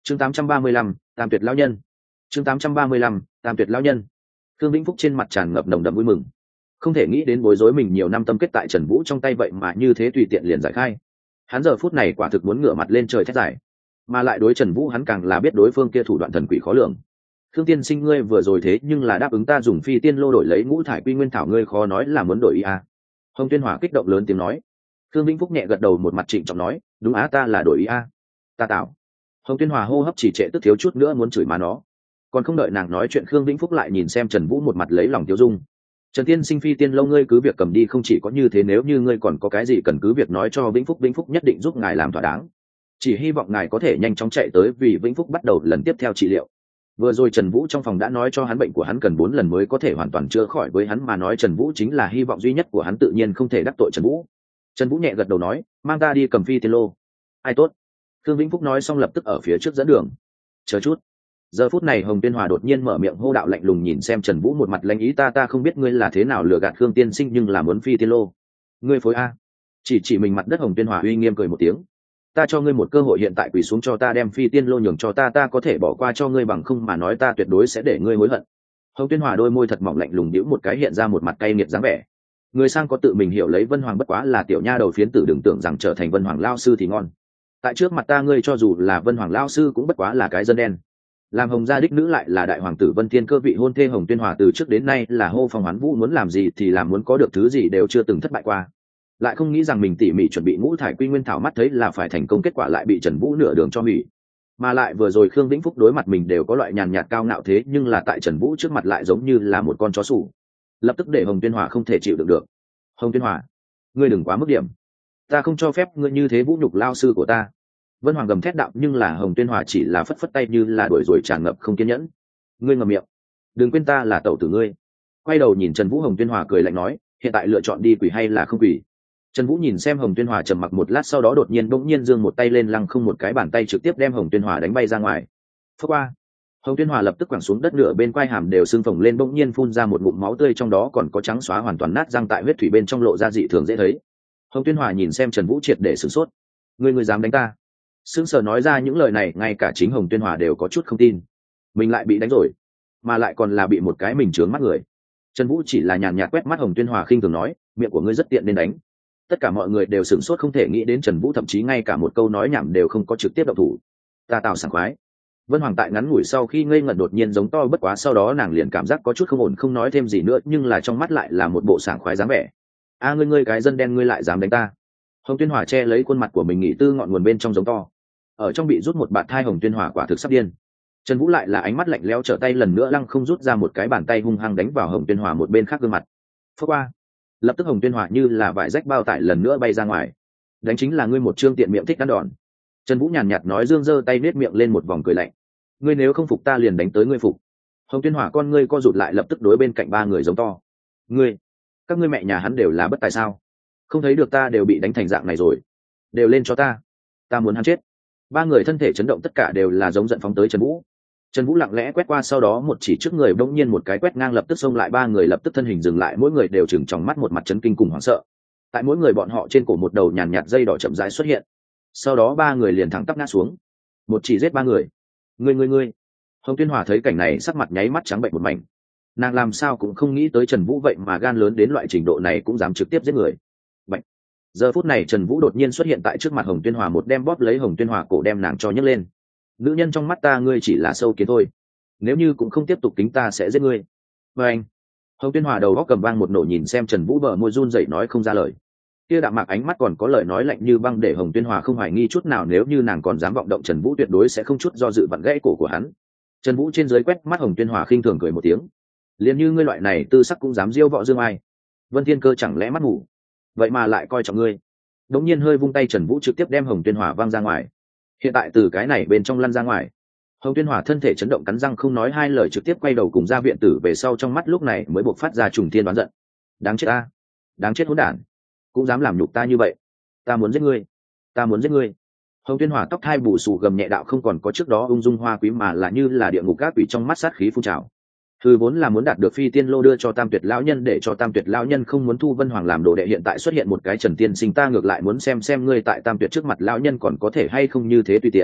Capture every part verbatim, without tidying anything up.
chương tám trăm ba mươi lăm, tam tuyệt lão nhân. chương tám trăm ba mươi lăm, tam tuyệt lão nhân. Thương Vĩnh Phúc trên mặt tràn ngập nồng đậm vui mừng, không thể nghĩ đến bối rối mình nhiều năm tâm kết tại Trần Vũ trong tay vậy mà như thế tùy tiện liền giải khai. Hắn giờ phút này quả thực muốn ngửa mặt lên trời thét giải, mà lại đối Trần Vũ hắn càng là biết đối phương kia thủ đoạn thần quỷ khó lường. Thương tiên sinh ngươi vừa rồi thế nhưng là đáp ứng ta dùng phi tiên lô đổi lấy ngũ thải quy nguyên thảo, ngươi khó nói là muốn đổi ý à. Hồng Tuyên Hỏa kích động lớn tiếng nói. Thương Vĩnh Phúc nhẹ gật đầu một mặt trịnh trọng nói, đúng á, ta là đổi ý a. Ta tạo. Hồng Tuyên Hòa hô hấp chỉ trệ tức thiếu chút nữa muốn chửi má nó. Còn không đợi nàng nói chuyện, Khương Vĩnh Phúc lại nhìn xem Trần Vũ một mặt lấy lòng tiêu dung. Trần tiên sinh phi tiên lâu ngươi cứ việc cầm đi, không chỉ có như thế, nếu như ngươi còn có cái gì cần cứ việc nói cho Vĩnh Phúc, Vĩnh Phúc nhất định giúp ngài làm thỏa đáng. Chỉ hy vọng ngài có thể nhanh chóng chạy tới, vì Vĩnh Phúc bắt đầu lần tiếp theo trị liệu. Vừa rồi Trần Vũ trong phòng đã nói cho hắn bệnh của hắn cần bốn lần mới có thể hoàn toàn chữa khỏi, với hắn mà nói Trần Vũ chính là hy vọng duy nhất của hắn, tự nhiên không thể đắc tội Trần Vũ. Trần Vũ nhẹ gật đầu nói, mang ta đi cầm phi tiên lô. Ai tốt. Khương Vĩnh Phúc nói xong lập tức ở phía trước dẫn đường. Chờ chút. Giờ phút này Hồng Tuyên Hòa đột nhiên mở miệng hô đạo, lạnh lùng nhìn xem Trần Vũ một mặt lãnh ý, ta ta không biết ngươi là thế nào lừa gạt Khương tiên sinh, nhưng là muốn phi tiên lô. Ngươi phối a. Chỉ chỉ mình mặt đất. Hồng Tuyên Hòa uy nghiêm cười một tiếng. Ta cho ngươi một cơ hội, hiện tại quỳ xuống cho ta đem phi tiên lô nhường cho ta, ta có thể bỏ qua cho ngươi, bằng không mà nói ta tuyệt đối sẽ để ngươi hối hận. Hồng Tuyên Hòa đôi môi thật mỏng lạnh lùng nhíu một cái, hiện ra một mặt cay nghiệt dáng vẻ. Người sang có tự mình hiểu lấy, Vân Hoàng bất quá là tiểu nha đầu phiến tử, đừng tưởng rằng trở thành Vân Hoàng lao sư thì ngon. Tại trước mặt ta ngươi cho dù là Vân Hoàng lao sư cũng bất quá là cái dân đen. Làm Hồng gia đích nữ lại là đại hoàng tử Vân Thiên cơ vị hôn thê, Hồng Tuyên Hòa từ trước đến nay là hô phong hoán vũ, muốn làm gì thì làm, muốn có được thứ gì đều chưa từng thất bại qua. Lại không nghĩ rằng mình tỉ mỉ chuẩn bị ngũ thải quy nguyên thảo, mắt thấy là phải thành công, kết quả lại bị Trần Vũ nửa đường cho hủy. Mà lại vừa rồi Khương Vĩnh Phúc đối mặt mình đều có loại nhàn nhạt cao ngạo thế, nhưng là tại Trần Vũ trước mặt lại giống như là một con chó sủ, lập tức để Hồng Tuyên Hòa không thể chịu đựng được. Hồng Tuyên Hòa, ngươi đừng quá mức điểm, ta không cho phép ngươi như thế vũ nhục lao sư của ta. Vân Hoàng gầm thét đạo, nhưng là Hồng Tuyên Hòa chỉ là phất phất tay như là đuổi rồi tràn ngập không kiên nhẫn. Ngươi ngậm miệng, đừng quên ta là tẩu tử ngươi. Quay đầu nhìn Trần Vũ, Hồng Tuyên Hòa cười lạnh nói, hiện tại lựa chọn đi quỷ hay là không quỷ. Trần Vũ nhìn xem Hồng Tuyên Hòa trầm mặc một lát, sau đó đột nhiên bỗng nhiên giương một tay lên, lăng không một cái bàn tay trực tiếp đem Hồng Tuyên Hòa đánh bay ra ngoài. Phốc qua. Hồng Tuyên Hòa lập tức quẳng xuống đất, nửa bên quai hàm đều sưng phồng lên, bỗng nhiên phun ra một ngụm máu tươi, trong đó còn có trắng xóa hoàn toàn nát răng tại huyết thủy bên trong lộ ra dị thường dễ thấy. Hồng Tuyên Hòa nhìn xem Trần Vũ triệt để sửng sốt. Ngươi ngươi dám đánh ta? Sững sờ nói ra những lời này, ngay cả chính Hồng Tuyên Hòa đều có chút không tin. Mình lại bị đánh rồi, mà lại còn là bị một cái mình trướng mắt người. Trần Vũ chỉ là nhàn nhạt quét mắt Hồng Tuyên Hòa, khinh thường nói, miệng của ngươi rất tiện nên đánh. Tất cả mọi người đều sửng sốt, không thể nghĩ đến Trần Vũ thậm chí ngay cả một câu nói nhảm đều không có trực tiếp động thủ. Ta tạo sảng khoái. Vân Hoàng tại ngắn ngủi sau khi ngây ngẩn đột nhiên giống to, bất quá sau đó nàng liền cảm giác có chút không ổn, không nói thêm gì nữa, nhưng là trong mắt lại là một bộ sảng khoái dáng vẻ. A ngươi ngươi cái dân đen, ngươi lại dám đánh ta? Hồng Tuyên Hòa che lấy khuôn mặt của mình nghỉ tư ngọn nguồn bên trong giống to. Ở trong bị rút một bạt thai, Hồng Tuyên Hòa quả thực sắp điên. Trần Vũ lại là ánh mắt lạnh lẽo, trở tay lần nữa lăng không rút ra một cái bàn tay hung hăng đánh vào Hồng Tuyên Hòa một bên khác gương mặt. Phốc qua. Lập tức Hồng Tuyên Hòa như là vải rách bao tải lần nữa bay ra ngoài. Đánh chính là ngươi một trương tiện miệng thích ăn đòn. Trần Vũ nhàn nhạt nói, dương giơ tay nết miệng lên một vòng cười lạnh. Ngươi nếu không phục ta liền đánh tới ngươi phục. Hồng Tuyên Hòa con ngươi co rụt lại, lập tức đối bên cạnh ba người giống to. Ngươi, các ngươi mẹ nhà hắn đều là bất tài sao? Không thấy được ta đều bị đánh thành dạng này rồi, đều lên cho ta, ta muốn hắn chết. Ba người thân thể chấn động, tất cả đều là giống giận phóng tới Trần Vũ. Trần Vũ lặng lẽ quét qua, sau đó một chỉ trước người bỗng nhiên một cái quét ngang, lập tức xông lại, ba người lập tức thân hình dừng lại, mỗi người đều chừng trong mắt một mặt chấn kinh cùng hoảng sợ. Tại mỗi người bọn họ trên cổ một đầu nhàn nhạt dây đỏ chậm rãi xuất hiện, sau đó ba người liền thẳng tắp ngã xuống. Một chỉ giết ba người. Ngươi ngươi ngươi. Hồng Tuyên Hòa thấy cảnh này sắc mặt nháy mắt trắng bệnh một mảnh. Nàng làm sao cũng không nghĩ tới Trần Vũ vậy mà gan lớn đến loại trình độ này, cũng dám trực tiếp giết người. Bệnh. Giờ phút này Trần Vũ đột nhiên xuất hiện tại trước mặt Hồng Tuyên Hòa, một đem bóp lấy Hồng Tuyên Hòa cổ, đem nàng cho nhấc lên. Nữ nhân trong mắt ta ngươi chỉ là sâu kiến thôi, nếu như cũng không tiếp tục tính ta sẽ giết ngươi. Và anh. Hồng Tuyên Hòa đầu góc cầm vang một nổ, nhìn xem Trần Vũ, bờ môi run rẩy nói không ra lời. Kia đạm mạc ánh mắt còn có lời nói lạnh như băng, để Hồng Tuyên Hòa không hoài nghi chút nào, nếu như nàng còn dám vọng động Trần Vũ tuyệt đối sẽ không chút do dự vặn gãy cổ của hắn. Trần Vũ trên dưới quét mắt Hồng Tuyên Hòa, khinh thường cười một tiếng. Liền như ngươi loại này tư sắc cũng dám diêu võ dương ai? Vân Thiên Cơ chẳng lẽ mắt ngủ, vậy mà lại coi trọng ngươi? Đống nhiên hơi vung tay, Trần Vũ trực tiếp đem Hồng Tuyên Hòa văng ra ngoài. Hiện tại từ cái này bên trong lăn ra ngoài. Hồng Tuyên Hòa thân thể chấn động, cắn răng không nói hai lời, trực tiếp quay đầu cùng ra viện tử về sau, trong mắt lúc này mới bộc phát ra trùng thiên đoán giận. Đáng chết ta, đáng chết hỗn đản, cũng dám làm nhục ta như vậy, ta muốn giết ngươi, ta muốn giết ngươi. Hồng Tuyên Hòa tóc hai bù xù gầm nhẹ đạo, không còn có trước đó ung dung hoa quý, mà là như là địa ngục các quỷ, trong mắt sát khí phun trào. Thư vốn là muốn đạt được phi tiên lô đưa cho Tam Tuyệt lão nhân, để cho Tam Tuyệt lão nhân không muốn thu Vân Hoàng làm đồ đệ, hiện tại xuất hiện một cái Trần tiên sinh, ta ngược lại muốn xem xem ngươi tại Tam Tuyệt trước mặt lão nhân còn có thể hay không như thế tùy tiện.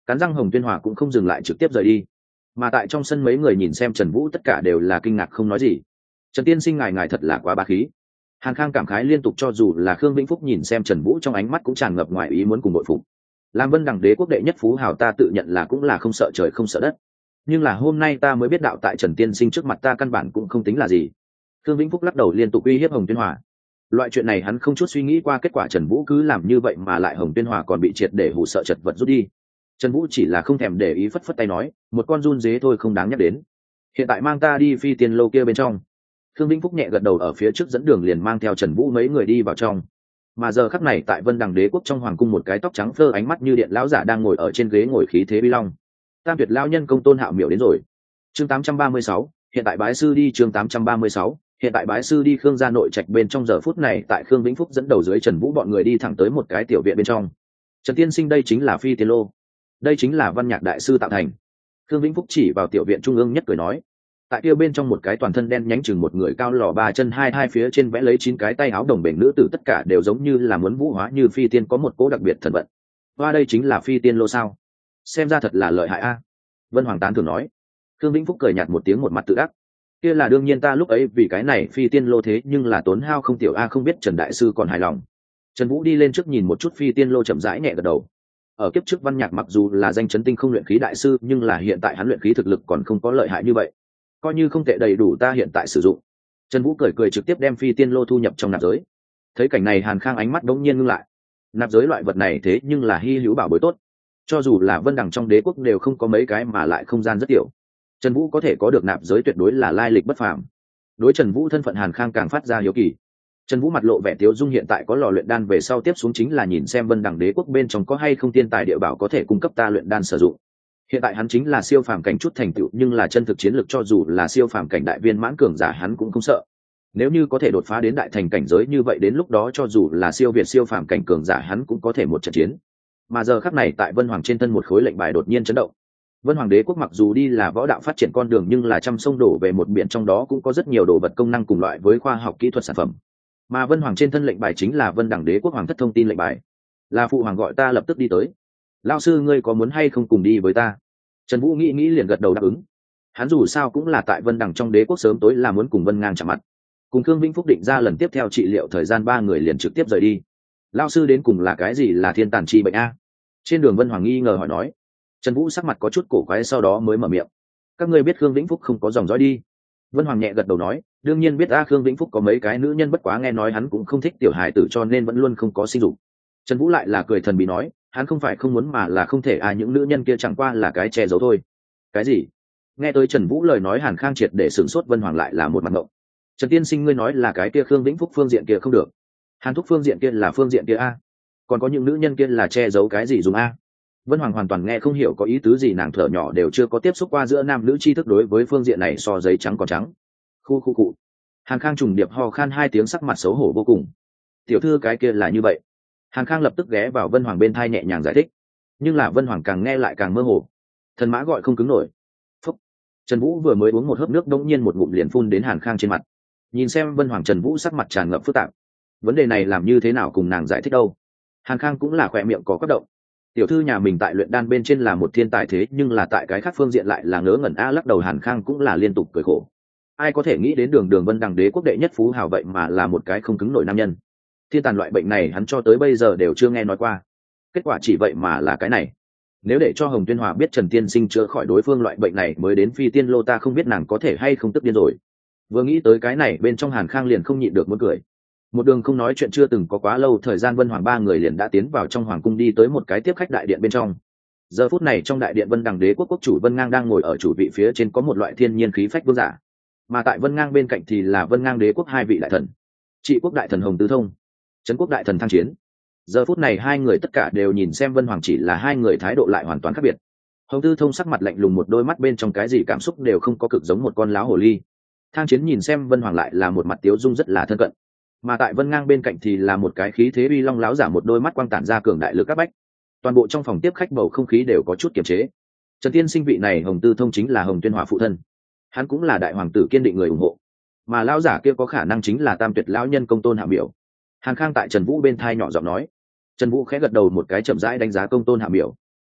Cắn răng Hồng Tuyên Hòa cũng không dừng lại trực tiếp rời đi, mà tại trong sân mấy người nhìn xem Trần Vũ tất cả đều là kinh ngạc không nói gì. Trần tiên sinh ngài ngài thật là quá bá khí. Hàn Khang cảm khái liên tục, cho dù là Khương Vĩnh Phúc nhìn xem Trần Vũ trong ánh mắt cũng tràn ngập ngoài ý muốn cùng bội phục. Làm Vân Đằng Đế quốc đệ nhất phú hào ta tự nhận là cũng là không sợ trời không sợ đất, nhưng là hôm nay ta mới biết đạo tại Trần tiên sinh trước mặt ta căn bản cũng không tính là gì. Khương Vĩnh Phúc lắc đầu liên tục uy hiếp Hồng Tuyên Hòa. Loại chuyện này hắn không chút suy nghĩ qua, kết quả Trần Vũ cứ làm như vậy mà lại Hồng Tuyên Hòa còn bị triệt để hù sợ chật vật rút đi. Trần Vũ chỉ là không thèm để ý, phất phất tay nói, một con run dế thôi không đáng nhắc đến, hiện tại mang ta đi phi tiên lâu kia bên trong. Khương Vĩnh Phúc nhẹ gật đầu, ở phía trước dẫn đường liền mang theo Trần Vũ mấy người đi vào trong. Mà giờ khắc này tại Vân Đằng Đế quốc trong hoàng cung, một cái tóc trắng phơ ánh mắt như điện lão giả đang ngồi ở trên ghế ngồi khí thế bi long. Tam tuyệt lão nhân Công Tôn Hạo Miểu đến rồi. Chương tám trăm ba mươi sáu, hiện tại bái sư đi. Chương tám trăm ba mươi sáu, hiện tại bái sư đi. Khương gia nội trạch bên trong, giờ phút này tại Khương Vĩnh Phúc dẫn đầu dưới, Trần Vũ bọn người đi thẳng tới một cái tiểu viện bên trong. Trần tiên sinh, đây chính là phi tiên lô, đây chính là văn nhạc đại sư tạo thành. Khương Vĩnh Phúc chỉ vào tiểu viện trung ương nhất cười nói. Tại kia bên trong một cái toàn thân đen nhánh chừng một người cao, lò ba chân hai hai phía trên vẽ lấy chín cái tay áo đồng bền nữ tử, tất cả đều giống như là muốn vũ hóa như phi tiên, có một cố đặc biệt thần vận. Hoa, đây chính là phi tiên lô sao? Xem ra thật là lợi hại a. Vân Hoàng tán thường nói. Khương Vĩnh Phúc cười nhạt một tiếng, một mặt tự ác. Kia là đương nhiên, ta lúc ấy vì cái này phi tiên lô thế nhưng là tốn hao không tiểu a, không biết Trần đại sư còn hài lòng. Trần Vũ đi lên trước nhìn một chút phi tiên lô, chậm rãi nhẹ gật đầu. Ở kiếp trước Văn Nhạc mặc dù là danh chấn tinh không luyện khí đại sư, nhưng là hiện tại hắn luyện khí thực lực còn không có lợi hại như vậy, coi như không tệ, đầy đủ ta hiện tại sử dụng. Trần Vũ cười cười trực tiếp đem phi tiên lô thu nhập trong nạp giới. Thấy cảnh này, Hàn Khang ánh mắt đống nhiên ngưng lại. Nạp giới loại vật này thế nhưng là hy hữu bảo bối tốt, cho dù là Vân Đằng trong đế quốc đều không có mấy cái, mà lại không gian rất tiểu. Trần Vũ có thể có được nạp giới tuyệt đối là lai lịch bất phàm. Đối Trần Vũ thân phận, Hàn Khang càng phát ra hiếu kỳ. Trần Vũ mặt lộ vẻ tiếu dung, hiện tại có lò luyện đan, về sau tiếp xuống chính là nhìn xem Vân Đằng đế quốc bên trong có hay không tiên tài địa bảo có thể cung cấp ta luyện đan sử dụng. Hiện tại hắn chính là siêu phàm cảnh chút thành tựu, nhưng là chân thực chiến lược cho dù là siêu phàm cảnh đại viên mãn cường giả hắn cũng không sợ. Nếu như có thể đột phá đến đại thành cảnh giới như vậy, đến lúc đó cho dù là siêu việt siêu phàm cảnh cường giả hắn cũng có thể một trận chiến. Mà giờ khắc này tại Vân Hoàng trên thân, một khối lệnh bài đột nhiên chấn động. Vân Hoàng đế quốc mặc dù đi là võ đạo phát triển con đường, nhưng là trăm sông đổ về một biển, trong đó cũng có rất nhiều đồ vật công năng cùng loại với khoa học kỹ thuật sản phẩm. Mà Vân Hoàng trên thân lệnh bài chính là Vân Đằng đế quốc hoàng thất thông tin lệnh bài. Là phụ hoàng gọi ta lập tức đi tới. Lão sư, ngươi có muốn hay không cùng đi với ta? Trần Vũ nghĩ nghĩ liền gật đầu đáp ứng. Hắn dù sao cũng là tại Vân Đằng trong đế quốc, sớm tối là muốn cùng Vân Ngang chạm mặt. Cùng Khương Vĩnh Phúc định ra lần tiếp theo trị liệu thời gian, ba người liền trực tiếp rời đi. Lão sư, đến cùng là cái gì là thiên tàn chi bệnh a? Trên đường Vân Hoàng nghi ngờ hỏi nói. Trần Vũ sắc mặt có chút cổ quái, sau đó mới mở miệng. Các ngươi biết Khương Vĩnh Phúc không có dòng dõi đi? Vân Hoàng nhẹ gật đầu nói, đương nhiên biết a, Khương Vĩnh Phúc có mấy cái nữ nhân, bất quá nghe nói hắn cũng không thích tiểu hài tử, cho nên vẫn luôn không có sinh dục. Trần Vũ lại là cười thần bí nói, hắn không phải không muốn mà là không thể à, những nữ nhân kia chẳng qua là cái che giấu thôi. Cái gì? Nghe tới Trần Vũ lời nói, Hàn Khang triệt để sửng sốt, Vân Hoàng lại là một mặt ngộng. Trần tiên sinh, ngươi nói là cái kia Khương Vĩnh Phúc phương diện kia không được, Hàn thúc phương diện kia là phương diện kia a, còn có những nữ nhân kia là che giấu cái gì dùng a? Vân Hoàng hoàn toàn nghe không hiểu có ý tứ gì, nàng thở nhỏ đều chưa có tiếp xúc qua giữa nam nữ tri thức, đối với phương diện này so giấy trắng còn trắng. Khu khu cụ. Hàn Khang trùng điệp ho khan hai tiếng, sắc mặt xấu hổ vô cùng. Tiểu thư, cái kia là như vậy. Hàn Khang lập tức ghé vào Vân Hoàng bên thai nhẹ nhàng giải thích, nhưng là Vân Hoàng càng nghe lại càng mơ hồ. Thần mã gọi không cứng nổi. Phúc. Trần Vũ vừa mới uống một hớp nước, đống nhiên một ngụm liền phun đến Hàn Khang trên mặt. Nhìn xem Vân Hoàng, Trần Vũ sắc mặt tràn ngập phức tạp. Vấn đề này làm như thế nào cùng nàng giải thích đâu? Hàn Khang cũng là khỏe miệng có quắc động. Tiểu thư nhà mình tại luyện đan bên trên là một thiên tài, thế nhưng là tại cái khác phương diện lại là ngớ ngẩn a. Lắc đầu Hàn Khang cũng là liên tục cười khổ. Ai có thể nghĩ đến đường đường Vân Đằng đế quốc đệ nhất phú hào vậy mà là một cái không cứng nổi nam nhân. Thiên tàn loại bệnh này hắn cho tới bây giờ đều chưa nghe nói qua, kết quả chỉ vậy mà là cái này. Nếu để cho Hồng Tuyên Hòa biết Trần tiên sinh chữa khỏi đối phương loại bệnh này mới đến phi tiên lô, ta không biết nàng có thể hay không tức điên rồi. Vừa nghĩ tới cái này, bên trong Hàn Khang liền không nhịn được muốn cười. Một đường không nói chuyện chưa từng có quá lâu thời gian, Vân Hoàng ba người liền đã tiến vào trong hoàng cung, đi tới một cái tiếp khách đại điện bên trong. Giờ phút này trong đại điện, Vân Đằng đế quốc quốc chủ Vân Ngang đang ngồi ở chủ vị phía trên, có một loại thiên nhiên khí phách vương giả. Mà tại Vân Ngang bên cạnh thì là Vân Ngang đế quốc hai vị đại thần, trị quốc đại thần Hồng Tư Thông, trấn quốc đại thần Thăng Chiến. Giờ phút này hai người tất cả đều nhìn xem Vân Hoàng, chỉ là hai người thái độ lại hoàn toàn khác biệt. Hồng Tư Thông sắc mặt lạnh lùng, một đôi mắt bên trong cái gì cảm xúc đều không có, cực giống một con láo hồ ly. Thăng Chiến nhìn xem Vân Hoàng lại là một mặt tiếu dung rất là thân cận. Mà tại Vân Ngang bên cạnh thì là một cái khí thế uy long láo giả, một đôi mắt quang tản ra cường đại lực các bách. Toàn bộ trong phòng tiếp khách bầu không khí đều có chút kiềm chế. Trần tiên sinh vị này Hồng Tư Thông chính là Hồng Tuyên Hòa phụ thân, hắn cũng là đại hoàng tử kiên định người ủng hộ, mà lão giả kia có khả năng chính là tam tuyệt lão nhân Công Tôn Hạo Miểu. Hàn Khang tại Trần Vũ bên thai nhỏ giọng nói. Trần Vũ khẽ gật đầu một cái, chậm rãi đánh giá Công Tôn Hạo Miểu.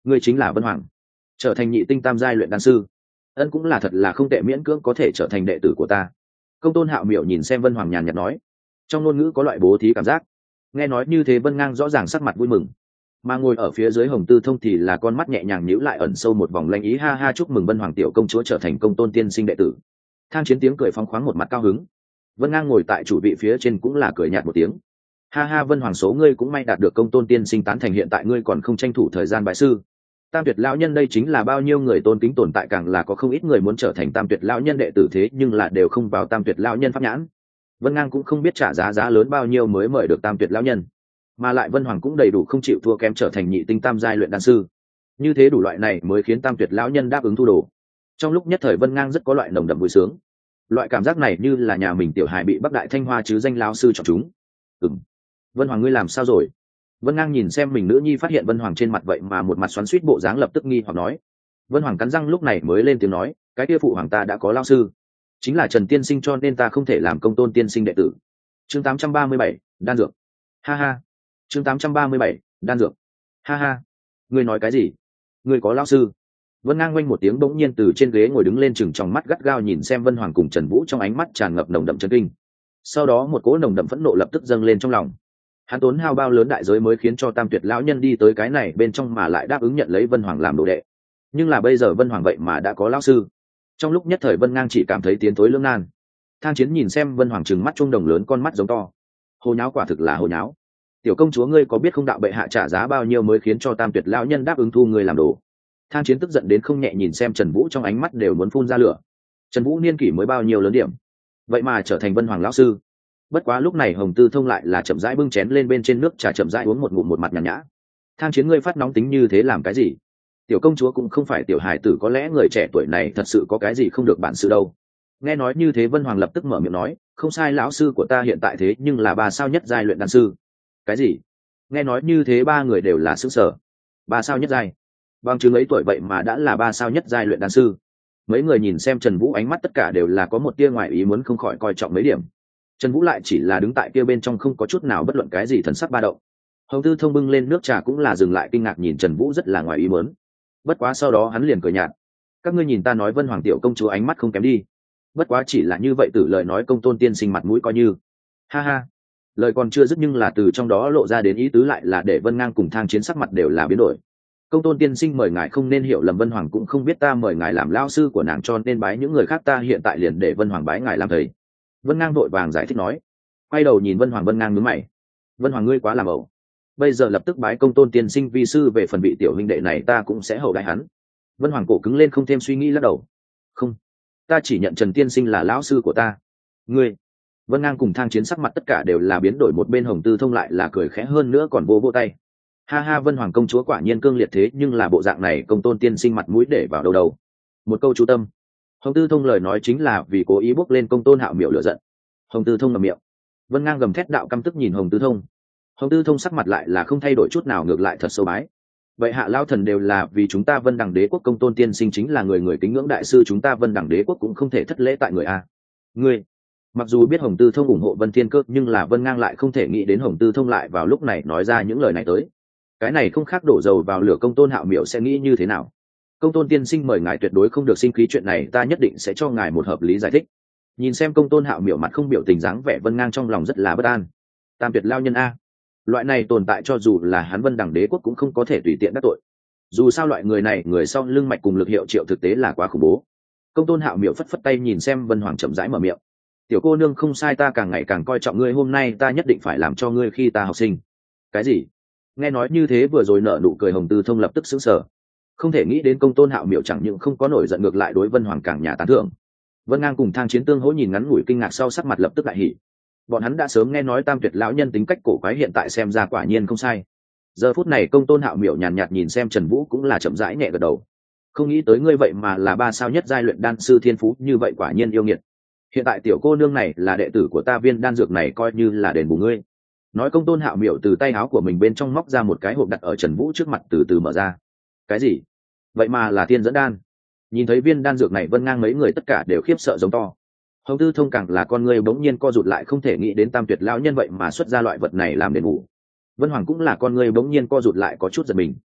ngươi chính là Vân Hoàng, trở thành nhị tinh tam giai luyện đan sư. Ân cũng là thật là không tệ, miễn cưỡng có thể trở thành đệ tử của ta. Công tôn Hạo Miểu nhìn xem Vân Hoàng nhàn nhạt nói, trong ngôn ngữ có loại bố thí cảm giác. Nghe nói như thế, Vân Ngang rõ ràng sắc mặt vui mừng, mà ngồi ở phía dưới Hồng Tư Thông thì là con mắt nhẹ nhàng nhíu lại, ẩn sâu một vòng lanh ý. Ha ha, chúc mừng Vân Hoàng tiểu công chúa trở thành công tôn tiên sinh đệ tử. Thang Chiến tiếng cười phóng khoáng, một mặt cao hứng. Vân Ngang ngồi tại chủ vị phía trên cũng là cười nhạt một tiếng. Ha ha, Vân Hoàng số ngươi cũng may đạt được công tôn tiên sinh tán thành, hiện tại ngươi còn không tranh thủ thời gian bái sư. Tam tuyệt lão nhân đây chính là bao nhiêu người tôn kính tồn tại, càng là có không ít người muốn trở thành tam tuyệt lão nhân đệ tử, thế nhưng là đều không vào tam tuyệt lão nhân pháp nhãn. Vân Ngang cũng không biết trả giá giá lớn bao nhiêu mới mời được tam tuyệt lão nhân, mà lại Vân Hoàng cũng đầy đủ không chịu thua kém trở thành nhị tinh tam giai luyện đan sư. Như thế đủ loại này mới khiến tam tuyệt lão nhân đáp ứng thu đồ. Trong lúc nhất thời Vân Ngang rất có loại nồng đậm vui sướng. Loại cảm giác này như là nhà mình tiểu hài bị Bắc Đại Thanh Hoa chứ danh lão sư chọn chúng. Ừm, Vân Hoàng ngươi làm sao rồi? Vân Ngang nhìn xem mình nữ nhi, phát hiện Vân Hoàng trên mặt vậy mà một mặt xoắn xuýt bộ dáng, lập tức nghi hoặc nói. Vân Hoàng cắn răng lúc này mới lên tiếng nói, cái kia phụ hoàng ta đã có lão sư, chính là Trần tiên sinh, cho nên ta không thể làm công tôn tiên sinh đệ tử. Chương tám trăm ba mươi bảy, đan dược. Ha ha. Chương tám trăm ba mươi bảy, đan dược. Ha ha. Ngươi nói cái gì? Ngươi có lão sư? Vân Ngang oanh một tiếng bỗng nhiên từ trên ghế ngồi đứng lên, chừng trong mắt gắt gao nhìn xem Vân Hoàng cùng Trần Vũ, trong ánh mắt tràn ngập nồng đậm chấn kinh. Sau đó một cỗ nồng đậm phẫn nộ lập tức dâng lên trong lòng. Hắn tốn hao bao lớn đại giới mới khiến cho tam tuyệt lão nhân đi tới cái này bên trong, mà lại đáp ứng nhận lấy Vân Hoàng làm đồ đệ. Nhưng là bây giờ Vân Hoàng vậy mà đã có lão sư. Trong lúc nhất thời Vân Ngang chỉ cảm thấy tiến tối lưỡng nan. Thang Chiến nhìn xem Vân Hoàng trừng mắt chuông đồng lớn, con mắt giống to. Hồ nháo, quả thực là hồ nháo. Tiểu công chúa ngươi có biết không, đạo bệ hạ trả giá bao nhiêu mới khiến cho tam tuyệt lão nhân đáp ứng thu ngươi làm đồ? Thang Chiến tức giận đến không nhẹ, nhìn xem Trần Vũ, trong ánh mắt đều muốn phun ra lửa. Trần Vũ niên kỷ mới bao nhiêu lớn điểm, vậy mà trở thành Vân Hoàng lão sư. Bất quá lúc này Hồng Tư Thông lại là chậm rãi bưng chén lên, bên trên nước trà chậm rãi uống một ngụm, một mặt nhàn nhã. Thang Chiến ngươi phát nóng tính như thế làm cái gì? Tiểu công chúa cũng không phải tiểu hài tử, có lẽ người trẻ tuổi này thật sự có cái gì không được bản sự đâu. Nghe nói như thế Vân Hoàng lập tức mở miệng nói, không sai, lão sư của ta hiện tại thế nhưng là ba sao nhất giai luyện đan sư. Cái gì? Nghe nói như thế ba người đều là sững sờ. Ba sao nhất giai? Bằng chứng ấy tuổi vậy mà đã là ba sao nhất giai luyện đan sư. Mấy người nhìn xem Trần Vũ, ánh mắt tất cả đều là có một tia ngoài ý muốn, không khỏi coi trọng mấy điểm. Trần Vũ lại chỉ là đứng tại kia bên trong, không có chút nào bất luận cái gì thần sắc ba động. Hồng Tư Thông bưng lên nước trà cũng là dừng lại, kinh ngạc nhìn Trần Vũ rất là ngoài ý muốn. Bất quá sau đó hắn liền cười nhạt, các ngươi nhìn ta nói Vân Hoàng tiểu công chúa ánh mắt không kém đi. Bất quá chỉ là như vậy, từ lời nói công tôn tiên sinh mặt mũi coi như. Ha ha. Lời còn chưa dứt nhưng là từ trong đó lộ ra đến ý tứ lại là để Vân Ngang cùng Thang Chiến sắc mặt đều là biến đổi. Công tôn tiên sinh mời ngài không nên hiểu lầm, Vân Hoàng cũng không biết ta mời ngài làm lao sư của nàng, cho nên bái những người khác, ta hiện tại liền để Vân Hoàng bái ngài làm thầy. Vân Ngang vội vàng giải thích nói, quay đầu nhìn Vân Hoàng. Vân Ngang nhướng mày, Vân Hoàng ngươi quá làm ẩu, bây giờ lập tức bái công tôn tiên sinh vi sư, về phần vị tiểu huynh đệ này ta cũng sẽ hậu đại hắn. Vân Hoàng cổ cứng lên, không thêm suy nghĩ lắc đầu, không, ta chỉ nhận Trần tiên sinh là lão sư của ta. Ngươi. Vân Ngang cùng Thang Chiến sắc mặt tất cả đều là biến đổi, một bên Hồng Tư Thông lại là cười khẽ hơn nữa còn vô vô tay. Ha ha, Vân Hoàng công chúa quả nhiên cương liệt, thế nhưng là bộ dạng này công tôn tiên sinh mặt mũi để vào đâu đâu. Một câu chú tâm. Hồng Tư Thông lời nói chính là vì cố ý bốc lên công tôn Hạo Miểu lửa giận. Hồng Tư Thông ngậm miệng. Vân Ngang gầm thét đạo căm tức nhìn Hồng Tư Thông. Hồng Tư Thông sắc mặt lại là không thay đổi chút nào, ngược lại thật sâu bái. Vậy hạ lao thần đều là vì chúng ta Vân Đằng Đế quốc, công tôn tiên sinh chính là người người kính ngưỡng đại sư, chúng ta Vân Đằng Đế quốc cũng không thể thất lễ tại người a. Ngươi. Mặc dù biết Hồng Tư Thông ủng hộ Vân Thiên Cơ, nhưng là Vân Ngang lại không thể nghĩ đến Hồng Tư Thông lại vào lúc này nói ra những lời này tới. Cái này không khác đổ dầu vào lửa, công tôn Hạo Miểu sẽ nghĩ như thế nào? Công tôn tiên sinh mời ngài tuyệt đối không được sinh khí, chuyện này ta nhất định sẽ cho ngài một hợp lý giải thích. Nhìn xem công tôn Hạo Miểu mặt không biểu tình dáng vẻ, Vân Ngang trong lòng rất là bất an. Tam tuyệt lao nhân a, loại này tồn tại cho dù là hắn Vân Đằng Đế quốc cũng không có thể tùy tiện đắc tội. Dù sao loại người này người sau lưng mạch cùng lực hiệu triệu thực tế là quá khủng bố. Công tôn Hạo Miểu phất phất tay nhìn xem Vân Hoàng, chậm rãi mở miệng, tiểu cô nương không sai, ta càng ngày càng coi trọng ngươi, hôm nay ta nhất định phải làm cho ngươi khi ta học sinh. Cái gì? Nghe nói như thế vừa rồi nở nụ cười Hồng Tư Thông lập tức sững sờ, không thể nghĩ đến công tôn Hạo Miểu chẳng những không có nổi giận, ngược lại đối Vân Hoàng càng nhà tán thưởng. Vân Ngang cùng Thang Chiến tương hỗ nhìn ngắn ngủi kinh ngạc sau, sắc mặt lập tức lại hỉ. Bọn hắn đã sớm nghe nói tam tuyệt lão nhân tính cách cổ quái, hiện tại xem ra quả nhiên không sai. Giờ phút này công tôn Hạo Miểu nhàn nhạt nhìn xem Trần Vũ, cũng là chậm rãi nhẹ gật đầu. Không nghĩ tới ngươi vậy mà là ba sao nhất giai luyện đan sư, thiên phú như vậy quả nhiên yêu nghiệt. Hiện tại tiểu cô nương này là đệ tử của ta, viên đan dược này coi như là đền bù ngươi. Nói công tôn Hạo Miểu từ tay áo của mình bên trong móc ra một cái hộp đặt ở Trần Vũ trước mặt, từ từ mở ra. Cái gì? Vậy mà là thiên dẫn đan. Nhìn thấy viên đan dược này, Vân Ngang mấy người tất cả đều khiếp sợ giống to. Hồng Tư Thông càng là con người bỗng nhiên co rụt lại, không thể nghĩ đến tam tuyệt lão nhân vậy mà xuất ra loại vật này làm đền bù. Vân Hoàng cũng là con người bỗng nhiên co rụt lại, có chút giật mình.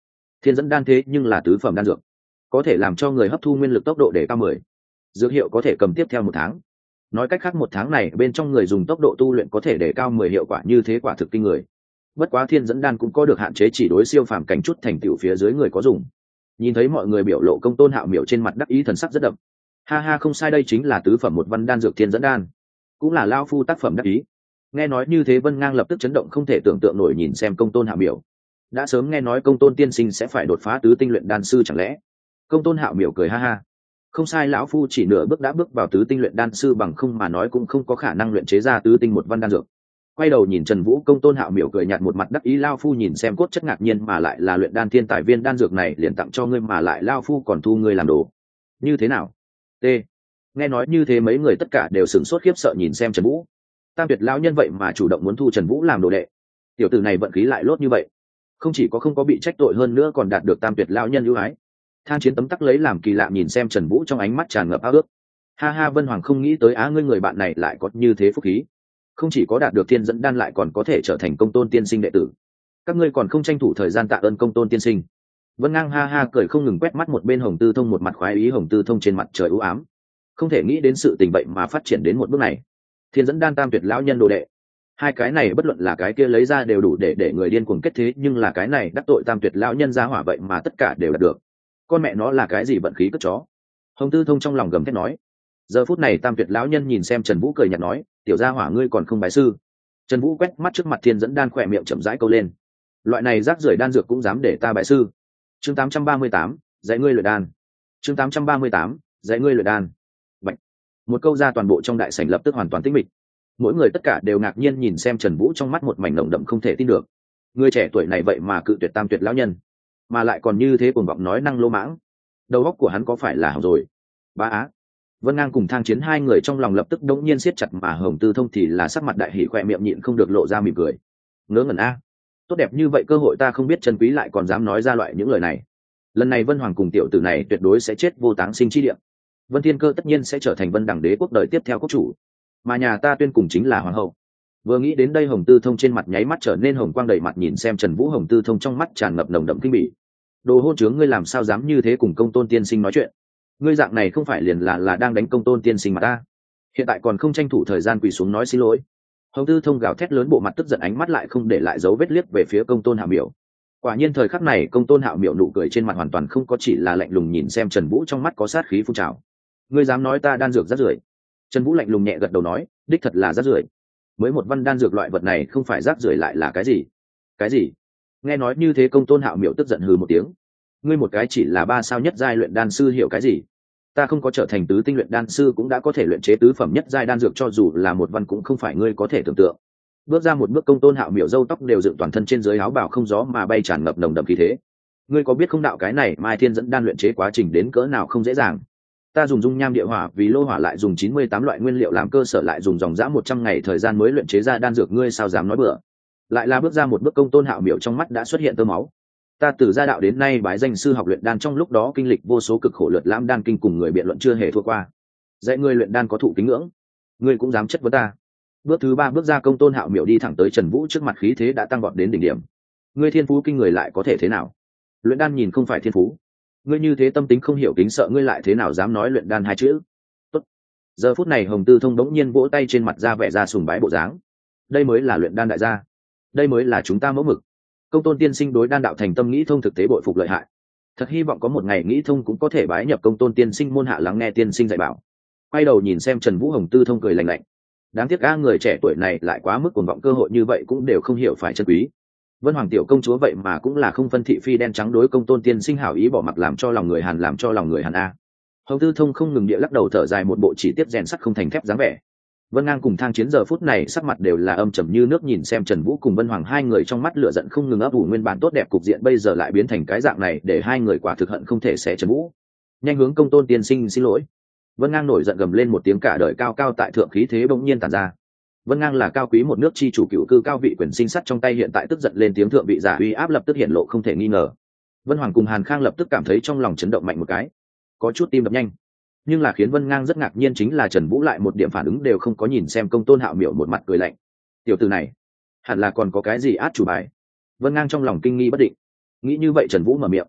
Thiên dẫn đan thế nhưng là tứ phẩm đan dược, có thể làm cho người hấp thu nguyên lực tốc độ để cao mười, dược hiệu có thể cầm tiếp theo một tháng. Nói cách khác một tháng này bên trong người dùng tốc độ tu luyện có thể để cao mười hiệu quả, như thế quả thực kinh người. Bất quá thiên dẫn đan cũng có được hạn chế, chỉ đối siêu phàm cảnh chút thành tựu phía dưới người có dùng. Nhìn thấy mọi người biểu lộ, Công Tôn Hạo Miểu trên mặt đắc ý thần sắc rất đậm. Ha ha, không sai, đây chính là tứ phẩm một văn đan dược thiên dẫn đan, cũng là lao phu tác phẩm đắc ý. Nghe nói như thế, Vân Ngang lập tức chấn động không thể tưởng tượng nổi nhìn xem Công Tôn Hạo Miểu. Đã sớm nghe nói Công Tôn tiên sinh sẽ phải đột phá tứ tinh luyện đan sư chẳng lẽ? Công Tôn Hạo Miểu cười ha ha. Không sai, lão phu chỉ nửa bước đã bước vào tứ tinh luyện đan sư, bằng không mà nói cũng không có khả năng luyện chế ra tứ tinh một văn đan dược. Quay đầu nhìn Trần Vũ, Công Tôn Hạo Miểu cười nhạt một mặt đắc ý, lao phu nhìn xem cốt chất ngạc nhiên, mà lại là luyện đan thiên tài, viên đan dược này liền tặng cho ngươi, mà lại lao phu còn thu ngươi làm đồ. Như thế nào? T. Nghe nói như thế mấy người tất cả đều sửng sốt khiếp sợ nhìn xem Trần Vũ. Tam Tuyệt lão nhân vậy mà chủ động muốn thu Trần Vũ làm đồ đệ. Tiểu tử này vận khí lại lốt như vậy, không chỉ có không có bị trách tội, hơn nữa còn đạt được Tam Tuyệt lão nhân ưu ái. Than Chiến tấm tắc lấy làm kỳ lạ nhìn xem Trần Vũ, trong ánh mắt tràn ngập ao ước. Ha ha, Vân Hoàng không nghĩ tới á, ngươi người bạn này lại có như thế phúc khí, không chỉ có đạt được thiên dẫn đan lại còn có thể trở thành Công Tôn tiên sinh đệ tử. Các ngươi còn không tranh thủ thời gian tạ ơn Công Tôn tiên sinh? Vân Ngang ha ha cười không ngừng, quét mắt một bên Hồng Tư Thông một mặt khoái ý. Hồng Tư Thông trên mặt trời u ám, không thể nghĩ đến sự tình vậy mà phát triển đến một bước này. Thiên dẫn đan, Tam Tuyệt lão nhân đồ đệ, hai cái này bất luận là cái kia lấy ra đều đủ để để người điên cuồng kết, thế nhưng là cái này đắc tội Tam Tuyệt lão nhân ra hỏa vậy mà tất cả đều đạt được. Con mẹ nó là cái gì vận khí cất chó? Hồng Tư Thông trong lòng gầm thét nói. Giờ phút này Tam Tuyệt lão nhân nhìn xem Trần Vũ cười nhạt nói, tiểu gia hỏa ngươi còn không bái sư? Trần Vũ quét mắt trước mặt thiên dẫn đan, khỏe miệng chậm rãi câu lên. Loại này rác rưởi đan dược cũng dám để ta bái sư? Chương tám trăm ba mươi tám, dạy ngươi luyện đan. Chương tám trăm ba mươi tám, dạy ngươi luyện đan. Bạch. Một câu ra, toàn bộ trong đại sảnh lập tức hoàn toàn tĩnh mịch. Mỗi người tất cả đều ngạc nhiên nhìn xem Trần Vũ, trong mắt một mảnh nồng đậm không thể tin được. Người trẻ tuổi này vậy mà cự tuyệt Tam Tuyệt lão nhân, mà lại còn như thế cuồng vọng nói năng lô mãng. Đầu óc của hắn có phải là hỏng rồi? Ba á. Vân Ngang cùng Thang Chiến hai người trong lòng lập tức đống nhiên siết chặt, mà Hồng Tư Thông thì là sắc mặt đại hỉ, khỏe miệng nhịn không được lộ ra mỉm cười. Ngớ ngẩn a, tốt đẹp như vậy cơ hội ta không biết trân quý, lại còn dám nói ra loại những lời này. Lần này Vân Hoàng cùng tiểu tử này tuyệt đối sẽ chết vô táng sinh chi địa. Vân Thiên Cơ tất nhiên sẽ trở thành Vân Đẳng Đế quốc đời tiếp theo quốc chủ, mà nhà ta Tuyên cùng chính là hoàng hậu. Vừa nghĩ đến đây, Hồng Tư Thông trên mặt nháy mắt trở nên hồng quang đầy mặt nhìn xem Trần Vũ. Hồng Tư Thông trong mắt tràn ngập nồng đậm kinh bỉ. Đồ hôn trướng, ngươi làm sao dám như thế cùng Công Tôn tiên sinh nói chuyện? Ngươi dạng này không phải liền là là đang đánh Công Tôn tiên sinh mà ta? Hiện tại còn không tranh thủ thời gian quỳ xuống nói xin lỗi? Hồng Tư Thông gào thét lớn, bộ mặt tức giận, ánh mắt lại không để lại dấu vết liếc về phía Công Tôn Hạo Miểu. Quả nhiên thời khắc này Công Tôn Hạo Miểu nụ cười trên mặt hoàn toàn không có, chỉ là lạnh lùng nhìn xem Trần Vũ, trong mắt có sát khí phun trào. Ngươi dám nói ta đan dược rác rưởi? Trần Vũ lạnh lùng nhẹ gật đầu nói, đích thật là rác rưởi. Mới một văn đan dược loại vật này không phải rác rưởi lại là cái gì? Cái gì? Nghe nói như thế Công Tôn Hạo Miểu tức giận hừ một tiếng. Ngươi một cái chỉ là ba sao nhất giai luyện đan sư hiểu cái gì? Ta không có trở thành tứ tinh luyện đan sư cũng đã có thể luyện chế tứ phẩm nhất giai đan dược, cho dù là một văn cũng không phải ngươi có thể tưởng tượng. Bước ra một bước, Công Tôn Hạo Miểu râu tóc đều dựng toàn thân trên dưới áo bào không gió mà bay, tràn ngập nồng đậm khí thế. Ngươi có biết không đạo cái này Mai Thiên dẫn đan luyện chế quá trình đến cỡ nào không dễ dàng? Ta dùng dung nham địa hỏa vì lô hỏa, lại dùng chín mươi tám loại nguyên liệu làm cơ sở, lại dùng dòng dã một trăm ngày thời gian mới luyện chế ra đan dược, ngươi sao dám nói bừa? Lại là bước ra một bước, Công Tôn Hạo Miểu trong mắt đã xuất hiện tơ máu. Ta từ gia đạo đến nay bái danh sư học luyện đan, trong lúc đó kinh lịch vô số cực khổ lượt lãm đan kinh, cùng người biện luận chưa hề thua qua. Dạy ngươi luyện đan có thụ kính ngưỡng, ngươi cũng dám chất vấn ta? Bước thứ ba bước ra, Công Tôn Hạo Miểu đi thẳng tới Trần Vũ trước mặt, khí thế đã tăng vọt đến đỉnh điểm. Ngươi thiên phú kinh người lại có thể thế nào? Luyện đan nhìn không phải thiên phú. Ngươi như thế tâm tính không hiểu kính sợ, ngươi lại thế nào dám nói luyện đan hai chữ? Tốt. Giờ phút này Hồng Tư Thông đống nhiên vỗ tay trên mặt, ra vẻ ra sùng bái bộ dáng. Đây mới là luyện đan đại gia, đây mới là chúng ta mẫu mực. Công Tôn tiên sinh đối đan đạo thành tâm, nghĩ thông thực tế bội phục lợi hại. Thật hy vọng có một ngày nghĩ thông cũng có thể bái nhập Công Tôn tiên sinh môn hạ, lắng nghe tiên sinh dạy bảo. Quay đầu nhìn xem Trần Vũ, Hồng Tư Thông cười lạnh lạnh. Đáng tiếc a, người trẻ tuổi này lại quá mức cuồng vọng, cơ hội như vậy cũng đều không hiểu phải trân quý. Vân Hoàng tiểu công chúa vậy mà cũng là không phân thị phi đen trắng, đối Công Tôn tiên sinh hảo ý bỏ mặc, làm cho lòng người Hàn, làm cho lòng người Hàn a. Hồng Tư Thông không ngừng địa lắc đầu thở dài, một bộ chỉ tiếp rèn sắt không thành thép dáng vẻ. Vân Ngang cùng Thang Chiến giờ phút này sắc mặt đều là âm trầm như nước, nhìn xem Trần Vũ cùng Vân Hoàng hai người, trong mắt lửa giận không ngừng ấp ủ, nguyên bản tốt đẹp cục diện bây giờ lại biến thành cái dạng này, để hai người quả thực hận không thể xé Trần Vũ. Nhanh hướng Công Tôn tiên sinh xin lỗi. Vân Ngang nổi giận gầm lên một tiếng, cả đời cao cao tại thượng khí thế bỗng nhiên tản ra. Vân Ngang là cao quý một nước chi chủ, cựu cư cao vị, quyền sinh sắt trong tay, hiện tại tức giận lên tiếng thượng vị giả uy áp lập tức hiện lộ không thể nghi ngờ. Vân Hoàng cùng Hàn Khang lập tức cảm thấy trong lòng chấn động mạnh một cái, có chút tim đập nhanh. Nhưng là khiến Vân Ngang rất ngạc nhiên chính là Trần Vũ lại một điểm phản ứng đều không có, nhìn xem Công Tôn Hạo Miểu một mặt cười lạnh. Tiểu tử này hẳn là còn có cái gì át chủ bài. Vân Ngang trong lòng kinh nghi bất định. Nghĩ như vậy Trần Vũ mở miệng.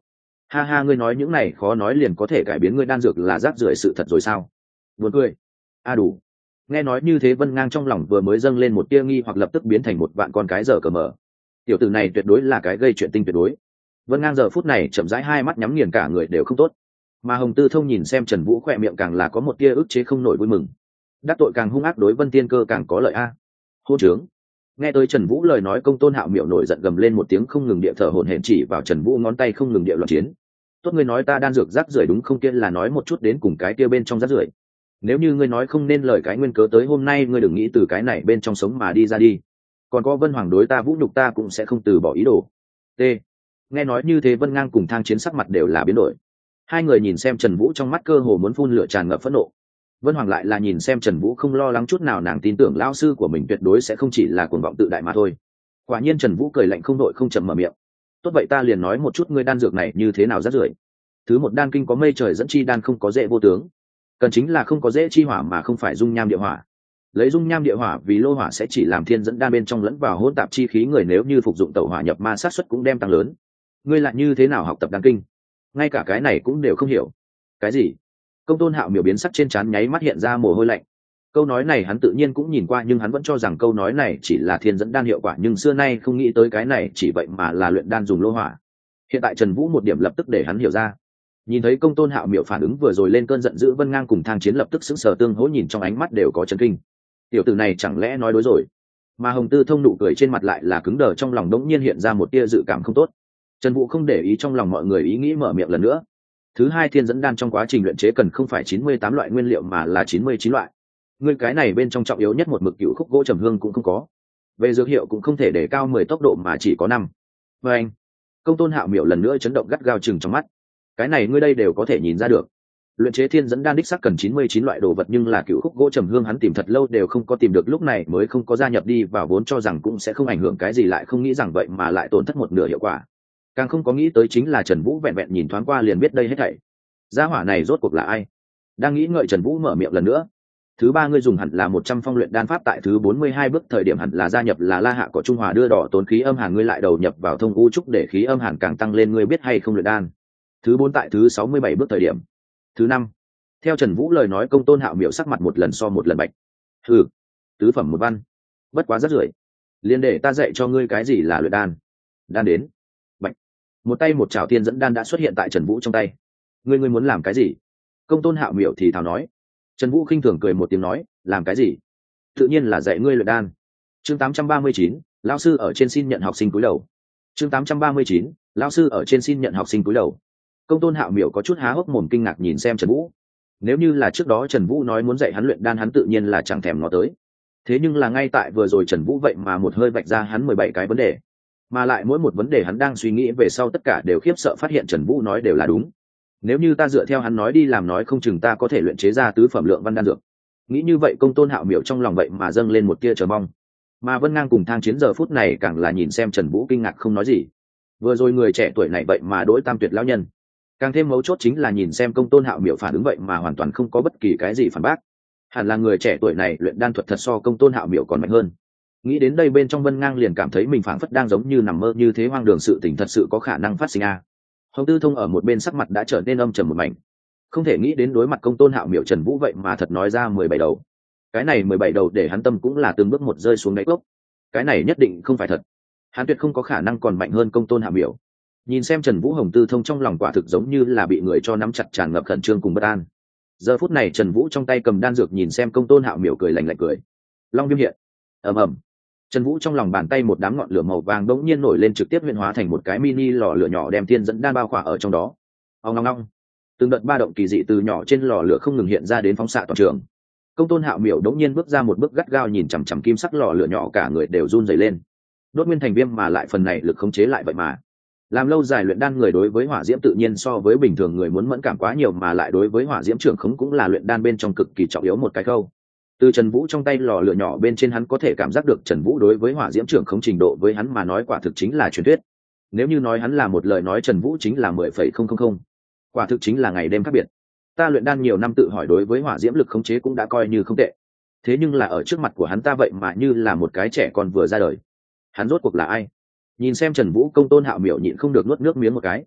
Ha ha, ngươi nói những này khó nói liền có thể cải biến ngươi đan dược là rác rưởi sự thật rồi sao? Buồn cười. A đủ. Nghe nói như thế Vân Ngang trong lòng vừa mới dâng lên một tia nghi hoặc lập tức biến thành một vạn con cái giờ cờ mở. Tiểu tử này tuyệt đối là cái gây chuyện tinh tuyệt đối. Vân Ngang giờ phút này chậm rãi hai mắt nhắm nghiền, cả người đều không tốt. Mà Hồng Tư Thông nhìn xem Trần Vũ khỏe miệng càng là có một tia ức chế không nổi vui mừng. Đắc tội càng hung ác đối Vân Tiên Cơ càng có lợi a. Hôn trướng. Nghe tới Trần Vũ lời nói, Công Tôn Hạo miểu nổi giận gầm lên một tiếng, không ngừng địa thở hổn hển chỉ vào Trần Vũ ngón tay không ngừng địa loạn chiến. Tốt, ngươi nói ta đan dược rác rưởi đúng không, kia là nói một chút đến cùng cái kia bên trong rác rưởi. Nếu như ngươi nói không nên lời cái nguyên cớ tới hôm nay ngươi đừng nghĩ từ cái này bên trong sống mà đi ra đi. Còn có Vân Hoàng đối ta vũ nhục ta cũng sẽ không từ bỏ ý đồ. T. Nghe nói như thế Vân Ngang cùng Thang Chiến sắc mặt đều là biến đổi. Hai người nhìn xem Trần Vũ trong mắt cơ hồ muốn phun lửa tràn ngập phẫn nộ. Vân Hoàng lại là nhìn xem Trần Vũ không lo lắng chút nào, nàng tin tưởng lão sư của mình tuyệt đối sẽ không chỉ là cuồng vọng tự đại mà thôi. Quả nhiên Trần Vũ cười lạnh không đội không chậm mở miệng. Tốt vậy ta liền nói một chút ngươi đan dược này như thế nào rác rưởi. Thứ một, đan kinh có mây trời dẫn chi đan không có dễ vô tướng. Cần chính là không có dễ chi hỏa mà không phải dung nham địa hỏa. Lấy dung nham địa hỏa vì lô hỏa sẽ chỉ làm thiên dẫn đan bên trong lẫn vào hỗn tạp chi khí, người nếu như phục dụng tẩu hỏa nhập ma sát suất cũng đem tăng lớn. Ngươi lại như thế nào học tập đan kinh? Ngay cả cái này cũng đều không hiểu. Cái gì? Công Tôn Hạo miểu biến sắc trên trán nháy mắt hiện ra mồ hôi lạnh. Câu nói này hắn tự nhiên cũng nhìn qua, nhưng hắn vẫn cho rằng câu nói này chỉ là thiên dẫn đan hiệu quả, nhưng xưa nay không nghĩ tới cái này chỉ vậy mà là luyện đan dùng lô hỏa. Hiện tại Trần Vũ một điểm lập tức để hắn hiểu ra. Nhìn thấy Công Tôn Hạo miểu phản ứng vừa rồi lên cơn giận dữ, Vân Ngang cùng Thang Chiến lập tức sững sờ tương hỗ, nhìn trong ánh mắt đều có chấn kinh. Tiểu tử này chẳng lẽ nói đối rồi? Mà Hồng Tư Thông nụ cười trên mặt lại là cứng đờ, trong lòng đống nhiên hiện ra một tia dự cảm không tốt. Trần Vũ không để ý trong lòng mọi người ý nghĩ, mở miệng lần nữa. Thứ hai, thiên dẫn đan trong quá trình luyện chế cần không phải chín mươi tám loại nguyên liệu mà là chín mươi chín loại. Ngươi cái này bên trong trọng yếu nhất một mực cựu khúc gỗ trầm hương cũng không có. Về dược hiệu cũng không thể để cao mười tốc độ mà chỉ có năm. Và anh, Công Tôn Hạo miểu lần nữa chấn động gắt gao chừng trong mắt. Cái này ngươi đây đều có thể nhìn ra được. Luyện chế thiên dẫn đan đích xác cần chín mươi chín loại đồ vật, nhưng là cựu khúc gỗ trầm hương hắn tìm thật lâu đều không có tìm được, lúc này mới không có gia nhập đi vào, vốn cho rằng cũng sẽ không ảnh hưởng cái gì, lại không nghĩ rằng vậy mà lại tổn thất một nửa hiệu quả. Càng không có nghĩ tới chính là Trần Vũ vẹn vẹn nhìn thoáng qua liền biết đây hết thảy. Gia hỏa này rốt cuộc là ai? Đang nghĩ ngợi Trần Vũ mở miệng lần nữa. Thứ ba, ngươi dùng hẳn là một trăm phong luyện đan pháp, tại thứ bốn mươi hai bước thời điểm hẳn là gia nhập là La Hạ có Trung Hòa đưa đỏ tốn khí âm hàn, ngươi lại đầu nhập vào thông u trúc để khí âm hàn càng tăng lên, ngươi biết hay không luyện đan. Thứ bốn, tại thứ sáu mươi bảy bước thời điểm. Thứ năm. Theo Trần Vũ lời nói, Công Tôn Hạo miểu sắc mặt một lần so một lần bạch. Hừ, tứ phẩm một văn, bất quá rất rưởi. Liên để ta dạy cho ngươi cái gì là luyện đan. Đan đến. Bạch. Một tay một chảo thiên dẫn đan đã xuất hiện tại Trần Vũ trong tay. Ngươi ngươi muốn làm cái gì? Công Tôn Hạo miểu thì thào nói. Trần Vũ khinh thường cười một tiếng nói, làm cái gì? Tự nhiên là dạy ngươi luyện đan. Chương tám trăm ba mươi chín, lão sư ở trên xin nhận học sinh cúi đầu. Chương tám trăm ba mươi chín, lão sư ở trên xin nhận học sinh cúi đầu. Công Tôn Hạo miểu có chút há hốc mồm kinh ngạc nhìn xem Trần Vũ. Nếu như là trước đó Trần Vũ nói muốn dạy hắn luyện đan, hắn tự nhiên là chẳng thèm ngó tới. Thế nhưng là ngay tại vừa rồi Trần Vũ vậy mà một hơi vạch ra hắn mười bảy cái vấn đề, mà lại mỗi một vấn đề hắn đang suy nghĩ về sau tất cả đều khiếp sợ phát hiện Trần Vũ nói đều là đúng. Nếu như ta dựa theo hắn nói đi làm, nói không chừng ta có thể luyện chế ra tứ phẩm lượng văn đan dược. Nghĩ như vậy Công Tôn Hạo miểu trong lòng vậy mà dâng lên một tia chờ mong. Mà Vân Ngang cùng Thang Chiến giờ phút này càng là nhìn xem Trần Vũ kinh ngạc không nói gì. Vừa rồi người trẻ tuổi này vậy mà đối Tam Tuyệt lão nhân. Càng thêm mấu chốt chính là nhìn xem Công Tôn Hạo miểu phản ứng vậy mà hoàn toàn không có bất kỳ cái gì phản bác. Hẳn là người trẻ tuổi này luyện đan thuật thật so Công Tôn Hạo miểu còn mạnh hơn. Nghĩ đến đây bên trong Vân Ngang liền cảm thấy mình phảng phất đang giống như nằm mơ, như thế hoang đường sự tình thật sự có khả năng phát sinh a. À. Hồng Tư Thông ở một bên sắc mặt đã trở nên âm trầm một mảnh. Không thể nghĩ đến đối mặt Công Tôn Hạo miểu Trần Vũ vậy mà thật nói ra mười bảy đầu. Cái này mười bảy đầu để hắn tâm cũng là từng bước một rơi xuống đáy cốc. Cái này nhất định không phải thật. Hắn tuyệt không có khả năng còn mạnh hơn Công Tôn Hạo miểu. Nhìn xem Trần Vũ, Hồng Tư Thông trong lòng quả thực giống như là bị người cho nắm chặt, tràn ngập khẩn trương cùng bất an. Giờ phút này Trần Vũ trong tay cầm đan dược, nhìn xem Công Tôn Hạo miểu cười lạnh lạnh cười. Long viêm hiện. Ầm ầm. Trần Vũ trong lòng bàn tay một đám ngọn lửa màu vàng bỗng nhiên nổi lên, trực tiếp huyễn hóa thành một cái mini lò lửa nhỏ, đem thiên dẫn đan bao khỏa ở trong đó. Ong ong ong. Từng đợt ba động kỳ dị từ nhỏ trên lò lửa không ngừng hiện ra đến phóng xạ toàn trường. Công Tôn Hạo miểu đống nhiên bước ra một bước gắt gao nhìn chằm chằm kim sắc lò lửa nhỏ, cả người đều run rẩy lên. Đốt nguyên thành viêm mà lại phần này lực khống chế lại vậy mà. Làm lâu dài luyện đan người đối với hỏa diễm tự nhiên so với bình thường người muốn mẫn cảm quá nhiều, mà lại đối với hỏa diễm trưởng khống cũng là luyện đan bên trong cực kỳ trọng yếu một cái khâu. Từ Trần Vũ trong tay lò lửa nhỏ bên trên, hắn có thể cảm giác được Trần Vũ đối với hỏa diễm trưởng khống trình độ với hắn mà nói quả thực chính là truyền thuyết. Nếu như nói hắn là một lời nói, Trần Vũ chính là mười phẩy không không không. Quả thực chính là ngày đêm khác biệt. Ta luyện đan nhiều năm tự hỏi đối với hỏa diễm lực khống chế cũng đã coi như không tệ. Thế nhưng là ở trước mặt của hắn ta vậy mà như là một cái trẻ con vừa ra đời. Hắn rốt cuộc là ai? Nhìn xem Trần Vũ, Công Tôn Hạo miểu nhịn không được nuốt nước miếng một cái.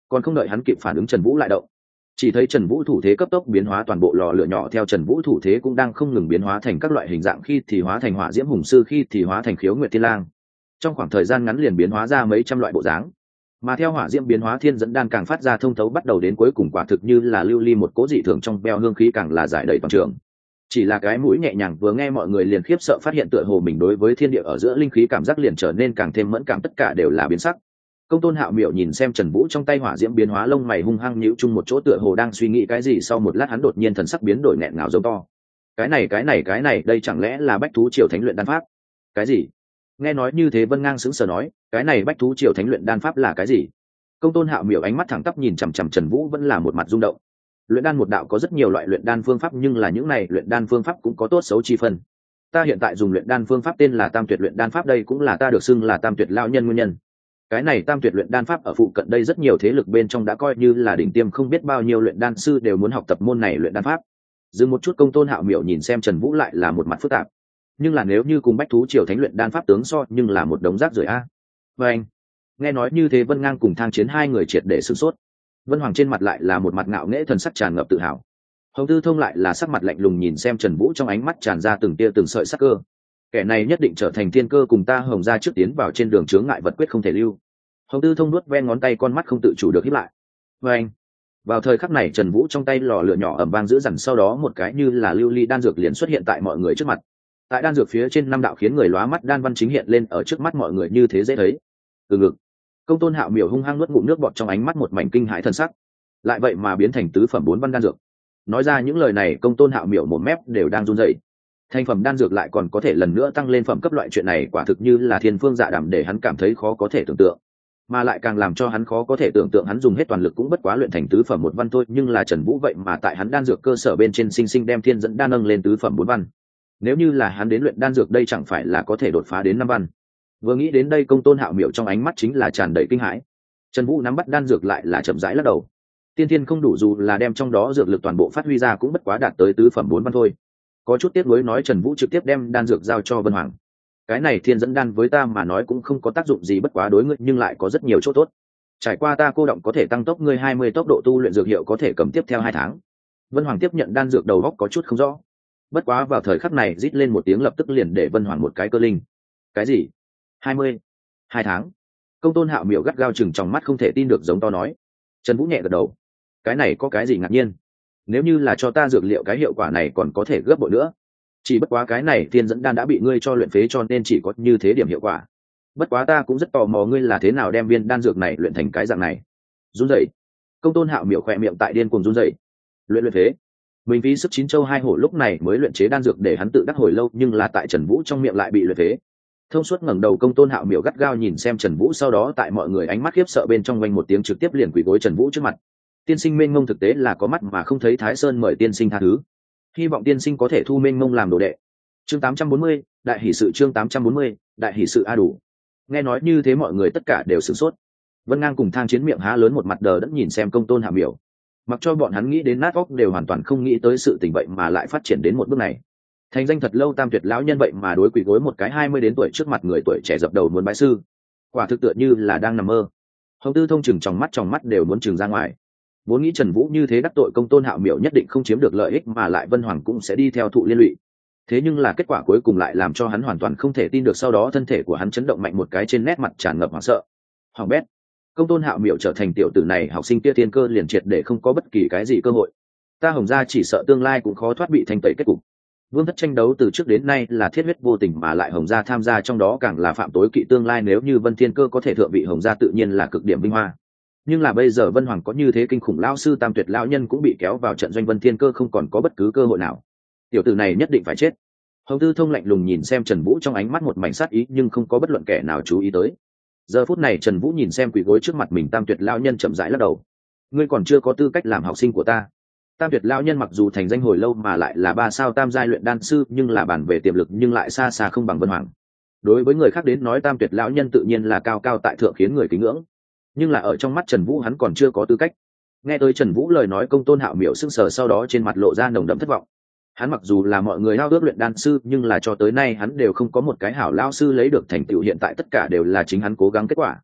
còn không đợi hắn kịp phản ứng Trần Vũ lại động, chỉ thấy Trần Vũ thủ thế cấp tốc biến hóa, toàn bộ lò lửa nhỏ theo Trần Vũ thủ thế cũng đang không ngừng biến hóa thành các loại hình dạng, khi thì hóa thành hỏa diễm hùng sư, khi thì hóa thành khiếu nguyệt thiên lang, trong khoảng thời gian ngắn liền biến hóa ra mấy trăm loại bộ dáng. Mà theo hỏa diễm biến hóa, thiên dẫn đan càng phát ra thông thấu, bắt đầu đến cuối cùng quả thực như là lưu ly một cố dị thường trong beo hương khí càng là giải đầy toàn trường. Chỉ là cái mũi nhẹ nhàng vừa nghe, mọi người liền khiếp sợ phát hiện tựa hồ mình đối với thiên địa ở giữa linh khí cảm giác liền trở nên càng thêm mẫn cảm, tất cả đều là biến sắc. Công Tôn Hạo Miểu nhìn xem Trần Vũ trong tay hỏa diễm biến hóa, lông mày hung hăng nhíu chung một chỗ, tựa hồ đang suy nghĩ cái gì. Sau một lát hắn đột nhiên thần sắc biến đổi, nghẹn ngào giống to: cái này cái này cái này đây chẳng lẽ là Bách Thú Triều Thánh Luyện Đan Pháp? Cái gì? Nghe nói như thế, Vân Ngang sững sờ nói: cái này Bách Thú Triều Thánh Luyện Đan Pháp là cái gì? Công Tôn Hạo Miểu ánh mắt thẳng tắp nhìn chằm chằm Trần Vũ, vẫn là một mặt rung động. Luyện đan một đạo có rất nhiều loại luyện đan phương pháp, nhưng là những này luyện đan phương pháp cũng có tốt xấu chi phân. Ta hiện tại dùng luyện đan phương pháp tên là Tam Tuyệt Luyện Đan Pháp, đây cũng là ta được xưng là Tam Tuyệt lão nhân nguyên nhân. Cái này Tam Tuyệt Luyện Đan Pháp ở phụ cận đây rất nhiều thế lực bên trong đã coi như là đỉnh tiêm, không biết bao nhiêu luyện đan sư đều muốn học tập môn này luyện đan pháp. Dừng một chút, Công Tôn Hạo Miểu nhìn xem Trần Vũ lại là một mặt phức tạp. Nhưng là nếu như cùng Bách Thú Triều Thánh Luyện Đan Pháp tướng so, nhưng là một đống rác rưởi a. Và anh, nghe nói như thế, Vân Ngang cùng Thang Chiến hai người triệt để sửng sốt. Vân Hoàng trên mặt lại là một mặt ngạo nghễ, thần sắc tràn ngập tự hào. Hồng Tư Thông lại là sắc mặt lạnh lùng nhìn xem Trần Vũ, trong ánh mắt tràn ra từng tia từng sợi sắc cơ. Kẻ này nhất định trở thành thiên cơ, cùng ta Hồng gia trước tiến vào trên đường chướng ngại vật quyết không thể lưu. Hồng Tư Thông nuốt ven ngón tay, con mắt không tự chủ được híp lại. Và anh, vào thời khắc này, Trần Vũ trong tay lò lửa nhỏ ầm vang dữ dằn, sau đó một cái như là lưu ly đan dược liền xuất hiện tại mọi người trước mặt. Tại đan dược phía trên năm đạo khiến người lóa mắt đan văn chính hiện lên ở trước mắt mọi người như thế dễ thấy. Từ ngực, Công Tôn Hạo Miểu hung hăng nuốt ngụm nước bọt, trong ánh mắt một mảnh kinh hãi thần sắc. Lại vậy mà biến thành tứ phẩm bốn văn đan dược. Nói ra những lời này, Công Tôn Hạo Miểu một mép đều đang run rẩy. Thành phẩm đan dược lại còn có thể lần nữa tăng lên phẩm cấp, loại chuyện này quả thực như là thiên phương dạ đàm, để hắn cảm thấy khó có thể tưởng tượng. Mà lại càng làm cho hắn khó có thể tưởng tượng, hắn dùng hết toàn lực cũng bất quá luyện thành tứ phẩm một văn thôi, nhưng là Trần Vũ vậy mà tại hắn đan dược cơ sở bên trên sinh sinh đem thiên dẫn đan nâng lên tứ phẩm bốn văn. Nếu như là hắn đến luyện đan dược, đây chẳng phải là có thể đột phá đến năm văn. Vừa nghĩ đến đây, Công Tôn Hạo Miểu trong ánh mắt chính là tràn đầy kinh hãi. Trần Vũ nắm bắt đan dược lại là chậm rãi lắc đầu. Tiên thiên không đủ, dù là đem trong đó dược lực toàn bộ phát huy ra cũng bất quá đạt tới tứ phẩm bốn văn thôi. Có chút tiếc nuối nói, Trần Vũ trực tiếp đem đan dược giao cho Vân Hoàng. Cái này thiên dẫn đan với ta mà nói cũng không có tác dụng gì, bất quá đối ngươi nhưng lại có rất nhiều chỗ tốt. Trải qua ta cô động có thể tăng tốc ngươi hai mươi, tốc độ tu luyện dược hiệu có thể cầm tiếp theo hai tháng. Vân Hoàng tiếp nhận đan dược, đầu óc có chút không rõ. Bất quá vào thời khắc này rít lên một tiếng, lập tức liền để Vân Hoàng một cái cơ linh. Cái gì? hai mươi? hai tháng? Công Tôn Hạo Miểu gắt gao chừng trong mắt không thể tin được, giống to nói. Trần Vũ nhẹ gật đầu. Cái này có cái gì ngạc nhiên? Nếu như là cho ta dược liệu, cái hiệu quả này còn có thể gấp bội nữa. Chỉ bất quá cái này thiên dẫn đan đã bị ngươi cho luyện phế, cho nên chỉ có như thế điểm hiệu quả. Bất quá ta cũng rất tò mò ngươi là thế nào đem viên đan dược này luyện thành cái dạng này. Run rẩy. Công Tôn Hạo Miểu khỏe miệng tại điên cuồng run rẩy. Luyện luyện phế? Mình phí sức chín châu hai hổ lúc này mới luyện chế đan dược để hắn tự đắc hồi lâu, nhưng là tại Trần Vũ trong miệng lại bị luyện phế. Thông suốt ngẩng đầu, Công Tôn Hạo Miểu gắt gao nhìn xem Trần Vũ, sau đó tại mọi người ánh mắt khiếp sợ bên trong vang một tiếng, trực tiếp liền quỳ gối Trần Vũ trước mặt. Tiên sinh mênh mông, thực tế là có mắt mà không thấy Thái Sơn, mời tiên sinh tha thứ. Hy vọng tiên sinh có thể thu mênh mông làm đồ đệ. Chương tám trăm bốn mươi, đại hỷ sự. Chương tám trăm bốn mươi, đại hỷ sự. A đủ. Nghe nói như thế, mọi người tất cả đều sửng sốt. Vân Ngang cùng Thang Chiến miệng há lớn, một mặt đờ đẫn nhìn xem Công Tôn Hạo Miểu. Mặc cho bọn hắn nghĩ đến nát óc, đều hoàn toàn không nghĩ tới sự tình vậy mà lại phát triển đến một bước này. Thành danh thật lâu Tam Tuyệt lão nhân vậy mà đối quỳ gối một cái hai mươi đến tuổi trước mặt người tuổi trẻ dập đầu muốn bái sư. Quả thực tựa như là đang nằm mơ. Hồng Tư Thông chừng trong mắt trong mắt đều muốn chừng ra ngoài. Vốn nghĩ Trần Vũ như thế đắc tội Công Tôn Hạo Miểu nhất định không chiếm được lợi ích, mà lại Vân Hoàng cũng sẽ đi theo thụ liên lụy. Thế nhưng là kết quả cuối cùng lại làm cho hắn hoàn toàn không thể tin được, sau đó thân thể của hắn chấn động mạnh một cái, trên nét mặt tràn ngập hoảng sợ. Hoàng bét. Công Tôn Hạo Miểu trở thành tiểu tử này học sinh kia thiên cơ liền triệt để không có bất kỳ cái gì cơ hội. Ta Hồng gia chỉ sợ tương lai cũng khó thoát bị thanh tẩy kết cục. Vương thất tranh đấu từ trước đến nay là thiết huyết vô tình, mà lại Hồng gia tham gia trong đó càng là phạm tối kỵ, tương lai nếu như Vân Thiên Cơ có thể thượng vị Hồng gia tự nhiên là cực điểm vinh hoa. Nhưng là bây giờ Vân Hoàng có như thế kinh khủng lão sư, Tam Tuyệt lão nhân cũng bị kéo vào trận doanh, Vân Thiên Cơ không còn có bất cứ cơ hội nào. Tiểu tử này nhất định phải chết. Hồng Tư Thông lạnh lùng nhìn xem Trần Vũ, trong ánh mắt một mảnh sát ý, nhưng không có bất luận kẻ nào chú ý tới. Giờ phút này Trần Vũ nhìn xem quỳ gối trước mặt mình Tam Tuyệt lão nhân, chậm rãi lắc đầu. Ngươi còn chưa có tư cách làm học sinh của ta. Tam Tuyệt lão nhân mặc dù thành danh hồi lâu, mà lại là ba sao tam giai luyện đan sư, nhưng là bản về tiềm lực nhưng lại xa xa không bằng Vân Hoàng. Đối với người khác đến nói, Tam Tuyệt lão nhân tự nhiên là cao cao tại thượng, khiến người kính ngưỡng. Nhưng là ở trong mắt Trần Vũ, hắn còn chưa có tư cách. Nghe tới Trần Vũ lời nói, Công Tôn Hạo Miểu sững sờ, sau đó trên mặt lộ ra nồng đậm thất vọng. Hắn mặc dù là mọi người ao ước luyện đan sư, nhưng là cho tới nay hắn đều không có một cái hảo lão sư lấy được thành tựu, hiện tại tất cả đều là chính hắn cố gắng kết quả.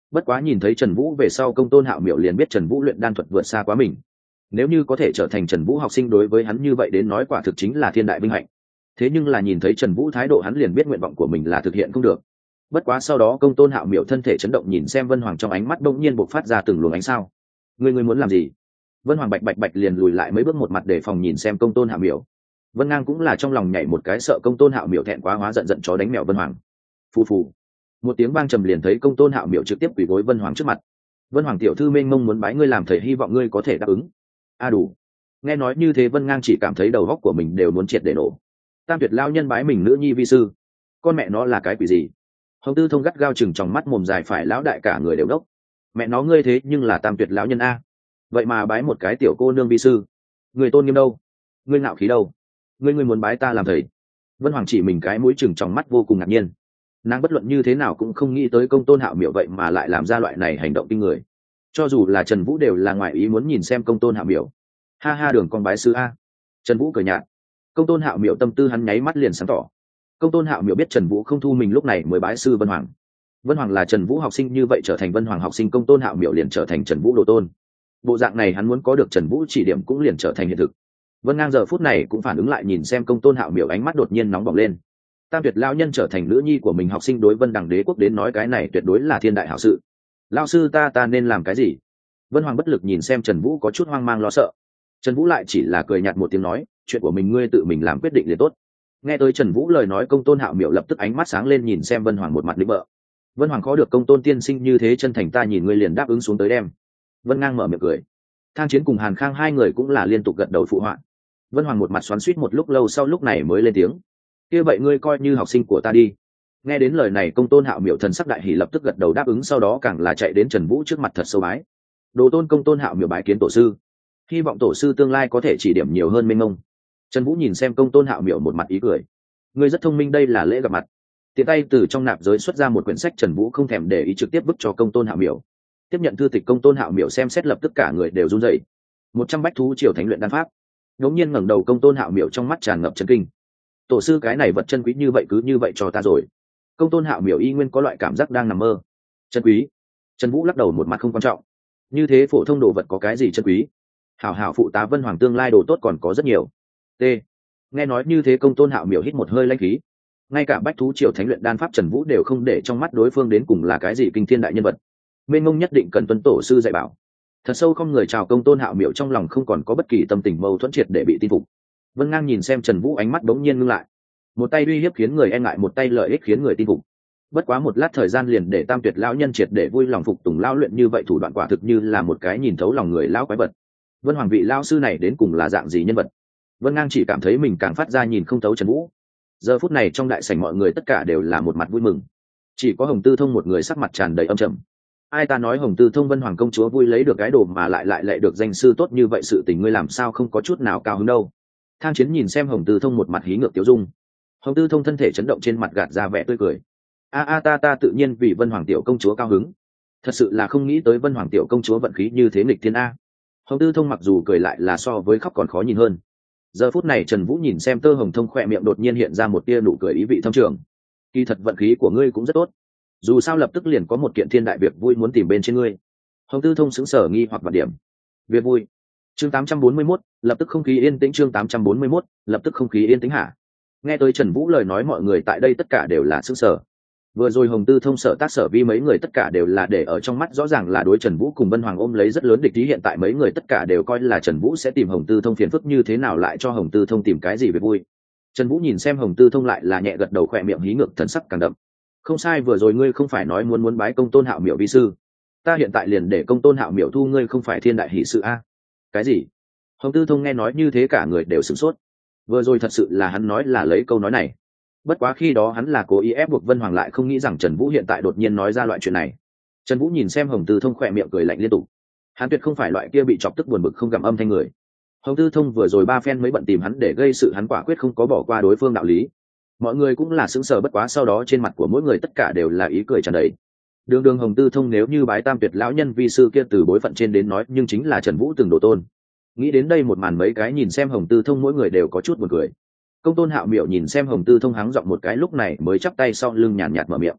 bất quá nhìn thấy Trần Vũ về sau, Công Tôn Hạo Miểu liền biết Trần Vũ luyện đan thuật vượt xa quá mình. Nếu như có thể trở thành Trần Vũ học sinh, đối với hắn như vậy đến nói quả thực chính là thiên đại vinh hạnh. Thế nhưng là nhìn thấy Trần Vũ thái độ, hắn liền biết nguyện vọng của mình là thực hiện không được. Bất quá sau đó Công Tôn Hạo Miểu thân thể chấn động, nhìn xem Vân Hoàng, trong ánh mắt bỗng nhiên bộc phát ra từng luồng ánh sao. Ngươi ngươi muốn làm gì? Vân Hoàng bạch bạch bạch liền lùi lại mấy bước, một mặt để phòng nhìn xem Công Tôn Hạo Miểu. Vân Ngang cũng là trong lòng nhảy một cái, sợ Công Tôn Hạo Miểu thẹn quá hóa giận, giận chó đánh mèo Vân Hoàng. Phù phù, một tiếng vang trầm, liền thấy Công Tôn Hạo Miểu trực tiếp quỳ gối Vân Hoàng trước mặt. Vân Hoàng tiểu thư mênh mông muốn bái ngươi làm thầy, hy vọng ngươi có thể đáp ứng. A à đủ. Nghe nói như thế, Vân Ngang chỉ cảm thấy đầu óc của mình đều muốn triệt để nổ. Tam Tuyệt lão nhân bái mình nữ nhi vi sư, con mẹ nó là cái quỷ gì? Hồng Tư Thông gắt gao chừng trong mắt mồm dài phải lão đại cả người đều đốc. Mẹ nó ngươi thế nhưng là Tam Tuyệt lão nhân a, vậy mà bái một cái tiểu cô nương vi sư, người tôn nghiêm đâu, ngươi ngạo khí đâu, ngươi ngươi muốn bái ta làm thầy? Vân Hoàng chỉ mình cái mũi chừng trong mắt vô cùng ngạc nhiên. Nàng bất luận như thế nào cũng không nghĩ tới Công Tôn Hạo Miểu vậy mà lại làm ra loại này hành động kinh người. Cho dù là Trần Vũ đều là ngoại ý muốn nhìn xem Công Tôn Hạo Miểu. Ha ha, đường con bái sư a. Trần Vũ cười nhạt. Công Tôn Hạo Miểu tâm tư hắn nháy mắt liền sáng tỏ. Công Tôn Hạo Miểu biết Trần Vũ không thu mình, lúc này mới bái sư Vân Hoàng. Vân Hoàng là Trần Vũ học sinh, như vậy trở thành Vân Hoàng học sinh, Công Tôn Hạo Miểu liền trở thành Trần Vũ đồ tôn. Bộ dạng này hắn muốn có được Trần Vũ chỉ điểm cũng liền trở thành hiện thực. Vân Ngang giờ phút này cũng phản ứng lại, nhìn xem Công Tôn Hạo Miểu, ánh mắt đột nhiên nóng bỏng lên. Tam Tuyệt lão nhân trở thành nữ nhi của mình học sinh, đối Vân Đằng đế quốc đến nói cái này tuyệt đối là thiên đại hảo sự. Lão sư, ta ta nên làm cái gì? Vân Hoàng bất lực nhìn xem Trần Vũ, có chút hoang mang lo sợ. Trần Vũ lại chỉ là cười nhạt một tiếng nói, chuyện của mình ngươi tự mình làm quyết định liền tốt. Nghe tới Trần Vũ lời nói, Công Tôn Hạo Miểu lập tức ánh mắt sáng lên, nhìn xem Vân Hoàng một mặt lĩnh bợ. Vân Hoàng khó được Công Tôn tiên sinh như thế chân thành, ta nhìn ngươi liền đáp ứng xuống tới đem. Vân Ngang mở miệng cười. Thang Chiến cùng Hàn Khang hai người cũng là liên tục gật đầu phụ họa. Vân Hoàng một mặt xoắn xuýt một lúc lâu sau, lúc này mới lên tiếng. Kia vậy ngươi coi như học sinh của ta đi. Nghe đến lời này, Công Tôn Hạo Miểu thần sắc đại hỉ, lập tức gật đầu đáp ứng, sau đó càng là chạy đến Trần Vũ trước mặt thật sâu bái. Đồ tôn Công Tôn Hạo Miểu bái kiến tổ sư, hy vọng tổ sư tương lai có thể chỉ điểm nhiều hơn mênh mông. Trần Vũ nhìn xem Công Tôn Hạo Miểu một mặt ý cười. Ngươi rất thông minh, đây là lễ gặp mặt. Tiện tay từ trong nạp giới xuất ra một quyển sách, Trần Vũ không thèm để ý trực tiếp vứt cho Công Tôn Hạo Miểu. Tiếp nhận thư tịch, Công Tôn Hạo Miểu xem xét lập tức cả người đều run rẩy. Một trăm bách thú triều thánh luyện đan pháp. Ngẫu nhiên ngẩng đầu, Công Tôn Hạo Miểu trong mắt tràn ngập chấn kinh. Tổ sư, cái này vật chân quý như vậy cứ như vậy cho ta rồi? Công Tôn Hạo Miểu y nguyên có loại cảm giác đang nằm mơ. Chân quý? Trần Vũ lắc đầu một mặt không quan trọng. Như thế phổ thông đồ vật có cái gì chân quý? Hảo hảo phụ tá Vân Hoàng tương lai đồ tốt còn có rất nhiều. T. Nghe nói như thế, Công Tôn Hạo Miểu hít một hơi lãnh khí. Ngay cả bách thú triều thánh luyện đan pháp Trần Vũ đều không để trong mắt, đối phương đến cùng là cái gì kinh thiên đại nhân vật. Mênh mông nhất định cần tuân tổ sư dạy bảo. Thật sâu không người chào Công Tôn Hạo Miểu, trong lòng không còn có bất kỳ tâm tình mâu thuẫn, triệt để bị tin phục. Vân Ngang nhìn xem Trần Vũ, ánh mắt đống nhiên ngưng lại. Một tay uy hiếp khiến người e ngại, một tay lợi ích khiến người tin phục. Bất quá một lát thời gian liền để Tam Tuyệt lão nhân triệt để vui lòng phục tùng lão luyện, như vậy thủ đoạn quả thực như là một cái nhìn thấu lòng người lão quái vật. Vân Hoàng vị lão sư này đến cùng là dạng gì nhân vật? Vân Ngang chỉ cảm thấy mình càng phát ra nhìn không thấu Trần Vũ. Giờ phút này trong đại sảnh mọi người tất cả đều là một mặt vui mừng, chỉ có Hồng Tư Thông một người sắc mặt tràn đầy âm trầm. Ai ta nói Hồng Tư Thông, Vân Hoàng công chúa vui lấy được cái đồ mà lại lại lại được danh sư tốt như vậy, sự tình ngươi làm sao không có chút nào cao hứng đâu? Thang Chiến nhìn xem Hồng Tư Thông một mặt hí ngược tiêu dung. Hồng Tư Thông thân thể chấn động, trên mặt gạt ra vẻ tươi cười. A a ta ta tự nhiên vì Vân Hoàng tiểu công chúa cao hứng. Thật sự là không nghĩ tới Vân Hoàng tiểu công chúa vận khí như thế nghịch thiên a. Hồng Tư Thông mặc dù cười lại là so với khóc còn khó nhìn hơn. Giờ phút này Trần Vũ nhìn xem Tơ Hồng Thông, khỏe miệng đột nhiên hiện ra một tia nụ cười ý vị thâm trường. Kỳ thật vận khí của ngươi cũng rất tốt, dù sao lập tức liền có một kiện thiên đại việc vui muốn tìm bên trên ngươi. Hồng Tư Thông sững sờ nghi hoặc vật điểm. Việc vui? Chương tám trăm bốn mươi mốt, lập tức không khí yên tĩnh. Chương tám trăm bốn mươi mốt, lập tức không khí yên tĩnh hả? Nghe tới Trần Vũ lời nói, mọi người tại đây tất cả đều là sững sờ. Vừa rồi Hồng Tư Thông Sở Tác Sở Vi mấy người tất cả đều là để ở trong mắt, rõ ràng là đối Trần Vũ cùng Vân Hoàng ôm lấy rất lớn địch ý. Hiện tại mấy người tất cả đều coi là Trần Vũ sẽ tìm Hồng Tư Thông phiền phức, như thế nào lại cho Hồng Tư Thông tìm cái gì về vui. Trần Vũ nhìn xem Hồng Tư Thông lại là nhẹ gật đầu, khỏe miệng hí ngược, thần sắc càng đậm. Không sai, vừa rồi ngươi không phải nói muốn muốn bái Công Tôn Hạo Miểu vi sư? Ta hiện tại liền để Công Tôn Hạo Miểu thu ngươi, không phải thiên đại hỷ sự a? Cái gì? Hồng Tư Thông nghe nói như thế cả người đều sửng sốt. Vừa rồi thật sự là hắn nói là lấy câu nói này. Bất quá khi đó hắn là cố ý ép buộc Vân Hoàng, lại không nghĩ rằng Trần Vũ hiện tại đột nhiên nói ra loại chuyện này. Trần Vũ nhìn xem Hồng Tư Thông, khỏe miệng cười lạnh liên tục. Hắn tuyệt không phải loại kia bị chọc tức buồn bực không gặm âm thanh người. Hồng Tư Thông vừa rồi ba phen mới bận tìm hắn để gây sự, hắn quả quyết không có bỏ qua đối phương đạo lý. Mọi người cũng là sững sờ, bất quá sau đó trên mặt của mỗi người tất cả đều là ý cười tràn đầy. Đường đường Hồng Tư Thông nếu như bái Tam Tuyệt lão nhân vi sư kia, từ bối phận trên đến nói nhưng chính là Trần Vũ từng đồ tôn. Nghĩ đến đây, một màn mấy cái nhìn xem Hồng Tư Thông mỗi người đều có chút buồn cười. Công Tôn Hạo Miểu nhìn xem Hồng Tư Thông hắng giọng một cái, lúc này mới chắp tay sau lưng nhàn nhạt mở miệng.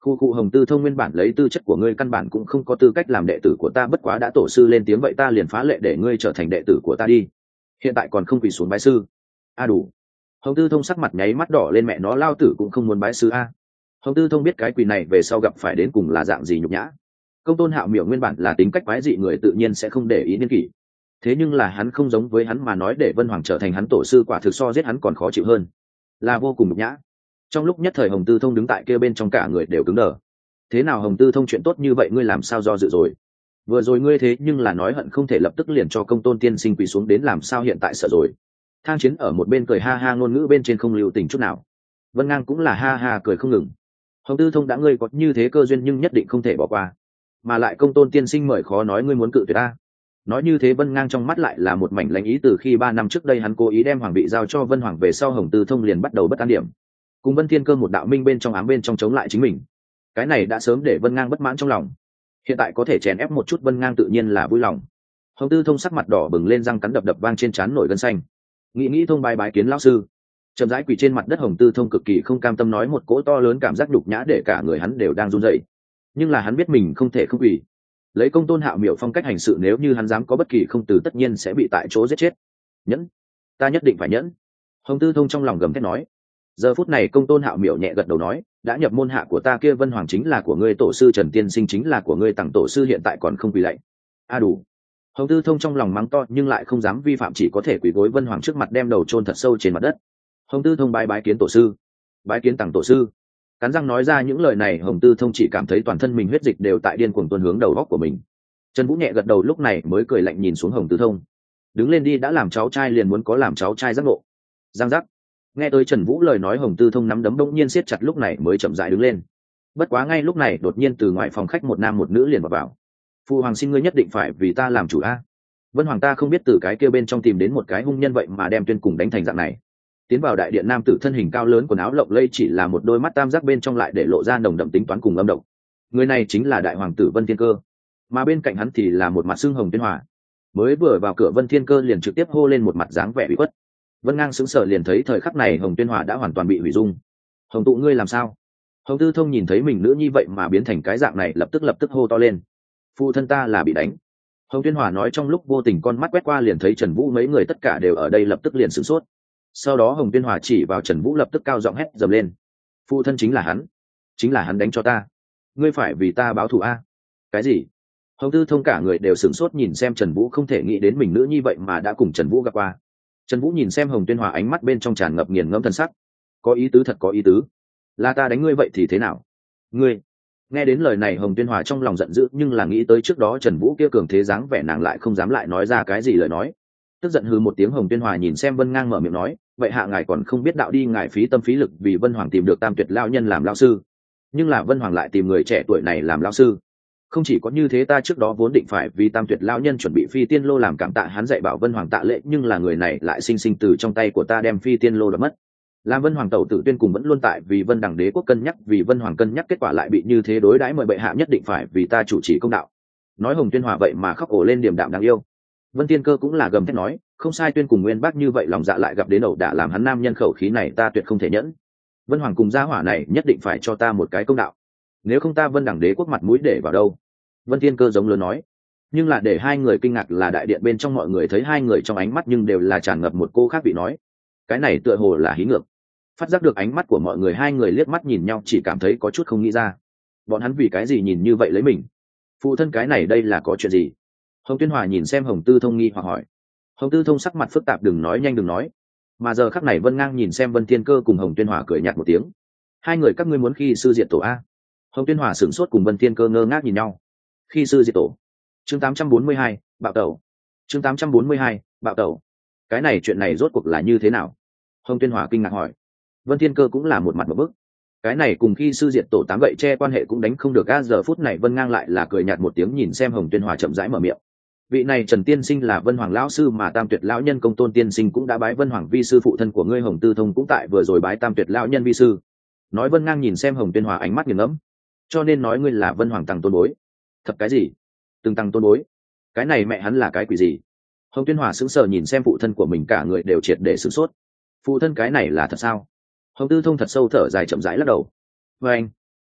Khu cụ Hồng Tư Thông nguyên bản lấy tư chất của ngươi căn bản cũng không có tư cách làm đệ tử của ta, bất quá đã tổ sư lên tiếng vậy ta liền phá lệ để ngươi trở thành đệ tử của ta đi. Hiện tại còn không quỳ xuống bái sư. A đủ. Hồng Tư Thông sắc mặt nháy mắt đỏ lên, mẹ nó lao tử cũng không muốn bái sư a. Hồng Tư Thông biết cái quỳ này về sau gặp phải đến cùng là dạng gì nhục nhã. Công tôn Hạo Miểu nguyên bản là tính cách quái dị người tự nhiên sẽ không để ý niên kỷ. Thế nhưng là hắn không giống với hắn mà nói để Vân Hoàng trở thành hắn tổ sư quả thực so giết hắn còn khó chịu hơn, là vô cùng nhục nhã. Trong lúc nhất thời Hồng Tư Thông đứng tại kia bên trong cả người đều cứng đờ. Thế nào Hồng Tư Thông, chuyện tốt như vậy ngươi làm sao do dự rồi? Vừa rồi ngươi thế nhưng là nói hận không thể lập tức liền cho công tôn tiên sinh quỳ xuống, đến làm sao hiện tại sợ rồi? Thang Chiến ở một bên cười ha ha, ngôn ngữ bên trên không lưu tình chút nào. Vân Ngang cũng là ha ha cười không ngừng. Hồng Tư Thông đã ngươi có như thế cơ duyên nhưng nhất định không thể bỏ qua, mà lại công tôn tiên sinh mời khó nói ngươi muốn cự tuyệt ta. Nói như thế Vân Ngang trong mắt lại là một mảnh lãnh ý, từ khi ba năm trước đây hắn cố ý đem hoàng vị giao cho Vân Hoàng về sau Hồng Tư Thông liền bắt đầu bất an điểm, cùng Vân Thiên Cơ một đạo minh bên trong ám bên trong chống lại chính mình. Cái này đã sớm để Vân Ngang bất mãn trong lòng, hiện tại có thể chèn ép một chút Vân Ngang tự nhiên là vui lòng. Hồng Tư Thông sắc mặt đỏ bừng lên, răng cắn đập đập vang trên trán nổi gân xanh. Nghĩ nghĩ thông bái bái kiến lão sư, chậm rãi quỳ trên mặt đất. Hồng Tư Thông cực kỳ không cam tâm, nói một cỗ to lớn cảm giác nhục nhã để cả người hắn đều đang run rẩy, nhưng là hắn biết mình không thể không quỳ. Lấy công tôn Hạo Miểu phong cách hành sự, nếu như hắn dám có bất kỳ không từ tất nhiên sẽ bị tại chỗ giết chết. Nhẫn, ta nhất định phải nhẫn. Hồng Tư Thông trong lòng gầm thét nói. Giờ phút này công tôn Hạo Miểu nhẹ gật đầu nói, đã nhập môn hạ của ta kia Vân Hoàng chính là của ngươi, tổ sư Trần Tiên Sinh chính là của ngươi, tặng tổ sư hiện tại còn không quỳ lạy. A đủ. Hồng Tư Thông trong lòng mắng to nhưng lại không dám vi phạm, chỉ có thể quỳ gối Vân Hoàng trước mặt đem đầu chôn thật sâu trên mặt đất. Hồng Tư Thông bái bái kiến tổ sư, bái kiến tặng tổ sư. Cắn răng nói ra những lời này, Hồng Tư Thông chỉ cảm thấy toàn thân mình huyết dịch đều tại điên cuồng tuôn hướng đầu góc của mình. Trần Vũ nhẹ gật đầu lúc này mới cười lạnh nhìn xuống Hồng Tư Thông. Đứng lên đi, đã làm cháu trai liền muốn có làm cháu trai giác ngộ. Giang giác. Nghe tới Trần Vũ lời nói, Hồng Tư Thông nắm đấm bỗng nhiên siết chặt, lúc này mới chậm rãi đứng lên. Bất quá ngay lúc này đột nhiên từ ngoài phòng khách một nam một nữ liền vào vào. Phu hoàng xin ngươi nhất định phải vì ta làm chủ a. Vân Hoàng ta không biết từ cái kia bên trong tìm đến một cái hung nhân vậy mà đem Tuyên cùng đánh thành dạng này. Tiến vào đại điện nam tử thân hình cao lớn, quần áo lộng lẫy, chỉ là một đôi mắt tam giác bên trong lại để lộ ra nồng đậm tính toán cùng âm độc. Người này chính là đại hoàng tử Vân Thiên Cơ, mà bên cạnh hắn thì là một mặt xương hồng Tuyên Hòa. Mới vừa vào cửa Vân Thiên Cơ liền trực tiếp hô lên một mặt dáng vẻ bị khuất. Vân Ngang sững sờ liền thấy thời khắc này Hồng Tuyên Hòa đã hoàn toàn bị hủy dung. Hồng tụ ngươi làm sao? Hồng Tư Thông nhìn thấy mình nữ nhi vậy mà biến thành cái dạng này, lập tức lập tức hô to lên. Phụ thân ta là bị đánh. Hồng Tuyên Hòa nói trong lúc vô tình con mắt quét qua liền thấy Trần Vũ mấy người tất cả đều ở đây, lập tức liền sửng sốt. Sau đó Hồng Tuyên Hòa chỉ vào Trần Vũ lập tức cao giọng hét dầm lên. Phụ thân chính là hắn, chính là hắn đánh cho ta. Ngươi phải vì ta báo thù a? Cái gì? Hồng Tư Thông cả người đều sửng sốt nhìn xem Trần Vũ, không thể nghĩ đến mình nữ nhi vậy mà đã cùng Trần Vũ gặp qua. Trần Vũ nhìn xem Hồng Tuyên Hòa, ánh mắt bên trong tràn ngập nghiền ngẫm thân sắc. Có ý tứ, thật có ý tứ. Là ta đánh ngươi vậy thì thế nào? Ngươi? Nghe đến lời này Hồng Tuyên Hòa trong lòng giận dữ, nhưng là nghĩ tới trước đó Trần Vũ kia cường thế dáng vẻ, nàng lại không dám lại nói ra cái gì lời nói. Tức giận hừ một tiếng, Hồng Tuyên Hòa nhìn xem Vân Ngang mở miệng nói, vậy hạ ngài còn không biết đạo đi, ngài phí tâm phí lực vì Vân Hoàng tìm được Tam Tuyệt lão nhân làm lão sư, nhưng là Vân Hoàng lại tìm người trẻ tuổi này làm lão sư. Không chỉ có như thế, ta trước đó vốn định phải vì Tam Tuyệt lão nhân chuẩn bị phi tiên lô làm cảm tạ hắn dạy bảo Vân Hoàng tạ lễ, nhưng là người này lại sinh sinh từ trong tay của ta đem phi tiên lô đoạt mất. Làm Vân Hoàng tẩu tử Tuyên cùng vẫn luôn tại vì Vân Đằng Đế quốc cân nhắc, vì Vân Hoàng cân nhắc, kết quả lại bị như thế đối đãi, mời bệ hạ nhất định phải vì ta chủ trì công đạo. Nói Hồng Tuyên Hòa vậy mà khóc ổ lên, điềm đạm đáng yêu. Vân Tiên Cơ cũng là gầm thét nói, không sai, Tuyên cùng Nguyên Bác như vậy lòng dạ lại gặp đến ẩu đả, làm hắn nam nhân khẩu khí này ta tuyệt không thể nhẫn. Vân Hoàng cùng gia hỏa này nhất định phải cho ta một cái công đạo, nếu không ta Vân Đằng Đế quốc mặt mũi để vào đâu? Vân Tiên Cơ giống lớn nói. Nhưng là để hai người kinh ngạc là đại điện bên trong mọi người thấy hai người trong ánh mắt nhưng đều là tràn ngập một cô khác vị, nói cái này tựa hồ là hí ngược. Phát giác được ánh mắt của mọi người, hai người liếc mắt nhìn nhau, chỉ cảm thấy có chút không nghĩ ra bọn hắn vì cái gì nhìn như vậy lấy mình. Phụ thân cái này đây là có chuyện gì? Hồng Tuyên Hòa nhìn xem Hồng Tư Thông nghi hoặc hỏi. Hồng Tư Thông sắc mặt phức tạp, đừng nói nhanh đừng nói. Mà giờ khắc này Vân Ngang nhìn xem Vân Thiên Cơ cùng Hồng Tuyên Hòa cười nhạt một tiếng. Hai người các ngươi muốn khi sư diệt tổ a? Hồng Tuyên Hòa sửng sốt cùng Vân Thiên Cơ ngơ ngác nhìn nhau. Khi sư diệt tổ? Chương tám trăm bốn mươi hai, bạo tẩu. Chương tám trăm bốn mươi hai, bạo tẩu. Cái này chuyện này rốt cuộc là như thế nào? Hồng Tuyên Hòa kinh ngạc hỏi. Vân Thiên Cơ cũng là một mặt một bức. Cái này cùng khi sư diệt tổ tám gậy che quan hệ cũng đánh không được a. Giờ phút này Vân Ngang lại là cười nhạt một tiếng nhìn xem Hồng Tuyên Hòa chậm rãi mở miệng. Vị này Trần Tiên Sinh là Vân Hoàng lão sư, mà Tam Tuyệt lão nhân Công Tôn Tiên Sinh cũng đã bái Vân Hoàng vi sư, phụ thân của ngươi Hồng Tư Thông cũng tại vừa rồi bái Tam Tuyệt lão nhân vi sư. Nói Vân Ngang nhìn xem Hồng Tuyên Hòa ánh mắt nghiền ngẫm. Cho nên nói ngươi là Vân Hoàng tăng tôn bối. Thật cái gì? Từng tăng tôn bối? Cái này mẹ hắn là cái quỷ gì? Hồng Tuyên Hòa sững sờ nhìn xem phụ thân của mình, cả người đều triệt để sửng sốt. Phụ thân cái này là thật sao? Hồng Tư Thông thật sâu thở dài chậm rãi lắc đầu. Và anh,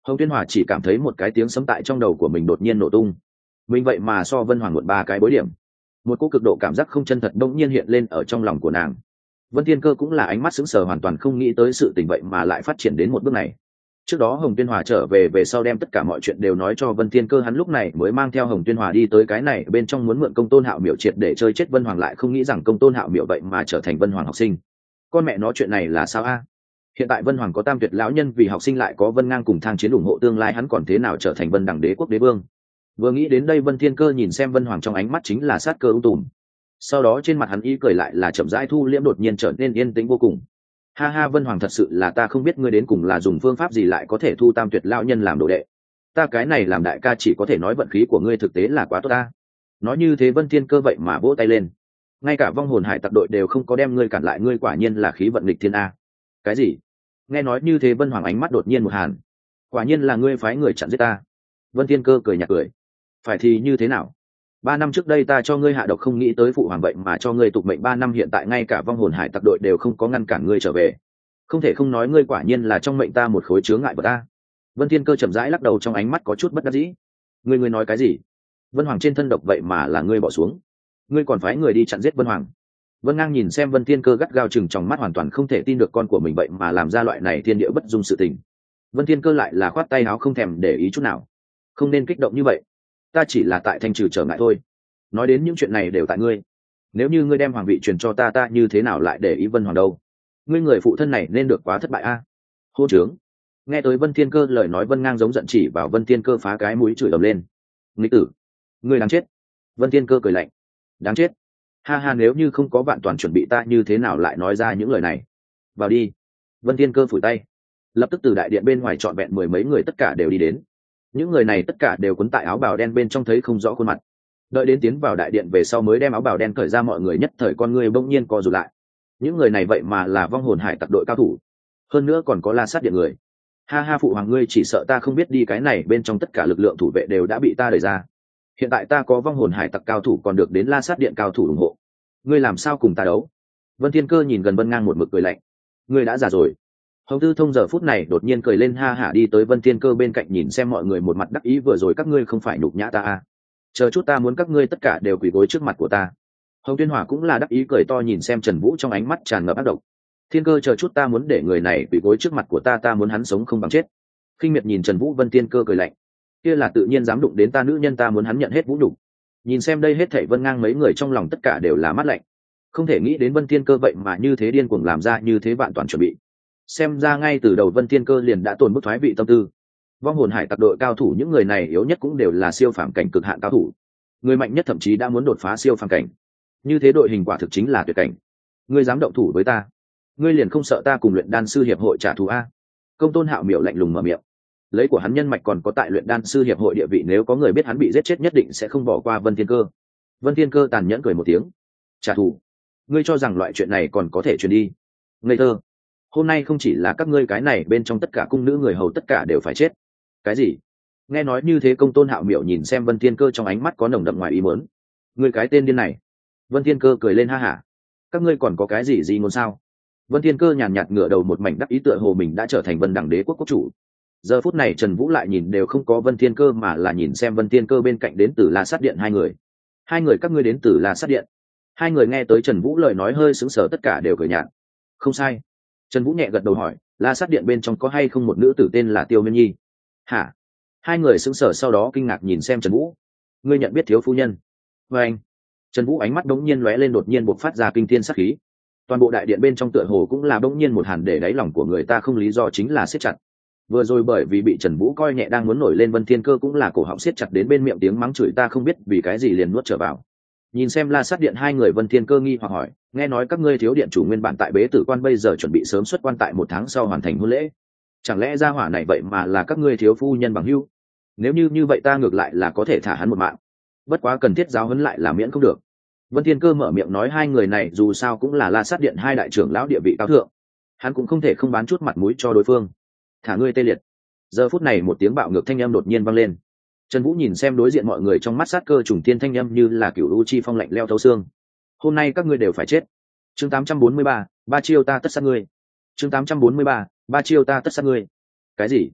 Hồng Tuyên Hòa chỉ cảm thấy một cái tiếng sấm tại trong đầu của mình đột nhiên nổ tung. Mình vậy mà so Vân Hoàng muộn ba cái bối điểm. Một cô cực độ cảm giác không chân thật đông nhiên hiện lên ở trong lòng của nàng. Vân Thiên Cơ cũng là ánh mắt sững sờ, hoàn toàn không nghĩ tới sự tình vậy mà lại phát triển đến một bước này. Trước đó Hồng Tuyên Hòa trở về về sau đem tất cả mọi chuyện đều nói cho Vân Thiên Cơ, hắn lúc này mới mang theo Hồng Tuyên Hòa đi tới cái này bên trong muốn mượn Công Tôn Hạo Miểu triệt để chơi chết Vân Hoàng, lại không nghĩ rằng Công Tôn Hạo Miểu vậy mà trở thành Vân Hoàng học sinh. Con mẹ nó, chuyện này là sao a? Hiện tại Vân Hoàng có Tam Tuyệt lão nhân vì học sinh, lại có Vân Ngang cùng Thang Chiến ủng hộ, tương lai hắn còn thế nào trở thành Vân Đẳng Đế quốc đế vương. Vừa nghĩ đến đây, Vân Thiên Cơ nhìn xem Vân Hoàng trong ánh mắt chính là sát cơ ung tùm. Sau đó trên mặt hắn ý cười lại là chậm rãi thu liễm, đột nhiên trở nên yên tĩnh vô cùng. Ha ha, Vân Hoàng, thật sự là ta không biết ngươi đến cùng là dùng phương pháp gì lại có thể thu Tam Tuyệt lão nhân làm đồ đệ. Ta cái này làm đại ca chỉ có thể nói vận khí của ngươi thực tế là quá tốt ta. Nói như thế Vân Thiên Cơ vậy mà vỗ tay lên. Ngay cả vong hồn hải tặc đội đều không có đem ngươi cản lại, ngươi quả nhiên là khí vận nghịch thiên a. Cái gì? Nghe nói như thế Vân Hoàng ánh mắt đột nhiên một hàn. Quả nhiên là ngươi phái người chặn giết ta. Vân Thiên Cơ cười nhạt cười. Phải thì như thế nào? Ba năm trước đây ta cho ngươi hạ độc, không nghĩ tới phụ hoàng vậy mà cho ngươi tục mệnh ba năm, hiện tại ngay cả vong hồn hải tặc đội đều không có ngăn cản ngươi trở về. Không thể không nói ngươi quả nhiên là trong mệnh ta một khối chướng ngại của ta. Vân Thiên Cơ chậm rãi lắc đầu, trong ánh mắt có chút bất đắc dĩ. Ngươi ngươi nói cái gì? Vân Hoàng trên thân độc vậy mà là ngươi bỏ xuống? Ngươi còn phái người đi chặn giết Vân Hoàng? Vân Ngang nhìn xem Vân Thiên Cơ gắt gao chừng trong mắt, hoàn toàn không thể tin được con của mình vậy mà làm ra loại này thiên địa bất dung sự tình. Vân Thiên Cơ lại là khoát tay áo, không thèm để ý chút nào. Không nên kích động như vậy, ta chỉ là tại thanh trừ trở ngại thôi. Nói đến những chuyện này đều tại ngươi. Nếu như ngươi đem hoàng vị truyền cho ta, ta như thế nào lại để ý Vân Hoàng đâu? Ngươi người phụ thân này nên được quá thất bại a. À? Hô trướng. Nghe tới Vân Thiên Cơ lời nói, Vân Ngang giống giận chỉ vào Vân Thiên Cơ, phá cái mũi chửi ầm lên. Nghịch tử, ngươi đáng chết. Vân Thiên Cơ cười lạnh. Đáng chết? Ha ha, nếu như không có vạn toàn chuẩn bị, ta như thế nào lại nói ra những lời này? Vào đi. Vân Thiên Cơ phủi tay. Lập tức từ đại điện bên ngoài trọn vẹn mười mấy người tất cả đều đi đến. Những người này tất cả đều quấn tại áo bào đen bên trong, thấy không rõ khuôn mặt. Đợi đến tiến vào đại điện về sau mới đem áo bào đen cởi ra, mọi người nhất thời con người bỗng nhiên co rụt lại. Những người này vậy mà là vong hồn hải tặc đội cao thủ, hơn nữa còn có La Sát Điện người. Ha ha, phụ hoàng, ngươi chỉ sợ ta không biết đi, cái này bên trong tất cả lực lượng thủ vệ đều đã bị ta đẩy ra. Hiện tại ta có vong hồn hải tặc cao thủ, còn được đến La Sát Điện cao thủ ủng hộ, ngươi làm sao cùng ta đấu? Vân Thiên Cơ nhìn gần Vân Ngang một mực cười lạnh. Ngươi đã già rồi. Hồng Tư Thông giờ phút này đột nhiên cười lên ha hả, đi tới Vân Thiên Cơ bên cạnh, nhìn xem mọi người một mặt đắc ý, vừa rồi các ngươi không phải nhục nhã ta à? Chờ chút ta muốn các ngươi tất cả đều quỳ gối trước mặt của ta. Hồng Tuyên Hỏa cũng là đắc ý cười to, nhìn xem Trần Vũ trong ánh mắt tràn ngập ác độc. Thiên Cơ, chờ chút ta muốn để người này quỳ gối trước mặt của ta, ta muốn hắn sống không bằng chết. Khinh miệt nhìn Trần Vũ, Vân Thiên Cơ cười lạnh. Kia là tự nhiên dám đụng đến ta nữ nhân, ta muốn hắn nhận hết vũ nhục. Nhìn xem đây hết thảy Vân Ngang mấy người trong lòng tất cả đều là mắt lạnh. Không thể nghĩ đến Vân Thiên Cơ vậy mà như thế điên cuồng làm ra như thế vạn toàn chuẩn bị. Xem ra ngay từ đầu Vân Thiên Cơ liền đã tồn bức thoái vị tâm tư. Vong hồn hải tặc đội cao thủ, những người này yếu nhất cũng đều là siêu phàm cảnh cực hạn cao thủ. Người mạnh nhất thậm chí đã muốn đột phá siêu phàm cảnh. Như thế đội hình quả thực chính là tuyệt cảnh. Ngươi dám động thủ với ta, ngươi liền không sợ ta cùng luyện đan sư hiệp hội trả thù a? Công Tôn Hạo Miểu lạnh lùng mở miệng. Lấy của hắn nhân mạch còn có tại luyện đan sư hiệp hội địa vị, nếu có người biết hắn bị giết chết nhất định sẽ không bỏ qua Vân Thiên Cơ. Vân Thiên Cơ tàn nhẫn cười một tiếng. Trả thù? Ngươi cho rằng loại chuyện này còn có thể truyền đi? Ngây thơ. Hôm nay không chỉ là các ngươi cái này bên trong tất cả cung nữ người hầu tất cả đều phải chết. Cái gì? Nghe nói như thế Công Tôn Hạo Miểu nhìn xem Vân Thiên Cơ, trong ánh mắt có nồng đậm ngoài ý muốn. Ngươi cái tên điên này. Vân Thiên Cơ cười lên ha hả. Các ngươi còn có cái gì gì ngôn sao? Vân Thiên Cơ nhàn nhạt ngửa đầu, một mảnh đắc ý, tựa hồ mình đã trở thành Vân Đẳng Đế quốc quốc chủ. Giờ phút này Trần Vũ lại nhìn đều không có Vân Thiên Cơ, mà là nhìn xem Vân Thiên Cơ bên cạnh đến từ La Sát Điện hai người. Hai người các ngươi đến từ La Sát Điện? Hai người nghe tới Trần Vũ lời nói hơi sững sờ, tất cả đều cười nhạt. Không sai. Trần Vũ nhẹ gật đầu hỏi, La Sát Điện bên trong có hay không một nữ tử tên là Tiêu Miên Nhi? Hả? Hai người sững sờ sau đó kinh ngạc nhìn xem Trần Vũ. Ngươi nhận biết thiếu phu nhân? Và anh. Trần Vũ ánh mắt đống nhiên lóe lên, đột nhiên bộc phát ra kinh thiên sát khí. Toàn bộ đại điện bên trong tựa hồ cũng là đống nhiên một hàn, để đáy lòng của người ta không lý do chính là siết chặt. Vừa rồi bởi vì bị Trần Vũ coi nhẹ đang muốn nổi lên, Vân Thiên Cơ cũng là cổ họng siết chặt đến bên miệng, tiếng mắng chửi ta không biết vì cái gì liền nuốt trở vào. Nhìn xem La Sát Điện hai người, Vân Thiên Cơ nghi hoặc hỏi, nghe nói các ngươi thiếu điện chủ nguyên bản tại bế tử quan, bây giờ chuẩn bị sớm xuất quan, tại một tháng sau hoàn thành hôn lễ. Chẳng lẽ gia hỏa này vậy mà là các ngươi thiếu phu nhân bằng hữu? Nếu như như vậy ta ngược lại là có thể thả hắn một mạng, bất quá cần thiết giáo huấn lại là miễn không được. Vân Thiên Cơ mở miệng nói, hai người này dù sao cũng là La Sát Điện hai đại trưởng lão địa vị cao thượng, hắn cũng không thể không bán chút mặt mũi cho đối phương. Thả ngươi tê liệt. Giờ phút này một tiếng bạo ngược thanh âm đột nhiên vang lên. Trần Vũ nhìn xem đối diện mọi người, trong mắt sát cơ trùng tiên, thanh âm như là cửu u chi phong lạnh leo thấu xương. Hôm nay các ngươi đều phải chết. Chương tám trăm bốn mươi ba, ba chiêu ta tất sát ngươi. Chương tám trăm bốn mươi ba, ba chiêu ta tất sát ngươi. Cái gì?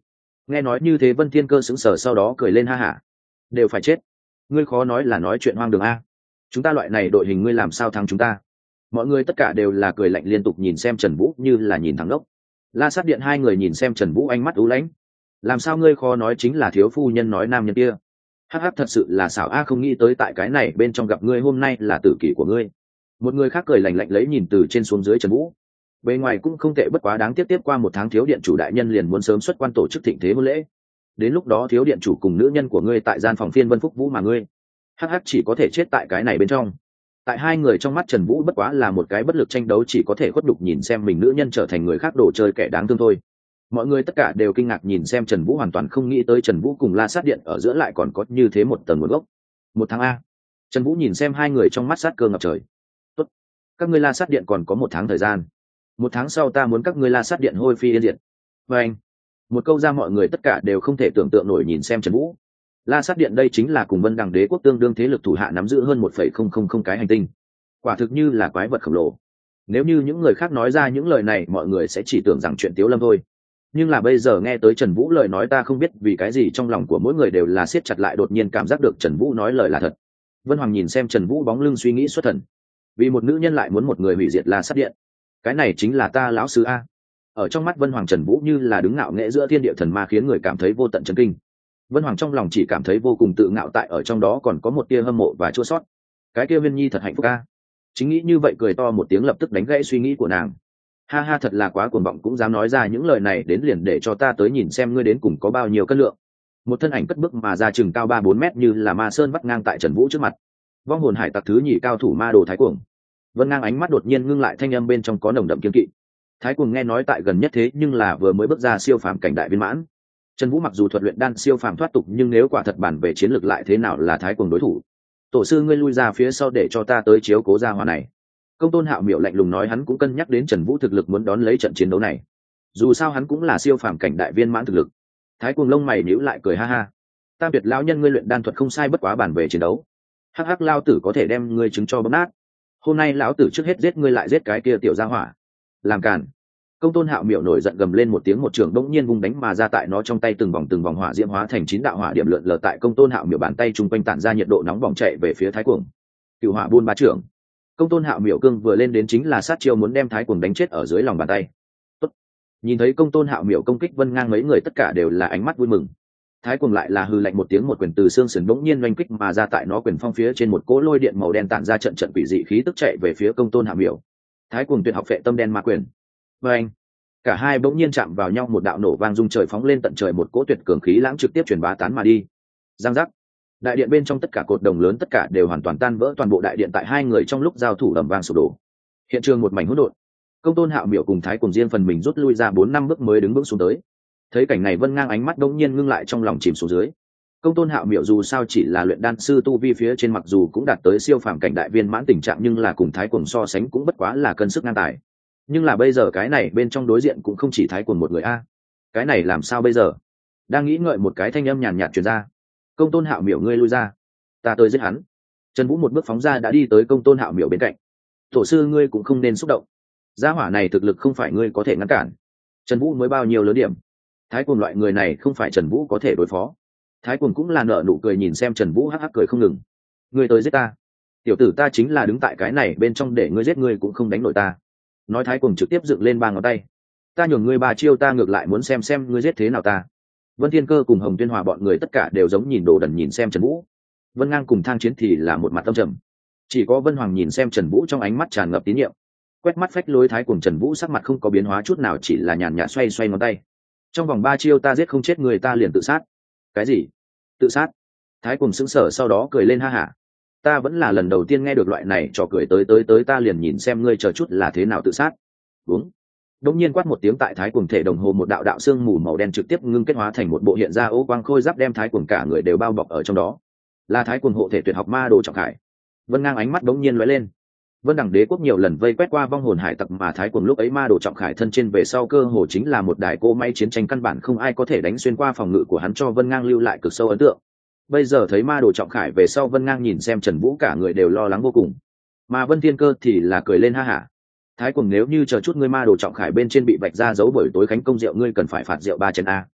Nghe nói như thế Vân Thiên Cơ sững sờ sau đó cười lên ha hả. Đều phải chết. Ngươi khó nói là nói chuyện hoang đường a. Chúng ta loại này đội hình ngươi làm sao thắng chúng ta? Mọi người tất cả đều là cười lạnh liên tục nhìn xem Trần Vũ như là nhìn thằng đốc. La Sát Điện hai người nhìn xem Trần Vũ ánh mắt u lãnh. Làm sao ngươi khó nói chính là thiếu phu nhân nói nam nhân kia? Hắc hắc, thật sự là xảo a, không nghĩ tới tại cái này bên trong gặp ngươi hôm nay là tử kỷ của ngươi. Một người khác cười lạnh lạnh lấy nhìn từ trên xuống dưới Trần Vũ. Bề ngoài cũng không tệ, bất quá đáng tiếc tiếp qua một tháng thiếu điện chủ đại nhân liền muốn sớm xuất quan tổ chức thịnh thế hôn lễ. Đến lúc đó thiếu điện chủ cùng nữ nhân của ngươi tại gian phòng phiên Vân Phúc Vũ mà ngươi hắc hắc chỉ có thể chết tại cái này bên trong. Tại hai người trong mắt Trần Vũ bất quá là một cái bất lực tranh đấu, chỉ có thể khuất đục nhìn xem mình nữ nhân trở thành người khác đồ chơi kẻ đáng thương thôi. Mọi người tất cả đều kinh ngạc nhìn xem Trần Vũ, hoàn toàn không nghĩ tới Trần Vũ cùng La Sát Điện ở giữa lại còn có như thế một tầng nguồn gốc. Một tháng a. Trần Vũ nhìn xem hai người trong mắt sát cơ ngập trời. Tốt, các ngươi La Sát Điện còn có một tháng thời gian. Một tháng sau ta muốn các ngươi La Sát Điện hôi phi yên diệt. Và anh, một câu ra mọi người tất cả đều không thể tưởng tượng nổi nhìn xem Trần Vũ. La Sát Điện đây chính là cùng Vân Đằng Đế quốc tương đương thế lực thủ hạ nắm giữ hơn một phẩy không không không cái hành tinh. Quả thực như là quái vật khổng lồ. Nếu như những người khác nói ra những lời này mọi người sẽ chỉ tưởng rằng chuyện tiếu lâm thôi. Nhưng là bây giờ nghe tới Trần Vũ lời nói, ta không biết vì cái gì trong lòng của mỗi người đều là siết chặt lại, đột nhiên cảm giác được Trần Vũ nói lời là thật. Vân Hoàng nhìn xem Trần Vũ bóng lưng suy nghĩ xuất thần. Vì một nữ nhân lại muốn một người hủy diệt La Sát Điện. Cái này chính là ta lão sư a. Ở trong mắt Vân Hoàng, Trần Vũ như là đứng ngạo nghễ giữa thiên địa thần ma, khiến người cảm thấy vô tận chấn kinh. Vân Hoàng trong lòng chỉ cảm thấy vô cùng tự ngạo, tại ở trong đó còn có một tia hâm mộ và chua sót. Cái kia Viên Nhi thật hạnh phúc a. Chính nghĩ như vậy cười to một tiếng lập tức đánh gãy suy nghĩ của nàng. Ha ha, thật là quá cuồng vọng, cũng dám nói ra những lời này, đến liền để cho ta tới nhìn xem ngươi đến cùng có bao nhiêu cân lượng. Một thân ảnh cất bước mà ra chừng cao ba bốn mét như là ma sơn vắt ngang tại Trần Vũ trước mặt. Vong hồn hải tặc thứ nhì cao thủ ma đồ Thái Cuồng. Vân Ngang ánh mắt đột nhiên ngưng lại, thanh âm bên trong có nồng đậm kiên kỵ. Thái Cuồng nghe nói tại gần nhất thế nhưng là vừa mới bước ra siêu phàm cảnh đại viên mãn. Trần Vũ mặc dù thuật luyện đan siêu phàm thoát tục, nhưng nếu quả thật bản về chiến lược lại thế nào là Thái Cuồng đối thủ. Tổ sư ngươi lui ra phía sau để cho ta tới chiếu cố gia hỏa này. Công Tôn Hạo Miểu lạnh lùng nói, hắn cũng cân nhắc đến Trần Vũ thực lực muốn đón lấy trận chiến đấu này. Dù sao hắn cũng là siêu phàm cảnh đại viên mãn thực lực. Thái Cuồng lông mày nhíu lại cười ha ha. Tam Tuyệt lão nhân, ngươi luyện đan thuật không sai, bất quá bản về chiến đấu. Hắc hắc, lao tử có thể đem ngươi trứng cho bấm nát. Hôm nay lão tử trước hết giết ngươi lại giết cái kia tiểu gia hỏa. Làm càn. Công Tôn Hạo Miểu nổi giận gầm lên một tiếng, một trường đống nhiên vung đánh mà ra, tại nó trong tay từng vòng từng vòng hỏa diễm hóa thành chín đạo hỏa điểm lượn lờ tại Công Tôn Hạo Miểu bàn tay, trung quanh tản ra nhiệt độ nóng bỏng chạy về phía Thái Cuồng. Cửu hỏa buôn ba trưởng. Công Tôn Hạo Miểu cương vừa lên đến chính là sát chiêu muốn đem Thái Cuồng đánh chết ở dưới lòng bàn tay. Tốt. Nhìn thấy Công Tôn Hạo Miểu công kích, Vân Ngang mấy người tất cả đều là ánh mắt vui mừng. Thái Cuồng lại là hư lạnh một tiếng, một quyền từ xương sườn bỗng nhiên oanh kích mà ra, tại nó quyền phong phía trên một cỗ lôi điện màu đen tản ra trận trận quỷ dị khí tức chạy về phía Công Tôn Hạo Miểu. Thái Cuồng tuyệt học phệ tâm đen ma quyền. Và anh, cả hai bỗng nhiên chạm vào nhau, một đạo nổ vang rung trời phóng lên tận trời, một cỗ tuyệt cường khí lãng trực tiếp truyền bá tán mà đi. Giang giác. Đại điện bên trong tất cả cột đồng lớn tất cả đều hoàn toàn tan vỡ, toàn bộ đại điện tại hai người trong lúc giao thủ ầm vang sụp đổ. Hiện trường một mảnh hỗn độn. Công Tôn Hạo Miểu cùng Thái Cuồng riêng phần mình rút lui ra bốn năm bước mới đứng vững xuống tới. Thấy cảnh này, Vân Ngang ánh mắt đống nhiên ngưng lại, trong lòng chìm xuống dưới. Công Tôn Hạo Miểu dù sao chỉ là luyện đan sư, tu vi phía trên mặc dù cũng đạt tới siêu phàm cảnh đại viên mãn tình trạng, nhưng là cùng Thái Cuồng so sánh cũng bất quá là cân sức ngang tài. Nhưng là bây giờ cái này bên trong đối diện cũng không chỉ Thái Cuồng một người a. Cái này làm sao bây giờ? Đang nghĩ ngợi, một cái thanh âm nhàn nhạt truyền ra. Công Tôn Hạo Miểu, ngươi lui ra, ta tới giết hắn. Trần Vũ một bước phóng ra đã đi tới Công Tôn Hạo Miểu bên cạnh. Tổ sư ngươi cũng không nên xúc động, gia hỏa này thực lực không phải ngươi có thể ngăn cản. Trần Vũ mới bao nhiêu lớn điểm, Thái Cuồng loại người này không phải Trần Vũ có thể đối phó. Thái Cuồng cũng là nở nụ cười nhìn xem Trần Vũ, hắc hắc cười không ngừng. Ngươi tới giết ta? Tiểu tử, ta chính là đứng tại cái này bên trong để ngươi giết ngươi cũng không đánh nổi ta. Nói Thái Cuồng trực tiếp dựng lên ba ngón tay. Ta nhường ngươi ba chiêu, ta ngược lại muốn xem xem ngươi giết thế nào ta. Vân Thiên Cơ cùng Hồng Tuyên Hòa bọn người tất cả đều giống nhìn đồ đần nhìn xem Trần Vũ. Vân Ngang cùng Thang Chiến thì là một mặt tâm trầm. Chỉ có Vân Hoàng nhìn xem Trần Vũ trong ánh mắt tràn ngập tín nhiệm. Quét mắt phách lối Thái Cuồng, Trần Vũ sắc mặt không có biến hóa chút nào, chỉ là nhàn nhạt xoay xoay ngón tay. Trong vòng ba chiêu ta giết không chết người, ta liền tự sát. Cái gì? Tự sát? Thái Cuồng sững sờ sau đó cười lên ha hả. Ta vẫn là lần đầu tiên nghe được loại này trò cười, tới tới tới ta liền nhìn xem ngươi chờ chút là thế nào tự sát. Đúng. Đống nhiên quát một tiếng, tại Thái Cuồng thể đồng hồ một đạo đạo xương mù màu đen trực tiếp ngưng kết hóa thành một bộ hiện ra ô quang khôi giáp, đem Thái Cuồng cả người đều bao bọc ở trong đó. Là Thái Cuồng hộ thể tuyệt học ma đồ trọng khải. Vân Ngang ánh mắt đống nhiên lóe lên. Vân Đằng Đế quốc nhiều lần vây quét qua vong hồn hải tặc, mà Thái Cuồng lúc ấy ma đồ trọng khải thân trên về sau cơ hồ chính là một đài cỗ máy chiến tranh, căn bản không ai có thể đánh xuyên qua phòng ngự của hắn, cho Vân Ngang lưu lại cực sâu ấn tượng. Bây giờ thấy ma đồ trọng khải về sau, Vân Ngang nhìn xem Trần Vũ cả người đều lo lắng vô cùng. Mà Vân Thiên Cơ thì là cười lên ha hả. Thái Cuồng, nếu như chờ chút ngươi ma đồ trọng khải bên trên bị vạch ra dấu bởi tối khánh công rượu, ngươi cần phải phạt rượu ba chén a.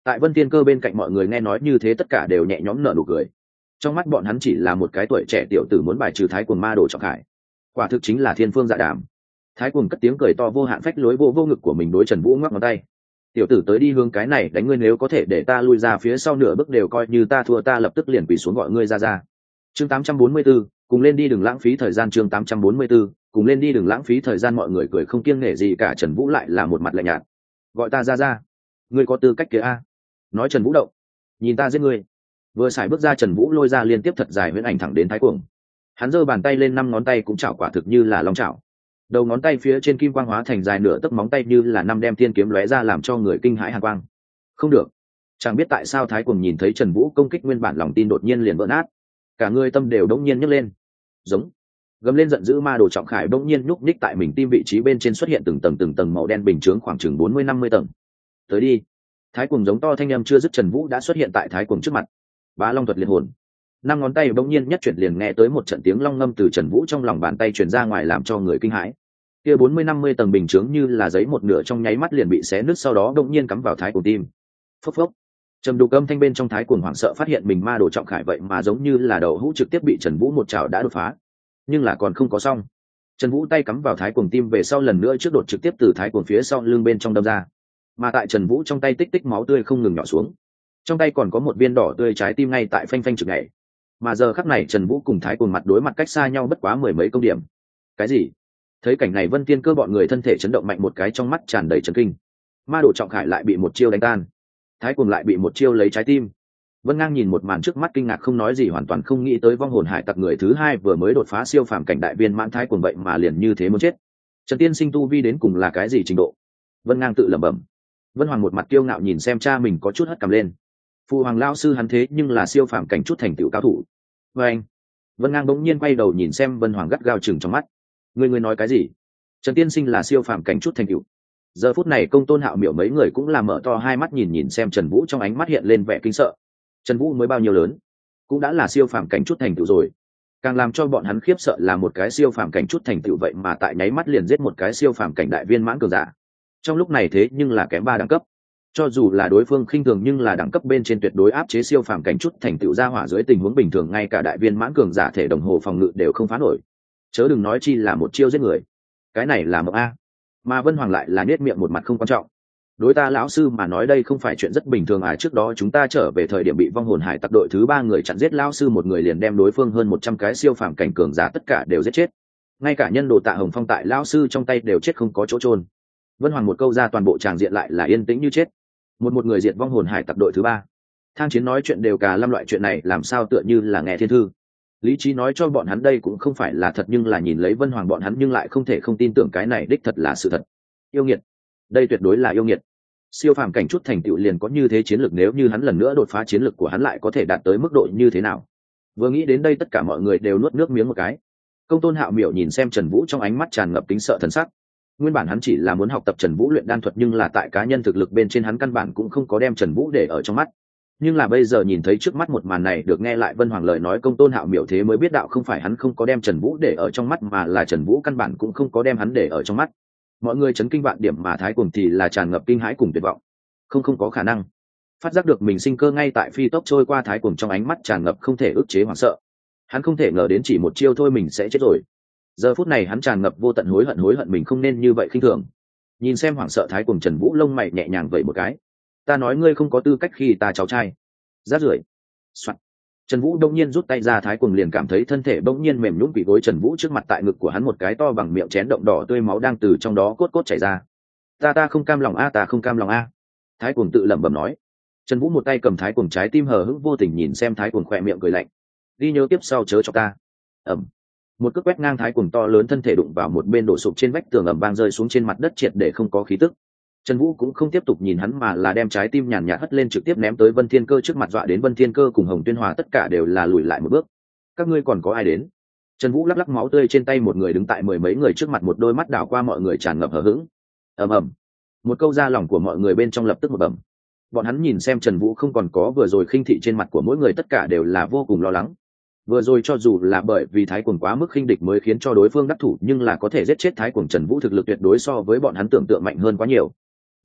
Tại Vân Thiên Cơ bên cạnh mọi người nghe nói như thế tất cả đều nhẹ nhõm nở nụ cười. Trong mắt bọn hắn chỉ là một cái tuổi trẻ tiểu tử muốn bài trừ Thái Cuồng ma đồ Trọng Khải, quả thực chính là thiên phương dạ đàm. Thái Cuồng cất tiếng cười to vô hạn phách lối vô vô ngực của mình đối Trần Vũ ngoắc ngón tay. Tiểu tử tới đi hướng cái này đánh ngươi, nếu có thể để ta lui ra phía sau nửa bước đều coi như ta thua, ta lập tức liền quỳ xuống gọi ngươi ra ra. Chương tám trăm bốn mươi 4, cùng lên đi đừng lãng phí thời gian. Chương tám trăm bốn mươi 4, cùng lên đi đừng lãng phí thời gian. Mọi người cười không kiêng nể gì cả. Trần Vũ lại là một mặt lạnh nhạt. Gọi ta ra ra? Ngươi có tư cách kia a? Nói Trần Vũ động, nhìn ta giết ngươi. Vừa xài bước ra, Trần Vũ lôi ra liên tiếp thật dài huyễn ảnh thẳng đến Thái Cuồng. Hắn giơ bàn tay lên, năm ngón tay cũng chảo quả thực như là long chảo. Đầu ngón tay phía trên kim quang hóa thành dài nửa tấc móng tay như là năm đem thiên kiếm lóe ra làm cho người kinh hãi hàn quang. Không được. Chẳng biết tại sao Thái Cuồng nhìn thấy Trần Vũ công kích, nguyên bản lòng tin đột nhiên liền vỡ nát. Cả người tâm đều đống nhiên nhấc lên. Giống. Gầm lên giận dữ, ma đồ Trọng Khải đống nhiên nhúc nhích tại mình tim vị trí bên trên xuất hiện từng tầng từng tầng màu đen bình chướng khoảng chừng bốn mươi năm mươi tầng. Tới đi. Thái Cuồng giống to thanh âm chưa dứt, Trần Vũ đã xuất hiện tại Thái Cuồng trước mặt. Bá Long thuật liệt hồn. Năm ngón tay bỗng nhiên nhất chuyển, liền nghe tới một trận tiếng long ngâm từ Trần Vũ trong lòng bàn tay truyền ra ngoài làm cho người kinh hãi. Kia bốn mươi năm mươi tầng bình chướng như là giấy một nửa trong nháy mắt liền bị xé nứt, sau đó đột nhiên cắm vào Thái Cuồng tim. Phốc phốc. Trầm đục âm thanh bên trong, Thái Cuồng hoảng sợ phát hiện mình ma đồ Trọng Khải vậy mà giống như là đầu hũ trực tiếp bị Trần Vũ một chảo đã đột phá. Nhưng là còn không có xong. Trần Vũ tay cắm vào Thái Cuồng tim về sau, lần nữa trước đột trực tiếp từ Thái Cuồng phía sau lưng bên trong đâm ra. Mà tại Trần Vũ trong tay tích tích máu tươi không ngừng nhỏ xuống. Trong tay còn có một viên đỏ tươi trái tim ngay tại phanh phanh trực nhảy. Mà giờ khắc này Trần Vũ cùng Thái Cuồng mặt đối mặt cách xa nhau bất quá mười mấy công điểm. Cái gì? Thấy cảnh này Vân Thiên Cơ bọn người thân thể chấn động mạnh một cái, trong mắt tràn đầy chấn kinh. Ma đồ Trọng Khải lại bị một chiêu đánh tan, Thái Cuồng lại bị một chiêu lấy trái tim. Vân Ngang nhìn một màn trước mắt kinh ngạc không nói gì, hoàn toàn không nghĩ tới vong hồn hải tặc người thứ hai vừa mới đột phá siêu phàm cảnh đại viên mãn Thái Cuồng vậy mà liền như thế muốn chết. Trần Tiên Sinh tu vi đến cùng là cái gì trình độ? Vân Ngang tự lẩm bẩm. Vân Hoàng một mặt kiêu ngạo nhìn xem cha mình có chút hất cằm lên. Phụ hoàng lão sư hắn thế nhưng là siêu phàm cảnh chút thành tựu cao thủ. Và anh. Vân Ngang bỗng nhiên quay đầu nhìn xem Vân Hoàng gắt gao chừng trong mắt. Người người nói cái gì? Trần Tiên Sinh là siêu phàm cảnh chút thành tựu. Giờ phút này Công Tôn Hạo Miểu mấy người cũng là mở to hai mắt nhìn nhìn xem Trần Vũ, trong ánh mắt hiện lên vẻ kinh sợ. Trần Vũ mới bao nhiêu lớn, cũng đã là siêu phàm cảnh chút thành tựu rồi. Càng làm cho bọn hắn khiếp sợ là một cái siêu phàm cảnh chút thành tựu vậy mà tại nháy mắt liền giết một cái siêu phàm cảnh đại viên mãn cường giả. Trong lúc này thế nhưng là kém ba đẳng cấp. Cho dù là đối phương khinh thường nhưng là đẳng cấp bên trên tuyệt đối áp chế siêu phàm cảnh chút thành tựu ra hỏa, dưới tình huống bình thường ngay cả đại viên mãn cường giả thể đồng hồ phòng ngự đều không phá nổi, chớ đừng nói chi là một chiêu giết người. Cái này là mộng a. Mà Vân Hoàng lại là nhếch miệng một mặt không quan trọng. Đối ta lão sư mà nói đây không phải chuyện rất bình thường à, trước đó chúng ta trở về thời điểm bị vong hồn hải tặc đội thứ ba người chặn giết, lão sư một người liền đem đối phương hơn một trăm cái siêu phàm cảnh cường giả tất cả đều giết chết. Ngay cả nhân đồ Tạ Hồng Phong tại lão sư trong tay đều chết không có chỗ trôn. Vân Hoàng một câu ra, toàn bộ tràng diện lại là yên tĩnh như chết. Một một người diệt vong hồn hải tặc đội thứ ba. Thang Chiến nói chuyện đều cả năm loại chuyện này làm sao tựa như là nghe thiên thư. Lý trí nói cho bọn hắn đây cũng không phải là thật, nhưng là nhìn lấy Vân Hoàng bọn hắn nhưng lại không thể không tin tưởng cái này đích thật là sự thật. Yêu nghiệt, đây tuyệt đối là yêu nghiệt. Siêu phàm cảnh chút thành tựu liền có như thế chiến lược, nếu như hắn lần nữa đột phá chiến lược của hắn lại có thể đạt tới mức độ như thế nào. Vừa nghĩ đến đây tất cả mọi người đều nuốt nước miếng một cái. Công Tôn Hạo Miểu nhìn xem Trần Vũ trong ánh mắt tràn ngập kính sợ thần sắc. Nguyên bản hắn chỉ là muốn học tập Trần Vũ luyện đan thuật, nhưng là tại cá nhân thực lực bên trên hắn căn bản cũng không có đem Trần Vũ để ở trong mắt. Nhưng là bây giờ nhìn thấy trước mắt một màn này, được nghe lại Vân Hoàng lời nói, Công Tôn Hạo Miểu thế mới biết đạo không phải hắn không có đem Trần Vũ để ở trong mắt, mà là Trần Vũ căn bản cũng không có đem hắn để ở trong mắt. Mọi người chấn kinh vạn điểm, mà Thái Cuồng thì là tràn ngập kinh hãi cùng tuyệt vọng. Không không có khả năng. Phát giác được mình sinh cơ ngay tại phi tốc trôi qua, Thái Cuồng trong ánh mắt tràn ngập không thể ức chế hoảng sợ. Hắn không thể ngờ đến chỉ một chiêu thôi mình sẽ chết rồi. Giờ phút này hắn tràn ngập vô tận hối hận, hối hận mình không nên như vậy khinh thường. Nhìn xem hoảng sợ Thái Cuồng, Trần Vũ lông mày nhẹ nhàng vẩy một cái. Ta nói ngươi không có tư cách khi ta cháu trai. Rát rưởi. Soạn. Trần Vũ đông nhiên rút tay ra, Thái Cuồng liền cảm thấy thân thể bỗng nhiên mềm nhũn, quỳ gối Trần Vũ trước mặt, tại ngực của hắn một cái to bằng miệng chén động đỏ tươi máu đang từ trong đó cốt cốt chảy ra. Ta ta không cam lòng a, ta không cam lòng a. Thái Cuồng tự lẩm bẩm nói. Trần Vũ một tay cầm Thái Cuồng trái tim, hờ hững vô tình nhìn xem Thái Cuồng, khỏe miệng cười lạnh. Đi nhớ tiếp sau chớ cho ta. Ẩm. Một cước quét ngang Thái Cuồng to lớn thân thể đụng vào một bên đổ sụp trên vách tường, ầm vang rơi xuống trên mặt đất triệt để không có khí tức. Trần Vũ cũng không tiếp tục nhìn hắn mà là đem trái tim nhàn nhạt hất lên trực tiếp ném tới Vân Thiên Cơ trước mặt, dọa đến Vân Thiên Cơ cùng Hồng Tuyên Hòa tất cả đều là lùi lại một bước. Các ngươi còn có ai đến? Trần Vũ lắc lắc máu tươi trên tay, một người đứng tại mười mấy người trước mặt, một đôi mắt đảo qua mọi người tràn ngập hờ hững. Ầm ầm. Một câu ra lòng của mọi người bên trong lập tức một bầm. Bọn hắn nhìn xem Trần Vũ không còn có vừa rồi khinh thị trên mặt của mỗi người, tất cả đều là vô cùng lo lắng. Vừa rồi cho dù là bởi vì Thái Cuồng quá mức khinh địch mới khiến cho đối phương đắc thủ, nhưng là có thể giết chết Thái Cuồng Trần Vũ thực lực tuyệt đối so với bọn hắn tưởng tượng mạnh hơn quá nhiều.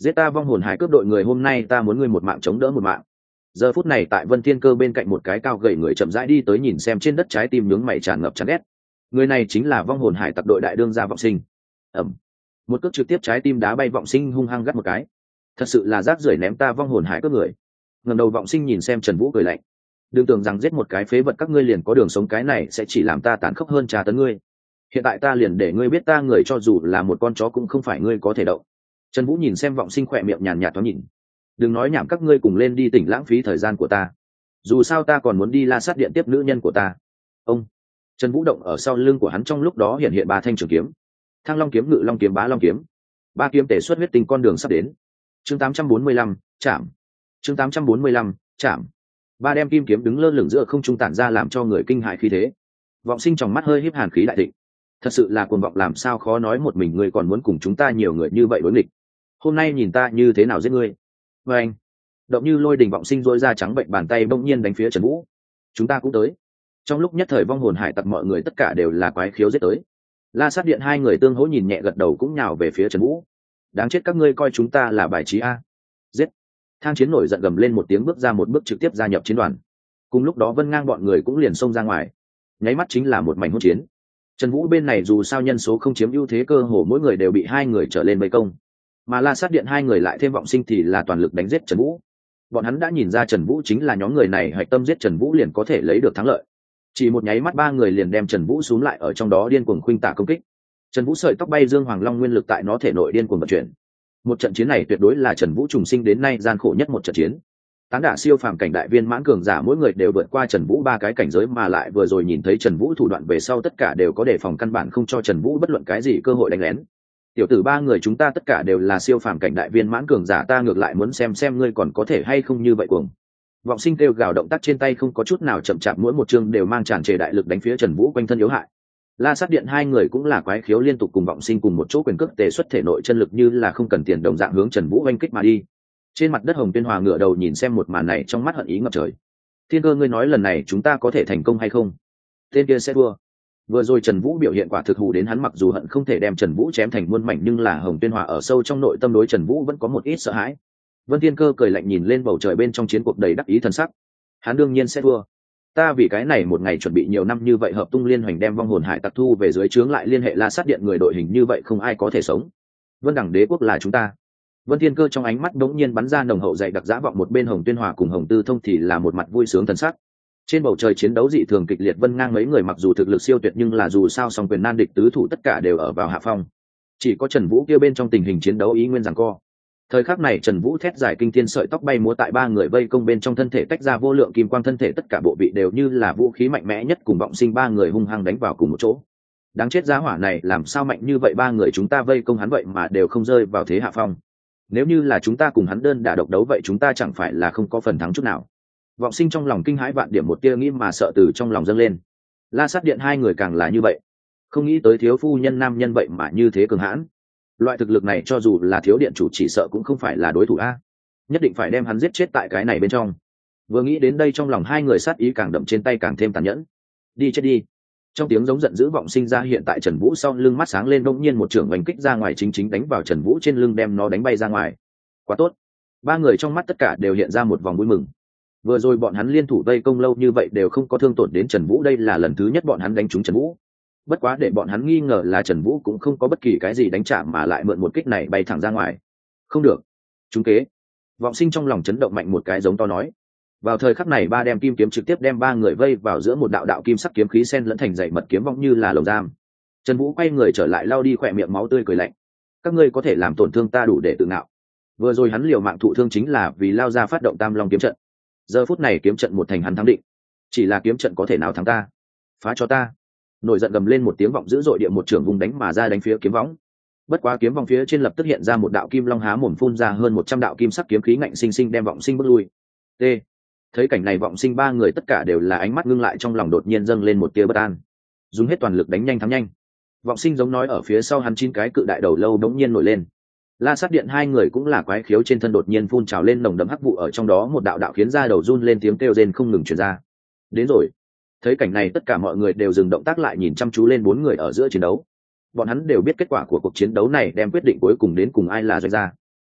giết ta vong hồn hải cướp đội người, hôm nay ta muốn ngươi một mạng chống đỡ một mạng. Giờ phút này tại Vân Thiên Cơ bên cạnh một cái cao gầy người chậm rãi đi tới, nhìn xem trên đất, trái tim nhướng mày tràn ngập chán ghét. Người này chính là vong hồn hải tặc đội đại đương gia Vọng Sinh. Ẩm, một cước trực tiếp trái tim đá bay Vọng Sinh, hung hăng gắt một cái. Thật sự là rác rưởi, ném ta vong hồn hải cướp người. Ngẩng đầu Vọng Sinh nhìn xem Trần Vũ cười lạnh. Đừng tưởng rằng giết một cái phế vật các ngươi liền có đường sống, cái này sẽ chỉ làm ta tàn khốc hơn trà tấn ngươi. Hiện tại ta liền để ngươi biết ta người cho dù là một con chó cũng không phải ngươi có thể động. Trần Vũ nhìn xem Vọng Sinh khỏe miệng nhàn nhạt thoáng nhìn. Đừng nói nhảm, các ngươi cùng lên đi tỉnh, lãng phí thời gian của ta. Dù sao ta còn muốn đi La Sát Điện tiếp nữ nhân của ta. Ông Trần Vũ động ở sau lưng của hắn, trong lúc đó hiện hiện ba thanh trường kiếm: Thăng Long kiếm, Ngự Long kiếm, Bá Long kiếm. Ba kiếm tể xuất huyết tinh, con đường sắp đến. Chương tám trăm bốn mươi lăm, chạm. Chương tám trăm bốn mươi lăm, chạm. Ba đem kim kiếm đứng lơ lửng giữa không trung, tản ra làm cho người kinh hãi khí thế. Vọng Sinh trong mắt hơi híp, hàn khí đại thịnh. Thật sự là cuồng vọng, làm sao khó nói, một mình ngươi còn muốn cùng chúng ta nhiều người như vậy đối nghịch. Hôm nay nhìn ta như thế nào giết ngươi. Và anh động như lôi đình, Vọng Sinh rối ra trắng bệnh bàn tay bỗng nhiên đánh phía Trần Vũ. Chúng ta cũng tới. Trong lúc nhất thời vong hồn hải tặc mọi người tất cả đều là quái khiếu giết tới. La Sát Điện hai người tương hỗ nhìn nhẹ gật đầu, cũng nhào về phía Trần Vũ. Đáng chết, các ngươi coi chúng ta là bài trí a. Giết. Thang Chiến nổi giận gầm lên một tiếng, bước ra một bước trực tiếp gia nhập chiến đoàn. Cùng lúc đó Vân Ngang bọn người cũng liền xông ra ngoài, nháy mắt chính là một mảnh hỗn chiến. Trần Vũ bên này dù sao nhân số không chiếm ưu thế, cơ hồ mỗi người đều bị hai người trở lên vây công, mà La Sát Điện hai người lại thêm Vọng Sinh thì là toàn lực đánh giết Trần Vũ. Bọn hắn đã nhìn ra Trần Vũ chính là nhóm người này hạch tâm, giết Trần Vũ liền có thể lấy được thắng lợi. Chỉ một nháy mắt ba người liền đem Trần Vũ xuống lại ở trong đó, điên cuồng khuynh tả công kích. Trần Vũ sợi tóc bay, Dương Hoàng Long nguyên lực tại nó thể nội điên cuồng vận chuyển. Một trận chiến này tuyệt đối là Trần Vũ trùng sinh đến nay gian khổ nhất một trận chiến. Tán đả siêu phàm cảnh đại viên mãn cường giả mỗi người đều vượt qua Trần Vũ ba cái cảnh giới, mà lại vừa rồi nhìn thấy Trần Vũ thủ đoạn về sau tất cả đều có đề phòng, căn bản không cho Trần Vũ bất luận cái gì cơ hội đánh lén. Tiểu tử, ba người chúng ta tất cả đều là siêu phàm cảnh đại viên mãn cường giả, ta ngược lại muốn xem xem ngươi còn có thể hay không như vậy cuồng. Vọng Sinh kêu gào, động tác trên tay không có chút nào chậm chạp, mỗi một chương đều mang tràn trề đại lực đánh phía Trần Vũ quanh thân yếu hại. La Sát Điện hai người cũng là quái khiếu liên tục, cùng Vọng Sinh cùng một chỗ quyền cước tề xuất thể nội chân lực như là không cần tiền đồng dạng hướng Trần Vũ oanh kích mà đi. Trên mặt đất Hồng Tuyên Hòa ngửa đầu nhìn xem một màn này, trong mắt hận ý ngập trời. Thiên Cơ, ngươi nói lần này chúng ta có thể thành công hay không? Tên kia sẽ thua. Vừa rồi Trần Vũ biểu hiện quả thực hù đến hắn, mặc dù hận không thể đem Trần Vũ chém thành muôn mảnh, nhưng là Hồng Tuyên Hòa ở sâu trong nội tâm đối Trần Vũ vẫn có một ít sợ hãi. Vân Thiên Cơ cười lạnh nhìn lên bầu trời bên trong chiến cuộc đầy đắc ý thần sắc. Hắn đương nhiên sẽ thua. Ta vì cái này một ngày chuẩn bị nhiều năm như vậy, hợp tung liên hoành đem vong hồn hải tặc thu về dưới trướng, lại liên hệ La Sát Điện người đội hình như vậy không ai có thể sống. Vân Đẳng Đế quốc là chúng ta. Vân Thiên Cơ trong ánh mắt đống nhiên bắn ra nồng hậu dày đặc dã vọng, một bên Hồng Tuyên Hòa cùng Hồng Tư Thông thì là một mặt vui sướng thần sắc. Trên bầu trời chiến đấu dị thường kịch liệt, Vân Ngang mấy người mặc dù thực lực siêu tuyệt nhưng là dù sao song quyền nan địch tứ thủ, tất cả đều ở vào hạ phong. Chỉ có Trần Vũ kia bên trong tình hình chiến đấu ý nguyên giằng co. Thời khắc này Trần Vũ thét dài kinh thiên, sợi tóc bay múa tại ba người vây công bên trong, thân thể tách ra vô lượng kim quang, thân thể tất cả bộ vị đều như là vũ khí mạnh mẽ nhất, cùng Vọng Sinh ba người hung hăng đánh vào cùng một chỗ. Đáng chết, giá hỏa này làm sao mạnh như vậy, ba người chúng ta vây công hắn vậy mà đều không rơi vào thế hạ phong. Nếu như là chúng ta cùng hắn đơn đả độc đấu vậy chúng ta chẳng phải là không có phần thắng chút nào. Vọng Sinh trong lòng kinh hãi vạn điểm, một tia nghĩ mà sợ từ trong lòng dâng lên. La Sát Điện hai người càng là như vậy, không nghĩ tới thiếu phu nhân nam nhân vậy mà như thế cường hãn. Loại thực lực này cho dù là thiếu điện chủ chỉ sợ cũng không phải là đối thủ a, nhất định phải đem hắn giết chết tại cái này bên trong. Vừa nghĩ đến đây trong lòng hai người sát ý càng đậm, trên tay càng thêm tàn nhẫn. Đi chết đi. Trong tiếng giống giận dữ Vọng Sinh ra hiện tại Trần Vũ sau lưng, mắt sáng lên, đột nhiên một trưởng oanh kích ra ngoài, chính chính đánh vào Trần Vũ trên lưng, đem nó đánh bay ra ngoài. Quá tốt. Ba người trong mắt tất cả đều hiện ra một vòng vui mừng. Vừa rồi bọn hắn liên thủ vây công lâu như vậy đều không có thương tổn đến Trần Vũ, đây là lần thứ nhất bọn hắn đánh trúng Trần Vũ. Bất quá để bọn hắn nghi ngờ là Trần Vũ cũng không có bất kỳ cái gì đánh trả mà lại mượn một kích này bay thẳng ra ngoài. Không được, trúng kế. Vọng Sinh trong lòng chấn động mạnh một cái, giống to nói. Vào thời khắc này ba đem kim kiếm trực tiếp đem ba người vây vào giữa một đạo đạo kim sắc kiếm khí sen lẫn thành dãy mật kiếm vong như là lồng giam. Trần Vũ quay người trở lại, lau đi khỏe miệng máu tươi, cười lạnh. Các ngươi có thể làm tổn thương ta đủ để tự ngạo. Vừa rồi hắn liều mạng thụ thương chính là vì lao ra phát động Tam Long kiếm trận. Giờ phút này kiếm trận một thành hắn thắng định. Chỉ là kiếm trận có thể nào thắng ta? Phá cho ta. Nổi giận gầm lên một tiếng, vọng dữ dội địa một trường vùng đánh mà ra, đánh phía kiếm võng. Bất quá kiếm vòng phía trên lập tức hiện ra một đạo kim long há mồm phun ra hơn một trăm đạo kim sắc kiếm khí, ngạnh sinh sinh đem Vọng Sinh bước lui. T. Thấy cảnh này Vọng Sinh ba người tất cả đều là ánh mắt ngưng lại, trong lòng đột nhiên dâng lên một tia bất an. Dùng hết toàn lực đánh nhanh thắng nhanh. Vọng Sinh giống nói ở phía sau hắn chín cái cự đại đầu lâu đống nhiên nổi lên. La Sát Điện hai người cũng là quái khiếu trên thân đột nhiên phun trào lên nồng đậm hắc vụ, ở trong đó một đạo đạo khiến da đầu run lên, tiếng kêu rên không ngừng truyền ra. Đến rồi. Thấy cảnh này tất cả mọi người đều dừng động tác lại, nhìn chăm chú lên bốn người ở giữa chiến đấu. Bọn hắn đều biết kết quả của cuộc chiến đấu này đem quyết định cuối cùng đến cùng ai là doanh gia.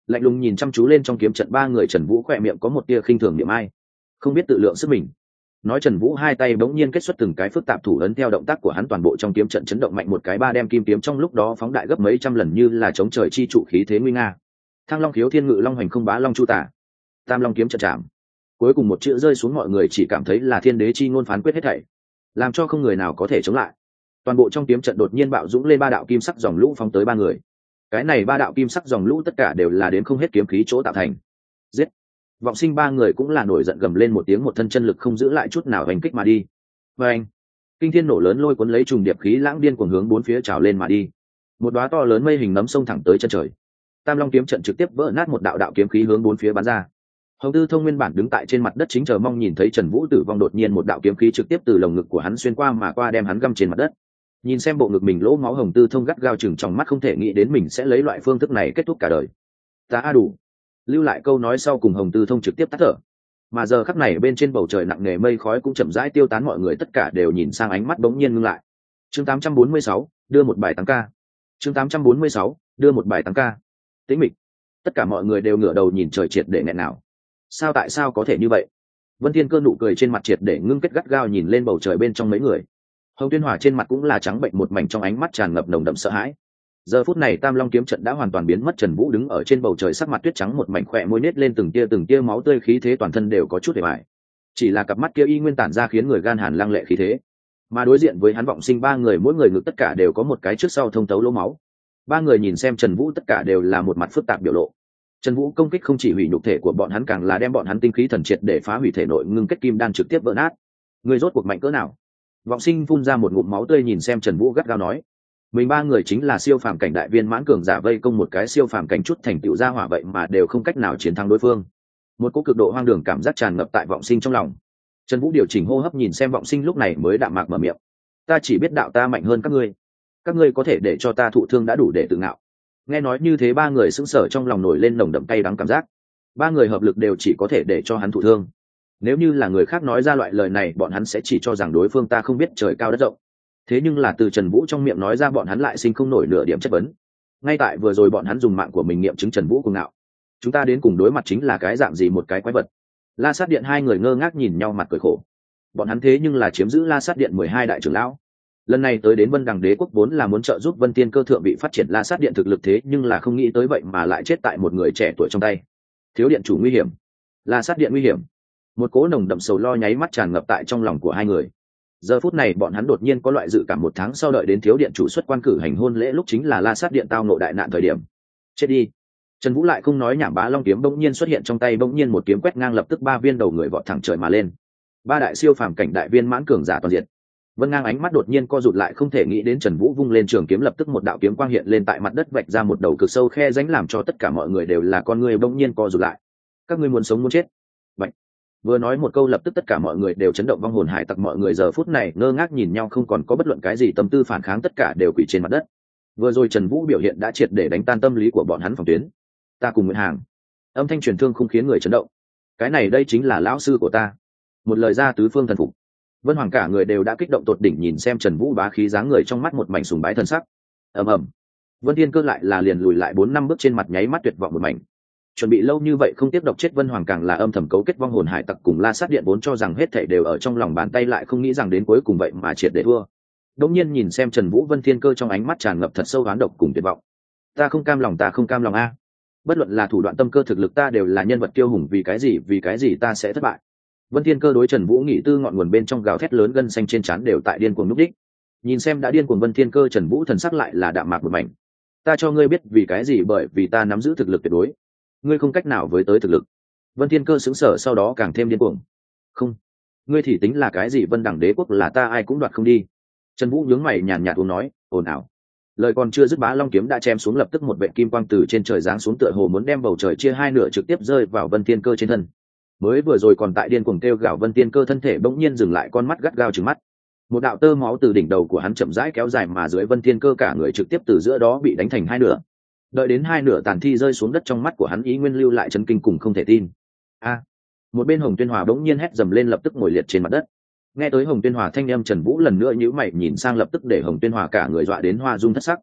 lạnh lùng nhìn chăm chú lên trong kiếm trận ba người, Trần Vũ khỏe miệng có một tia khinh thường niệm ai, không biết tự lượng sức mình. Nói Trần Vũ hai tay bỗng nhiên kết xuất từng cái phức tạp thủ ấn, theo động tác của hắn toàn bộ trong kiếm trận chấn động mạnh một cái, ba đem kim kiếm trong lúc đó phóng đại gấp mấy trăm lần, như là chống trời chi trụ, khí thế nguy nga. Thăng Long khiếu thiên ngự long hành không bá long chu tả, tam long kiếm trận chạm. Cuối cùng một chữ rơi xuống, mọi người chỉ cảm thấy là thiên đế chi ngôn phán quyết hết thảy, làm cho không người nào có thể chống lại. Toàn bộ trong kiếm trận đột nhiên bạo dũng lên ba đạo kim sắc dòng lũ phóng tới ba người. Cái này ba đạo kim sắc dòng lũ tất cả đều là đến không hết kiếm khí chỗ tạo thành. Giết! Vọng Sinh ba người cũng là nổi giận gầm lên một tiếng, một thân chân lực không giữ lại chút nào hành kích mà đi. Và anh, kinh thiên nổ lớn lôi cuốn lấy trùng điệp khí lãng điên cuồng hướng bốn phía trào lên mà đi. Một đóa to lớn mây hình nấm xông thẳng tới chân trời. Tam Long kiếm trận trực tiếp vỡ nát, một đạo đạo kiếm khí hướng bốn phía bắn ra. Hồng Tư Thông nguyên bản đứng tại trên mặt đất chính chờ mong nhìn thấy Trần Vũ tử vong, đột nhiên một đạo kiếm khí trực tiếp từ lồng ngực của hắn xuyên qua mà qua, đem hắn găm trên mặt đất. Nhìn xem bộ ngực mình lỗ máu, Hồng Tư Thông gắt gao chừng trong mắt, không thể nghĩ đến mình sẽ lấy loại phương thức này kết thúc cả đời. Ta a đủ. Lưu lại câu nói sau cùng, Hồng Tư Thông trực tiếp tắt thở. Mà giờ khắc này bên trên bầu trời nặng nề mây khói cũng chậm rãi tiêu tán, mọi người tất cả đều nhìn sang, ánh mắt bỗng nhiên ngưng lại. Chương tám trăm bốn mươi sáu, đưa một bài tăng ca. Chương tám trăm bốn mươi sáu, đưa một bài tăng ca. Tĩnh mịch. Tất cả mọi người đều ngửa đầu nhìn trời, triệt để nghẹn nào. Sao, tại sao có thể như vậy? Vân Thiên Cơ nụ cười trên mặt triệt để ngưng kết, gắt gao nhìn lên bầu trời bên trong mấy người. Hồng Tuyên Hòa trên mặt cũng là trắng bệnh một mảnh, trong ánh mắt tràn ngập nồng đậm sợ hãi. Giờ phút này Tam Long kiếm trận đã hoàn toàn biến mất, Trần Vũ đứng ở trên bầu trời, sắc mặt tuyết trắng một mảnh, khỏe môi nết lên từng tia từng tia máu tươi, khí thế toàn thân đều có chút hề bại. Chỉ là cặp mắt kia y nguyên tản ra khiến người gan hàn lăng lệ khí thế. Mà đối diện với hắn Vọng Sinh ba người, mỗi người ngực tất cả đều có một cái trước sau thông tấu lỗ máu. Ba người nhìn xem Trần Vũ tất cả đều là một mặt phức tạp biểu lộ. Trần Vũ công kích không chỉ hủy nhục thể của bọn hắn, càng là đem bọn hắn tinh khí thần triệt để phá hủy, thể nội ngưng kết kim đan trực tiếp vỡ nát. Người rốt cuộc mạnh cỡ nào? Vọng Sinh phun ra một ngụm máu tươi, nhìn xem Trần Vũ gắt gao nói. Mình ba người chính là siêu phàm cảnh đại viên mãn cường giả, vây công một cái siêu phàm cảnh chút thành tựu ra hỏa, vậy mà đều không cách nào chiến thắng đối phương. Một cỗ cực độ hoang đường cảm giác tràn ngập tại Vọng Sinh trong lòng. Trần Vũ điều chỉnh hô hấp, nhìn xem Vọng Sinh, lúc này mới đạm mạc mở miệng. Ta chỉ biết đạo ta mạnh hơn các ngươi, các ngươi có thể để cho ta thụ thương đã đủ để tự ngạo. Nghe nói như thế, ba người sững sờ, trong lòng nổi lên nồng đậm cay đắng cảm giác. Ba người hợp lực đều chỉ có thể để cho hắn thụ thương. Nếu như là người khác nói ra loại lời này, bọn hắn sẽ chỉ cho rằng đối phương ta không biết trời cao đất rộng. Thế nhưng là từ Trần Vũ trong miệng nói ra, bọn hắn lại sinh không nổi nửa điểm chất vấn. Ngay tại vừa rồi bọn hắn dùng mạng của mình nghiệm chứng Trần Vũ cuồng ngạo. Chúng ta đến cùng đối mặt chính là cái dạng gì một cái quái vật? La Sát Điện hai người ngơ ngác nhìn nhau, mặt cười khổ. Bọn hắn thế nhưng là chiếm giữ La Sát Điện mười hai đại trưởng lão. Lần này tới đến Vân Đằng Đế quốc vốn là muốn trợ giúp Vân Tiên Cơ thượng vị phát triển La Sát Điện thực lực, thế nhưng là không nghĩ tới vậy mà lại chết tại một người trẻ tuổi trong tay. Thiếu điện chủ nguy hiểm, La Sát Điện nguy hiểm. Một cỗ nồng đậm sầu lo nháy mắt tràn ngập tại trong lòng của hai người. Giờ phút này bọn hắn đột nhiên có loại dự cảm, một tháng sau đợi đến thiếu điện chủ xuất quan cử hành hôn lễ, lúc chính là La Sát Điện tao ngộ đại nạn thời điểm. Chết đi. Trần Vũ lại không nói nhảm, bá long kiếm bỗng nhiên xuất hiện trong tay, bỗng nhiên một kiếm quét ngang, lập tức ba viên đầu người vọt thẳng trời mà lên. Ba đại siêu phàm cảnh đại viên mãn cường giả toàn diện. Vân Ngang ánh mắt đột nhiên co rụt lại, không thể nghĩ đến Trần Vũ vung lên trường kiếm, lập tức một đạo kiếm quang hiện lên tại mặt đất, vạch ra một đầu cực sâu khe rãnh, làm cho tất cả mọi người đều là con người bỗng nhiên co rụt lại. Các ngươi muốn sống muốn chết. Vậy. Vừa nói một câu, lập tức tất cả mọi người đều chấn động, vong hồn hải tặc mọi người giờ phút này ngơ ngác nhìn nhau, không còn có bất luận cái gì tâm tư phản kháng, tất cả đều quỳ trên mặt đất. Vừa rồi Trần Vũ biểu hiện đã triệt để đánh tan tâm lý của bọn hắn phòng tuyến. Ta cùng nguyện hàng. Âm thanh truyền thương không khiến người chấn động. Cái này đây chính là lão sư của ta. Một lời ra tứ phương thần phục. Vân Hoàng cả người đều đã kích động tột đỉnh, nhìn xem Trần Vũ bá khí dáng người, trong mắt một mảnh sùng bái thần sắc. Ầm ầm. Vân Tiên Cơ lại là liền lùi lại bốn năm bước, trên mặt nháy mắt tuyệt vọng một mảnh. Chuẩn bị lâu như vậy không tiếp độc chết Vân Hoàng, càng là âm thầm cấu kết vong hồn hải tặc cùng La Sát Điện, vốn cho rằng hết thảy đều ở trong lòng bàn tay, lại không nghĩ rằng đến cuối cùng vậy mà triệt để thua. Đống nhiên nhìn xem Trần Vũ, Vân Thiên Cơ trong ánh mắt tràn ngập thật sâu oán độc cùng tuyệt vọng. Ta không cam lòng, ta không cam lòng a. Bất luận là thủ đoạn tâm cơ thực lực, ta đều là nhân vật kiêu hùng, vì cái gì, vì cái gì ta sẽ thất bại? Vân Thiên Cơ đối Trần Vũ nghĩ tư ngọn nguồn bên trong gào thét lớn, gân xanh trên trán đều tại điên cuồng núp đích. Nhìn xem đã điên cuồng Vân Thiên Cơ, Trần Vũ thần sắc lại là đạm mạc một mảnh. Ta cho ngươi biết vì cái gì, bởi vì ta nắm giữ thực lực tuyệt đối. Ngươi không cách nào với tới thực lực. Vân Thiên Cơ sững sờ, sau đó càng thêm điên cuồng. Không, ngươi thì tính là cái gì? Vân Đẳng Đế quốc là ta ai cũng đoạt không đi. Trần Vũ nhướng mày nhàn nhạt uống nói, ồn ào. Lời còn chưa dứt, bá long kiếm đã chém xuống, lập tức một vệt kim quang từ trên trời giáng xuống, tựa hồ muốn đem bầu trời chia hai nửa, trực tiếp rơi vào Vân Thiên Cơ trên thân. Mới vừa rồi còn tại điên cuồng kêu gào Vân Thiên Cơ thân thể bỗng nhiên dừng lại, con mắt gắt gao trừng mắt. Một đạo tơ máu từ đỉnh đầu của hắn chậm rãi kéo dài mà dưới, Vân Thiên Cơ cả người trực tiếp từ giữa đó bị đánh thành hai nửa. Đợi đến hai nửa tàn thi rơi xuống đất, trong mắt của hắn ý nguyên lưu lại chấn kinh cùng không thể tin. A! Một bên Hồng Tuyên Hòa bỗng nhiên hét dầm lên, lập tức ngồi liệt trên mặt đất. Nghe tới Hồng Tuyên Hòa thanh âm, Trần Vũ lần nữa nhíu mày nhìn sang, lập tức để Hồng Tuyên Hòa cả người dọa đến hoa dung thất sắc.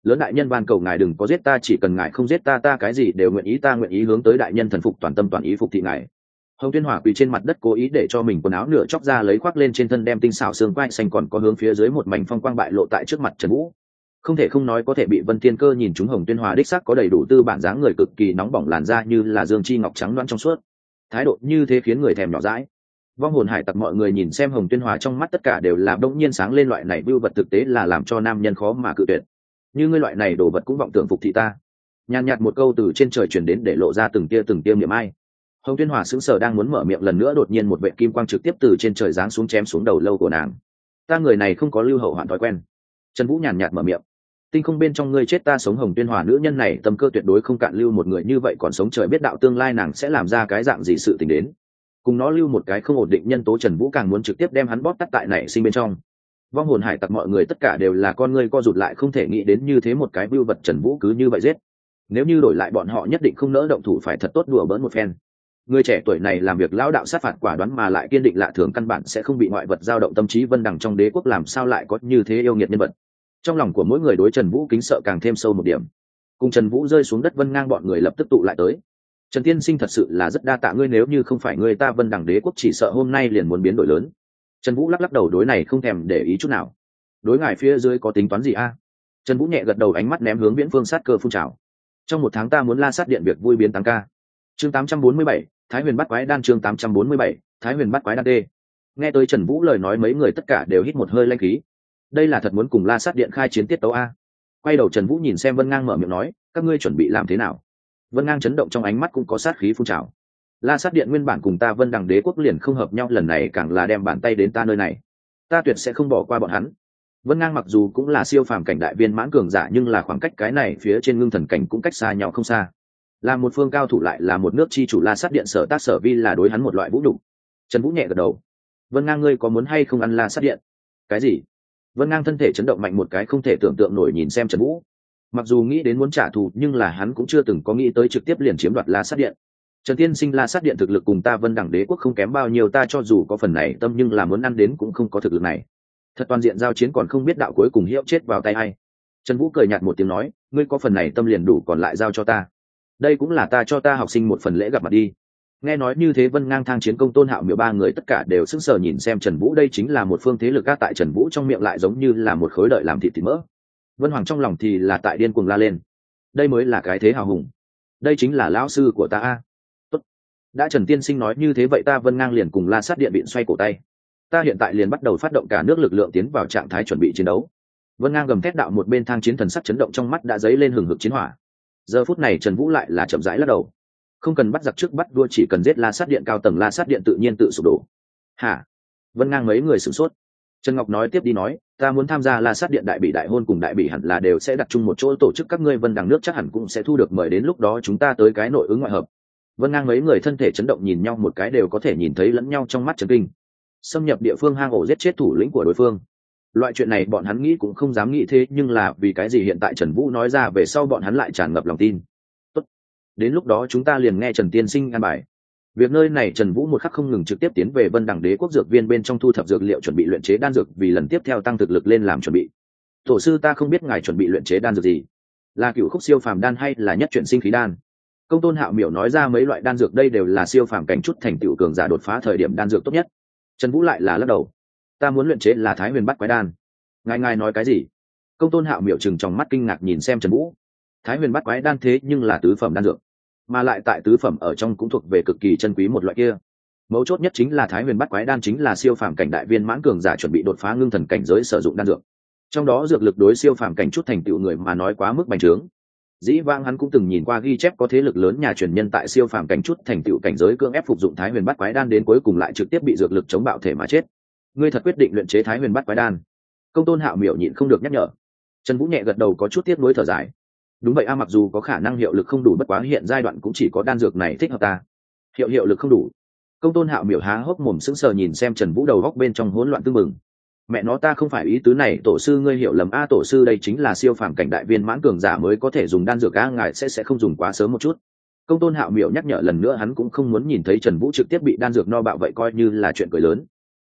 lớn đại nhân van cầu ngài đừng có giết ta, chỉ cần ngài không giết ta ta cái gì đều nguyện ý, ta nguyện ý hướng tới đại nhân thần phục, toàn tâm toàn ý phục thị ngài. Hồng Tuyên Hòa quỳ trên mặt đất cố ý để cho mình quần áo nửa chóc ra lấy khoác lên trên thân, đem tinh xảo xương quai xanh còn có hướng phía dưới một mảnh phong quang bại lộ tại trước mặt Trần Vũ. Không thể không nói có thể bị Vân Thiên Cơ nhìn chúng, Hồng Tuyên Hòa đích xác có đầy đủ tư bản, dáng người cực kỳ nóng bỏng, làn da như là dương chi ngọc trắng loáng trong suốt, thái độ như thế khiến người thèm nhỏ dãi. Vong hồn hải tặc mọi người nhìn xem Hồng Tuyên Hòa trong mắt tất cả đều là đống nhiên sáng lên, loại này vưu vật thực tế là làm cho nam nhân khó mà cự tuyệt. Như ngươi loại này đồ vật cũng vọng tưởng phục thị ta. Nhàn nhạt một câu từ trên trời truyền đến để lộ ra từng tia từng tia niệm ai. Hồng Tuyên Hòa sững sờ đang muốn mở miệng lần nữa, đột nhiên một vệ kim quang trực tiếp từ trên trời giáng xuống chém xuống đầu lâu của nàng. Ta người này không có lưu hậu hoạn thói quen. Trần Vũ nhàn nhạt mở miệng. Tinh không bên trong ngươi chết ta sống, Hồng Tuyên Hòa nữ nhân này tâm cơ tuyệt đối không cạn, lưu một người như vậy còn sống, trời biết đạo tương lai nàng sẽ làm ra cái dạng gì sự tình đến. Cùng nó lưu một cái không ổn định nhân tố, Trần Vũ càng muốn trực tiếp đem hắn bóp tắt tại nảy sinh bên trong. Vong hồn hải tặc mọi người tất cả đều là con ngươi co rụt lại, không thể nghĩ đến như thế một cái vưu vật Trần Vũ cứ như vậy giết. Nếu như đổi lại bọn họ nhất định không nỡ động thủ, phải thật tốt đùa bỡn một phen. Người trẻ tuổi này làm việc lão đạo sát phạt quả đoán mà lại kiên định lạ thường, căn bản sẽ không bị ngoại vật dao động tâm trí. Vân Đằng trong đế quốc làm sao lại có như thế yêu nghiệt nhân vật. Trong lòng của mỗi người đối Trần Vũ kính sợ càng thêm sâu một điểm. Cùng Trần Vũ rơi xuống đất, Vân Ngang bọn người lập tức tụ lại tới. Trần tiên sinh thật sự là rất đa tạ ngươi, nếu như không phải ngươi ta Vân Đằng đế quốc chỉ sợ hôm nay liền muốn biến đổi lớn. Trần Vũ lắc lắc đầu, đối này không thèm để ý chút nào. Đối ngài phía dưới có tính toán gì a? Trần Vũ nhẹ gật đầu, ánh mắt ném hướng viễn phương sát cơ phun trào. Trong một tháng ta muốn La Sát điện việc vui biến tăng ca. Chương tám trăm bốn mươi bảy, Thái Huyền bắt quái đan. Chương tám trăm bốn mươi bảy, Thái Huyền bắt quái đan. Đê. Nghe tới Trần Vũ lời nói, mấy người tất cả đều hít một hơi lanh khí. Đây là thật muốn cùng La Sát điện khai chiến tiết tấu a? Quay đầu Trần Vũ nhìn xem Vân Ngang mở miệng nói, các ngươi chuẩn bị làm thế nào? Vân Ngang chấn động, trong ánh mắt cũng có sát khí phun trào. La Sát điện nguyên bản cùng ta Vân Đằng đế quốc liền không hợp nhau, lần này càng là đem bàn tay đến ta nơi này. Ta tuyệt sẽ không bỏ qua bọn hắn. Vân Ngang mặc dù cũng là siêu phàm cảnh đại viên mãn cường giả, nhưng là khoảng cách cái này phía trên ngưng thần cảnh cũng cách xa nhau không xa. Là một phương cao thủ lại là một nước chi chủ, La Sát điện sở tác sở vi là đối hắn một loại vũ nhục. Trần Vũ nhẹ gật đầu. Vân Ngang, ngươi có muốn hay không ăn La Sát điện? Cái gì? Vân Ngang thân thể chấn động mạnh một cái, không thể tưởng tượng nổi nhìn xem Trần Vũ. Mặc dù nghĩ đến muốn trả thù, nhưng là hắn cũng chưa từng có nghĩ tới trực tiếp liền chiếm đoạt La Sát điện. Trần tiên sinh, La Sát điện thực lực cùng ta Vân Đằng đế quốc không kém bao nhiêu, ta cho dù có phần này tâm nhưng là muốn ăn đến cũng không có thực lực này. Thật toàn diện giao chiến còn không biết đạo cuối cùng hiệu chết vào tay ai. Trần Vũ cười nhạt một tiếng nói, ngươi có phần này tâm liền đủ, còn lại giao cho ta. Đây cũng là ta cho ta học sinh một phần lễ gặp mặt đi. Nghe nói như thế, Vân Ngang, Thang Chiến, Công Tôn Hạo miểu ba người tất cả đều sững sờ nhìn xem Trần Vũ, đây chính là một phương thế lực á, tại Trần Vũ trong miệng lại giống như là một khối đợi làm thịt thịt mỡ. Vân Hoàng trong lòng thì là tại điên cuồng la lên, đây mới là cái thế hào hùng, đây chính là lão sư của ta a. Tốt, đã Trần tiên sinh nói như thế vậy ta Vân Ngang liền cùng La Sát điện biện xoay cổ tay. Ta hiện tại liền bắt đầu phát động cả nước lực lượng tiến vào trạng thái chuẩn bị chiến đấu. Vân Ngang gầm thét đạo, một bên Thang Chiến thần sắc chấn động, trong mắt đã dấy lên hừng hực chiến hỏa. Giờ phút này Trần Vũ lại là chậm rãi lắc đầu, không cần bắt giặc trước bắt vua, chỉ cần giết La Sát điện cao tầng, La Sát điện tự nhiên tự sụp đổ. Hả? Vân Ngang mấy người sửng sốt. Trần Ngọc nói tiếp đi nói, ta muốn tham gia La Sát điện đại bị đại hôn, cùng đại bị hẳn là đều sẽ đặt chung một chỗ tổ chức, các ngươi Vân Đằng nước chắc hẳn cũng sẽ thu được mời, đến lúc đó chúng ta tới cái nội ứng ngoại hợp. Vân Ngang mấy người thân thể chấn động, nhìn nhau một cái đều có thể nhìn thấy lẫn nhau trong mắt chấn kinh. Xâm nhập địa phương hang ổ, giết chết thủ lĩnh của đối phương, loại chuyện này bọn hắn nghĩ cũng không dám nghĩ, thế nhưng là vì cái gì hiện tại Trần Vũ nói ra về sau bọn hắn lại tràn ngập lòng tin. Tốt, đến lúc đó chúng ta liền nghe Trần tiên sinh an bài. Việc nơi này Trần Vũ một khắc không ngừng trực tiếp tiến về Vân Đằng đế quốc dược viên bên trong thu thập dược liệu, chuẩn bị luyện chế đan dược, vì lần tiếp theo tăng thực lực lên làm chuẩn bị. Tổ sư, ta không biết ngài chuẩn bị luyện chế đan dược gì, là cựu khúc siêu phàm đan hay là nhất chuyển sinh khí đan? Công Tôn Hạo miểu nói ra mấy loại đan dược, đây đều là siêu phàm cảnh chút thành tựu cường giả đột phá thời điểm đan dược tốt nhất. Trần Vũ lại là lắc đầu, ta muốn luyện chế là Thái Huyền bắt quái đan. Ngài ngài nói cái gì? Công Tôn Hạo miểu trừng trong mắt kinh ngạc nhìn xem Trần Vũ. Thái Huyền bắt quái đan thế nhưng là tứ phẩm đan dược, mà lại tại tứ phẩm ở trong cũng thuộc về cực kỳ chân quý một loại kia. Mấu chốt nhất chính là Thái Huyền bắt quái đan chính là siêu phàm cảnh đại viên mãn cường giả chuẩn bị đột phá ngưng thần cảnh giới sử dụng đan dược. Trong đó dược lực đối siêu phàm cảnh chút thành tựu người mà nói quá mức bành trướng. Dĩ vãng hắn cũng từng nhìn qua ghi chép, có thế lực lớn nhà truyền nhân tại siêu phàm cảnh chút thành tựu cảnh giới cưỡng ép phục dụng Thái Huyền bắt quái đan, đến cuối cùng lại trực tiếp bị dược lực chống bạo thể mà chết. Ngươi thật quyết định luyện chế Thái Huyền bắt quái đan? Công Tôn Hạo miểu nhịn không được nhắc nhở. Trần Vũ nhẹ gật đầu, có chút tiếc nuối thở dài. Đúng vậy a, mặc dù có khả năng hiệu lực không đủ, bất quá hiện giai đoạn cũng chỉ có đan dược này thích hợp ta. Hiệu hiệu lực không đủ? Công Tôn Hạo miểu há hốc mồm sững sờ nhìn xem Trần Vũ, đầu góc bên trong hỗn loạn tương mừng. Mẹ nó, ta không phải ý tứ này, tổ sư ngươi hiểu lầm a, tổ sư đây chính là siêu phàm cảnh đại viên mãn cường giả mới có thể dùng đan dược a, ngài sẽ sẽ không dùng quá sớm một chút. Công Tôn Hạo miểu nhắc nhở lần nữa, hắn cũng không muốn nhìn thấy Trần Vũ trực tiếp bị đan dược no bạo, vậy coi như là chuyện cười lớn.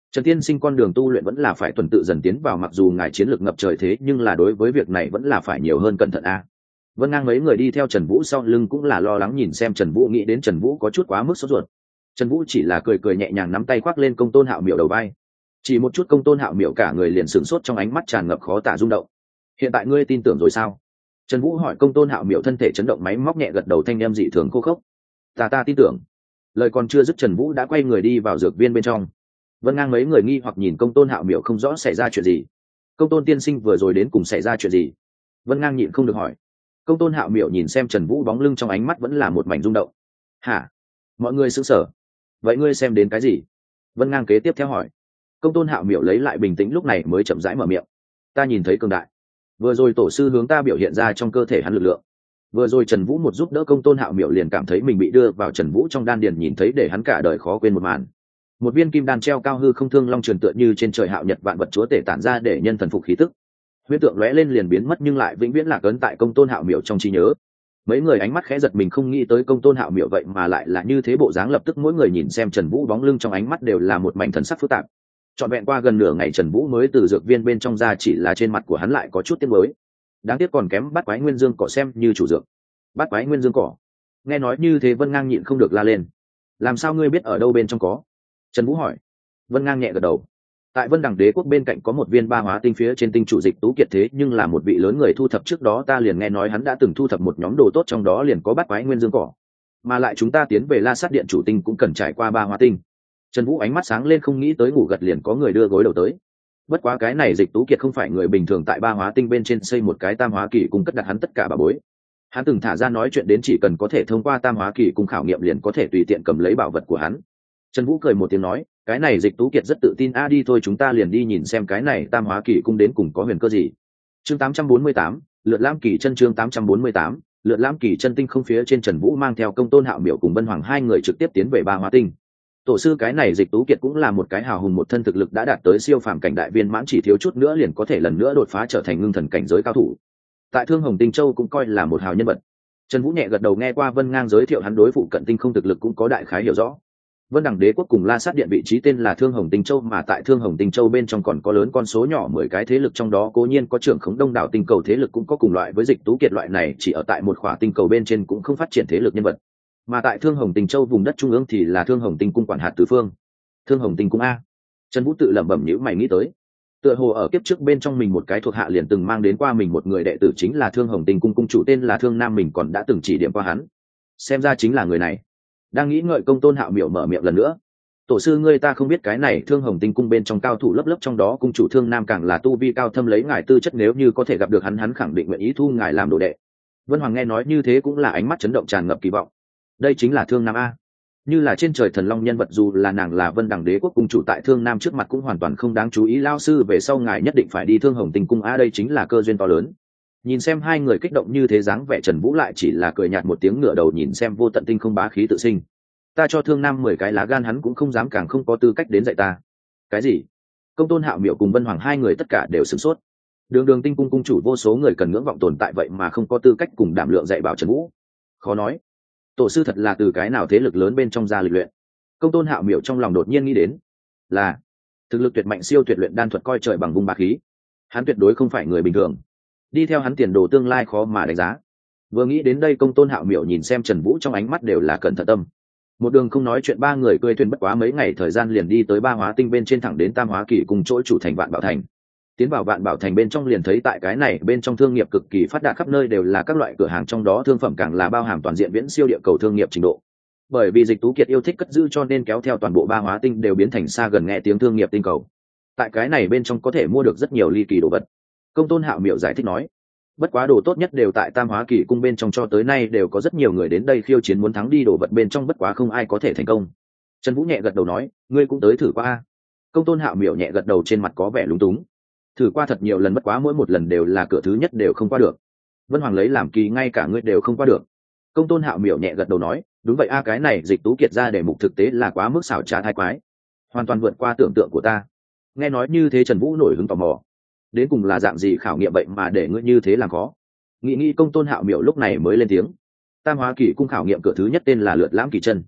Trần Tiên Sinh con đường tu luyện vẫn là phải tuần tự dần tiến vào, mặc dù ngài chiến lược ngập trời thế nhưng là đối với việc này vẫn là phải nhiều hơn cẩn thận a. Vân Ngang mấy người đi theo Trần Vũ sau lưng cũng là lo lắng nhìn xem Trần Vũ, nghĩ đến Trần Vũ có chút quá mức sốt ruột. Trần Vũ chỉ là cười cười nhẹ nhàng nắm tay khoác lên Công Tôn Hạo Miểu đầu vai. Chỉ một chút Công Tôn Hạo Miểu cả người liền sửng sốt, trong ánh mắt tràn ngập khó tả rung động. Hiện tại ngươi tin tưởng rồi sao? Trần Vũ hỏi. Công Tôn Hạo Miểu thân thể chấn động, máy móc nhẹ gật đầu, thanh em dị thường khô khốc. Ta ta tin tưởng. Lời còn chưa dứt Trần Vũ đã quay người đi vào dược viên bên trong. Vân Ngang mấy người nghi hoặc nhìn Công Tôn Hạo Miểu, không rõ xảy ra chuyện gì. Công Tôn tiên sinh vừa rồi đến cùng xảy ra chuyện gì? Vân Ngang nhịn không được hỏi. Công Tôn Hạo Miểu nhìn xem Trần Vũ bóng lưng, trong ánh mắt vẫn là một mảnh rung động. Hả? Mọi người sững sờ. Vậy ngươi xem đến cái gì? Vân Ngang kế tiếp theo hỏi. Công Tôn Hạo Miểu lấy lại bình tĩnh, lúc này mới chậm rãi mở miệng. Ta nhìn thấy cường đại. Vừa rồi tổ sư hướng ta biểu hiện ra trong cơ thể hắn lực lượng. Vừa rồi Trần Vũ một giúp đỡ Công Tôn Hạo Miểu liền cảm thấy mình bị đưa vào Trần Vũ trong đan điền, nhìn thấy để hắn cả đời khó quên một màn. Một viên kim đan treo cao hư không, thương long truyền tựa như trên trời hạo nhật, vạn vật chúa tể tản ra để nhân thần phục khí tức. Huyễn tượng lóe lên liền biến mất, nhưng lại vĩnh viễn lạc ấn tại Công Tôn Hạo Miểu trong trí nhớ. Mấy người ánh mắt khẽ giật mình, không nghĩ tới Công Tôn Hạo Miểu vậy mà lại là như thế bộ dáng, lập tức mỗi người nhìn xem Trần Vũ bóng lưng, trong ánh mắt đều là một mảnh thần sắc phức tạp. Trọn vẹn qua gần nửa ngày Trần Vũ mới từ dược viên bên trong ra, chỉ là trên mặt của hắn lại có chút tiếc nuối. Đáng tiếc còn kém Bát Quái Nguyên Dương cỏ xem như chủ dược. Bát Quái Nguyên Dương cỏ? Nghe nói như thế Vân Ngang nhịn không được la lên. Làm sao ngươi biết ở đâu bên trong có? Trần Vũ hỏi. Vân Ngang nhẹ gật đầu. Tại Vân Đằng Đế quốc bên cạnh có một viên ba hóa tinh, phía trên tinh chủ Dịch Tú Kiệt, thế nhưng là một vị lớn người thu thập, trước đó ta liền nghe nói hắn đã từng thu thập một nhóm đồ tốt, trong đó liền có Bát Quái Nguyên Dương cỏ. Mà lại chúng ta tiến về La Sát Điện chủ tinh cũng cần trải qua ba hóa tinh. Trần Vũ ánh mắt sáng lên, không nghĩ tới ngủ gật liền có người đưa gối đầu tới. Bất quá cái này Dịch Tú Kiệt không phải người bình thường, tại ba hóa tinh bên trên xây một cái Tam Hóa Kỳ cung, cất đặt hắn tất cả bảo bối. Hắn từng thả ra nói chuyện đến chỉ cần có thể thông qua Tam Hóa Kỳ cung khảo nghiệm liền có thể tùy tiện cầm lấy bảo vật của hắn. Trần Vũ cười một tiếng nói, cái này Dịch Tú Kiệt rất tự tin a, đi thôi chúng ta liền đi nhìn xem cái này Tam Hóa Kỳ cung đến cùng có huyền cơ gì. Chương tám trăm bốn mươi tám, Lượt Lãm Kỳ chân. Chương tám trăm bốn mươi tám, Lượt Lãm Kỳ chân. Tinh không phía trên, Trần Vũ mang theo Công Tôn Hạo Miểu cùng Vân Hoàng hai người trực tiếp tiến về ba hóa tinh. Tổ sư cái này Dịch Tú Kiệt cũng là một cái hào hùng, một thân thực lực đã đạt tới siêu phàm cảnh đại viên mãn, chỉ thiếu chút nữa liền có thể lần nữa đột phá trở thành ngưng thần cảnh giới cao thủ. Tại Thương Hồng Tinh Châu cũng coi là một hào nhân vật. Trần Vũ nhẹ gật đầu, nghe qua Vân Ngang giới thiệu, hắn đối phụ cận tinh không thực lực cũng có đại khái hiểu rõ. Vân Đằng Đế quốc cùng La Sát Điện vị trí tên là Thương Hồng Tinh Châu, mà tại Thương Hồng Tinh Châu bên trong còn có lớn con số nhỏ mười cái thế lực, trong đó cố nhiên có trưởng khống đông đảo tinh cầu thế lực, cũng có cùng loại với Dịch Tú Kiệt loại này chỉ ở tại một khỏa tinh cầu bên trên cũng không phát triển thế lực nhân vật. Mà tại Thương Hồng Tinh Châu vùng đất trung ương thì là Thương Hồng Tinh cung quản hạt tứ phương. Thương Hồng Tinh cung a. Trần Vũ tự lẩm bẩm, nhíu mày nghĩ tới. Tựa hồ ở kiếp trước bên trong mình một cái thuộc hạ liền từng mang đến qua mình một người đệ tử, chính là Thương Hồng Tinh cung cung chủ tên là Thương Nam, mình còn đã từng chỉ điểm qua hắn. Xem ra chính là người này. Đang nghĩ ngợi, Công Tôn Hạo Miểu mở miệng lần nữa. Tổ sư ngươi, ta không biết cái này Thương Hồng Tinh cung bên trong cao thủ lớp lớp, trong đó cung chủ Thương Nam càng là tu vi cao thâm, lấy ngài tư chất nếu như có thể gặp được hắn, hắn khẳng định nguyện ý thu ngài làm đồ đệ. Vân Hoàng nghe nói như thế cũng là ánh mắt chấn động, tràn ngập kỳ vọng. Đây chính là Thương Nam a, như là trên trời thần long nhân vật, dù là nàng là Vân Đằng Đế quốc cung chủ, tại Thương Nam trước mặt cũng hoàn toàn không đáng chú ý. Lao sư về sau ngài nhất định phải đi Thương Hồng Tinh cung a, đây chính là cơ duyên to lớn. Nhìn xem hai người kích động như thế dáng vẻ, Trần Vũ lại chỉ là cười nhạt một tiếng, ngửa đầu nhìn xem vô tận tinh không bá khí tự sinh. Ta cho Thương Nam mười cái lá gan hắn cũng không dám, càng không có tư cách đến dạy ta. Cái gì? Công Tôn Hạo Miểu cùng Vân Hoàng hai người tất cả đều sửng sốt. Đường Đường Tinh cung cung chủ, vô số người cần ngưỡng vọng tồn tại, vậy mà không có tư cách cùng đảm lượng dạy bảo Trần Vũ. Khó nói, tổ sư thật là từ cái nào thế lực lớn bên trong ra lịch luyện. Công Tôn Hạo Miểu trong lòng đột nhiên nghĩ đến, là thực lực tuyệt mạnh, siêu tuyệt luyện đan thuật, coi trời bằng vùng bá khí. Hắn tuyệt đối không phải người bình thường, đi theo hắn tiền đồ tương lai khó mà đánh giá. Vừa nghĩ đến đây, Công Tôn Hạo Miểu nhìn xem Trần Vũ, trong ánh mắt đều là cẩn thận tâm. Một đường không nói chuyện, ba người cười thuyền bất quá mấy ngày thời gian liền đi tới ba hóa tinh bên trên, thẳng đến Tam Hóa Kỳ cùng chỗ chủ thành Vạn Bảo Thành. Tiến vào Vạn Bảo Thành bên trong liền thấy tại cái này bên trong thương nghiệp cực kỳ phát đạt, khắp nơi đều là các loại cửa hàng, trong đó thương phẩm càng là bao hàm toàn diện viễn siêu địa cầu thương nghiệp trình độ. Bởi vì Dịch Tú Kiệt yêu thích cất giữ, cho nên kéo theo toàn bộ ba hóa tinh đều biến thành xa gần nghe tiếng thương nghiệp tinh cầu. Tại cái này bên trong có thể mua được rất nhiều ly kỳ đồ vật. Công Tôn Hạo Miểu giải thích nói, bất quá đồ tốt nhất đều tại Tam Hóa Kỳ cung bên trong, cho tới nay đều có rất nhiều người đến đây khiêu chiến muốn thắng đi đồ vật bên trong, bất quá không ai có thể thành công. Trần Vũ nhẹ gật đầu nói, ngươi cũng tới thử qua a. Công Tôn Hạo Miểu nhẹ gật đầu, trên mặt có vẻ lúng túng. Thử qua thật nhiều lần, bất quá mỗi một lần đều là cửa thứ nhất đều không qua được. Vân Hoàng lấy làm kỳ, ngay cả ngươi đều không qua được. Công Tôn Hạo Miểu nhẹ gật đầu nói, đúng vậy a, cái này Dịch Tú Kiệt ra để mục thực tế là quá mức xảo trá thái quái, hoàn toàn vượt qua tưởng tượng của ta. Nghe nói như thế Trần Vũ nổi hứng tò mò, đến cùng là dạng gì khảo nghiệm vậy mà để ngươi như thế làm khó. Nghĩ nghĩ Công Tôn Hạo Miểu lúc này mới lên tiếng, Tam Hóa Kỳ cung khảo nghiệm cửa thứ nhất tên là Lượt Lãm Kỳ chân.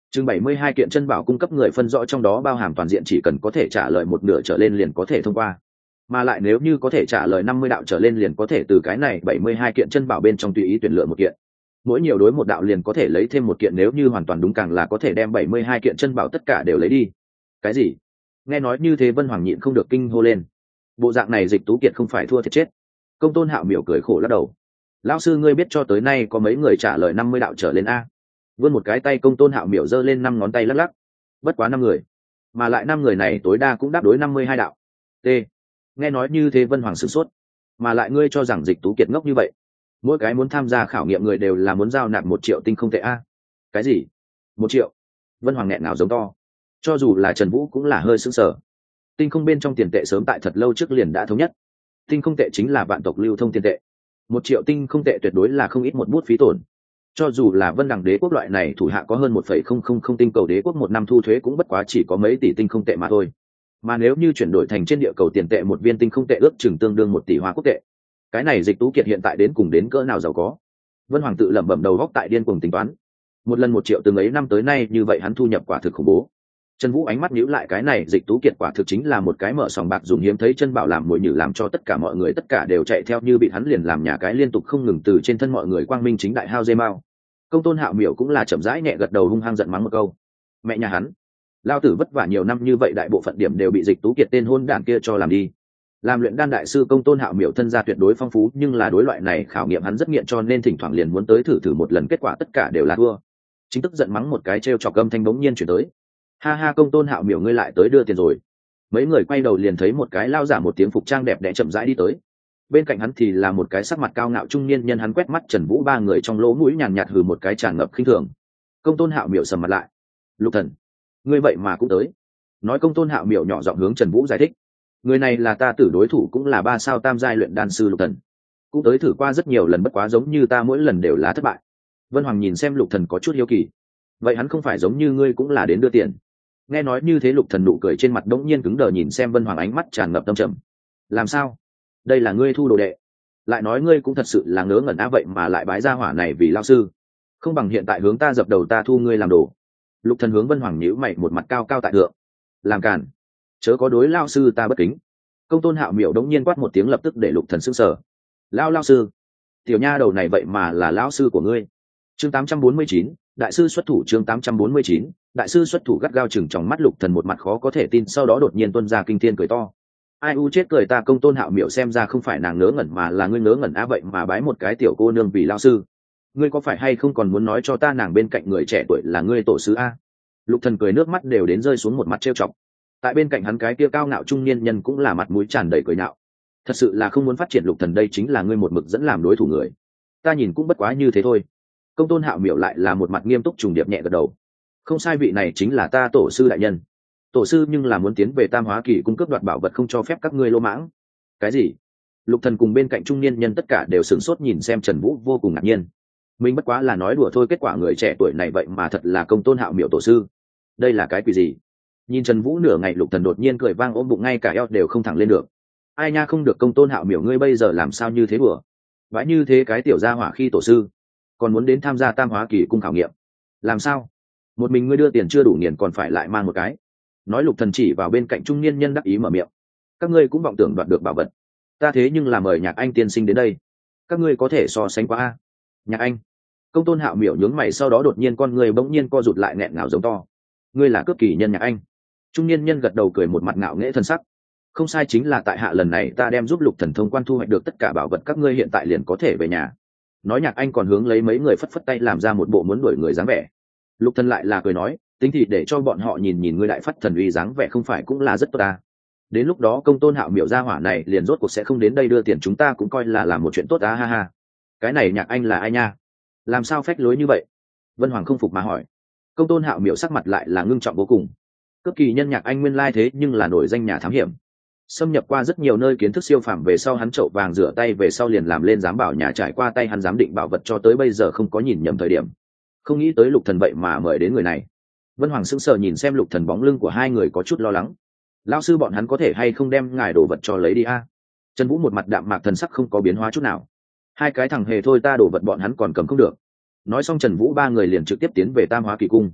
chừng bảy mươi hai kiện chân bảo cung cấp người phân rõ trong đó bao hàm toàn diện chỉ cần có thể trả lời một nửa trở lên liền có thể thông qua, mà lại nếu như có thể trả lời năm mươi đạo trở lên liền có thể từ cái này bảy mươi hai kiện chân bảo bên trong tùy ý tuyển lựa một kiện, mỗi nhiều đối một đạo liền có thể lấy thêm một kiện, nếu như hoàn toàn đúng càng là có thể đem bảy mươi hai kiện chân bảo tất cả đều lấy đi. Cái gì? Nghe nói như thế Vân Hoàng nhịn không được kinh hô lên. Bộ dạng này Dịch Tú Kiệt không phải thua thiệt chết. Công Tôn Hạo miểu cười khổ lắc đầu. Lão sư ngươi biết cho tới nay có mấy người trả lời năm mươi đạo trở lên a? Vươn một cái tay Công Tôn Hạo miểu giơ lên năm ngón tay lắc lắc. Bất quá năm người, mà lại năm người này tối đa cũng đáp đối năm mươi hai đạo. T. Nghe nói như thế Vân Hoàng sửng sốt. Mà lại ngươi cho rằng Dịch Tú Kiệt ngốc như vậy? Mỗi cái muốn tham gia khảo nghiệm người đều là muốn giao nạp một triệu tinh không tệ a. Cái gì? Một triệu? Vân Hoàng nghẹn ngào giống to. Cho dù là Trần Vũ cũng là hơi sững sờ. Tinh không bên trong tiền tệ sớm tại thật lâu trước liền đã thống nhất. Tinh không tệ chính là vạn tộc lưu thông tiền tệ. Một triệu tinh không tệ tuyệt đối là không ít một bút phí tổn. Cho dù là Vân Đằng Đế quốc loại này thủ hạ có hơn một phẩy không không không tinh cầu đế quốc một năm thu thuế cũng bất quá chỉ có mấy tỷ tinh không tệ mà thôi. Mà nếu như chuyển đổi thành trên địa cầu tiền tệ một viên tinh không tệ ước chừng tương đương một tỷ Hoa quốc tệ. Cái này Dịch Tú Kiệt hiện tại đến cùng đến cỡ nào giàu có. Vân Hoàng tự lẩm bẩm đầu góc tại điên cuồng tính toán. Một lần một triệu từng ấy năm tới nay như vậy hắn thu nhập quả thực khủng bố. Trần Vũ ánh mắt nhíu lại, cái này Dịch Tú Kiệt quả thực chính là một cái mở sòng bạc dùng hiếm thấy chân bảo làm mồi nhử, làm cho tất cả mọi người tất cả đều chạy theo như bị hắn liền làm nhà cái liên tục không ngừng từ trên thân mọi người quang minh chính đại hao dê mao. Công Tôn Hạo miểu cũng là chậm rãi nhẹ gật đầu hung hăng giận mắng một câu. Mẹ nhà hắn, lao tử vất vả nhiều năm như vậy đại bộ phận điểm đều bị Dịch Tú Kiệt tên hôn đản kia cho làm đi. Làm luyện đan đại sư Công Tôn Hạo miểu thân gia tuyệt đối phong phú, nhưng là đối loại này khảo nghiệm hắn rất nghiện, cho nên thỉnh thoảng liền muốn tới thử thử một lần, kết quả tất cả đều là thua. Chính tức giận mắng một cái trêu chọc âm thanh bỗng nhiên chuyển tới. Ha ha, Công Tôn Hạo miểu ngươi lại tới đưa tiền rồi. Mấy người quay đầu liền thấy một cái lao giả một tiếng phục trang đẹp đẽ chậm rãi đi tới. Bên cạnh hắn thì là một cái sắc mặt cao ngạo trung niên nhân, hắn quét mắt Trần Vũ ba người trong lỗ mũi nhàn nhạt hừ một cái tràn ngập khinh thường. Công Tôn Hạo miểu sầm mặt lại. Lục Thần, ngươi vậy mà cũng tới. Nói Công Tôn Hạo miểu nhỏ giọng hướng Trần Vũ giải thích. Người này là ta tử đối thủ, cũng là ba sao tam giai luyện đan sư Lục Thần. Cũng tới thử qua rất nhiều lần, bất quá giống như ta mỗi lần đều là thất bại. Vân Hoàng nhìn xem Lục Thần có chút hiếu kỳ. Vậy hắn không phải giống như ngươi cũng là đến đưa tiền? Nghe nói như thế Lục Thần nụ cười trên mặt đống nhiên cứng đờ, nhìn xem Vân Hoàng ánh mắt tràn ngập tâm trầm. Làm sao? Đây là ngươi thu đồ đệ? Lại nói ngươi cũng thật sự là ngớ ngẩn á, vậy mà lại bái ra hỏa này vì lao sư. Không bằng hiện tại hướng ta dập đầu, ta thu ngươi làm đồ. Lục Thần hướng Vân Hoàng nhíu mày, một mặt cao cao tại thượng. Làm cản, chớ có đối lao sư ta bất kính. Công Tôn Hạo miểu đống nhiên quát một tiếng, lập tức để Lục Thần sững sờ. Lao lao sư? Tiểu nha đầu này vậy mà là lão sư của ngươi? Chương tám trăm bốn mươi chín, đại sư xuất thủ. Chương tám trăm bốn mươi chín, đại sư xuất thủ. Gắt gao chừng trong mắt Lục Thần, một mặt khó có thể tin, sau đó đột nhiên tuôn ra kinh thiên cười to. Ai u chết cười ta. Công Tôn Hạo miểu xem ra không phải nàng ngớ ngẩn mà là ngươi ngớ ngẩn á, vậy mà bái một cái tiểu cô nương vì lao sư. Ngươi có phải hay không còn muốn nói cho ta nàng bên cạnh người trẻ tuổi là ngươi tổ sư a? Lục Thần cười nước mắt đều đến rơi xuống, một mặt trêu chọc. Tại bên cạnh hắn cái kia cao ngạo trung niên nhân cũng là mặt mũi tràn đầy cười nhạo. Thật sự là không muốn phát triển Lục Thần, đây chính là ngươi một mực dẫn làm đối thủ người. Ta nhìn cũng bất quá như thế thôi. Công Tôn Hạo miểu lại là một mặt nghiêm túc trùng điệp nhẹ gật đầu. Không sai, vị này chính là ta tổ sư đại nhân. Tổ sư nhưng là muốn tiến về Tam Hóa Kỳ cung cấp đoạt bảo vật, không cho phép các ngươi lô mãng. Cái gì? Lục Thần cùng bên cạnh trung niên nhân tất cả đều sửng sốt nhìn xem Trần Vũ, vô cùng ngạc nhiên. Mình bất quá là nói đùa thôi, kết quả người trẻ tuổi này vậy mà thật là Công Tôn Hạo miểu tổ sư. Đây là cái quỷ gì? Nhìn Trần Vũ nửa ngày, Lục Thần đột nhiên cười vang, ôm bụng ngay cả eo đều không thẳng lên được. Ai nha, không được, Công Tôn Hạo miểu ngươi bây giờ làm sao như thế đùa? Vãi như thế cái tiểu gia hỏa khi tổ sư, còn muốn đến tham gia Tam Hóa Kỳ cung khảo nghiệm. Làm sao? Một mình ngươi đưa tiền chưa đủ nghiền còn phải lại mang một cái? Nói Lục Thần chỉ vào bên cạnh trung niên nhân đắc ý mở miệng. Các ngươi cũng vọng tưởng đoạt được bảo vật. Ta thế nhưng là mời Nhạc Anh tiên sinh đến đây. Các ngươi có thể so sánh qua a? Nhạc Anh? Công Tôn Hạo miểu nhướng mày, sau đó đột nhiên con người bỗng nhiên co rụt lại, nghẹn ngào giống to. Ngươi là cướp kỳ nhân Nhạc Anh? Trung niên nhân gật đầu cười một mặt ngạo nghễ thân sắc. Không sai, chính là tại hạ lần này ta đem giúp Lục Thần thông quan thu hoạch được tất cả bảo vật, các ngươi hiện tại liền có thể về nhà. Nói Nhạc Anh còn hướng lấy mấy người phất phất tay làm ra một bộ muốn đuổi người dáng vẻ. Lục Thần lại là cười nói, tính thì để cho bọn họ nhìn nhìn ngươi đại phát thần uy dáng vẻ không phải cũng là rất tốt ta. Đến lúc đó Công Tôn Hạo miểu gia hỏa này liền rốt cuộc sẽ không đến đây đưa tiền, chúng ta cũng coi là làm một chuyện tốt á, ha ha. Cái này Nhạc Anh là ai nha? Làm sao phách lối như vậy? Vân Hoàng không phục mà hỏi. Công Tôn Hạo miểu sắc mặt lại là ngưng trọng vô cùng. Cấp kỳ nhân Nhạc Anh nguyên lai thế nhưng là nổi danh nhà thám hiểm, xâm nhập qua rất nhiều nơi, kiến thức siêu phàm, về sau hắn trậu vàng rửa tay về sau liền làm lên giám bảo nhà, trải qua tay hắn giám định bảo vật cho tới bây giờ không có nhìn nhầm thời điểm. Không nghĩ tới Lục Thần vậy mà mời đến người này. Vân Hoàng sững sờ nhìn xem Lục Thần, bóng lưng của hai người có chút lo lắng. Lão sư bọn hắn có thể hay không đem ngài đồ vật cho lấy đi a? Trần Vũ một mặt đạm mạc, thần sắc không có biến hóa chút nào. Hai cái thằng hề thôi, ta đồ vật bọn hắn còn cầm không được. Nói xong Trần Vũ ba người liền trực tiếp tiến về Tam Hóa Kỳ cung.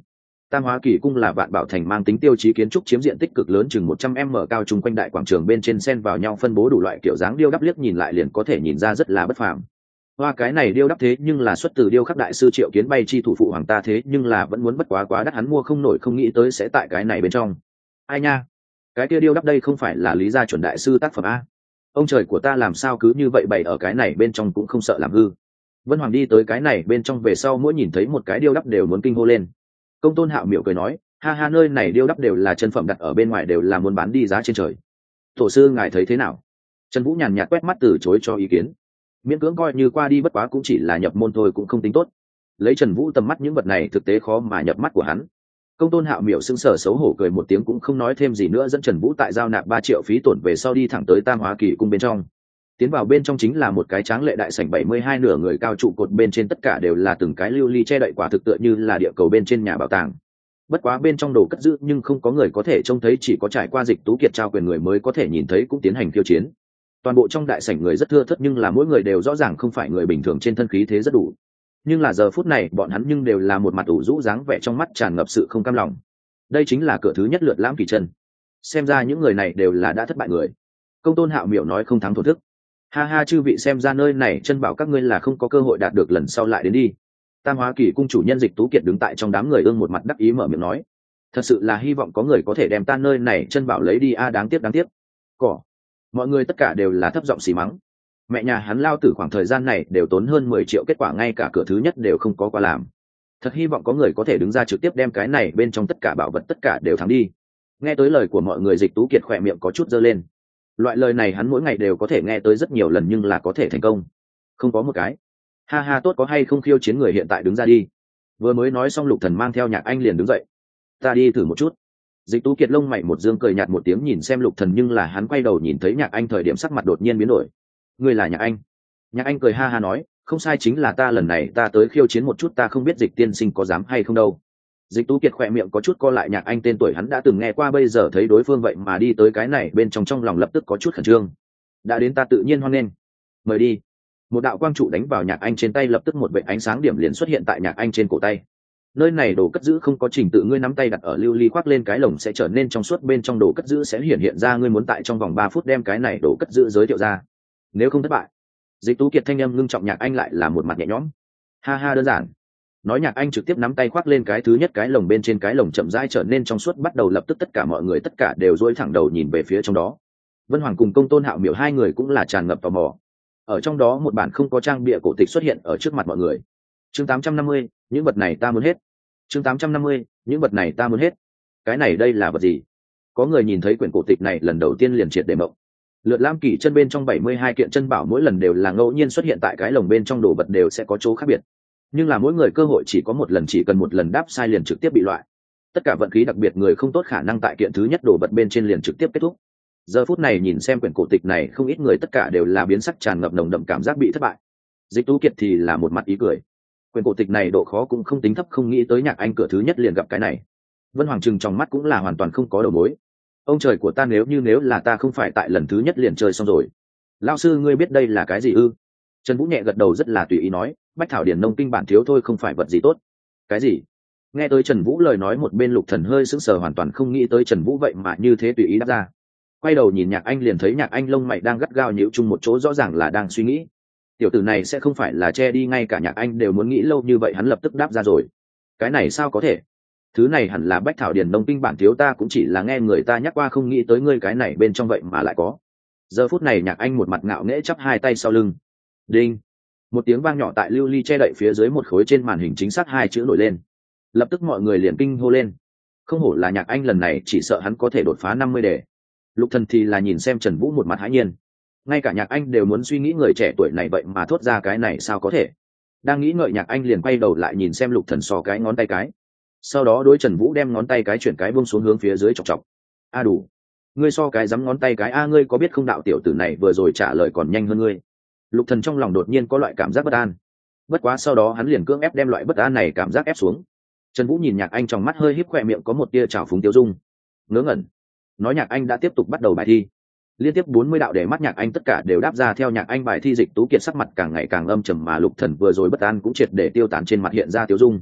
Tam Hóa Kỳ cung là Vạn Bảo Thành mang tính tiêu chí kiến trúc, chiếm diện tích cực lớn chừng một trăm mét cao, chung quanh đại quảng trường bên trên xen vào nhau phân bố đủ loại kiểu dáng điêu đắp, liếc nhìn lại liền có thể nhìn ra rất là bất phàm. Hoa cái này điêu đắp thế nhưng là xuất từ điêu khắc đại sư Triệu Kiến Bay chi thủ phụ hoàng ta, thế nhưng là vẫn muốn bất quá quá đắt, hắn mua không nổi, không nghĩ tới sẽ tại cái này bên trong. Ai nha, cái kia điêu đắp đây không phải là Lý Gia Chuẩn đại sư tác phẩm a? Ông trời của ta, làm sao cứ như vậy bày ở cái này bên trong cũng không sợ làm hư. Vân Hoàng đi tới cái này bên trong về sau, mỗi nhìn thấy một cái điêu đắp đều muốn kinh hô lên. Công Tôn Hạo miểu cười nói, ha ha, nơi này điêu đắp đều là chân phẩm, đặt ở bên ngoài đều là muốn bán đi giá trên trời. Tổ sư ngài thấy thế nào? Trần Vũ nhàn nhạt quét mắt từ chối cho ý kiến. Miễn cưỡng coi như qua đi, bất quá cũng chỉ là nhập môn thôi, cũng không tính tốt. Lấy Trần Vũ tầm mắt, những vật này thực tế khó mà nhập mắt của hắn. Công Tôn Hạo miểu sững sờ xấu hổ cười một tiếng, cũng không nói thêm gì nữa, dẫn Trần Vũ tại giao nạp ba triệu phí tổn về sau đi thẳng tới Tam Hóa Kỳ cung bên trong. Tiến vào bên trong chính là một cái tráng lệ đại sảnh, bảy mươi hai nửa người cao, trụ cột bên trên tất cả đều là từng cái lưu ly che đậy, quả thực tựa như là địa cầu bên trên nhà bảo tàng. Bất quá bên trong đồ cất giữ nhưng không có người có thể trông thấy, chỉ có trải qua Dịch Tú Kiệt trao quyền người mới có thể nhìn thấy, cũng tiến hành khiêu chiến. Toàn bộ trong đại sảnh người rất thưa thớt, nhưng là mỗi người đều rõ ràng không phải người bình thường, trên thân khí thế rất đủ. Nhưng là giờ phút này bọn hắn nhưng đều là một mặt ủ rũ dáng vẻ, trong mắt tràn ngập sự không cam lòng. Đây chính là cửa thứ nhất lượt lãm kỳ chân, xem ra những người này đều là đã thất bại người. Công Tôn Hạo miểu nói không thắng thổ thức. Ha ha, chư vị xem ra nơi này chân bảo các ngươi là không có cơ hội đạt được, lần sau lại đến đi. Tam Hóa Kỳ cung chủ nhân Dịch Tú Kiệt đứng tại trong đám người, ương một mặt đắc ý mở miệng nói, thật sự là hy vọng có người có thể đem ta nơi này chân bảo lấy đi a, đáng tiếc đáng tiếc. Cỏ. Mọi người tất cả đều là thấp giọng xì mắng. Mẹ nhà hắn lao tử khoảng thời gian này đều tốn hơn mười triệu, kết quả ngay cả cửa thứ nhất đều không có qua làm. Thật hy vọng có người có thể đứng ra trực tiếp đem cái này bên trong tất cả bảo vật tất cả đều thắng đi. Nghe tới lời của mọi người, Dịch Tú Kiệt khỏe miệng có chút giơ lên. Loại lời này hắn mỗi ngày đều có thể nghe tới rất nhiều lần, nhưng là có thể thành công không có một cái. Ha ha, tốt, có hay không khiêu chiến người hiện tại đứng ra đi. Vừa mới nói xong, Lục Thần mang theo Nhạc Anh liền đứng dậy. Ta đi thử một chút. Dịch Tú Kiệt lông mày một dương, cười nhạt một tiếng nhìn xem Lục Thần, nhưng là hắn quay đầu nhìn thấy Nhạc Anh thời điểm sắc mặt đột nhiên biến đổi. Ngươi là Nhạc Anh? Nhạc Anh cười ha ha nói, không sai, chính là ta, lần này ta tới khiêu chiến một chút, ta không biết Dịch tiên sinh có dám hay không đâu. Dịch Tú Kiệt khỏe miệng có chút co lại, Nhạc Anh tên tuổi hắn đã từng nghe qua, bây giờ thấy đối phương vậy mà đi tới cái này bên trong, trong lòng lập tức có chút khẩn trương. Đã đến ta tự nhiên hoan nghênh, mời đi. Một đạo quang trụ đánh vào Nhạc Anh trên tay, lập tức một vệt ánh sáng điểm liền xuất hiện tại Nhạc Anh trên cổ tay. Nơi này đồ cất giữ không có trình tự, ngươi nắm tay đặt ở lưu ly khoác lên cái lồng sẽ trở nên trong suốt, bên trong đồ cất giữ sẽ hiển hiện ra, ngươi muốn tại trong vòng ba phút đem cái này đồ cất giữ giới thiệu ra, nếu không thất bại. Dịch Tú Kiệt thanh âm ngưng trọng, Nhạc Anh lại là một mặt nhẹ nhõm. Ha ha, đơn giản. Nói Nhạc Anh trực tiếp nắm tay khoác lên cái thứ nhất cái lồng, bên trên cái lồng chậm rãi trở nên trong suốt, bắt đầu lập tức tất cả mọi người tất cả đều duỗi thẳng đầu nhìn về phía trong đó. Vân Hoàng cùng Công Tôn Hạo miểu hai người cũng là tràn ngập tò mò. Ở trong đó một bản không có trang bìa cổ tịch xuất hiện ở trước mặt mọi người. Chương tám trăm năm mươi, những vật này ta muốn hết. Chương tám trăm năm mươi, những vật này ta muốn hết. Cái này đây là vật gì? Có người nhìn thấy quyển cổ tịch này lần đầu tiên liền triệt để mộng. Lượt Lam Kỳ chân bên trong bảy mươi hai kiện chân bảo, mỗi lần đều là ngẫu nhiên xuất hiện tại cái lồng bên trong, đồ vật đều sẽ có chỗ khác biệt. Nhưng là mỗi người cơ hội chỉ có một lần, chỉ cần một lần đáp sai liền trực tiếp bị loại. Tất cả vận khí đặc biệt người không tốt khả năng tại kiện thứ nhất đồ vật bên trên liền trực tiếp kết thúc. Giờ phút này nhìn xem quyển cổ tịch này, không ít người tất cả đều là biến sắc, tràn ngập nồng đậm cảm giác bị thất bại. Dịch Tú Kiệt thì là một mặt ý cười. Quyển cổ tịch này độ khó cũng không tính thấp, không nghĩ tới Nhạc Anh cửa thứ nhất liền gặp cái này. Vân Hoàng trừng trong mắt cũng là hoàn toàn không có đầu mối. Ông trời của ta, nếu như nếu là ta không phải tại lần thứ nhất liền chơi xong rồi. Lão sư, ngươi biết đây là cái gì ư? Trần Vũ nhẹ gật đầu rất là tùy ý nói, Bách Thảo Điển Nông Kinh bản thiếu thôi, không phải vật gì tốt. Cái gì? Nghe tới Trần Vũ lời nói, một bên Lục Thần hơi sững sờ, hoàn toàn không nghĩ tới Trần Vũ vậy mà như thế tùy ý đáp ra. Quay đầu nhìn Nhạc Anh liền thấy Nhạc Anh lông mày đang gắt gao nhíu chung một chỗ, rõ ràng là đang suy nghĩ. Tiểu tử này sẽ không phải là che đi, ngay cả Nhạc Anh đều muốn nghĩ lâu như vậy, hắn lập tức đáp ra rồi. Cái này sao có thể? Thứ này hẳn là Bách Thảo Điển Nông Kinh bản thiếu, ta cũng chỉ là nghe người ta nhắc qua, không nghĩ tới ngươi cái này bên trong vậy mà lại có. Giờ phút này Nhạc Anh một mặt ngạo nghễ chắp hai tay sau lưng. Đinh. Một tiếng vang nhỏ tại lưu ly che đậy phía dưới một khối trên màn hình chính xác hai chữ nổi lên. Lập tức mọi người liền kinh hô lên. Không hổ là Nhạc Anh, lần này chỉ sợ hắn có thể đột phá năm mươi đề. Lục Thần thì là nhìn xem Trần Vũ một mặt hãi nhiên. Ngay cả Nhạc Anh đều muốn suy nghĩ, người trẻ tuổi này vậy mà thốt ra cái này sao có thể. Đang nghĩ ngợi, Nhạc Anh liền quay đầu lại nhìn xem Lục Thần so cái ngón tay cái. Sau đó đối Trần Vũ đem ngón tay cái chuyển cái buông xuống hướng phía dưới chọc chọc. A đủ. Ngươi so cái giấm ngón tay cái a, ngươi có biết không, đạo tiểu tử này vừa rồi trả lời còn nhanh hơn ngươi. Lục Thần trong lòng đột nhiên có loại cảm giác bất an. Bất quá sau đó hắn liền cưỡng ép đem loại bất an này cảm giác ép xuống. Trần Vũ nhìn Nhạc Anh trong mắt hơi híp, khỏe miệng có một tia trào phúng tiêu dung. Ngớ ngẩn. Nói Nhạc Anh đã tiếp tục bắt đầu bài thi. Liên tiếp bốn mươi đạo để mắt Nhạc Anh tất cả đều đáp ra theo Nhạc Anh bài thi. Dịch Tú Kiệt sắc mặt càng ngày càng âm trầm, mà Lục Thần vừa rồi bất an cũng triệt để tiêu tán, trên mặt hiện ra tiêu dung.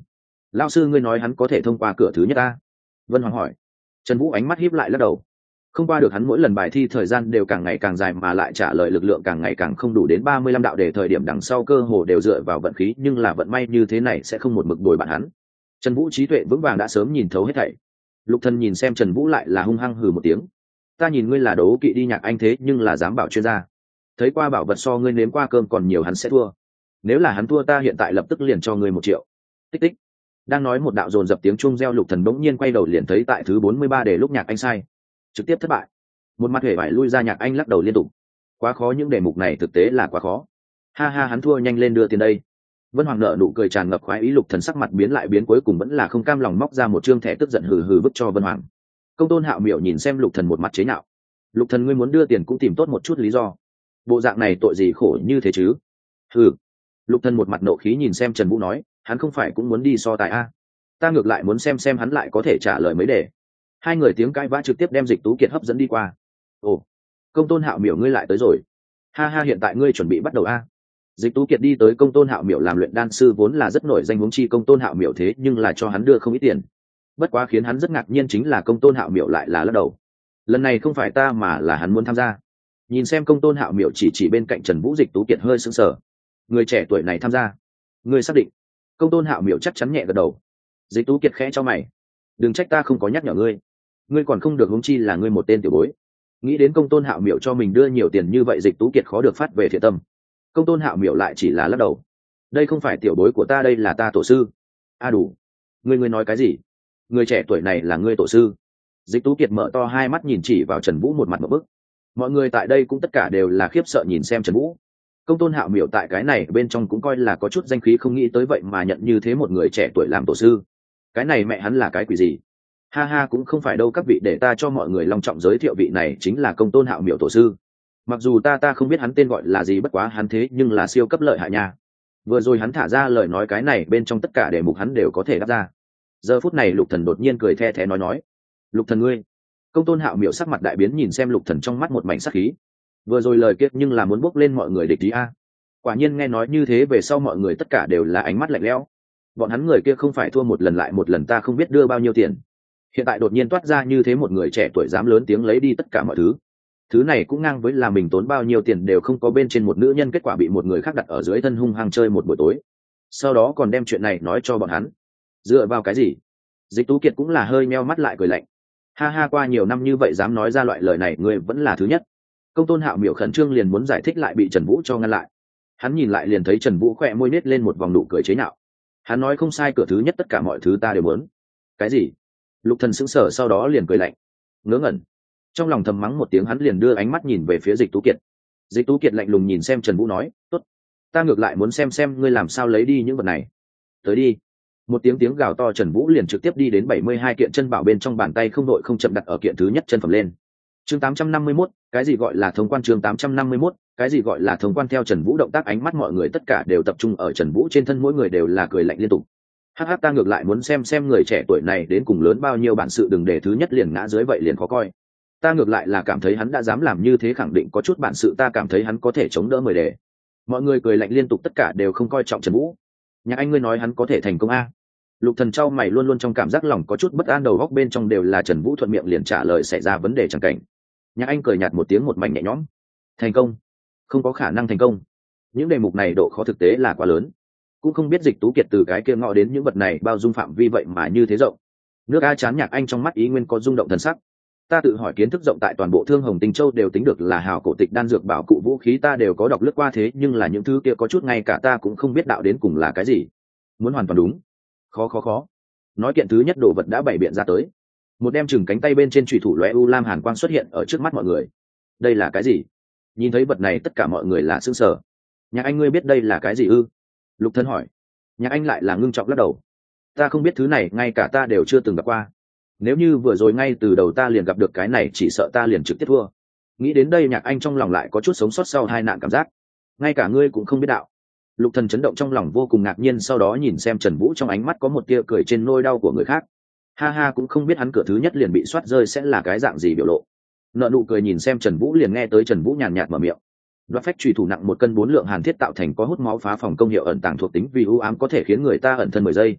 Lão sư ngươi nói hắn có thể thông qua cửa thứ nhất ta? Vân Hoàng hỏi. Trần Vũ ánh mắt híp lại lắc đầu. Không qua được, hắn mỗi lần bài thi thời gian đều càng ngày càng dài mà lại trả lời lực lượng càng ngày càng không đủ, đến ba mươi lăm đạo để thời điểm đằng sau cơ hồ đều dựa vào vận khí, nhưng là vận may như thế này sẽ không một mực đuổi bạn hắn. Trần Vũ trí tuệ vững vàng đã sớm nhìn thấu hết thảy. Lục Thần nhìn xem Trần Vũ lại là hung hăng hừ một tiếng. Ta nhìn ngươi là đấu kỵ đi Nhạc Anh thế nhưng là dám bảo chuyên gia. Thấy qua bảo vật so ngươi nếm qua cơm còn nhiều hắn sẽ thua. Nếu là hắn thua ta hiện tại lập tức liền cho ngươi một triệu. Tích tích. Đang nói một đạo dồn dập tiếng chuông reo, Lục Thần bỗng nhiên quay đầu liền thấy tại thứ bốn mươi ba đề lúc Nhạc Anh sai, trực tiếp thất bại. Một mặt hề vải lui ra, Nhạc Anh lắc đầu liên tục. Quá khó, những đề mục này thực tế là quá khó. Ha ha, hắn thua, nhanh lên đưa tiền đây. Vân Hoàng nợ nụ cười tràn ngập khoái ý, Lục Thần sắc mặt biến lại biến, cuối cùng vẫn là không cam lòng móc ra một trương thẻ tức giận hừ hừ vứt cho Vân Hoàng. Công Tôn Hạo Miểu nhìn xem Lục Thần một mặt chế nhạo. Lục Thần, ngươi muốn đưa tiền cũng tìm tốt một chút lý do. Bộ dạng này tội gì khổ như thế chứ? Hừ. Lục Thần một mặt nộ khí nhìn xem Trần Vũ nói, hắn không phải cũng muốn đi so tài a? Ta ngược lại muốn xem xem hắn lại có thể trả lời mấy đề. Hai người tiếng cãi vã trực tiếp đem Dịch Tú Kiệt hấp dẫn đi qua. Ồ, Công Tôn Hạo Miểu ngươi lại tới rồi. Ha ha, hiện tại ngươi chuẩn bị bắt đầu a? Dịch Tú Kiệt đi tới, Công Tôn Hạo Miểu làm luyện đan sư vốn là rất nổi danh, huống chi Công Tôn Hạo Miểu thế nhưng là cho hắn đưa không ít tiền. Bất quá khiến hắn rất ngạc nhiên chính là Công Tôn Hạo Miểu lại là lắc đầu. Lần này không phải ta mà là hắn muốn tham gia. Nhìn xem Công Tôn Hạo Miểu chỉ chỉ bên cạnh Trần Vũ, Dịch Tú Kiệt hơi sững sờ. Người trẻ tuổi này tham gia? Ngươi xác định? Công Tôn Hạo Miểu chắc chắn nhẹ gật đầu. Dịch Tú Kiệt khẽ cho mày. Đừng trách ta không có nhắc nhở ngươi. Ngươi còn không được, huống chi là ngươi một tên tiểu bối. Nghĩ đến Công Tôn Hạo Miểu cho mình đưa nhiều tiền như vậy, Dịch Tú Kiệt khó được phát về thiện tâm. Công Tôn Hạo Miểu lại chỉ là lắc đầu. Đây không phải tiểu bối của ta, đây là ta tổ sư. A à đủ. Ngươi ngươi nói cái gì? Người trẻ tuổi này là ngươi tổ sư? Dịch Tú Kiệt mở to hai mắt nhìn chỉ vào Trần Vũ, một mặt một bức. Mọi người tại đây cũng tất cả đều là khiếp sợ nhìn xem Trần Vũ. Công Tôn Hạo Miểu tại cái này bên trong cũng coi là có chút danh khí, không nghĩ tới vậy mà nhận như thế một người trẻ tuổi làm tổ sư. Cái này mẹ hắn là cái quỷ gì? Ha ha, cũng không phải đâu các vị, để ta cho mọi người long trọng giới thiệu, vị này chính là Công Tôn Hạo Miểu tổ sư. Mặc dù ta ta không biết hắn tên gọi là gì, bất quá hắn thế nhưng là siêu cấp lợi hại nha. Vừa rồi hắn thả ra lời nói, cái này bên trong tất cả đề mục hắn đều có thể đáp ra. Giờ phút này Lục Thần đột nhiên cười the thé nói nói, Lục Thần ngươi. Công Tôn Hạo Miểu sắc mặt đại biến nhìn xem Lục Thần, trong mắt một mảnh sát khí. Vừa rồi lời kiếp nhưng là muốn bốc lên mọi người địch ý a. Quả nhiên nghe nói như thế về sau mọi người tất cả đều là ánh mắt lạnh lẽo. Bọn hắn người kia không phải thua một lần lại một lần, ta không biết đưa bao nhiêu tiền. Hiện tại đột nhiên toát ra như thế một người trẻ tuổi dám lớn tiếng lấy đi tất cả mọi thứ. Thứ này cũng ngang với là mình tốn bao nhiêu tiền đều không có bên trên một nữ nhân, kết quả bị một người khác đặt ở dưới thân hung hăng chơi một buổi tối. Sau đó còn đem chuyện này nói cho bọn hắn. Dựa vào cái gì? Dịch Tú Kiệt cũng là hơi meo mắt lại cười lạnh. Ha ha, qua nhiều năm như vậy dám nói ra loại lời này, ngươi vẫn là thứ nhất. Công Tôn Hạo Miểu khẩn trương liền muốn giải thích lại bị Trần Vũ cho ngăn lại. Hắn nhìn lại liền thấy Trần Vũ khỏe môi nết lên một vòng nụ cười chế nhạo. Hắn nói không sai, cửa thứ nhất tất cả mọi thứ ta đều muốn. Cái gì? Lục Thần sững sờ, sau đó liền cười lạnh. Ngớ ngẩn. Trong lòng thầm mắng một tiếng, hắn liền đưa ánh mắt nhìn về phía Dịch Tú Kiệt. Dịch Tú Kiệt lạnh lùng nhìn xem Trần Vũ nói, tốt, ta ngược lại muốn xem xem ngươi làm sao lấy đi những vật này. Tới đi. Một tiếng tiếng gào to, Trần Vũ liền trực tiếp đi đến bảy mươi hai kiện chân bảo bên trong, bàn tay không đội không chậm đặt ở kiện thứ nhất chân phẩm lên. Chương tám trăm năm mươi mốt, cái gì gọi là thông quan? Chương tám trăm năm mươi mốt, cái gì gọi là thông quan? Theo Trần Vũ động tác, ánh mắt mọi người tất cả đều tập trung ở Trần Vũ trên thân, mỗi người đều là cười lạnh liên tục. Hắc hắc, ta ngược lại muốn xem xem người trẻ tuổi này đến cùng lớn bao nhiêu bản sự, đừng để thứ nhất liền ngã dưới vậy liền khó coi. Ta ngược lại là cảm thấy hắn đã dám làm như thế, khẳng định có chút bản sự, ta cảm thấy hắn có thể chống đỡ mười đề. Mọi người cười lạnh liên tục, tất cả đều không coi trọng Trần Vũ. Nhạc Anh ngươi nói hắn có thể thành công a? Lục Thần trao mày, luôn luôn trong cảm giác lòng có chút bất an, đầu góc bên trong đều là Trần Vũ thuận miệng liền trả lời xảy ra vấn đề chẳng cảnh. Nhạc Anh cười nhạt một tiếng, một mảnh nhẹ nhõm. Thành công? Không có khả năng thành công. Những đề mục này độ khó thực tế là quá lớn. Cũng không biết Dịch Tú Kiệt từ cái kia ngõ đến những vật này bao dung phạm vi vậy mà như thế rộng. Nước A chán, Nhạc Anh trong mắt ý nguyên có rung động thần sắc. Ta tự hỏi kiến thức rộng tại toàn bộ Thương Hồng Tinh Châu đều tính được là hào cổ tịch, đan dược bảo cụ vũ khí ta đều có đọc lướt qua, thế nhưng là những thứ kia có chút ngay cả ta cũng không biết đạo đến cùng là cái gì. Muốn hoàn toàn đúng, khó khó khó. Nói kiện thứ nhất đồ vật đã bày biện ra tới. Một đem chừng cánh tay bên trên chủy thủ lóe u lam hàn quang xuất hiện ở trước mắt mọi người. Đây là cái gì? Nhìn thấy vật này tất cả mọi người là sững sờ. Nhạc Anh ngươi biết đây là cái gì ư? Lục Thần hỏi. Nhạc Anh lại là ngưng trọng lắc đầu. Ta không biết, thứ này ngay cả ta đều chưa từng gặp qua. Nếu như vừa rồi ngay từ đầu ta liền gặp được cái này, chỉ sợ ta liền trực tiếp thua. Nghĩ đến đây, Nhạc Anh trong lòng lại có chút sống sót sau hai nạn cảm giác. Ngay cả ngươi cũng không biết đạo. Lục Thần chấn động trong lòng vô cùng ngạc nhiên, sau đó nhìn xem Trần Vũ, trong ánh mắt có một tia cười trên nỗi đau của người khác. Ha ha, cũng không biết hắn cửa thứ nhất liền bị soát rơi sẽ là cái dạng gì biểu lộ. Nợ nụ cười nhìn xem Trần Vũ, liền nghe tới Trần Vũ nhàn nhạt mở miệng. Đoạt phách chủy thủ nặng một cân bốn lượng hàn thiết tạo thành, có hút máu phá phòng công hiệu, ẩn tàng thuộc tính vì u ám, có thể khiến người ta ẩn thân mười giây.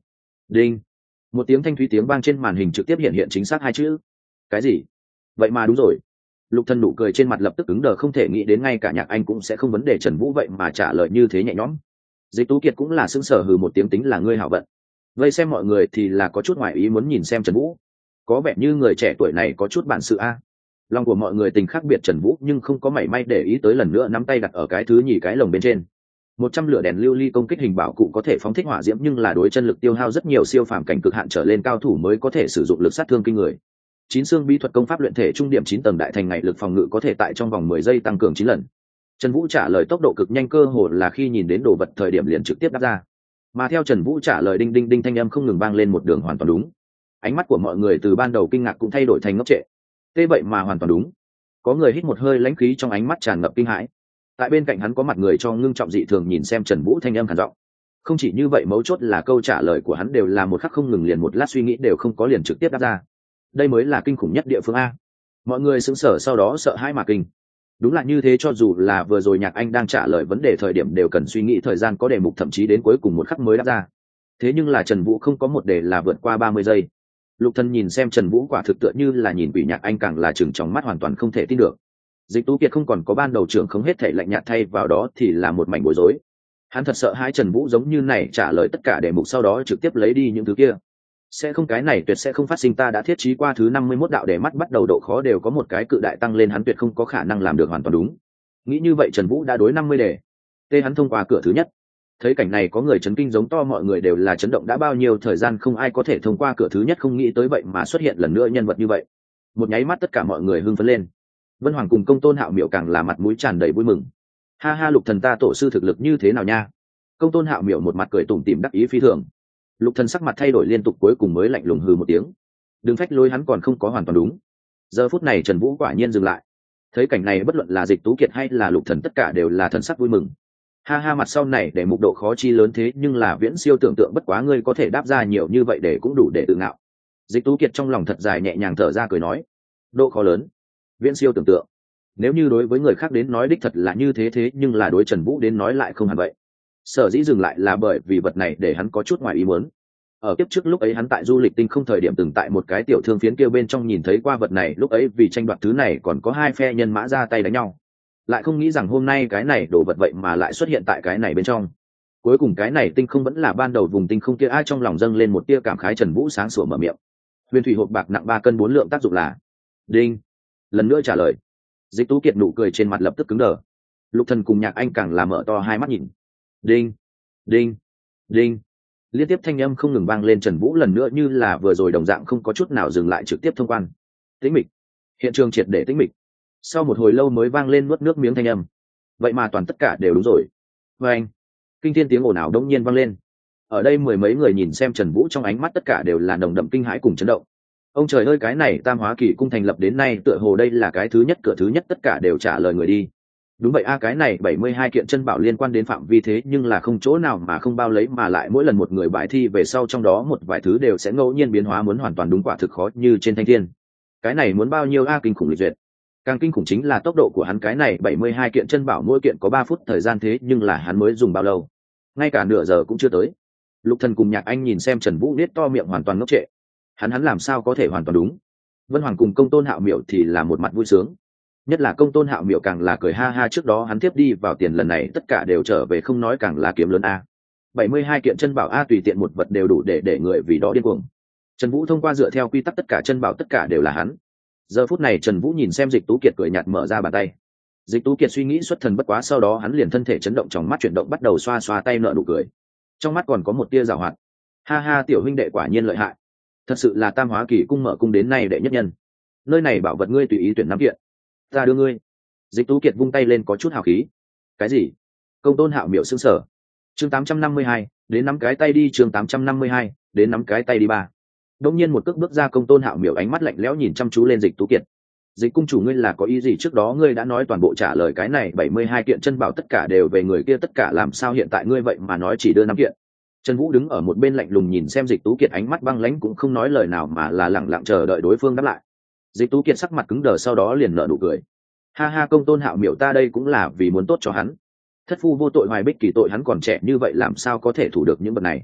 Đinh. Một tiếng thanh thúy tiếng vang trên màn hình trực tiếp hiện hiện chính xác hai chữ. Cái gì? Vậy mà đúng rồi. Lục Thần nụ cười trên mặt lập tức cứng đờ, không thể nghĩ đến ngay cả Nhạc Anh cũng sẽ không vấn đề Trần Vũ vậy mà trả lời như thế nhẹ nhõm. Dịch Tú Kiệt cũng là sững sờ hừ một tiếng, tính là ngươi hảo vận. Vây xem mọi người thì là có chút ngoại ý muốn nhìn xem Trần Vũ. Có vẻ như người trẻ tuổi này có chút bản sự a. Lòng của mọi người tình khác biệt Trần Vũ nhưng không có mảy may để ý tới, lần nữa nắm tay đặt ở cái thứ nhì cái lồng bên trên. Một trăm lửa đèn lưu ly công kích hình bảo cụ có thể phóng thích hỏa diễm, nhưng là đối chân lực tiêu hao rất nhiều, siêu phàm cảnh cực hạn trở lên cao thủ mới có thể sử dụng lực sát thương kinh người. Chín xương bí thuật công pháp luyện thể trung điểm chín tầng đại thành ngày lực phòng ngự có thể tại trong vòng mười giây tăng cường chín lần. Trần Vũ trả lời tốc độ cực nhanh, cơ hồ là khi nhìn đến đồ vật thời điểm liền trực tiếp đáp ra. Mà theo Trần Vũ trả lời, đinh đinh đinh thanh âm không ngừng vang lên một đường hoàn toàn đúng. Ánh mắt của mọi người từ ban đầu kinh ngạc cũng thay đổi thành ngốc trệ. Thế vậy mà hoàn toàn đúng. Có người hít một hơi lãnh khí, trong ánh mắt tràn ngập kinh hãi. Tại bên cạnh hắn có mặt người cho ngưng trọng dị thường nhìn xem Trần Vũ, thanh âm khàn giọng. Không chỉ như vậy, mấu chốt là câu trả lời của hắn đều là một khắc không ngừng, liền một lát suy nghĩ đều không có liền trực tiếp đáp ra. Đây mới là kinh khủng nhất địa phương a. Mọi người sững sờ sau đó sợ hãi mà kinh. Đúng là như thế, cho dù là vừa rồi Nhạc Anh đang trả lời vấn đề thời điểm đều cần suy nghĩ thời gian có đề mục, thậm chí đến cuối cùng một khắc mới đáp ra. Thế nhưng là Trần Vũ không có một đề là vượt qua ba mươi giây. Lục Thần nhìn xem Trần Vũ quả thực tựa như là nhìn quỷ, Nhạc Anh càng là trừng trong mắt hoàn toàn không thể tin được. Dịch Tú Kiệt không còn có ban đầu trưởng không hết thể lạnh nhạt, thay vào đó thì là một mảnh bối rối. Hắn thật sợ hãi Trần Vũ giống như này trả lời tất cả đề mục sau đó trực tiếp lấy đi những thứ kia. Sẽ không, cái này tuyệt sẽ không phát sinh, ta đã thiết trí qua thứ năm mươi mốt đạo đề, mắt bắt đầu độ khó đều có một cái cự đại tăng lên, hắn tuyệt không có khả năng làm được hoàn toàn đúng. Nghĩ như vậy Trần Vũ đã đối năm mươi đề. Tê hắn thông qua cửa thứ nhất. Thấy cảnh này có người chấn kinh giống to, mọi người đều là chấn động, đã bao nhiêu thời gian không ai có thể thông qua cửa thứ nhất, không nghĩ tới vậy mà xuất hiện lần nữa nhân vật như vậy. Một nháy mắt tất cả mọi người hưng phấn lên. Vân Hoàng cùng Công Tôn Hạo Miểu càng là mặt mũi tràn đầy vui mừng. Ha ha, Lục Thần ta tổ sư thực lực như thế nào nha? Công Tôn Hạo Miểu một mặt cười tủm tỉm đắc ý phi thường. Lục Thần sắc mặt thay đổi liên tục, cuối cùng mới lạnh lùng hừ một tiếng. Đừng phách lối, hắn còn không có hoàn toàn đúng. Giờ phút này Trần Vũ quả nhiên dừng lại. Thấy cảnh này bất luận là Dịch Tú Kiệt hay là Lục Thần tất cả đều là thần sắc vui mừng. Ha ha, mặt sau này để mục độ khó chi lớn thế nhưng là viễn siêu tưởng tượng, bất quá ngươi có thể đáp ra nhiều như vậy để cũng đủ để tự ngạo. Dịch Tú Kiệt trong lòng thật dài nhẹ nhàng thở ra cười nói, độ khó lớn, viễn siêu tưởng tượng. Nếu như đối với người khác đến nói đích thật là như thế, thế nhưng là đối Trần Vũ đến nói lại không hẳn vậy. Sở dĩ dừng lại là bởi vì vật này để hắn có chút ngoài ý muốn. Ở kiếp trước lúc ấy hắn tại du lịch tinh không thời điểm từng tại một cái tiểu thương phiến kia bên trong nhìn thấy qua vật này, lúc ấy vì tranh đoạt thứ này còn có hai phe nhân mã ra tay đánh nhau. Lại không nghĩ rằng hôm nay cái này đồ vật vậy mà lại xuất hiện tại cái này bên trong. Cuối cùng cái này tinh không vẫn là ban đầu vùng tinh không kia, ai trong lòng dâng lên một tia cảm khái. Trần Vũ sáng sủa mở miệng, huyền thủy hộp bạc nặng ba cân bốn lượng, tác dụng là đinh. Lần nữa trả lời. Dịch Tú Kiệt nụ cười trên mặt lập tức cứng đờ. Lục Thần cùng Nhạc Anh càng là mở to hai mắt nhìn. Đinh, đinh, đinh, liên tiếp thanh âm không ngừng vang lên. Trần Vũ lần nữa như là vừa rồi đồng dạng không có chút nào dừng lại, trực tiếp thông quan. Tĩnh mịch, hiện trường triệt để tĩnh mịch. Sau một hồi lâu mới vang lên nuốt nước miếng thanh âm. Vậy mà toàn tất cả đều đúng rồi. Và anh, kinh thiên tiếng ồn ào đống nhiên vang lên. Ở đây mười mấy người nhìn xem Trần Vũ, trong ánh mắt tất cả đều là nồng đậm kinh hãi cùng chấn động. Ông trời ơi, cái này Tam Hóa Kỳ cung thành lập đến nay tựa hồ đây là cái thứ nhất, cửa thứ nhất, tất cả đều trả lời người đi. Đúng vậy a, cái này bảy mươi hai kiện chân bảo liên quan đến phạm vi thế nhưng là không chỗ nào mà không bao lấy, mà lại mỗi lần một người bài thi về sau trong đó một vài thứ đều sẽ ngẫu nhiên biến hóa, muốn hoàn toàn đúng quả thực khó như trên thanh thiên. Cái này muốn bao nhiêu a, kinh khủng lịch duyệt. Càng kinh khủng chính là tốc độ của hắn, cái này bảy mươi hai kiện chân bảo mỗi kiện có ba phút thời gian, thế nhưng là hắn mới dùng bao lâu? Ngay cả nửa giờ cũng chưa tới. Lục Thần cùng Nhạc Anh nhìn xem Trần Vũ nết to miệng hoàn toàn ngốc trệ. Hắn hắn làm sao có thể hoàn toàn đúng? Vân Hoàng cùng Công Tôn Hạo Miểu thì là một mặt vui sướng. Nhất là Công Tôn Hạo Miểu càng là cười ha ha, trước đó hắn tiếp đi vào tiền lần này tất cả đều trở về, không nói càng là kiếm lớn a. bảy mươi hai kiện chân bảo a, tùy tiện một vật đều đủ để để người vì đó điên cuồng. Trần Vũ thông qua dựa theo quy tắc tất cả chân bảo tất cả đều là hắn. Giờ phút này Trần Vũ nhìn xem Dịch Tú Kiệt cười nhạt mở ra bàn tay. Dịch Tú Kiệt suy nghĩ xuất thần, bất quá sau đó hắn liền thân thể chấn động, trong mắt chuyển động, bắt đầu xoa xoa tay nở nụ cười. Trong mắt còn có một tia giảo hoạt. Ha ha, tiểu huynh đệ quả nhiên lợi hại. Thật sự là Tam Hóa Kỳ cung mở cung đến nay đệ nhất nhân. Nơi này bảo vật ngươi tùy ý tuyển năm kiện. Ta đưa ngươi. Dịch Tú Kiệt vung tay lên có chút hào khí. Cái gì? Công Tôn Hạo Miểu sững sờ. Chương tám trăm năm mươi hai, đến nắm cái tay đi, chương tám trăm năm mươi hai, đến nắm cái tay đi ba. Đột nhiên một cước bước ra, Công Tôn Hạo Miểu ánh mắt lạnh lẽo nhìn chăm chú lên Dịch Tú Kiệt. Dịch cung chủ, ngươi là có ý gì? Trước đó ngươi đã nói toàn bộ trả lời cái này bảy mươi hai kiện chân bảo tất cả đều về người kia, tất cả làm sao hiện tại ngươi vậy mà nói chỉ đưa năm kiện? Trần Vũ đứng ở một bên lạnh lùng nhìn xem Dịch Tú Kiệt, ánh mắt băng lãnh, cũng không nói lời nào mà là lẳng lặng chờ đợi đối phương đáp lại. Dịch Tú Kiệt sắc mặt cứng đờ, sau đó liền nở nụ cười. Ha ha, Công Tôn Hạo Miểu, ta đây cũng là vì muốn tốt cho hắn. Thất phu vô tội, hoài bích kỳ tội, hắn còn trẻ như vậy làm sao có thể thủ được những vật này?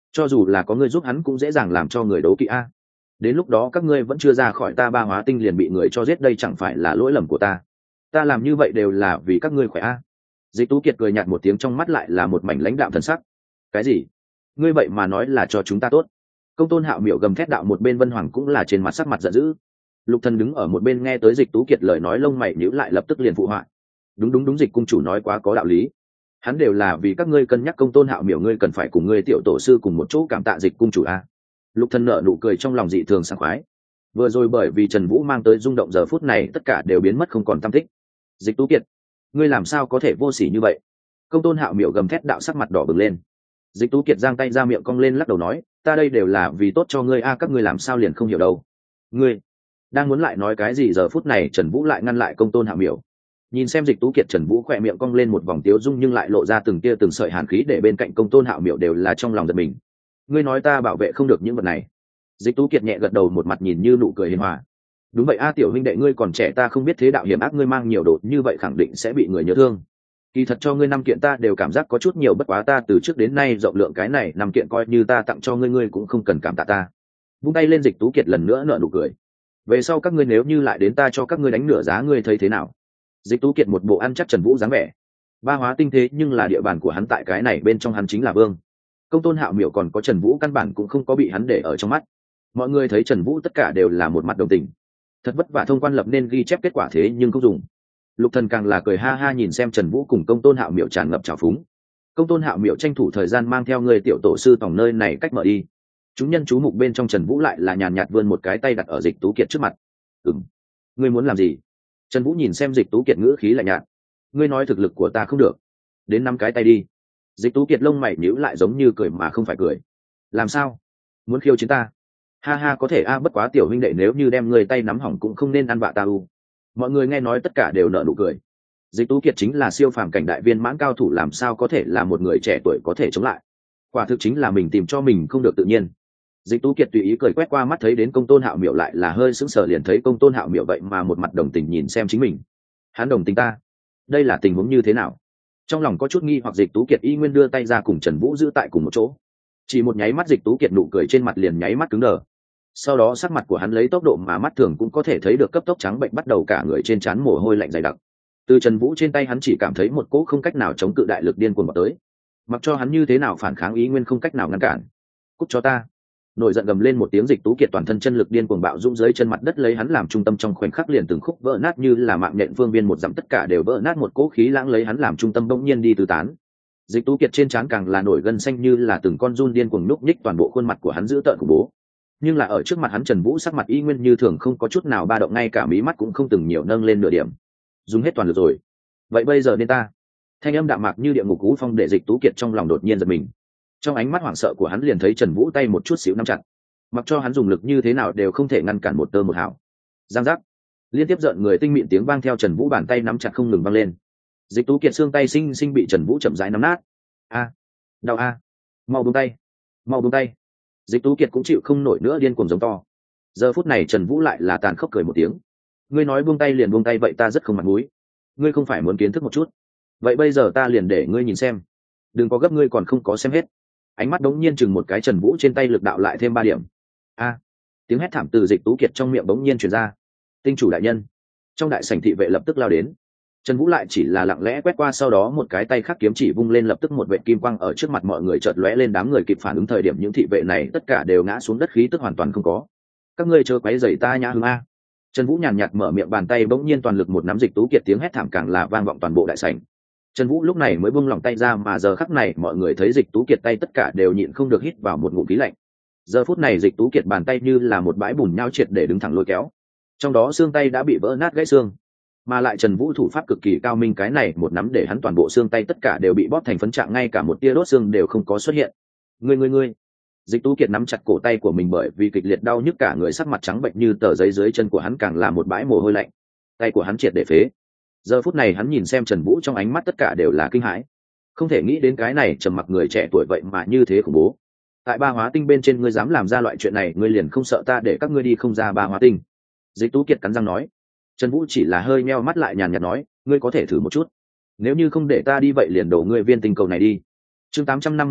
cho dù là có ngươi giúp hắn cũng dễ dàng làm cho người đấu kỵ a. Đến lúc đó các ngươi vẫn chưa ra khỏi ta ba hóa tinh liền bị người cho giết, đây chẳng phải là lỗi lầm của ta. Ta làm như vậy đều là vì các ngươi khỏe a. Dịch Tú Kiệt cười nhạt một tiếng, trong mắt lại là một mảnh lãnh đạm thần sắc. Cái gì? Ngươi vậy mà nói là cho chúng ta tốt? Công Tôn Hạo miểu gầm thét đạo, một bên Vân Hoàng cũng là trên mặt sắc mặt giận dữ. Lục Thần đứng ở một bên nghe tới Dịch Tú Kiệt lời nói, lông mày nhíu lại, lập tức liền phụ họa. Đúng đúng đúng, Dịch cung chủ nói quá có đạo lý. Hắn đều là vì các ngươi cân nhắc, Công Tôn Hạo miểu ngươi cần phải cùng ngươi tiểu tổ sư cùng một chỗ cảm tạ Dịch cung chủ a. Lục Thần nở nụ cười trong lòng dị thường sảng khoái. Vừa rồi bởi vì Trần Vũ mang tới rung động, giờ phút này tất cả đều biến mất không còn tăm tích. Dịch Tú Kiệt, ngươi làm sao có thể vô sỉ như vậy? Công Tôn Hạo miểu gầm thét đạo, sắc mặt đỏ bừng lên. Dịch Tú Kiệt giang tay ra, miệng cong lên lắc đầu nói, ta đây đều là vì tốt cho ngươi a, các ngươi làm sao liền không hiểu đâu. Ngươi đang muốn lại nói cái gì, giờ phút này Trần Vũ lại ngăn lại Công Tôn Hạo miểu. Nhìn xem Dịch Tú Kiệt, Trần Vũ khỏe miệng cong lên một vòng tiếu dung, nhưng lại lộ ra từng tia từng sợi hàn khí, để bên cạnh Công Tôn Hạo miểu đều là trong lòng giật mình. Ngươi nói ta bảo vệ không được những vật này? Dịch Tú Kiệt nhẹ gật đầu, một mặt nhìn như nụ cười hiền hòa. Đúng vậy a, tiểu huynh đệ ngươi còn trẻ, ta không biết thế đạo hiểm ác, ngươi mang nhiều đồ như vậy khẳng định sẽ bị người nhớ thương. Kỳ thật cho ngươi năm kiện ta đều cảm giác có chút nhiều, bất quá ta từ trước đến nay rộng lượng, cái này năm kiện coi như ta tặng cho ngươi, ngươi cũng không cần cảm tạ ta. Vung tay lên, Dịch Tú Kiệt lần nữa nở nụ cười. Về sau các ngươi nếu như lại đến, ta cho các ngươi đánh nửa giá, ngươi thấy thế nào? Dịch Tú Kiệt một bộ ăn chắc Trần Vũ dáng vẻ. Ba hóa tinh thế nhưng là địa bàn của hắn, tại cái này bên trong hắn chính là vương. Công Tôn Hạo miểu còn có Trần Vũ căn bản cũng không có bị hắn để ở trong mắt. Mọi người thấy Trần Vũ tất cả đều là một mặt đồng tình. Thật vất vả thông quan lập nên ghi chép kết quả thế nhưng không dùng. Lục Thần càng là cười ha ha nhìn xem Trần Vũ cùng Công Tôn Hạo miểu tràn ngập trào phúng. Công Tôn Hạo miểu tranh thủ thời gian mang theo người tiểu tổ sư tổng nơi này cách mở đi. Chúng nhân chú mục bên trong, Trần Vũ lại là nhàn nhạt vươn một cái tay đặt ở Dịch Tú Kiệt trước mặt. Ừm, ngươi muốn làm gì? Trần Vũ nhìn xem Dịch Tú Kiệt ngữ khí lạnh nhạt. Ngươi nói thực lực của ta không được, đến năm cái tay đi. Dịch Tú Kiệt lông mày nhíu lại, giống như cười mà không phải cười. Làm sao? Muốn khiêu chiến ta? Ha ha, có thể a, bất quá tiểu huynh đệ nếu như đem người tay nắm hỏng cũng không nên ăn vạ ta u. Mọi người nghe nói tất cả đều nở nụ cười. Dịch Tú Kiệt chính là siêu phàm cảnh đại viên mãn cao thủ, làm sao có thể là một người trẻ tuổi có thể chống lại? Quả thực chính là mình tìm cho mình không được tự nhiên. Dịch Tú Kiệt tùy ý cười quét qua mắt, thấy đến Công Tôn Hạo miểu lại là hơi sững sờ, liền thấy Công Tôn Hạo miểu vậy mà một mặt đồng tình nhìn xem chính mình. Hắn đồng tình ta? Đây là tình huống như thế nào? Trong lòng có chút nghi hoặc, Dịch Tú Kiệt y nguyên đưa tay ra cùng Trần Vũ giữ tại cùng một chỗ. Chỉ một nháy mắt, Dịch Tú Kiệt nụ cười trên mặt liền nháy mắt cứng đờ. Sau đó sắc mặt của hắn lấy tốc độ mà mắt thường cũng có thể thấy được cấp tốc trắng bệnh, bắt đầu cả người trên trán mồ hôi lạnh dày đặc. Từ Trần Vũ trên tay hắn chỉ cảm thấy một cỗ không cách nào chống cự đại lực điên cuồng vào tới. Mặc cho hắn như thế nào phản kháng, ý nguyên không cách nào ngăn cản. Cút cho ta! Nổi giận gầm lên một tiếng, Dịch Tú Kiệt toàn thân chân lực điên cuồng bạo dũng dưới chân mặt đất, lấy hắn làm trung tâm, trong khoảnh khắc liền từng khúc vỡ nát như là mạng nhện phương viên một dặm, tất cả đều vỡ nát, một cỗ khí lãng lấy hắn làm trung tâm bỗng nhiên đi tứ tán. Dịch Tú Kiệt trên trán càng là nổi gân xanh như là từng con giun điên cuồng núp nhích, toàn bộ khuôn mặt của hắn dữ tợn khủng bố. Nhưng là ở trước mặt hắn, Trần Vũ sắc mặt y nguyên như thường, không có chút nào ba động, ngay cả mí mắt cũng không từng nhiều nâng lên nửa điểm. Dùng hết toàn lực rồi. Vậy bây giờ nên ta? Thanh âm đạm mạc như địa ngục cú phong để Dịch Tú Kiệt trong lòng đột nhiên giật mình. Trong ánh mắt hoảng sợ của hắn liền thấy Trần Vũ tay một chút xíu nắm chặt. Mặc cho hắn dùng lực như thế nào đều không thể ngăn cản một tơ một hào. Giang giác, liên tiếp giận người tinh mịn tiếng vang theo Trần Vũ bàn tay nắm chặt không ngừng vang lên. Dịch Tú Kiệt xương tay sinh sinh bị Trần Vũ chậm rãi nắm nát. A, đau a, mau buông tay, mau buông tay. Dịch Tú Kiệt cũng chịu không nổi nữa, điên cuồng giống to. Giờ phút này Trần Vũ lại là tàn khốc cười một tiếng. Ngươi nói buông tay liền buông tay, vậy ta rất không mặt mũi. Ngươi không phải muốn kiến thức một chút? Vậy bây giờ ta liền để ngươi nhìn xem. Đừng có gấp, ngươi còn không có xem hết. Ánh mắt đống nhiên chừng một cái, Trần Vũ trên tay lực đạo lại thêm ba điểm. A, tiếng hét thảm từ Dịch Tú Kiệt trong miệng bỗng nhiên truyền ra. Tinh chủ đại nhân! Trong đại sảnh thị vệ lập tức lao đến. Trần Vũ lại chỉ là lặng lẽ quét qua, sau đó một cái tay khác kiếm chỉ vung lên, lập tức một vệt kim quang ở trước mặt mọi người chợt lóe lên, đám người kịp phản ứng thời điểm những thị vệ này tất cả đều ngã xuống đất, khí tức hoàn toàn không có. Các ngươi chớ quấy rầy ta nhã hương a! Trần Vũ nhàn nhạt mở miệng, bàn tay bỗng nhiên toàn lực một nắm Dịch Tú Kiệt, tiếng hét thảm càng là vang vọng toàn bộ đại sảnh. Trần Vũ lúc này mới buông lỏng tay ra, mà giờ khắc này mọi người thấy Dịch Tú Kiệt tay tất cả đều nhịn không được hít vào một ngụm khí lạnh. Giờ phút này Dịch Tú Kiệt bàn tay như là một bãi bùn nhão triệt để đứng thẳng lôi kéo, trong đó xương tay đã bị vỡ nát gãy xương, mà lại Trần Vũ thủ pháp cực kỳ cao minh, cái này một nắm để hắn toàn bộ xương tay tất cả đều bị bóp thành phấn trạng, ngay cả một tia đốt xương đều không có xuất hiện. Ngươi ngươi ngươi! Dịch Tú Kiệt nắm chặt cổ tay của mình, bởi vì kịch liệt đau nhức cả người sắc mặt trắng bệnh như tờ giấy, dưới chân của hắn càng là một bãi mồ hôi lạnh, tay của hắn triệt để phế. Giờ phút này hắn nhìn xem Trần Vũ, trong ánh mắt tất cả đều là kinh hãi, không thể nghĩ đến cái này trầm mặc người trẻ tuổi vậy mà như thế khủng bố. Tại Ba Hóa Tinh bên trên ngươi dám làm ra loại chuyện này, ngươi liền không sợ ta để các ngươi đi không ra Ba Hóa Tinh? Dịch Tú Kiệt cắn răng nói. Trần Vũ chỉ là hơi meo mắt lại, nhàn nhạt nói, ngươi có thể thử một chút, nếu như không để ta đi vậy liền đổ ngươi viên tinh cầu này đi. Chương tám trăm năm mươi ba,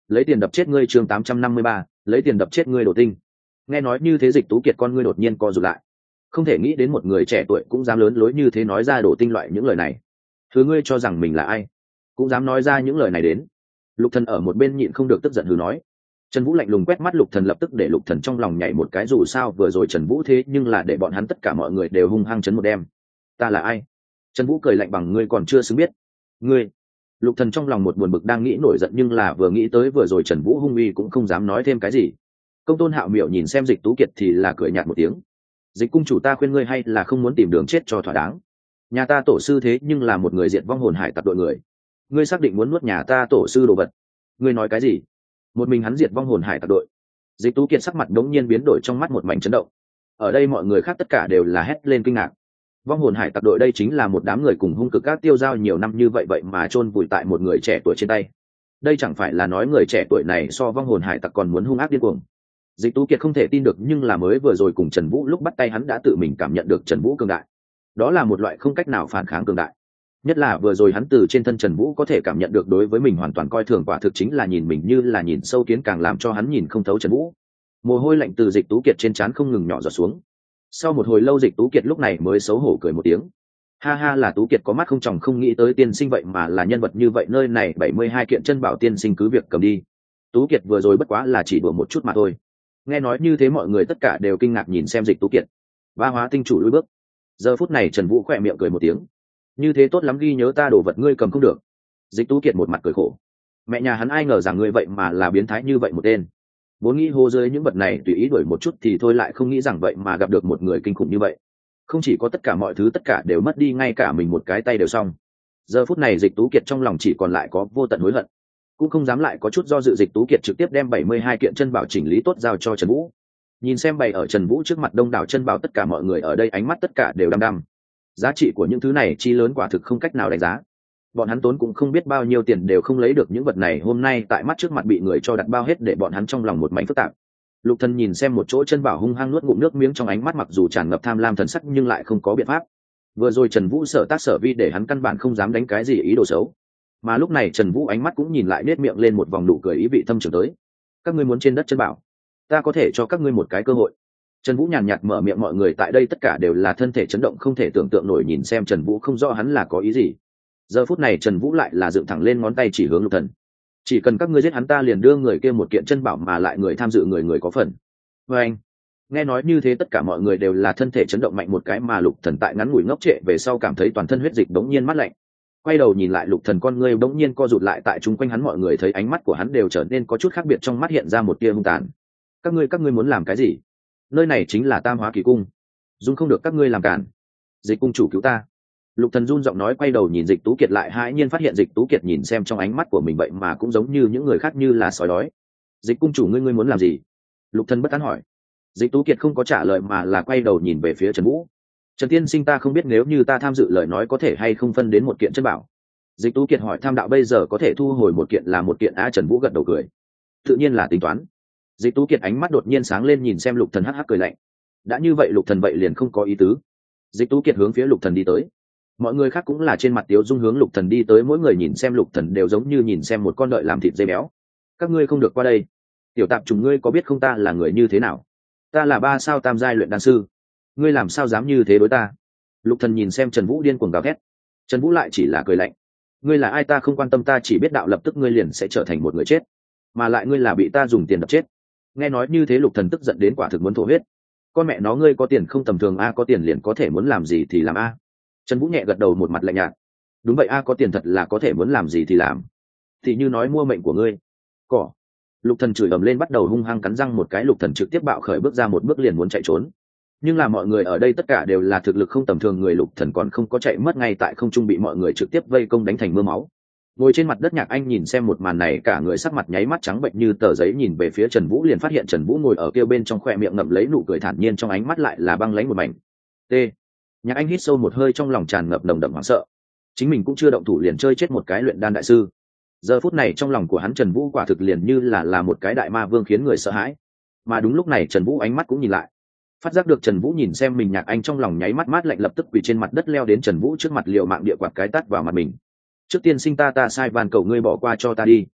lấy tiền đập chết ngươi. Chương tám trăm năm mươi ba, lấy tiền đập chết ngươi Đồ Tinh. Nghe nói như thế, Dịch Tú Kiệt con ngươi đột nhiên co rụt lại. Không thể nghĩ đến một người trẻ tuổi cũng dám lớn lối như thế nói ra Đồ Tinh loại những lời này. Thứ ngươi cho rằng mình là ai, cũng dám nói ra những lời này đến. Lục Thần ở một bên nhịn không được tức giận hừ nói. Trần Vũ lạnh lùng quét mắt Lục Thần, lập tức để Lục Thần trong lòng nhảy một cái, dù sao vừa rồi Trần Vũ thế nhưng là để bọn hắn tất cả mọi người đều hung hăng chấn một đêm. Ta là ai? Trần Vũ cười lạnh bằng ngươi còn chưa xứng biết. Ngươi. Lục Thần trong lòng một buồn bực đang nghĩ nổi giận, nhưng là vừa nghĩ tới vừa rồi Trần Vũ hung uy cũng không dám nói thêm cái gì. Công Tôn Hạo Miểu nhìn xem Dịch Tú Kiệt thì là cười nhạt một tiếng. Dịch cung chủ, ta khuyên ngươi hay là không muốn tìm đường chết cho thỏa đáng. Nhà ta tổ sư thế nhưng là một người diệt vong hồn hải tặc đội người, ngươi xác định muốn nuốt nhà ta tổ sư đồ vật? Ngươi nói cái gì? Một mình hắn diệt vong hồn hải tặc đội? Dịch Tú Kiệt sắc mặt đống nhiên biến đổi, trong mắt một mảnh chấn động. Ở đây mọi người khác tất cả đều là hét lên kinh ngạc. Vong hồn hải tặc đội đây chính là một đám người cùng hung cực các tiêu giao nhiều năm như vậy, vậy mà chôn vùi tại một người trẻ tuổi trên tay. Đây chẳng phải là nói người trẻ tuổi này so vong hồn hải tặc còn muốn hung ác điên cuồng. Dịch Tú Kiệt không thể tin được, nhưng là mới vừa rồi cùng Trần Vũ lúc bắt tay hắn đã tự mình cảm nhận được Trần Vũ cường đại. Đó là một loại không cách nào phản kháng cường đại. Nhất là vừa rồi hắn từ trên thân Trần Vũ có thể cảm nhận được đối với mình hoàn toàn coi thường, quả thực chính là nhìn mình như là nhìn sâu kiến, càng làm cho hắn nhìn không thấu Trần Vũ. Mồ hôi lạnh từ Dịch Tú Kiệt trên trán không ngừng nhỏ giọt xuống. Sau một hồi lâu, Dịch Tú Kiệt lúc này mới xấu hổ cười một tiếng. Ha ha, là Tú Kiệt có mắt không tròng, không nghĩ tới tiên sinh vậy mà là nhân vật như vậy. Nơi này bảy mươi hai kiện chân bảo, tiên sinh cứ việc cầm đi. Tú Kiệt vừa rồi bất quá là chỉ đùa một chút mà thôi. Nghe nói như thế, mọi người tất cả đều kinh ngạc nhìn xem Dịch Tú Kiệt. Ba hóa tinh chủ lùi bước. Giờ phút này Trần Vũ khỏe miệng cười một tiếng. Như thế tốt lắm, ghi nhớ ta đồ vật ngươi cầm không được. Dịch Tú Kiệt một mặt cười khổ. Mẹ nhà hắn ai ngờ rằng ngươi vậy mà là biến thái như vậy một tên. Vốn nghĩ hô dưới những vật này tùy ý đuổi một chút thì thôi, lại không nghĩ rằng vậy mà gặp được một người kinh khủng như vậy. Không chỉ có tất cả mọi thứ tất cả đều mất đi, ngay cả mình một cái tay đều xong. Giờ phút này Dịch Tú Kiệt trong lòng chỉ còn lại có vô tận hối hận, cũng không dám lại có chút do dự. Dịch Tú Kiệt trực tiếp đem bảy mươi hai kiện chân bảo chỉnh lý tốt giao cho Trần Vũ. Nhìn xem bày ở Trần Vũ trước mặt đông đảo chân bảo, tất cả mọi người ở đây ánh mắt tất cả đều đăm đăm. Giá trị của những thứ này chi lớn quả thực không cách nào đánh giá. Bọn hắn tốn cũng không biết bao nhiêu tiền đều không lấy được những vật này, hôm nay tại mắt trước mặt bị người cho đặt bao hết, để bọn hắn trong lòng một mảnh phức tạp. Lục Thần nhìn xem một chỗ chân bảo hung hăng nuốt ngụm nước miếng, trong ánh mắt mặc dù tràn ngập tham lam thần sắc nhưng lại không có biện pháp. Vừa rồi Trần Vũ sở tác sở vi để hắn căn bản không dám đánh cái gì ý đồ xấu, mà lúc này Trần Vũ ánh mắt cũng nhìn lại, nét miệng lên một vòng nụ cười ý vị thâm trường tới. Các ngươi muốn trên đất chân bảo, ta có thể cho các ngươi một cái cơ hội. Trần Vũ nhàn nhạt mở miệng, mọi người tại đây tất cả đều là thân thể chấn động, không thể tưởng tượng nổi nhìn xem Trần Vũ, không rõ hắn là có ý gì. Giờ phút này Trần Vũ lại là dựng thẳng lên ngón tay chỉ hướng Lục Thần. Chỉ cần các ngươi giết hắn, ta liền đưa người kia một kiện chân bảo, mà lại người tham dự người người có phần. Và anh, nghe nói như thế tất cả mọi người đều là thân thể chấn động mạnh một cái, mà Lục Thần tại ngắn ngủi ngốc trệ về sau cảm thấy toàn thân huyết dịch bỗng nhiên mát lạnh. Quay đầu nhìn lại, Lục Thần con ngươi bỗng nhiên co rụt lại, tại chung quanh hắn mọi người thấy ánh mắt của hắn đều trở nên có chút khác biệt, trong mắt hiện ra một tia hung tàn. Các ngươi các ngươi muốn làm cái gì? Nơi này chính là Tam Hóa Kỳ Cung, dung không được các ngươi làm cản. Dịch cung chủ cứu ta. Lục Thần run giọng nói, quay đầu nhìn Dịch Tú Kiệt, lại hãi nhiên phát hiện Dịch Tú Kiệt nhìn xem trong ánh mắt của mình vậy mà cũng giống như những người khác, như là sói đói. Dịch cung chủ, ngươi ngươi muốn làm gì? Lục Thần bất tán hỏi. Dịch Tú Kiệt không có trả lời mà là quay đầu nhìn về phía Trần Vũ. Trần tiên sinh, ta không biết nếu như ta tham dự lời nói có thể hay không phân đến một kiện chân bảo. Dịch Tú Kiệt hỏi. Tham đạo bây giờ có thể thu hồi một kiện là một kiện. A, Trần Vũ gật đầu cười. Tự nhiên là tính toán. Dịch Tú Kiệt ánh mắt đột nhiên sáng lên, nhìn xem Lục Thần hắc hắc cười lạnh. Đã như vậy Lục Thần vậy liền không có ý tứ. Dịch Tú Kiệt hướng phía Lục Thần đi tới. Mọi người khác cũng là trên mặt tiếu dung hướng Lục Thần đi tới, mỗi người nhìn xem Lục Thần đều giống như nhìn xem một con đợi làm thịt dê béo. Các ngươi không được qua đây. Tiểu tạp trùng, ngươi có biết không ta là người như thế nào? Ta là ba sao tam giai luyện đan sư, ngươi làm sao dám như thế đối ta? Lục Thần nhìn xem Trần Vũ điên cuồng gào thét. Trần Vũ lại chỉ là cười lạnh. Ngươi là ai ta không quan tâm, ta chỉ biết đạo lập tức ngươi liền sẽ trở thành một người chết, mà lại ngươi là bị ta dùng tiền đập chết. Nghe nói như thế Lục Thần tức giận đến quả thực muốn thổ huyết. Con mẹ nó, ngươi có tiền không tầm thường a, có tiền liền có thể muốn làm gì thì làm a. Trần Vũ nhẹ gật đầu, một mặt lạnh nhạt. Đúng vậy a, có tiền thật là có thể muốn làm gì thì làm. Thì như nói mua mệnh của ngươi. Cỏ. Lục Thần chửi ầm lên, bắt đầu hung hăng cắn răng một cái. Lục Thần trực tiếp bạo khởi, bước ra một bước liền muốn chạy trốn. Nhưng là mọi người ở đây tất cả đều là thực lực không tầm thường, người Lục Thần còn không có chạy mất, ngay tại không trung bị mọi người trực tiếp vây công đánh thành mưa máu. Ngồi trên mặt đất Nhạc Anh nhìn xem một màn này, cả người sắc mặt nháy mắt trắng bệnh như tờ giấy, nhìn về phía Trần Vũ liền phát hiện Trần Vũ ngồi ở kia bên trong, khóe miệng ngậm lấy nụ cười thản nhiên, trong ánh mắt lại là băng lãnh một mảnh. T. Nhạc Anh hít sâu một hơi, trong lòng tràn ngập nồng đậm hoảng sợ. Chính mình cũng chưa động thủ liền chơi chết một cái luyện đan đại sư. Giờ phút này trong lòng của hắn Trần Vũ quả thực liền như là là một cái đại ma vương, khiến người sợ hãi. Mà đúng lúc này Trần Vũ ánh mắt cũng nhìn lại, phát giác được Trần Vũ nhìn xem mình, Nhạc Anh trong lòng nháy mắt mát lạnh, lập tức quỳ trên mặt đất leo đến Trần Vũ trước mặt, liều mạng địa quạt cái tát vào mặt mình. Trước tiên sinh ta ta sai, van cầu ngươi bỏ qua cho ta đi.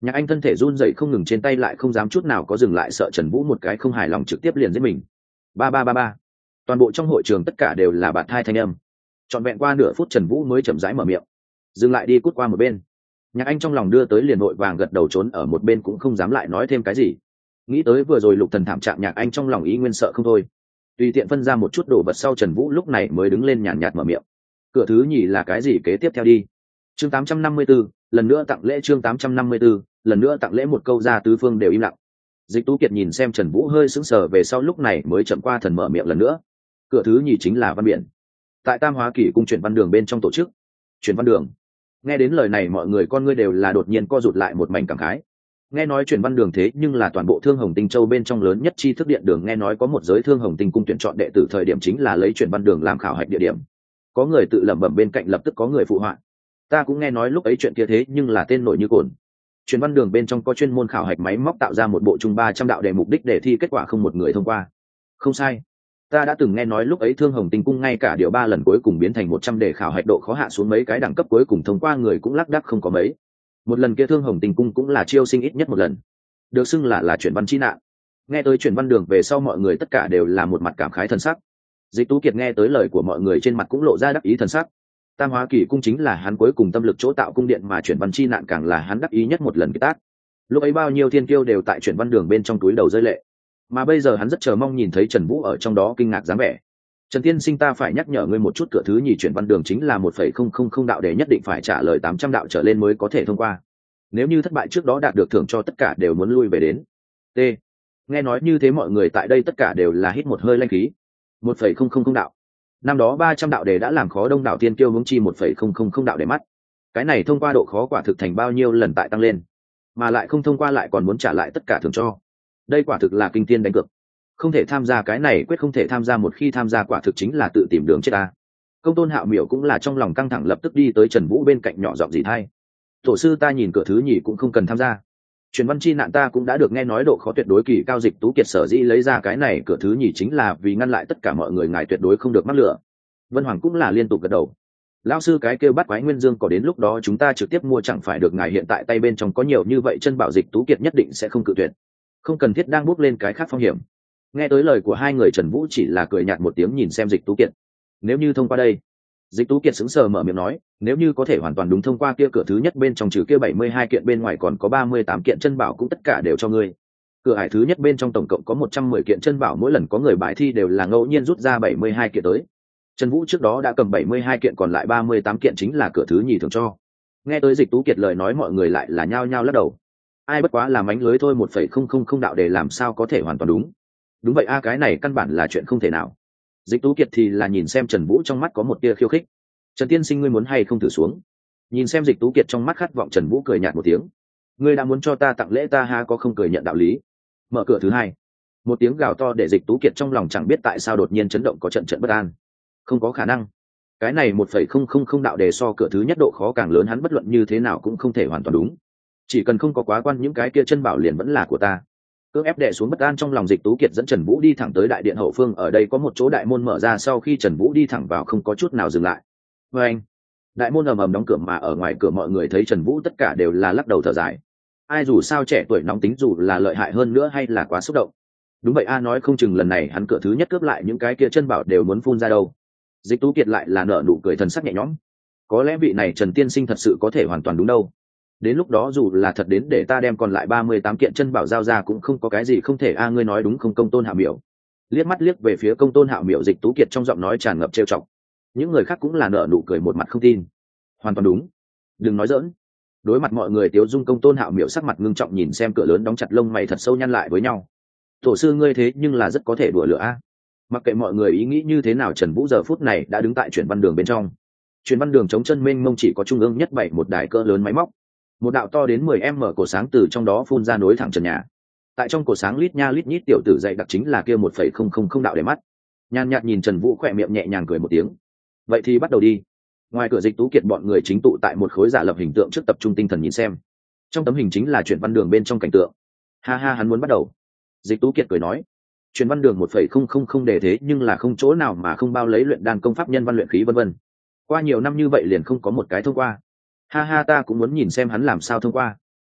Nhạc Anh thân thể run rẩy không ngừng, trên tay lại không dám chút nào có dừng lại, sợ Trần Vũ một cái không hài lòng trực tiếp liền giết mình. Ba ba ba ba. Toàn bộ trong hội trường tất cả đều là bạt thai thanh âm. Trọn vẹn qua nửa phút Trần Vũ mới chậm rãi mở miệng. Dừng lại đi, cút qua một bên. Nhạc Anh trong lòng đưa tới liền vội vàng gật đầu, trốn ở một bên cũng không dám lại nói thêm cái gì. Nghĩ tới vừa rồi Lục Thần thảm trạng, Nhạc Anh trong lòng ý nguyên sợ không thôi. Tùy tiện phân ra một chút đồ vật sau, Trần Vũ lúc này mới đứng lên nhàn nhạt mở miệng. Cửa thứ nhì là cái gì, kế tiếp theo đi. Chương tám trăm năm mươi tư, lần nữa tặng lễ. Chương tám trăm năm mươi tư, lần nữa tặng lễ. Một câu ra tứ phương đều im lặng. Dịch Tú Kiệt nhìn xem Trần Vũ hơi sững sờ về sau lúc này mới chậm qua thần mở miệng lần nữa. Cửa thứ nhì chính là văn biển. Tại Tam Hóa Kỷ cung chuyển văn đường bên trong tổ chức. Chuyển văn đường. Nghe đến lời này mọi người con ngươi đều là đột nhiên co rụt lại một mảnh cảm khái. Nghe nói chuyển văn đường thế nhưng là toàn bộ Thương Hồng Tinh Châu bên trong lớn nhất tri thức điện đường, nghe nói có một giới Thương Hồng Tinh cung tuyển chọn đệ tử thời điểm chính là lấy chuyển văn đường làm khảo hạch địa điểm. Có người tự lẩm bẩm bên cạnh lập tức có người phụ họa. Ta cũng nghe nói lúc ấy chuyện kia thế nhưng là tên nổi như cồn. Chuyển văn đường bên trong có chuyên môn khảo hạch máy móc tạo ra một bộ chung ba trăm đạo đề, mục đích để thi kết quả không một người thông qua. Không sai. Ta đã từng nghe nói lúc ấy Thương Hồng Tinh cung ngay cả điều ba lần cuối cùng biến thành một trăm đề khảo hạch độ khó hạ xuống mấy cái, đẳng cấp cuối cùng thông qua người cũng lác đác không có mấy. Một lần kia Thương Hồng Tinh cung cũng là chiêu sinh ít nhất một lần, được xưng là là chuyển văn chi nạn. Nghe tới chuyển văn đường về sau mọi người tất cả đều là một mặt cảm khái thần sắc. Dịch Tú Kiệt nghe tới lời của mọi người trên mặt cũng lộ ra đắc ý thần sắc. Tam Hóa Kỷ cung chính là hắn cuối cùng tâm lực chỗ tạo cung điện, mà chuyển văn chi nạn càng là hắn đắc ý nhất một lần cái tác. Lúc ấy bao nhiêu thiên kiêu đều tại chuyển văn đường bên trong túi đầu rơi lệ, mà bây giờ hắn rất chờ mong nhìn thấy Trần Vũ ở trong đó kinh ngạc dáng vẻ. Trần tiên sinh, ta phải nhắc nhở ngươi một chút, cửa thứ nhì chuyển văn đường chính là một phẩy không không không đạo đề, nhất định phải trả lời tám trăm đạo trở lên mới có thể thông qua. Nếu như thất bại trước đó đạt được thưởng cho tất cả đều muốn lui về đến. T. Nghe nói như thế mọi người tại đây tất cả đều là hít một hơi lanh khí. một phẩy không không không đạo. Năm đó ba trăm đạo đề đã làm khó đông đảo tiên kiêu hướng chi một phẩy không không không đạo để mắt. Cái này thông qua độ khó quả thực thành bao nhiêu lần tại tăng lên, mà lại không thông qua lại còn muốn trả lại tất cả thưởng cho. Đây quả thực là kinh thiên đánh cược. Không thể tham gia cái này, quyết không thể tham gia, một khi tham gia quả thực chính là tự tìm đường chết ta. Công Tôn Hạo Miểu cũng là trong lòng căng thẳng, lập tức đi tới Trần Vũ bên cạnh nhỏ giọng gì thay. Tổ sư, ta nhìn cửa thứ nhì cũng không cần tham gia. Truyền văn chi nạn ta cũng đã được nghe nói độ khó tuyệt đối kỳ cao, Dịch Tú Kiệt sở dĩ lấy ra cái này cửa thứ nhì chính là vì ngăn lại tất cả mọi người, ngài tuyệt đối không được mắc lửa. Vân Hoàng cũng là liên tục gật đầu. Lão sư, cái kêu bắt quái nguyên dương có đến lúc đó chúng ta trực tiếp mua chẳng phải được, ngài hiện tại tay bên trong có nhiều như vậy chân bảo, Dịch Tú Kiệt nhất định sẽ không cự tuyệt. Không cần thiết đang bước lên cái khác phong hiểm. Nghe tới lời của hai người, Trần Vũ chỉ là cười nhạt một tiếng nhìn xem Dịch Tú Kiệt. Nếu như thông qua đây. Dịch Tú Kiệt sững sờ mở miệng nói, nếu như có thể hoàn toàn đúng thông qua kia cửa thứ nhất bên trong trừ kia bảy mươi hai kiện bên ngoài còn có ba mươi tám kiện chân bảo, cũng tất cả đều cho ngươi. Cửa hải thứ nhất bên trong tổng cộng có một trăm mười kiện chân bảo, mỗi lần có người bài thi đều là ngẫu nhiên rút ra bảy mươi hai kiện tới. Trần Vũ trước đó đã cầm bảy mươi hai kiện, còn lại ba mươi tám kiện chính là cửa thứ nhì thường cho. Nghe tới Dịch Tú Kiệt lời nói mọi người lại là nhao nhao lắc đầu. Ai bất quá là mánh lưới thôi, một phẩy không không không đạo để làm sao có thể hoàn toàn đúng. Đúng vậy a, cái này căn bản là chuyện không thể nào. Dịch Tú Kiệt thì là nhìn xem Trần Vũ trong mắt có một tia khiêu khích. Trần tiên sinh, ngươi muốn hay không thử xuống? Nhìn xem Dịch Tú Kiệt trong mắt khát vọng, Trần Vũ cười nhạt một tiếng. Ngươi đã muốn cho ta tặng lễ, ta ha có không cười nhận đạo lý. Mở cửa thứ hai. Một tiếng gào to để Dịch Tú Kiệt trong lòng chẳng biết tại sao đột nhiên chấn động, có trận trận bất an. Không có khả năng. Cái này một phẩy không không không đạo đề so cửa thứ nhất độ khó càng lớn, hắn bất luận như thế nào cũng không thể hoàn toàn đúng. Chỉ cần không có quá quan những cái kia chân bảo liền vẫn là của ta. Cưỡng ép đè xuống bất an trong lòng, Dịch Tú Kiệt dẫn Trần Vũ đi thẳng tới đại điện hậu phương, ở đây có một chỗ đại môn mở ra, sau khi Trần Vũ đi thẳng vào không có chút nào dừng lại. Và anh, đại môn ầm ầm đóng cửa, mà ở ngoài cửa mọi người thấy Trần Vũ tất cả đều là lắc đầu thở dài. Ai dù sao trẻ tuổi nóng tính, dù là lợi hại hơn nữa hay là quá xúc động. Đúng vậy a, nói không chừng lần này hắn cửa thứ nhất cướp lại những cái kia chân bảo đều muốn phun ra đâu. Dịch Tú Kiệt lại là nở nụ cười thần sắc nhẹ nhõm. Có lẽ vị này Trần tiên sinh thật sự có thể hoàn toàn đúng đâu. Đến lúc đó dù là thật đến để ta đem còn lại ba mươi tám kiện chân bảo giao ra cũng không có cái gì không thể a, ngươi nói đúng không? Công Tôn Hạo Miểu liếc mắt liếc về phía Công Tôn Hạo Miểu, Dịch Tú Kiệt trong giọng nói tràn ngập trêu chọc. Những người khác cũng là nở nụ cười một mặt không tin. Hoàn toàn đúng, đừng nói giỡn. Đối mặt mọi người tiếu dung, Công Tôn Hạo Miểu sắc mặt ngưng trọng nhìn xem cửa lớn đóng chặt, lông mày thật sâu nhăn lại với nhau. Tổ sư, ngươi thế nhưng là rất có thể đùa lửa a. Mặc kệ mọi người ý nghĩ như thế nào, Trần Vũ giờ phút này đã đứng tại chuyển văn đường bên trong. Chuyển văn đường chống chân mênh mông, chỉ có trung ương nhất bảy một đài cỡ lớn máy móc. Một đạo to đến mười mét cổ sáng từ trong đó phun ra nối thẳng trần nhà. Tại trong cổ sáng lít nha lít nhít tiểu tử dạy đặc chính là kia một phẩy không không không đạo để mắt. Nhàn nhạt nhìn Trần Vũ, khỏe miệng nhẹ nhàng cười một tiếng. Vậy thì bắt đầu đi. Ngoài cửa, Dịch Tú Kiệt bọn người chính tụ tại một khối giả lập hình tượng trước, tập trung tinh thần nhìn xem. Trong tấm hình chính là chuyển văn đường bên trong cảnh tượng. Ha ha, hắn muốn bắt đầu. Dịch Tú Kiệt cười nói. Chuyển văn đường một phẩy không không không đề thế nhưng là không chỗ nào mà không bao lấy luyện đan công pháp, nhân văn luyện khí vân vân. Qua nhiều năm như vậy liền không có một cái thông qua. Ha ha, ta cũng muốn nhìn xem hắn làm sao thông qua.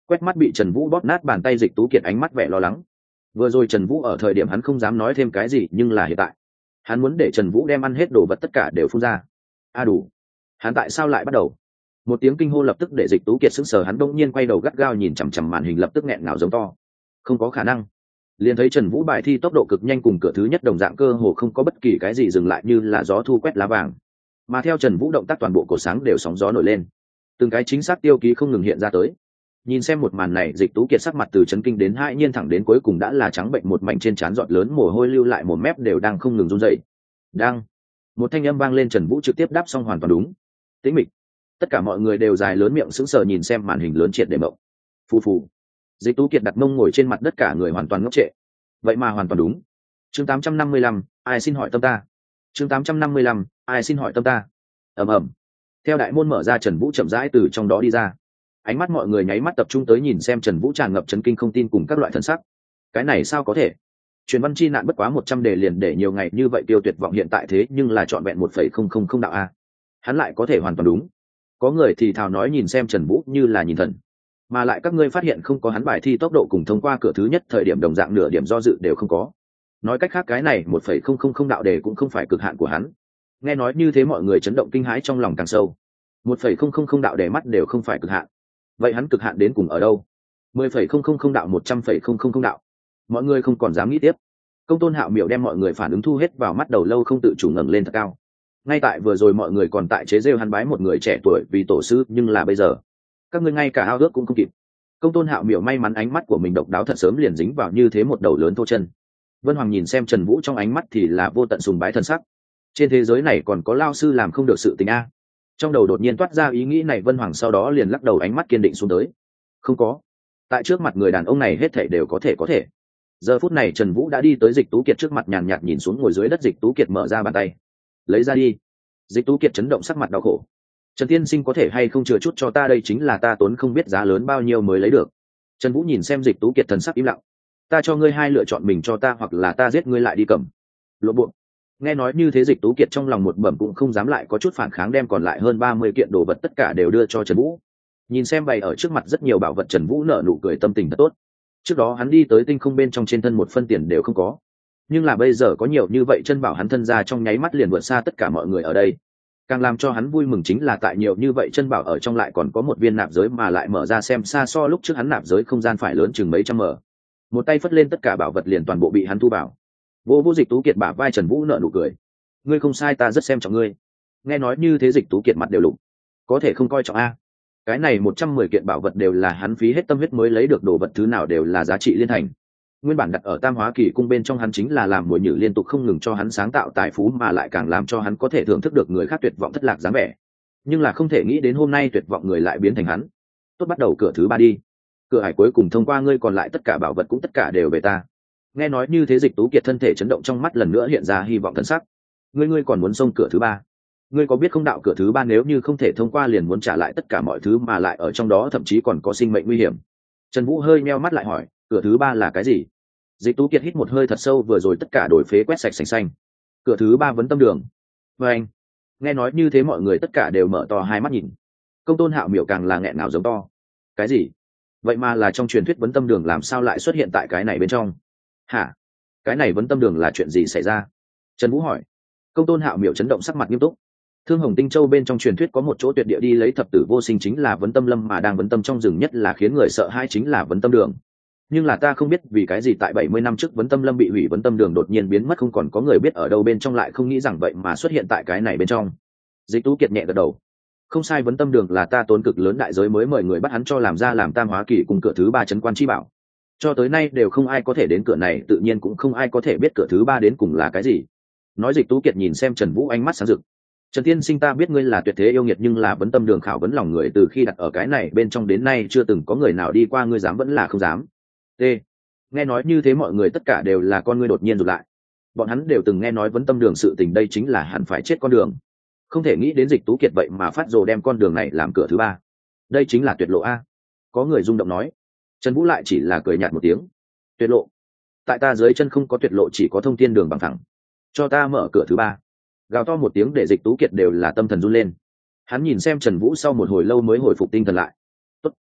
Quét mắt bị Trần Vũ bóp nát bàn tay Dịch Tú Kiệt ánh mắt vẻ lo lắng. Vừa rồi Trần Vũ ở thời điểm hắn không dám nói thêm cái gì, nhưng là hiện tại hắn muốn để Trần Vũ đem ăn hết đồ vật tất cả đều phun ra. A đủ, hắn tại sao lại bắt đầu? Một tiếng kinh hô lập tức để Dịch Tú Kiệt sững sờ, hắn bỗng nhiên quay đầu gắt gao nhìn chằm chằm màn hình, lập tức nghẹn ngào giống to. Không có khả năng. Liền thấy Trần Vũ bài thi tốc độ cực nhanh, cùng cửa thứ nhất đồng dạng, cơ hồ không có bất kỳ cái gì dừng lại, như là gió thu quét lá vàng. Mà theo Trần Vũ động tác, toàn bộ cổ sáng đều sóng gió nổi lên, từng cái chính xác tiêu ký không ngừng hiện ra tới. Nhìn xem một màn này, Dịch Tú Kiệt sắc mặt từ chấn kinh đến hãi nhiên, thẳng đến cuối cùng đã là trắng bệnh một mảnh, trên trán giọt lớn mồ hôi lưu lại, một mép đều đang không ngừng run rẩy. Đang, một thanh âm vang lên, Trần Vũ trực tiếp đáp xong hoàn toàn đúng. Tĩnh mịch. Tất cả mọi người đều dài lớn miệng sững sờ nhìn xem màn hình lớn triệt để mộng. Phù phù. Dịch Tú Kiệt đặt mông ngồi trên mặt đất, cả người hoàn toàn ngốc trệ. Vậy mà hoàn toàn đúng. Chương tám trăm năm mươi lăm, ai xin hỏi tâm ta. Chương tám trăm năm mươi lăm, ai xin hỏi tâm ta. Ầm ầm. Theo đại môn mở ra, Trần Vũ chậm rãi từ trong đó đi ra. Ánh mắt mọi người nháy mắt tập trung tới nhìn xem Trần Vũ, tràn ngập chấn kinh, không tin cùng các loại thần sắc. Cái này sao có thể? Truyền văn chi nạn bất quá một trăm đề liền để nhiều ngày như vậy tiêu tuyệt vọng, hiện tại thế nhưng là trọn vẹn một phẩy không không không đạo a. Hắn lại có thể hoàn toàn đúng. Có người thì thào nói nhìn xem Trần Vũ như là nhìn thần. Mà lại các ngươi phát hiện không có, hắn bài thi tốc độ cùng thông qua cửa thứ nhất thời điểm đồng dạng, nửa điểm do dự đều không có. Nói cách khác, cái này một phẩy không không không đạo đề cũng không phải cực hạn của hắn. Nghe nói như thế, mọi người chấn động kinh hãi trong lòng càng sâu. một phẩy không không không đạo đề mắt đều không phải cực hạn. Vậy hắn cực hạn đến cùng ở đâu? mười phẩy không không không đạo, một trăm phẩy không không không đạo. Mọi người không còn dám nghĩ tiếp. Công Tôn Hạo Miểu đem mọi người phản ứng thu hết vào mắt, đầu lâu không tự chủ ngẩng lên thật cao. Ngay tại vừa rồi mọi người còn tại chế rêu hắn bái một người trẻ tuổi vì tổ sư, nhưng là bây giờ các ngươi ngay cả ao ước cũng không kịp. Công Tôn Hạo Miểu may mắn ánh mắt của mình độc đáo, thật sớm liền dính vào như thế một đầu lớn thô chân. Vân Hoàng nhìn xem Trần Vũ trong ánh mắt thì là vô tận sùng bái thân sắc. Trên thế giới này còn có lao sư làm không được sự tình a? Trong đầu đột nhiên toát ra ý nghĩ này, Vân Hoàng sau đó liền lắc đầu, ánh mắt kiên định xuống tới. Không có. Tại trước mặt người đàn ông này hết thảy đều có thể có thể. Giờ phút này Trần Vũ đã đi tới Dịch Tú Kiệt trước mặt, nhàn nhạt nhìn xuống ngồi dưới đất Dịch Tú Kiệt, mở ra bàn tay. Lấy ra đi. Dịch Tú Kiệt chấn động, sắc mặt đau khổ. Trần tiên sinh có thể hay không chừa chút cho ta, đây chính là ta tốn không biết giá lớn bao nhiêu mới lấy được. Trần Vũ nhìn xem Dịch Tú Kiệt, thần sắc im lặng. Ta cho ngươi hai lựa chọn, mình cho ta hoặc là ta giết ngươi lại đi cầm. Lộ bộ. Nghe nói như thế, Dịch Tú Kiệt trong lòng một bẩm, cũng không dám lại có chút phản kháng, đem còn lại hơn ba mươi kiện đồ vật tất cả đều đưa cho Trần Vũ. Nhìn xem bày ở trước mặt rất nhiều bảo vật, Trần Vũ nở nụ cười, tâm tình thật tốt. Trước đó hắn đi tới tinh không bên trong, trên thân một phân tiền đều không có, nhưng là bây giờ có nhiều như vậy chân bảo, hắn thân ra trong nháy mắt liền vượt xa tất cả mọi người ở đây. Càng làm cho hắn vui mừng chính là tại nhiều như vậy chân bảo ở trong lại còn có một viên nạp giới, mà lại mở ra xem xa so lúc trước hắn nạp giới không gian phải lớn chừng mấy trăm mở. Một tay phất lên, tất cả bảo vật liền toàn bộ bị hắn thu vào. Vô vô Dịch Tú Kiệt bả vai, Trần Vũ nở nụ cười. Ngươi không sai, ta rất xem trọng ngươi. Nghe nói như thế, Dịch Tú Kiệt mặt đều lục. Có thể không coi trọng a? Cái này một trăm mười kiện bảo vật đều là hắn phí hết tâm huyết mới lấy được, đồ vật thứ nào đều là giá trị liên thành. Nguyên bản đặt ở Tam Hóa Kỳ cung bên trong, hắn chính là làm mồi nhử liên tục không ngừng cho hắn sáng tạo tài phú, mà lại càng làm cho hắn có thể thưởng thức được người khác tuyệt vọng thất lạc dáng vẻ. Nhưng là không thể nghĩ đến hôm nay tuyệt vọng người lại biến thành hắn. Tốt, bắt đầu cửa thứ ba đi. Cửa hải cuối cùng thông qua, ngươi còn lại tất cả bảo vật cũng tất cả đều về ta. Nghe nói như thế, Dịch Tú Kiệt thân thể chấn động, trong mắt lần nữa hiện ra hy vọng thân sắc. Ngươi ngươi còn muốn xông cửa thứ ba? Ngươi có biết không, đạo cửa thứ ba nếu như không thể thông qua liền muốn trả lại tất cả mọi thứ, mà lại ở trong đó thậm chí còn có sinh mệnh nguy hiểm. Trần Vũ hơi meo mắt lại hỏi, cửa thứ ba là cái gì? Dịch Tú Kiệt hít một hơi thật sâu, vừa rồi tất cả đổi phế quét sạch sành xanh. Cửa thứ ba vấn tâm đường. Và anh. Nghe nói như thế, mọi người tất cả đều mở to hai mắt nhìn. Công Tôn Hạo Miểu càng là nghẹn ngào giống to. Cái gì? Vậy mà là trong truyền thuyết vấn tâm đường, làm sao lại xuất hiện tại cái này bên trong? Hả? Cái này vấn tâm đường là chuyện gì xảy ra? Trần Vũ hỏi. Công Tôn Hạo Miểu chấn động, sắc mặt nghiêm túc. Thương Hồng Tinh Châu bên trong truyền thuyết có một chỗ tuyệt địa, đi lấy thập tử vô sinh chính là vấn tâm lâm, mà đang vấn tâm trong rừng nhất là khiến người sợ hãi chính là vấn tâm đường. Nhưng là ta không biết vì cái gì tại bảy mươi năm trước vấn tâm lâm bị hủy, vấn tâm đường đột nhiên biến mất, không còn có người biết ở đâu bên trong, lại không nghĩ rằng vậy mà xuất hiện tại cái này bên trong. Dịch Tú Kiệt nhẹ gật đầu. Không sai, vấn tâm đường là ta tốn cực lớn đại giới mới mời người bắt hắn cho làm ra làm Tam Hóa Kỳ cùng cửa thứ ba trấn quan chi bảo. Cho tới nay đều không ai có thể đến cửa này, tự nhiên cũng không ai có thể biết cửa thứ ba đến cùng là cái gì. Nói Dịch Tú Kiệt nhìn xem Trần Vũ, ánh mắt sáng rực. Trần tiên sinh, ta biết ngươi là tuyệt thế yêu nghiệt, nhưng là vấn tâm đường khảo vấn lòng người, từ khi đặt ở cái này bên trong đến nay chưa từng có người nào đi qua, ngươi dám vẫn là không dám. T. Nghe nói như thế, mọi người tất cả đều là con ngươi đột nhiên rụt lại. Bọn hắn đều từng nghe nói vấn tâm đường sự tình, đây chính là hẳn phải chết con đường. Không thể nghĩ đến Dịch Tú Kiệt vậy mà phát rồ đem con đường này làm cửa thứ ba. Đây chính là tuyệt lộ a. Có người rung động nói. Trần Vũ lại chỉ là cười nhạt một tiếng. Tuyệt lộ? Tại ta dưới chân không có tuyệt lộ, chỉ có thông thiên đường bằng thẳng. Cho ta mở cửa thứ ba. Gào to một tiếng để Dịch Tú Kiệt đều là tâm thần run lên. Hắn nhìn xem Trần Vũ sau một hồi lâu mới hồi phục tinh thần lại. Tốt.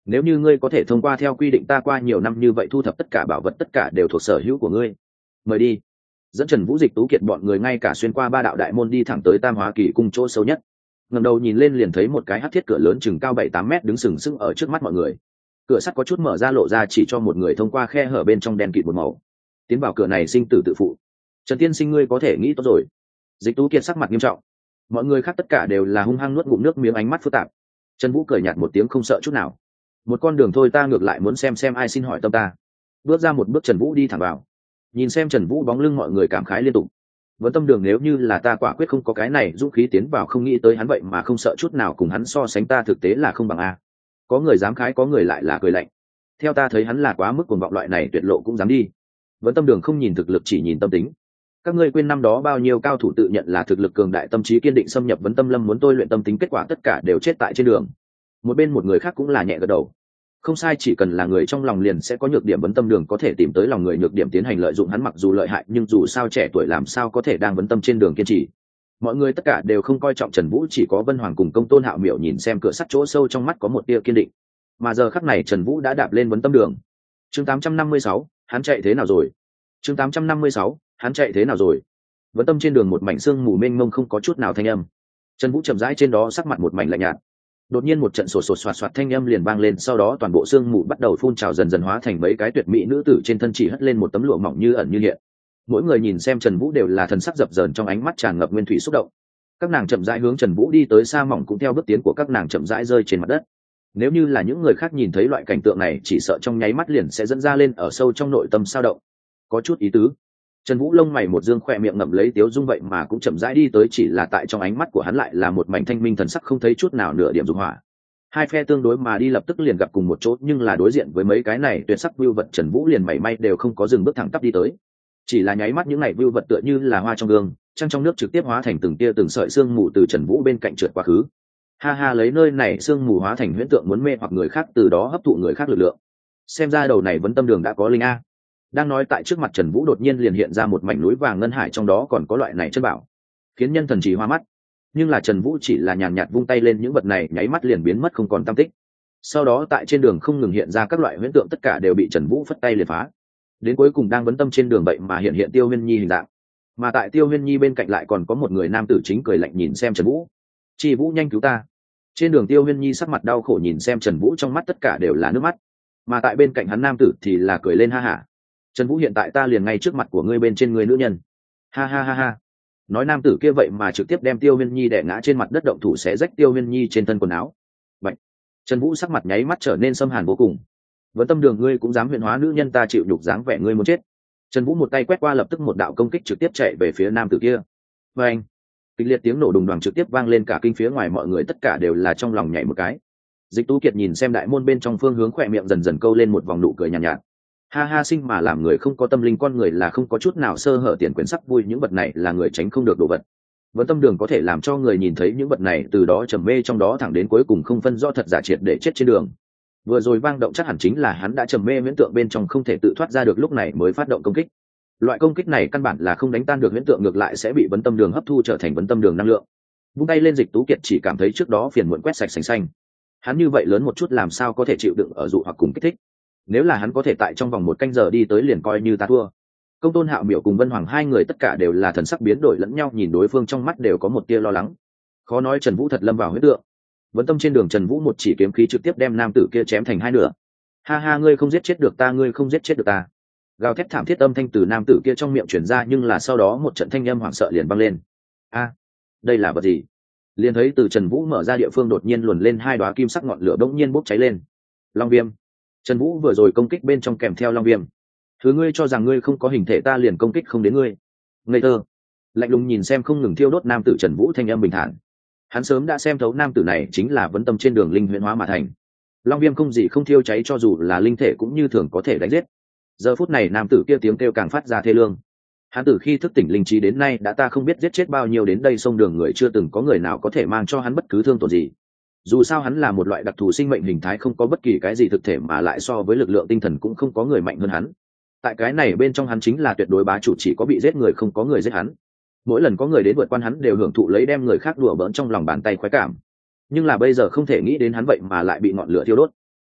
nếu như ngươi có thể thông qua theo quy định ta qua nhiều năm như vậy thu thập tất cả bảo vật tất cả đều thuộc sở hữu của ngươi, mời đi. Dẫn Trần Vũ Dịch Tú Kiệt bọn người ngay cả xuyên qua ba đạo đại môn đi thẳng tới Tam Hóa Kỳ cung chỗ sâu nhất. Ngẩng đầu nhìn lên liền thấy một cái hắc thiết cửa lớn chừng cao bảy tám mét đứng sừng sững ở trước mắt mọi người. Cửa sắt có chút mở ra lộ ra chỉ cho một người thông qua khe hở bên trong đen kịt một màu. Tiến vào cửa này sinh tử tự phụ. Trần tiên sinh ngươi có thể nghĩ tốt rồi. Dịch Tú Kiệt sắc mặt nghiêm trọng. Mọi người khác tất cả đều là hung hăng nuốt ngụm nước miếng ánh mắt phức tạp. Trần Vũ cười nhạt một tiếng không sợ chút nào. Một con đường thôi ta ngược lại muốn xem xem ai xin hỏi tâm ta. Bước ra một bước Trần Vũ đi thẳng vào. Nhìn xem Trần Vũ bóng lưng mọi người cảm khái liên tục. Vẫn tâm đường nếu như là ta quả quyết không có cái này dũng khí tiến vào không nghĩ tới hắn vậy mà không sợ chút nào cùng hắn so sánh ta thực tế là không bằng a. Có người dám khái có người lại là cười lạnh. Theo ta thấy hắn là quá mức cuồng vọng loại này tuyệt lộ cũng dám đi. Vẫn tâm đường không nhìn thực lực chỉ nhìn tâm tính. Các ngươi quên năm đó bao nhiêu cao thủ tự nhận là thực lực cường đại tâm trí kiên định xâm nhập vấn tâm lâm muốn tôi luyện tâm tính kết quả tất cả đều chết tại trên đường. Một bên một người khác cũng là nhẹ gật đầu. Không sai chỉ cần là người trong lòng liền sẽ có nhược điểm vấn tâm đường có thể tìm tới lòng người nhược điểm tiến hành lợi dụng hắn mặc dù lợi hại nhưng dù sao trẻ tuổi làm sao có thể đang vấn tâm trên đường kiên trì. Mọi người tất cả đều không coi trọng Trần Vũ chỉ có Vân Hoàng cùng Công Tôn Hạo Miểu nhìn xem cửa sắt chỗ sâu trong mắt có một tia kiên định. Mà giờ khắc này Trần Vũ đã đạp lên vấn tâm đường. Chương tám trăm năm mươi sáu, hắn chạy thế nào rồi? Chương tám trăm năm mươi sáu, hắn chạy thế nào rồi? Vấn tâm trên đường một mảnh sương mù mênh mông không có chút nào thanh âm. Trần Vũ chậm rãi trên đó sắc mặt một mảnh lạnh nhạt. Đột nhiên một trận sột sột soạt soạt thanh âm liền vang lên, sau đó toàn bộ sương mù bắt đầu phun trào dần dần hóa thành mấy cái tuyệt mỹ nữ tử trên thân chỉ hất lên một tấm lụa mỏng như ẩn như hiện. Mỗi người nhìn xem Trần Vũ đều là thần sắc dập dờn trong ánh mắt tràn ngập nguyên thủy xúc động. Các nàng chậm rãi hướng Trần Vũ đi tới, sa mỏng cũng theo bước tiến của các nàng chậm rãi rơi trên mặt đất. Nếu như là những người khác nhìn thấy loại cảnh tượng này chỉ sợ trong nháy mắt liền sẽ dẫn ra lên ở sâu trong nội tâm sao động. Có chút ý tứ. Trần Vũ lông mày một dương khỏe miệng ngậm lấy tiếu dung vậy mà cũng chậm rãi đi tới, chỉ là tại trong ánh mắt của hắn lại là một mảnh thanh minh thần sắc không thấy chút nào nửa điểm dục hỏa. Hai phe tương đối mà đi lập tức liền gặp cùng một chỗ, nhưng là đối diện với mấy cái này tuyệt sắc vưu vật Trần Vũ liền mảy may đều không có dừng bước thẳng tắp đi tới. Chỉ là nháy mắt những này vưu vật tựa như là hoa trong gương, trăng trong nước trực tiếp hóa thành từng tia từng sợi sương mù từ Trần Vũ bên cạnh trượt qua khứ. Ha ha, lấy nơi này sương mù hóa thành huyễn tượng muốn mê hoặc người khác, từ đó hấp thụ người khác lực lượng. Xem ra đầu này Vấn Tâm đường đã có linh a. Đang nói tại trước mặt Trần Vũ đột nhiên liền hiện ra một mảnh núi vàng ngân hải, trong đó còn có loại này chân bảo, khiến nhân thần trì hoa mắt. Nhưng là Trần Vũ chỉ là nhàn nhạt vung tay lên, những vật này nháy mắt liền biến mất không còn tăm tích. Sau đó tại trên đường không ngừng hiện ra các loại huyễn tượng, tất cả đều bị Trần Vũ phất tay liền phá. Đến cuối cùng đang vấn tâm trên đường vậy mà hiện hiện Tiêu Huyên Nhi hình dạng. Mà tại Tiêu Huyên Nhi bên cạnh lại còn có một người nam tử chính cười lạnh nhìn xem Trần Vũ. "Chi Vũ, nhanh cứu ta!" Trên đường Tiêu Huyên Nhi sắc mặt đau khổ nhìn xem Trần Vũ, trong mắt tất cả đều là nước mắt. Mà tại bên cạnh hắn nam tử thì là cười lên ha hả. "Trần Vũ, hiện tại ta liền ngay trước mặt của ngươi bên trên người nữ nhân." Ha ha ha ha. Nói nam tử kia vậy mà trực tiếp đem Tiêu Huyên Nhi đè ngã trên mặt đất, động thủ xé rách Tiêu Huyên Nhi trên thân quần áo. Vậy, Trần Vũ sắc mặt nháy mắt trở nên xâm hàn vô cùng. "Vấn tâm đường ngươi cũng dám huyện hóa nữ nhân, ta chịu nhục dáng vẻ ngươi muốn chết." Trần Vũ một tay quét qua, lập tức một đạo công kích trực tiếp chạy về phía nam tử kia. Và anh, kịch liệt tiếng nổ đùng đoàng trực tiếp vang lên, cả kinh phía ngoài mọi người tất cả đều là trong lòng nhảy một cái. Dịch Tú Kiệt nhìn xem đại môn bên trong phương hướng, khỏe miệng dần dần câu lên một vòng nụ cười nhàn nhạt, nhạt. Ha ha, sinh mà làm người không có tâm linh, con người là không có chút nào sơ hở tiền quyền sắc vui, những vật này là người tránh không được đồ vật. Vấn tâm đường có thể làm cho người nhìn thấy những vật này, từ đó trầm mê trong đó thẳng đến cuối cùng không phân rõ thật giả, triệt để chết trên đường. Vừa rồi vang động chắc hẳn chính là hắn đã trầm mê huyễn tượng bên trong không thể tự thoát ra được, lúc này mới phát động công kích. Loại công kích này căn bản là không đánh tan được huyễn tượng, ngược lại sẽ bị vấn tâm đường hấp thu trở thành vấn tâm đường năng lượng. Vung tay lên, Dịch Tú Kiệt chỉ cảm thấy trước đó phiền muộn quét sạch sành xanh. Hắn như vậy lớn một chút làm sao có thể chịu đựng ở dụ hoặc cùng kích thích. Nếu là hắn có thể tại trong vòng một canh giờ đi tới liền coi như ta thua. Công Tôn Hạo Miểu cùng Vân Hoàng hai người tất cả đều là thần sắc biến đổi lẫn nhau, nhìn đối phương trong mắt đều có một tia lo lắng. Khó nói Trần Vũ thật lâm vào huyết tượng. Vấn tâm trên đường Trần Vũ một chỉ kiếm khí trực tiếp đem nam tử kia chém thành hai nửa. Ha ha, ngươi không giết chết được ta, ngươi không giết chết được ta. Gào thét thảm thiết âm thanh từ nam tử kia trong miệng truyền ra, nhưng là sau đó một trận thanh âm hoảng sợ liền vang lên. A, đây là vật gì? Liền thấy từ Trần Vũ mở ra địa phương đột nhiên luồn lên hai đóa kim sắc ngọn lửa bỗng nhiên bốc cháy lên. Long viêm. Trần Vũ vừa rồi công kích bên trong kèm theo long viêm. Thứ ngươi cho rằng ngươi không có hình thể, ta liền công kích không đến ngươi. Ngây thơ. Lạnh lùng nhìn xem không ngừng thiêu đốt nam tử Trần Vũ thanh âm bình thản. Hắn sớm đã xem thấu nam tử này chính là vấn tâm trên đường linh huyễn hóa mà thành. Long viêm không gì không thiêu cháy, cho dù là linh thể cũng như thường có thể đánh giết. Giờ phút này nam tử kia tiếng kêu càng phát ra thê lương. Hắn từ khi thức tỉnh linh trí đến nay đã ta không biết giết chết bao nhiêu, đến đây sông đường người chưa từng có người nào có thể mang cho hắn bất cứ thương tổn gì. Dù sao hắn là một loại đặc thù sinh mệnh hình thái, không có bất kỳ cái gì thực thể, mà lại so với lực lượng tinh thần cũng không có người mạnh hơn hắn. Tại cái này bên trong hắn chính là tuyệt đối bá chủ, chỉ có bị giết người không có người giết hắn. Mỗi lần có người đến vượt qua hắn đều hưởng thụ lấy đem người khác đùa bỡn trong lòng bàn tay khoái cảm. Nhưng là bây giờ không thể nghĩ đến hắn vậy mà lại bị ngọn lửa thiêu đốt.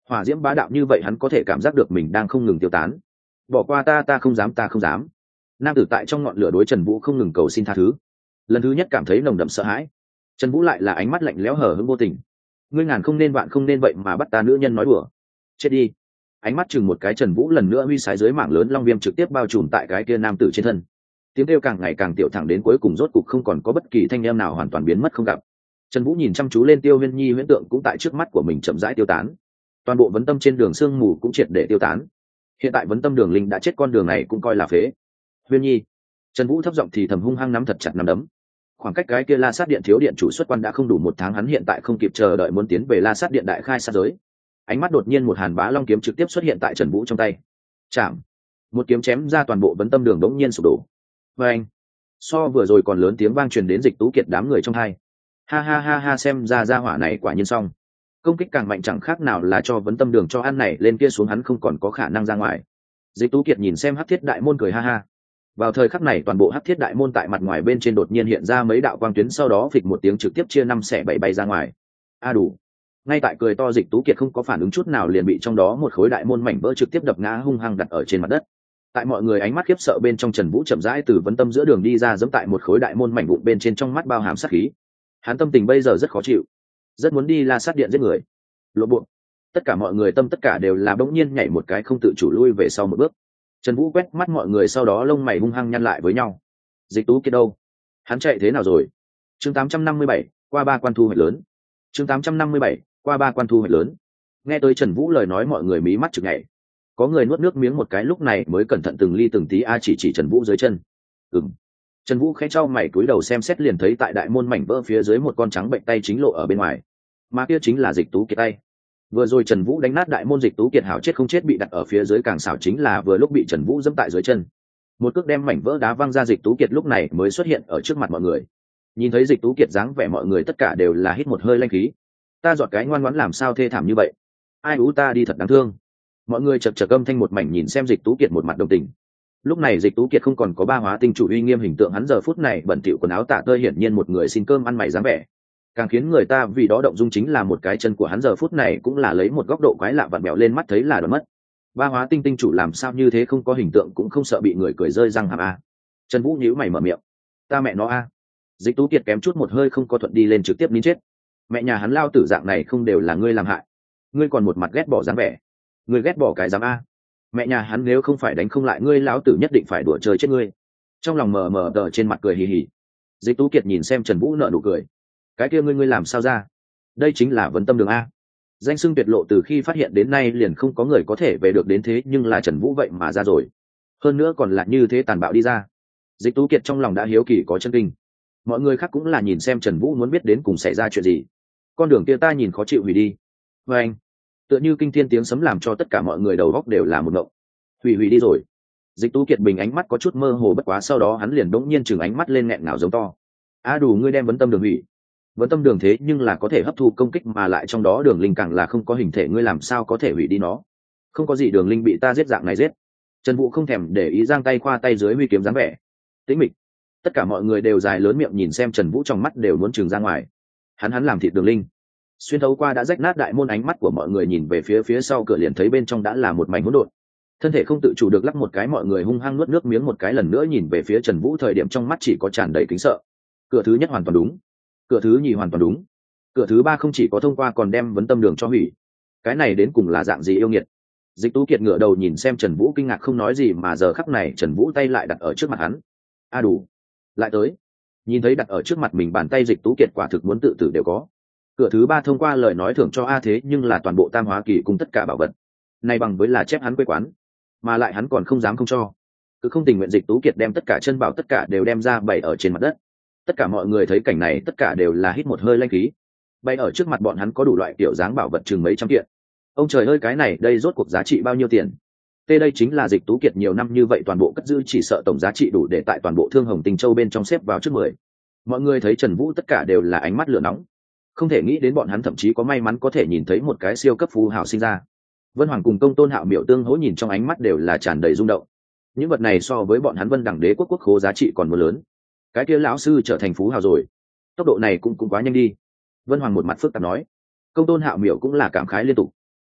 hỏa diễm bá đạo như vậy hắn có thể cảm giác được mình đang không ngừng tiêu tán. Bỏ qua ta, ta không dám, ta không dám. Nam tử tại trong ngọn lửa đối Trần Vũ không ngừng cầu xin tha thứ. Lần thứ nhất cảm thấy nồng đậm sợ hãi. Trần Vũ lại là ánh mắt lạnh lẽo hở hững vô tình. Ngươi ngàn không nên vạn không nên vậy mà bắt ta nữ nhân nói đùa. Chết đi. Ánh mắt chừng một cái, Trần Vũ lần nữa huy sái dưới mảng lớn long viêm trực tiếp bao trùm tại cái kia nam tử trên thân. Tiếng kêu càng ngày càng tiểu, thẳng đến cuối cùng rốt cục không còn có bất kỳ thanh âm nào, hoàn toàn biến mất không gặp. Trần Vũ nhìn chăm chú lên Tiêu Huyên Nhi, huyễn tượng cũng tại trước mắt của mình chậm rãi tiêu tán. Toàn bộ vấn tâm trên đường sương mù cũng triệt để tiêu tán. Hiện tại vấn tâm đường linh đã chết, con đường này cũng coi là phế. Huyên Nhi. Trần Vũ thấp giọng thì thầm, hung hăng nắm thật chặt nắm đấm. Khoảng cách cái kia La Sát Điện thiếu điện chủ xuất quan đã không đủ một tháng, hắn hiện tại không kịp chờ đợi muốn tiến về La Sát Điện đại khai sát giới. Ánh mắt đột nhiên, một hàn bá long kiếm trực tiếp xuất hiện tại Trần Vũ trong tay. Chạm. Một kiếm chém ra, toàn bộ vấn tâm đường đống nhiên sụp đổ. Và anh. So vừa rồi còn lớn tiếng vang truyền đến Dịch Tú Kiệt đám người trong hai. Ha ha ha ha, xem ra gia hỏa này quả nhiên xong. Công kích càng mạnh chẳng khác nào là cho vấn tâm đường cho ăn này lên kia xuống, hắn không còn có khả năng ra ngoài. Dịch Tú Kiệt nhìn xem Hắc Thiết Đại Môn cười ha ha. Vào thời khắc này, toàn bộ Hắc Thiết Đại Môn tại mặt ngoài bên trên đột nhiên hiện ra mấy đạo quang tuyến, sau đó phịch một tiếng trực tiếp chia năm xẻ bảy bay ra ngoài. A đủ. Ngay tại cười to, Dịch Tú Kiệt không có phản ứng chút nào, liền bị trong đó một khối đại môn mảnh vỡ trực tiếp đập ngã, hung hăng đặt ở trên mặt đất. Tại mọi người ánh mắt khiếp sợ bên trong, Trần Vũ chậm rãi từ vấn tâm giữa đường đi ra, giẫm tại một khối đại môn mảnh vụn bên trên, trong mắt bao hàm sát khí. Hắn tâm tình bây giờ rất khó chịu, rất muốn đi La Sát Điện giết người. Lộ bộ. Tất cả mọi người tâm tất cả đều là bỗng nhiên nhảy một cái, không tự chủ lui về sau một bước. Trần Vũ quét mắt mọi người, sau đó lông mày hung hăng nhăn lại với nhau. Dịch Tú Kiệt đâu? Hắn chạy thế nào rồi? Chương tám trăm năm mươi bảy, qua ba quan thu hoạch lớn. Chương tám trăm năm mươi bảy, qua ba quan thu hoạch lớn. Nghe tới Trần Vũ lời nói, mọi người mí mắt chực nhảy. Có người nuốt nước miếng một cái, lúc này mới cẩn thận từng ly từng tí a chỉ chỉ Trần Vũ dưới chân. Ừm. Trần Vũ khẽ chau mày cúi đầu xem xét, liền thấy tại đại môn mảnh vỡ phía dưới một con trắng bệnh tay chính lộ ở bên ngoài. Mà kia chính là Dịch Tú Kiệt tay. Vừa rồi Trần Vũ đánh nát đại môn, Dịch Tú Kiệt hảo chết không chết bị đặt ở phía dưới, càng xảo chính là vừa lúc bị Trần Vũ giẫm tại dưới chân. Một cước đem mảnh vỡ đá văng ra, Dịch Tú Kiệt lúc này mới xuất hiện ở trước mặt mọi người. Nhìn thấy Dịch Tú Kiệt dáng vẻ, mọi người tất cả đều là hít một hơi lanh khí. Ta giọt cái ngoan ngoãn làm sao thê thảm như vậy? Ai ú ta đi, thật đáng thương. Mọi người chật chật âm thanh một mảnh, nhìn xem Dịch Tú Kiệt một mặt đồng tình. Lúc này Dịch Tú Kiệt không còn có ba hóa tinh chủ uy nghiêm hình tượng, hắn giờ phút này bẩn thỉu quần áo tả tơi, hiển nhiên một người xin cơm ăn mày dáng vẻ. Càng khiến người ta vì đó động dung chính là một cái chân của hắn giờ phút này cũng là lấy một góc độ quái lạ vặn bẹo lên, mắt thấy là đoán mất. Ba hóa tinh tinh chủ làm sao như thế, không có hình tượng cũng không sợ bị người cười rơi răng hàm a? Trần Vũ nhíu mày mở miệng. Ta mẹ nó a. Dịch Tú Kiệt kém chút một hơi không có thuận đi lên, trực tiếp nín chết. Mẹ nhà hắn lao tử dạng này không đều là ngươi làm hại? Ngươi còn một mặt ghét bỏ dáng vẻ. Ngươi ghét bỏ cái dám a? Mẹ nhà hắn nếu không phải đánh không lại ngươi, lão tử nhất định phải đùa chơi chết ngươi. Trong lòng mờ mờ tờ trên mặt cười hì hì. Dịch Tú Kiệt nhìn xem Trần Vũ nở nụ cười. Cái kia ngươi ngươi làm sao ra? Đây chính là vấn tâm đường a. Danh xưng tuyệt lộ từ khi phát hiện đến nay liền không có người có thể về được đến thế, nhưng là Trần Vũ vậy mà ra rồi. Hơn nữa còn là như thế tàn bạo đi ra. Dịch Tú Kiệt trong lòng đã hiếu kỳ có chân kinh. Mọi người khác cũng là nhìn xem Trần Vũ, muốn biết đến cùng xảy ra chuyện gì. Con đường kia ta nhìn khó chịu, hủy đi. Và anh, tựa như kinh thiên tiếng sấm làm cho tất cả mọi người đầu góc đều là một ngộng. Hủy hủy đi rồi. Dịch Tú Kiệt bình ánh mắt có chút mơ hồ, bất quá sau đó hắn liền đống nhiên chừng ánh mắt lên, nghẹn ngào giống to. A đủ, ngươi đem vấn tâm đường hủy. Vấn tâm đường thế nhưng là có thể hấp thu công kích, mà lại trong đó đường linh càng là không có hình thể, ngươi làm sao có thể hủy đi nó? Không có gì đường linh bị ta giết dạng này giết. Trần Vũ không thèm để ý, giang tay khoa tay dưới huy kiếm dáng vẻ. Tĩnh mịch. Tất cả mọi người đều dài lớn miệng nhìn xem Trần Vũ, trong mắt đều muốn trừng ra ngoài. Hắn hắn làm thịt đường linh. Xuyên thấu qua đã rách nát đại môn, ánh mắt của mọi người nhìn về phía phía sau cửa, liền thấy bên trong đã là một mảnh hỗn độn. Thân thể không tự chủ được lắc một cái, mọi người hung hăng nuốt nước miếng một cái, lần nữa nhìn về phía Trần Vũ, thời điểm trong mắt chỉ có tràn đầy kính sợ. Cửa thứ nhất hoàn toàn đúng, cửa thứ nhì hoàn toàn đúng, cửa thứ ba không chỉ có thông qua còn đem vấn tâm đường cho hủy. Cái này đến cùng là dạng gì yêu nghiệt? Dịch Tú Kiệt ngửa đầu nhìn xem Trần Vũ, kinh ngạc không nói gì, mà giờ khắc này Trần Vũ tay lại đặt ở trước mặt hắn. A đủ, lại tới. Nhìn thấy đặt ở trước mặt mình bàn tay, Dịch Tú Kiệt quả thực muốn tự tử đều có. Cửa thứ ba thông qua lời nói thưởng cho A, thế nhưng là toàn bộ Tam Hóa Kỳ cùng tất cả bảo vật này, bằng với là chép hắn quê quán, mà lại hắn còn không dám không cho. Cứ không tình nguyện, Dịch Tú Kiệt đem tất cả chân bảo tất cả đều đem ra bày ở trên mặt đất. Tất cả mọi người thấy cảnh này tất cả đều là hít một hơi lanh khí. Bày ở trước mặt bọn hắn có đủ loại kiểu dáng bảo vật chừng mấy trăm kiện. Ông trời ơi, cái này đây rốt cuộc giá trị bao nhiêu tiền? Tê, đây chính là Dịch Tú Kiệt nhiều năm như vậy toàn bộ cất giữ, chỉ sợ tổng giá trị đủ để tại toàn bộ Thương Hồng Tinh Châu bên trong xếp vào trước mười. Mọi người thấy Trần Vũ tất cả đều là ánh mắt lửa nóng. Không thể nghĩ đến bọn hắn thậm chí có may mắn có thể nhìn thấy một cái siêu cấp phú hào sinh ra. Vân Hoàng cùng Công Tôn Hạo Miểu tương hỗ nhìn trong ánh mắt đều là tràn đầy rung động. Những vật này so với bọn hắn Vân Đẳng Đế quốc quốc khố giá trị còn more lớn. Cái kia lão sư trở thành phú hào rồi, tốc độ này cũng cũng quá nhanh đi. Vân Hoàng một mặt phức tạp nói. Công Tôn Hạo Miểu cũng là cảm khái liên tục.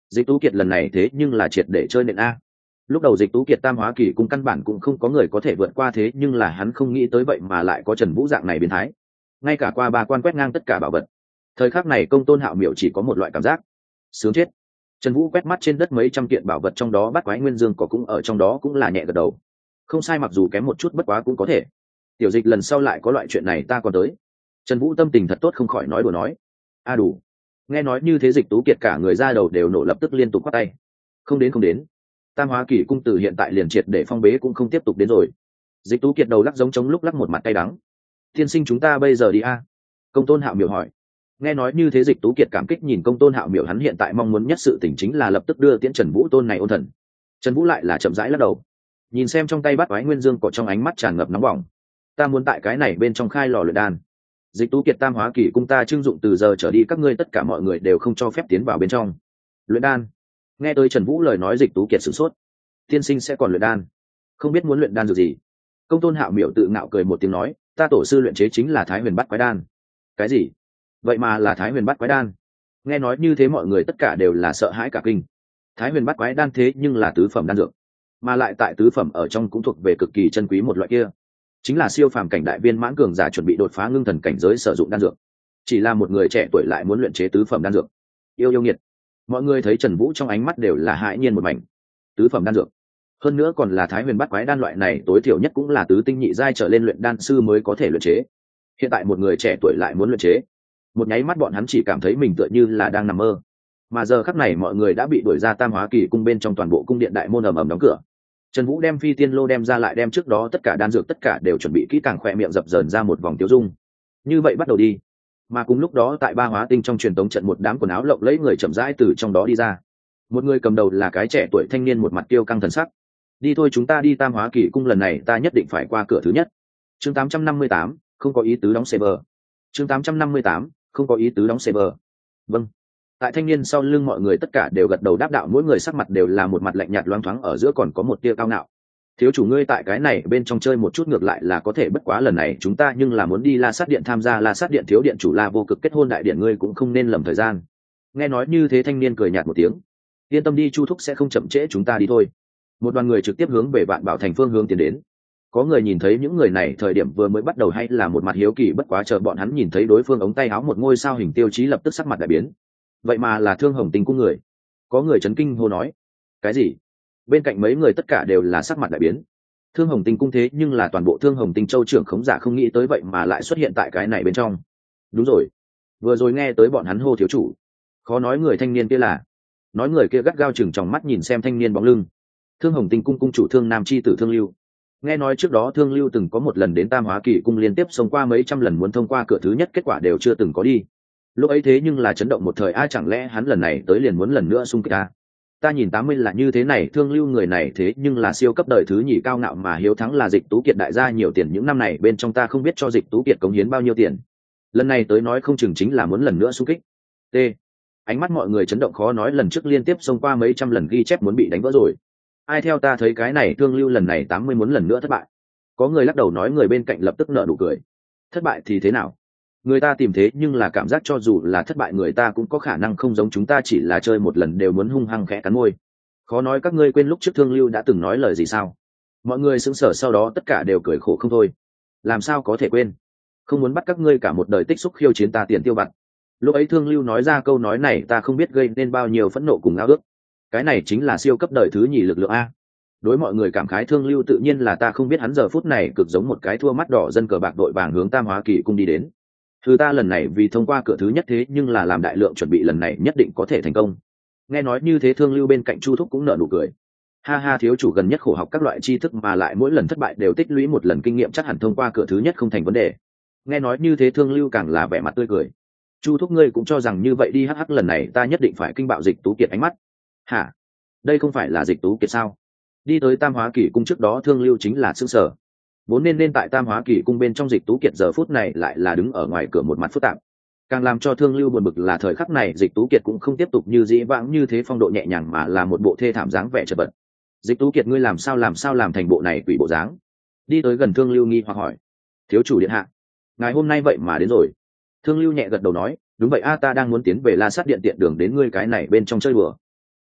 Dịch Tú Kiệt lần này thế nhưng là triệt để chơi nện a. Lúc đầu Dịch Tú Kiệt tam hóa kỳ cung căn bản cũng không có người có thể vượt qua, thế nhưng là hắn không nghĩ tới vậy mà lại có Trần Vũ dạng này biến thái, ngay cả qua ba quan quét ngang tất cả bảo vật. Thời khắc này Công Tôn Hạo Miểu chỉ có một loại cảm giác sướng chết. Trần Vũ quét mắt trên đất mấy trăm kiện bảo vật, trong đó Bát Quái Nguyên Dương có cũng ở trong đó, cũng là nhẹ gật đầu. Không sai, mặc dù kém một chút bất quá cũng có thể. Tiểu Dịch lần sau lại có loại chuyện này ta còn tới. Trần Vũ tâm tình thật tốt, không khỏi nói đùa nói. A đủ. Nghe nói như thế Dịch Tú Kiệt cả người ra đầu đều nổ, lập tức liên tục quát tay. Không đến không đến. Tam hóa kỳ cung từ hiện tại liền triệt để phong bế, cũng không tiếp tục đến rồi. Dịch Tú Kiệt đầu lắc giống trống lúc lắc một mặt cay đắng. Tiên sinh chúng ta bây giờ đi a? Công Tôn Hạo Miểu hỏi. Nghe nói như thế Dịch Tú Kiệt cảm kích nhìn Công Tôn Hạo Miểu, hắn hiện tại mong muốn nhất sự tình chính là lập tức đưa tiễn Trần Vũ tôn này ôn thần. Trần Vũ lại là chậm rãi lắc đầu, nhìn xem trong tay Bát Quái Nguyên Dương cọ, trong ánh mắt tràn ngập nóng bỏng. Ta muốn tại cái này bên trong khai lò luyện đan. Dịch Tú Kiệt tam hóa kỳ cung ta trưng dụng từ giờ trở đi các ngươi tất cả mọi người đều không cho phép tiến vào bên trong. Luyện đan? Nghe tới Trần Vũ lời nói Dịch Tú Kiệt sửng sốt. Tiên sinh sẽ còn luyện đan? Không biết muốn luyện đan dược gì? Công Tôn Hạo Miểu tự ngạo cười một tiếng nói, ta tổ sư luyện chế chính là Thái Huyền Bát Quái đan. Cái gì? Vậy mà là Thái Huyền Bát Quái đan? Nghe nói như thế mọi người tất cả đều là sợ hãi cả kinh. Thái Huyền Bát Quái đan thế nhưng là tứ phẩm đan dược, mà lại tại tứ phẩm ở trong cũng thuộc về cực kỳ chân quý một loại kia, chính là siêu phàm cảnh đại viên mãn cường giả chuẩn bị đột phá ngưng thần cảnh giới sử dụng đan dược. Chỉ là một người trẻ tuổi lại muốn luyện chế tứ phẩm đan dược, yêu yêu nghiệt. Mọi người thấy Trần Vũ trong ánh mắt đều là hãi nhiên một mảnh. Tứ phẩm đan dược, hơn nữa còn là Thái Huyền Bát Quái đan, loại này tối thiểu nhất cũng là tứ tinh nhị giai trở lên luyện đan sư mới có thể luyện chế. Hiện tại một người trẻ tuổi lại muốn luyện chế, một nháy mắt bọn hắn chỉ cảm thấy mình tựa như là đang nằm mơ. Mà giờ khắc này mọi người đã bị đuổi ra tam hóa kỳ cung bên trong, toàn bộ cung điện đại môn ầm ầm đóng cửa. Trần Vũ đem phi tiên lô đem ra, lại đem trước đó tất cả đan dược tất cả đều chuẩn bị kỹ càng, khỏe miệng dập dờn ra một vòng tiêu dung. Như vậy bắt đầu đi. Mà cùng lúc đó tại ba hóa tinh trong truyền tống trận, một đám quần áo lộng lẫy người chậm rãi từ trong đó đi ra. Một người cầm đầu là cái trẻ tuổi thanh niên, một mặt kiêu căng thần sắc. Đi thôi, chúng ta đi tam hóa kỳ cung, lần này ta nhất định phải qua cửa thứ nhất. Chương tám trăm năm mươi tám, không có ý tứ đóng server. Chương tám trăm năm mươi tám, không có ý tứ đóng server. Vâng. Tại thanh niên sau lưng mọi người tất cả đều gật đầu đáp đạo, mỗi người sắc mặt đều là một mặt lạnh nhạt loáng thoáng ở giữa còn có một tia cao ngạo. Thiếu chủ ngươi tại cái này bên trong chơi một chút ngược lại là có thể, bất quá lần này chúng ta nhưng là muốn đi La Sát Điện tham gia La Sát Điện thiếu điện chủ La Vô Cực kết hôn đại điện, ngươi cũng không nên lầm thời gian. Nghe nói như thế thanh niên cười nhạt một tiếng. Yên tâm đi, Chu thúc sẽ không chậm trễ chúng ta, đi thôi. Một đoàn người trực tiếp hướng về Vạn Bảo Thành phương hướng tiến đến. Có người nhìn thấy những người này thời điểm vừa mới bắt đầu hay là một mặt hiếu kỳ, bất quá chờ bọn hắn nhìn thấy đối phương ống tay áo một ngôi sao hình tiêu chí, lập tức sắc mặt đại biến. Vậy mà là Thương Hồng Tinh cung người. Có người chấn kinh hô nói. Cái gì? Bên cạnh mấy người tất cả đều là sắc mặt đại biến. Thương Hồng Tinh cung thế nhưng là toàn bộ Thương Hồng Tinh châu trưởng khống giả, không nghĩ tới vậy mà lại xuất hiện tại cái này bên trong. Đúng rồi, vừa rồi nghe tới bọn hắn hô thiếu chủ. Khó nói người thanh niên kia là. Nói người kia gắt gao chừng tròng mắt nhìn xem thanh niên bóng lưng. Thương Hồng Tinh cung cung chủ Thương Nam chi tử Thương Lưu. Nghe nói trước đó Thương Lưu từng có một lần đến Tam Hóa Kỳ cung liên tiếp xông qua mấy trăm lần muốn thông qua cửa thứ nhất, kết quả đều chưa từng có đi. Lúc ấy thế nhưng là chấn động một thời, ai chẳng lẽ hắn lần này tới liền muốn lần nữa xung kích ta? Ta nhìn tám mươi là như thế này, Thương Lưu người này thế nhưng là siêu cấp đời thứ nhì cao ngạo, mà hiếu thắng là Dịch Tú Kiệt đại gia nhiều tiền, những năm này bên trong ta không biết cho Dịch Tú Kiệt cống hiến bao nhiêu tiền. Lần này tới nói không chừng chính là muốn lần nữa xung kích. T. Ánh mắt mọi người chấn động, khó nói lần trước liên tiếp xông qua mấy trăm lần ghi chép muốn bị đánh vỡ rồi. Ai theo ta thấy cái này Thương Lưu lần này tám mươi muốn lần nữa thất bại. Có người lắc đầu nói, người bên cạnh lập tức nở nụ cười. Thất bại thì thế nào? Người ta tìm thế nhưng là cảm giác cho dù là thất bại người ta cũng có khả năng không giống chúng ta chỉ là chơi một lần đều muốn hung hăng khẽ cắn môi. Khó nói các ngươi quên lúc trước Thương Lưu đã từng nói lời gì sao? Mọi người sững sờ sau đó tất cả đều cười khổ không thôi. Làm sao có thể quên? Không muốn bắt các ngươi cả một đời tích xúc khiêu chiến ta tiền tiêu vặt. Lúc ấy Thương Lưu nói ra câu nói này ta không biết gây nên bao nhiêu phẫn nộ cùng ao ước. Cái này chính là siêu cấp đời thứ nhì lực lượng a. Đối mọi người cảm khái Thương Lưu tự nhiên là ta không biết, hắn giờ phút này cực giống một cái thua mắt đỏ dân cờ bạc đội vàng hướng Tam Hóa Kỳ cung đi đến. Thứ ta lần này vì thông qua cửa thứ nhất thế nhưng là làm đại lượng chuẩn bị, lần này nhất định có thể thành công. Nghe nói như thế Thương Lưu bên cạnh Chu Thúc cũng nở nụ cười. Ha ha, thiếu chủ gần nhất khổ học các loại tri thức mà lại mỗi lần thất bại đều tích lũy một lần kinh nghiệm, chắc hẳn thông qua cửa thứ nhất không thành vấn đề. Nghe nói như thế Thương Lưu càng là vẻ mặt tươi cười. Chu Thúc ngươi cũng cho rằng như vậy đi, hắc hắc, lần này ta nhất định phải kinh bạo Dịch Tú Kiệt ánh mắt. Hả? Đây không phải là Dịch Tú Kiệt sao? Đi tới Tam Hóa Kỳ cung trước đó Thương Lưu chính là xương sở. Vốn nên nên tại Tam Hóa Kỳ cung bên trong Dịch Tú Kiệt giờ phút này lại là đứng ở ngoài cửa một mặt phức tạp. Càng làm cho Thương Lưu buồn bực là thời khắc này Dịch Tú Kiệt cũng không tiếp tục như dĩ vãng như thế phong độ nhẹ nhàng, mà là một bộ thê thảm dáng vẻ chật vật. Dịch Tú Kiệt ngươi làm sao làm sao làm thành bộ này quỷ bộ dáng? Đi tới gần Thương Lưu nghi hoặc hỏi. Thiếu chủ điện hạ, ngài hôm nay vậy mà đến rồi. Thương Lưu nhẹ gật đầu nói, đúng vậy a, ta đang muốn tiến về La Sát Điện tiện đường đến ngươi cái này bên trong chơi đùa.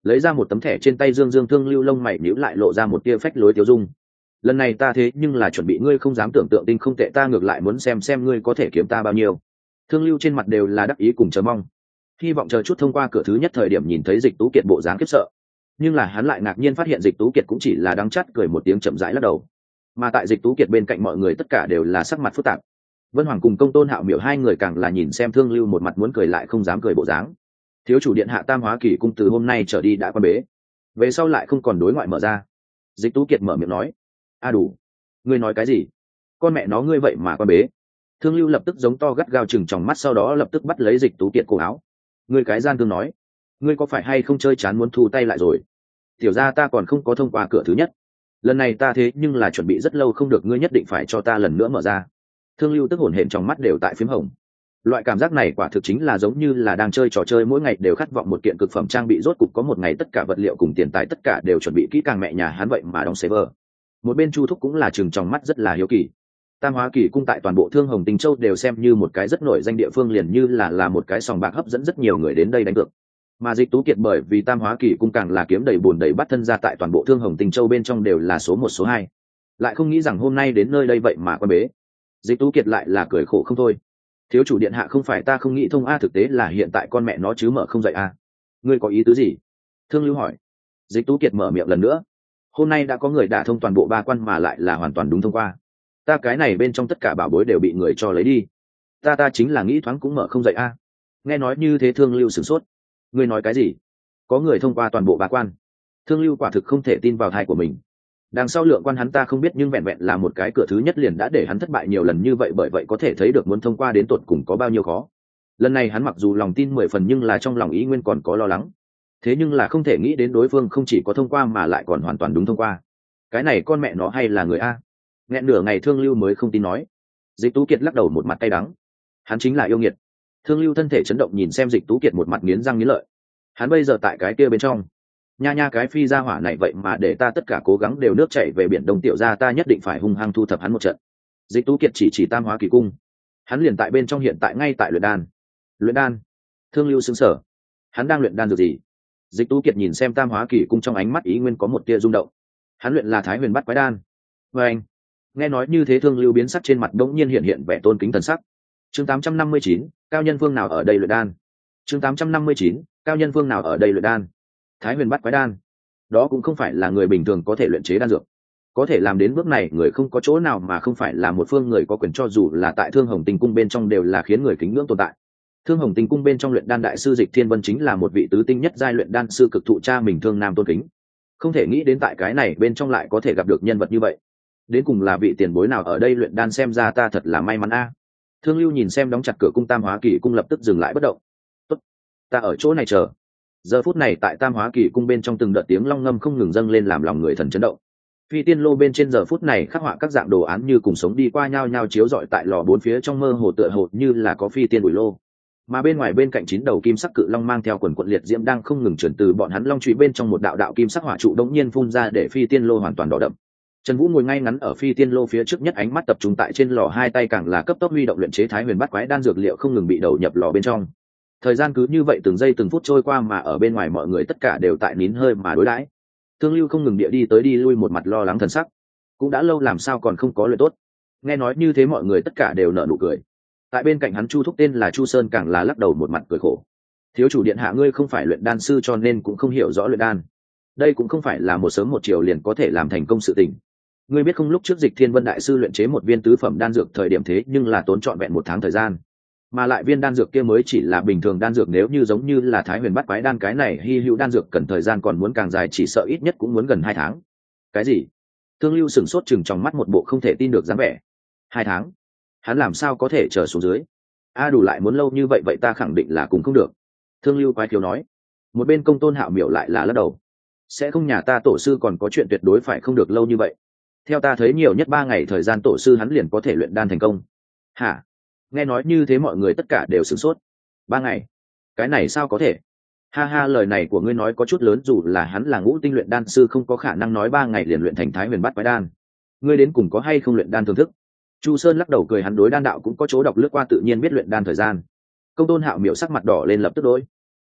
lấy ra một tấm thẻ trên tay dương dương thương lưu lông mày nhíu lại lộ ra một tia phách lối tiêu dung. Lần này ta thế nhưng là chuẩn bị ngươi không dám tưởng tượng tinh không tệ, ta ngược lại muốn xem xem ngươi có thể kiếm ta bao nhiêu. Thương lưu trên mặt đều là đắc ý cùng chờ mong, hy vọng chờ chút thông qua cửa thứ nhất thời điểm nhìn thấy Dịch Tú Kiệt bộ dáng khiếp sợ. Nhưng là hắn lại ngạc nhiên phát hiện Dịch Tú Kiệt cũng chỉ là đắng chát cười một tiếng chậm rãi lắc đầu. Mà tại Dịch Tú Kiệt bên cạnh mọi người tất cả đều là sắc mặt phức tạp. Vân Hoàng cùng Công Tôn Hạo Miểu hai người càng là nhìn xem Thương Lưu một mặt muốn cười lại không dám cười bộ dáng. Thiếu chủ điện hạ Tam Hóa Kỳ cung từ hôm nay trở đi đã quan bế, về sau lại không còn đối ngoại mở ra. Dịch Tú Kiệt mở miệng nói. A đủ, ngươi nói cái gì? Con mẹ nó ngươi vậy mà quan bế? Thương Lưu lập tức giống to gắt gao chừng tròng mắt, sau đó lập tức bắt lấy Dịch Tú Kiệt cổ áo. Ngươi cái gian thương nói, ngươi có phải hay không chơi chán muốn thu tay lại rồi? Tiểu ra ta còn không có thông qua cửa thứ nhất, lần này ta thế nhưng là chuẩn bị rất lâu không được, ngươi nhất định phải cho ta lần nữa mở ra. Thương Lưu tức hổn hển trong mắt đều tại phím hồng. Loại cảm giác này quả thực chính là giống như là đang chơi trò chơi, mỗi ngày đều khát vọng một kiện cực phẩm trang bị, rốt cục có một ngày tất cả vật liệu cùng tiền tài tất cả đều chuẩn bị kỹ càng, mẹ nhà hắn vậy mà đóng server. Một bên Chu Thúc cũng là chừng trong mắt rất là hiếu kỳ. Tam Hóa Kỳ cung tại toàn bộ Thương Hồng Tinh Châu đều xem như một cái rất nổi danh địa phương, liền như là là một cái sòng bạc hấp dẫn rất nhiều người đến đây đánh cược. Mà Dịch Tú Kiệt bởi vì Tam Hóa Kỳ cung càng là kiếm đầy bùn đầy bắt thân ra, tại toàn bộ Thương Hồng Tinh Châu bên trong đều là số một số hai. Lại không nghĩ rằng hôm nay đến nơi đây vậy mà quan bế. Dịch Tú Kiệt lại là cười khổ không thôi. Thiếu chủ điện hạ, không phải ta không nghĩ thông a, thực tế là hiện tại con mẹ nó chứ mở không dậy a. Ngươi có ý tứ gì? Thương Lưu hỏi. Dịch Tú Kiệt mở miệng lần nữa. Hôm nay đã có người đả thông toàn bộ ba quan, mà lại là hoàn toàn đúng thông qua. Ta cái này bên trong tất cả bảo bối đều bị người cho lấy đi. Ta ta chính là nghĩ thoáng cũng mở không dậy a. Nghe nói như thế Thương Lưu sửng sốt. Ngươi nói cái gì? Có người thông qua toàn bộ ba quan? Thương Lưu quả thực không thể tin vào tai của mình. Đằng sau lượng quan hắn ta không biết, nhưng vẹn vẹn là một cái cửa thứ nhất liền đã để hắn thất bại nhiều lần như vậy, bởi vậy có thể thấy được muốn thông qua đến tột cùng có bao nhiêu khó. Lần này hắn mặc dù lòng tin mười phần nhưng là trong lòng ý nguyên còn có lo lắng. Thế nhưng là không thể nghĩ đến đối phương không chỉ có thông qua mà lại còn hoàn toàn đúng thông qua. Cái này con mẹ nó hay là người a? Nghẹn nửa ngày Thương Lưu mới không tin nói. Dịch Tú Kiệt lắc đầu một mặt cay đắng. Hắn chính là yêu nghiệt. Thương Lưu thân thể chấn động nhìn xem Dịch Tú Kiệt một mặt nghiến răng nghiến lợi. Hắn bây giờ tại cái kia bên trong, nha nha cái phi gia hỏa này vậy mà để ta tất cả cố gắng đều nước chảy về biển Đông, tiểu ra ta nhất định phải hung hăng thu thập hắn một trận. Dịch Tú Kiệt chỉ chỉ Tam Hóa Kỳ cung. Hắn liền tại bên trong, hiện tại ngay tại luyện đan. Luyện đan? Thương Lưu sững sờ. Hắn đang luyện đan dược gì? Dịch Tú Kiệt nhìn xem Tam Hóa Kỳ cung, trong ánh mắt ý nguyên có một tia rung động. Hắn luyện là Thái Huyền Bát Quái đan. Và anh, nghe nói như thế Thương Lưu biến sắc, trên mặt đống nhiên hiện hiện vẻ tôn kính thần sắc. Chương tám trăm năm mươi chín, cao nhân phương nào ở đây luyện đan? Chương tám trăm năm mươi chín, cao nhân phương nào ở đây luyện đan? Thái Huyền Bát Quái đan, đó cũng không phải là người bình thường có thể luyện chế đan dược. Có thể làm đến bước này người không có chỗ nào mà không phải là một phương người có quyền, cho dù là tại Thương Hồng Tinh cung bên trong đều là khiến người kính ngưỡng tồn tại. Thương Hồng Tinh cung bên trong luyện đan đại sư Dịch Thiên Vân chính là một vị tứ tinh nhất giai luyện đan sư, cực thụ cha mình Thương Nam tôn kính. Không thể nghĩ đến tại cái này bên trong lại có thể gặp được nhân vật như vậy. Đến cùng là vị tiền bối nào ở đây luyện đan, xem ra ta thật là may mắn a. Thương Lưu nhìn xem đóng chặt cửa cung Tam Hóa Kỳ cung lập tức dừng lại bất động. Tốt, ta ở chỗ này chờ. Giờ phút này tại Tam Hóa Kỳ cung bên trong từng đợt tiếng long ngâm không ngừng dâng lên làm lòng người thần chấn động. Phi tiên lô bên trên giờ phút này khắc họa các dạng đồ án như cùng sống đi qua nhau nhau chiếu rọi tại lò bốn phía, trong mơ hồ tựa hồ như là có phi tiên bùi lô. Mà bên ngoài bên cạnh chín đầu kim sắc cự long mang theo quần quận liệt diễm đang không ngừng chuyển từ bọn hắn long trụy bên trong, một đạo đạo kim sắc hỏa trụ đống nhiên phun ra để phi tiên lô hoàn toàn đỏ đậm. Trần Vũ ngồi ngay ngắn ở phi tiên lô phía trước nhất, ánh mắt tập trung tại trên lò, hai tay càng là cấp tốc huy động luyện chế Thái Huyền Bát Quái đan dược liệu không ngừng bị đầu nhập lò bên trong. Thời gian cứ như vậy từng giây từng phút trôi qua, mà ở bên ngoài mọi người tất cả đều tại nín hơi mà đối đãi. Thương Lưu không ngừng địa đi tới đi lui, một mặt lo lắng thần sắc. Cũng đã lâu làm sao còn không có luyện tốt. Nghe nói như thế mọi người tất cả đều nở nụ cười. Tại bên cạnh hắn Chu Thúc tên là Chu Sơn càng là lắc đầu một mặt cười khổ. Thiếu chủ điện hạ, ngươi không phải luyện đan sư cho nên cũng không hiểu rõ luyện đan. Đây cũng không phải là một sớm một chiều liền có thể làm thành công sự tình. Ngươi biết không, lúc trước Dịch Thiên Vân đại sư luyện chế một viên tứ phẩm đan dược thời điểm thế nhưng là tốn trọn vẹn một tháng thời gian. Mà lại viên đan dược kia mới chỉ là bình thường đan dược, nếu như giống như là Thái Huyền Bát Quái đan cái này hy hữu đan dược cần thời gian còn muốn càng dài, chỉ sợ ít nhất cũng muốn gần hai tháng. Cái gì? Thương Lưu sửng sốt chừng trong mắt một bộ không thể tin được dáng vẻ. Hai tháng? Hắn làm sao có thể chờ xuống dưới? A đủ lại muốn lâu như vậy, vậy ta khẳng định là cùng không được. Thương Lưu quái khiếu nói. Một bên Công Tôn Hạo Miểu lại là lắc đầu. Sẽ không, nhà ta tổ sư còn có chuyện tuyệt đối phải không được lâu như vậy. Theo ta thấy nhiều nhất ba ngày thời gian tổ sư hắn liền có thể luyện đan thành công. Hả? Nghe nói như thế mọi người tất cả đều sửng sốt. Ba ngày? Cái này sao có thể? Ha ha, lời này của ngươi nói có chút lớn, dù là hắn là ngũ tinh luyện đan sư không có khả năng nói ba ngày liền luyện thành Thái Huyền Bát Quái đan. Ngươi đến cùng có hay không luyện đan thưởng thức? Chu Sơn lắc đầu cười, hắn đối đan đạo cũng có chỗ đọc lướt qua, tự nhiên biết luyện đan thời gian. Công Tôn Hạo Miểu sắc mặt đỏ lên lập tức đối.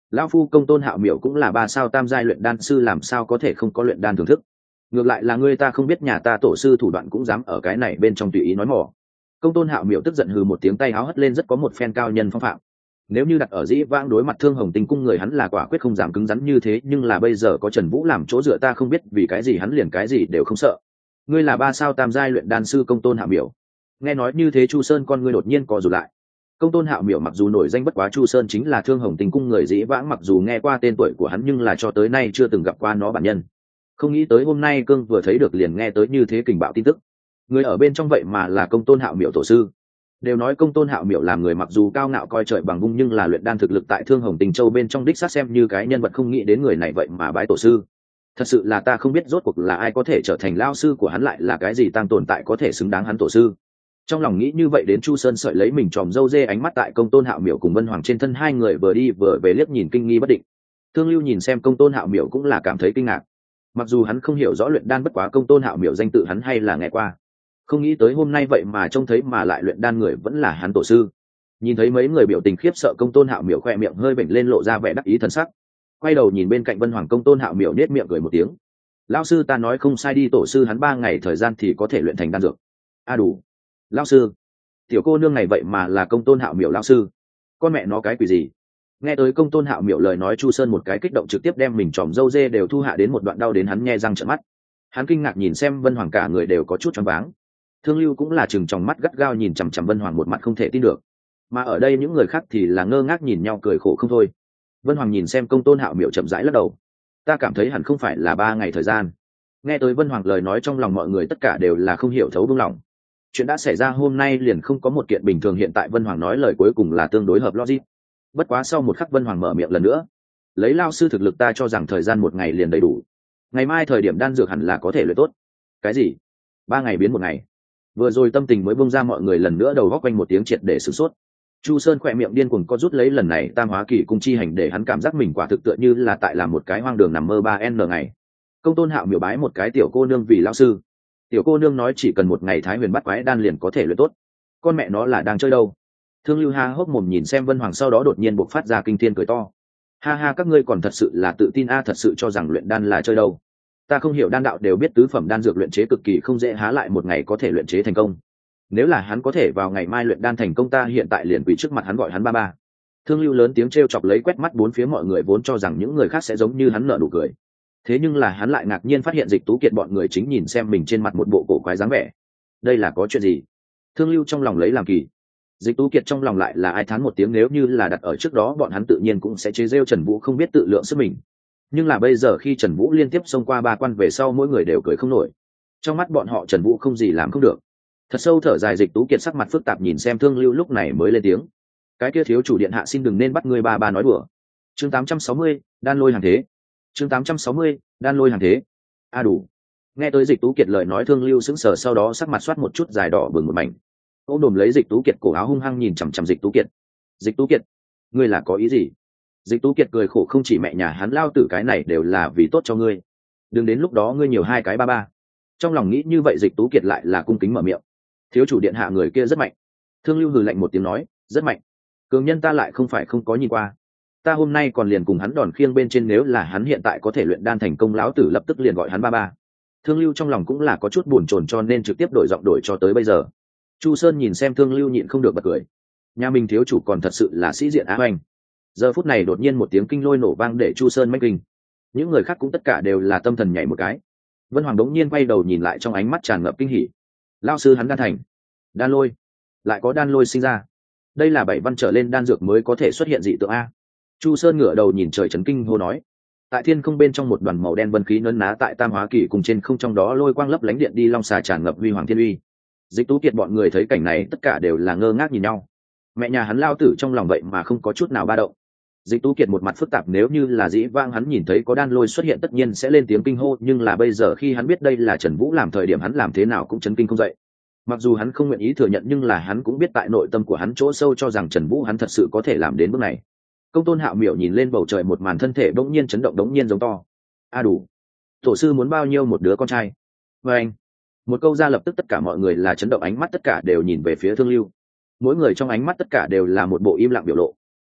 lão phu công tôn hạo miểu cũng là ba sao tam giai luyện đan sư, làm sao có thể không có luyện đan thưởng thức. Ngược lại là ngươi ta không biết nhà ta tổ sư thủ đoạn cũng dám ở cái này bên trong tùy ý nói mỏ. Công tôn hạo miểu tức giận hừ một tiếng, tay áo hất lên rất có một phen cao nhân phong phạm. Nếu như đặt ở dĩ vãng đối mặt Thương Hồng Tinh cung người, hắn là quả quyết không dám cứng rắn như thế, nhưng là bây giờ có Trần Vũ làm chỗ dựa, ta không biết vì cái gì hắn liền cái gì đều không sợ. Ngươi là ba sao tam giai luyện đan sư công tôn hạo miểu. Nghe nói như thế Chu Sơn con ngươi đột nhiên co rụt lại. Công tôn hạo miểu mặc dù nổi danh bất quá, Chu Sơn chính là Thương Hồng Tinh cung người dĩ vãng, mặc dù nghe qua tên tuổi của hắn nhưng là cho tới nay chưa từng gặp qua nó bản nhân. Không nghĩ tới hôm nay cương vừa thấy được liền nghe tới như thế kình bạo tin tức. Người ở bên trong vậy mà là công tôn hạo miểu tổ sư. Đều nói công tôn hạo miểu làm người mặc dù cao ngạo coi trời bằng vung, nhưng là luyện đan thực lực tại Thương Hồng Tinh Châu bên trong đích xác xem như cái nhân vật, không nghĩ đến người này vậy mà bái tổ sư. Thật sự là ta không biết rốt cuộc là ai có thể trở thành lao sư của hắn, lại là cái gì tăng tồn tại có thể xứng đáng hắn tổ sư. Trong lòng nghĩ như vậy, đến Chu Sơn sợi lấy mình tròm dâu dê, ánh mắt tại công tôn hạo miểu cùng Vân Hoàng trên thân, hai người vừa đi vừa về liếc nhìn kinh nghi bất định. Thương Lưu nhìn xem công tôn hạo miểu cũng là cảm thấy kinh ngạc. Mặc dù hắn không hiểu rõ luyện đan, bất quá công tôn hạo miểu danh tự hắn hay là nghe qua. Không nghĩ tới hôm nay vậy mà trông thấy mà lại luyện đan người vẫn là hắn tổ sư. Nhìn thấy mấy người biểu tình khiếp sợ, công tôn hạo miểu khoe miệng hơi bệnh lên, lộ ra vẻ đắc ý thần sắc. Quay đầu nhìn bên cạnh Vân Hoàng, công tôn hạo miểu nết miệng cười một tiếng. Lão sư ta nói không sai đi, tổ sư hắn ba ngày thời gian thì có thể luyện thành đan dược. A à đủ. Lão sư, tiểu cô nương này vậy mà là công tôn hạo miểu lão sư. Con mẹ nó cái quỷ gì. Nghe tới công tôn hạo miểu lời nói, Chu Sơn một cái kích động trực tiếp đem mình tròm dâu dê đều thu hạ đến một đoạn, đau đến hắn nhe răng trợn mắt. Hắn kinh ngạc nhìn xem Vân Hoàng, cả người đều có chút choáng váng. Thương Lưu cũng là chừng tròng mắt gắt gao nhìn chằm chằm Vân Hoàng, một mặt không thể tin được. Mà ở đây những người khác thì là ngơ ngác nhìn nhau cười khổ không thôi. Vân Hoàng nhìn xem công tôn hạo miểu chậm rãi lắc đầu. Ta cảm thấy hẳn không phải là ba ngày thời gian. Nghe tới Vân Hoàng lời nói, trong lòng mọi người tất cả đều là không hiểu thấu buông lòng. Chuyện đã xảy ra hôm nay liền không có một kiện bình thường, hiện tại Vân Hoàng nói lời cuối cùng là tương đối hợp logic. Bất quá sau một khắc Vân Hoàng mở miệng lần nữa. Lấy lao sư thực lực ta cho rằng thời gian một ngày liền đầy đủ. Ngày mai thời điểm đan dược hẳn là có thể luyện tốt. Cái gì? Ba ngày biến một ngày? Vừa rồi tâm tình mới bung ra, mọi người lần nữa đầu góc quanh một tiếng triệt để sửng sốt. Chu Sơn khỏe miệng điên cuồng co rút, lấy lần này tam hóa kỳ cung chi hành để hắn cảm giác mình quả thực tựa như là tại làm một cái hoang đường nằm mơ. Ba n ngày. Công tôn hạo miểu bái một cái tiểu cô nương vì lão sư. Tiểu cô nương nói chỉ cần một ngày Thái Huyền bắt quái đan liền có thể luyện tốt. Con mẹ nó là đang chơi đâu? Thương Lưu ha hốc mồm nhìn xem Vân Hoàng, sau đó đột nhiên bộc phát ra kinh thiên cười to. Ha ha, các ngươi còn thật sự là tự tin a, thật sự cho rằng luyện đan là chơi đâu. Ta không hiểu đan đạo đều biết tứ phẩm đan dược luyện chế cực kỳ không dễ, há lại một ngày có thể luyện chế thành công. Nếu là hắn có thể vào ngày mai luyện đan thành công, ta hiện tại liền quỳ trước mặt hắn gọi hắn ba ba. Thương Lưu lớn tiếng trêu chọc lấy, quét mắt bốn phía mọi người, vốn cho rằng những người khác sẽ giống như hắn nở nụ cười. Thế nhưng là hắn lại ngạc nhiên phát hiện Dịch Tú Kiệt bọn người chính nhìn xem mình trên mặt một bộ cổ quái dáng vẻ. Đây là có chuyện gì? Thương Lưu trong lòng lấy làm kỳ. Dịch Tú Kiệt trong lòng lại là ai thán một tiếng, nếu như là đặt ở trước đó bọn hắn tự nhiên cũng sẽ chế rêu Trần Vũ không biết tự lượng sức mình. Nhưng là bây giờ khi Trần Vũ liên tiếp xông qua ba quan về sau, mỗi người đều cười không nổi. Trong mắt bọn họ Trần Vũ không gì làm không được. Thật sâu thở dài, Dịch Tú Kiệt sắc mặt phức tạp nhìn xem Thương Lưu, lúc này mới lên tiếng. Cái kia thiếu chủ điện hạ xin đừng nên bắt ngươi ba ba nói đùa. Chương tám trăm sáu mươi, đan lôi hàng thế. Chương tám trăm sáu mươi, đan lôi hàng thế. A à đủ. Nghe tới Dịch Tú Kiệt lời nói, Thương Lưu sững sờ, sau đó sắc mặt soát một chút dài đỏ bừng một mảnh. Ôm đồm lấy Dịch Tú Kiệt cổ áo hung hăng nhìn chằm chằm Dịch Tú Kiệt. Dịch Tú Kiệt, ngươi là có ý gì? Dịch Tú Kiệt cười khổ, không chỉ mẹ nhà hắn lao tử cái này đều là vì tốt cho ngươi. Đừng đến lúc đó ngươi nhiều hai cái ba ba. Trong lòng nghĩ như vậy, Dịch Tú Kiệt lại là cung kính mở miệng. Thiếu chủ điện hạ người kia rất mạnh. Thương Lưu hừ lạnh một tiếng nói, rất mạnh. Cường nhân ta lại không phải không có nhìn qua. Ta hôm nay còn liền cùng hắn đòn khiêng bên trên, nếu là hắn hiện tại có thể luyện đan thành công, lão tử lập tức liền gọi hắn ba ba. Thương Lưu trong lòng cũng là có chút buồn chồn, cho nên trực tiếp đổi giọng đổi cho tới bây giờ. Chu Sơn nhìn xem Thương Lưu nhịn không được bật cười. Nhà mình thiếu chủ còn thật sự là sĩ diện á oanh. Giờ phút này đột nhiên một tiếng kinh lôi nổ vang để Chu Sơn mách kinh. Những người khác cũng tất cả đều là tâm thần nhảy một cái. Vân Hoàng đống nhiên quay đầu nhìn lại, trong ánh mắt tràn ngập kinh hỉ. Lão sư hắn đan thành đan lôi, lại có đan lôi sinh ra. Đây là bảy văn trở lên đan dược mới có thể xuất hiện dị tượng a. Chu Sơn ngửa đầu nhìn trời chấn kinh hô nói. Tại thiên không bên trong, một đoàn màu đen vân khí nấn ná tại tam hóa kỳ cùng trên không, trong đó lôi quang lấp lánh, điện đi long xà tràn ngập huy hoàng thiên uy. Dịch Tú Kiệt bọn người thấy cảnh này tất cả đều là ngơ ngác nhìn nhau. Mẹ nhà hắn lao tử trong lòng vậy mà không có chút nào ba động. Dịch Tú Kiệt một mặt phức tạp, nếu như là dĩ vãng hắn nhìn thấy có đan lôi xuất hiện tất nhiên sẽ lên tiếng kinh hô, nhưng là bây giờ khi hắn biết đây là Trần Vũ làm, thời điểm hắn làm thế nào cũng chấn kinh không dậy. Mặc dù hắn không nguyện ý thừa nhận, nhưng là hắn cũng biết tại nội tâm của hắn chỗ sâu cho rằng Trần Vũ hắn thật sự có thể làm đến bước này. Công tôn hạo miểu nhìn lên bầu trời, một màn thân thể bỗng nhiên chấn động, đống nhiên giống to. A à đủ. Tổ sư muốn bao nhiêu một đứa con trai? Và anh. Một câu ra lập tức tất cả mọi người là chấn động, ánh mắt tất cả đều nhìn về phía Thương Lưu. Mỗi người trong ánh mắt tất cả đều là một bộ im lặng biểu lộ.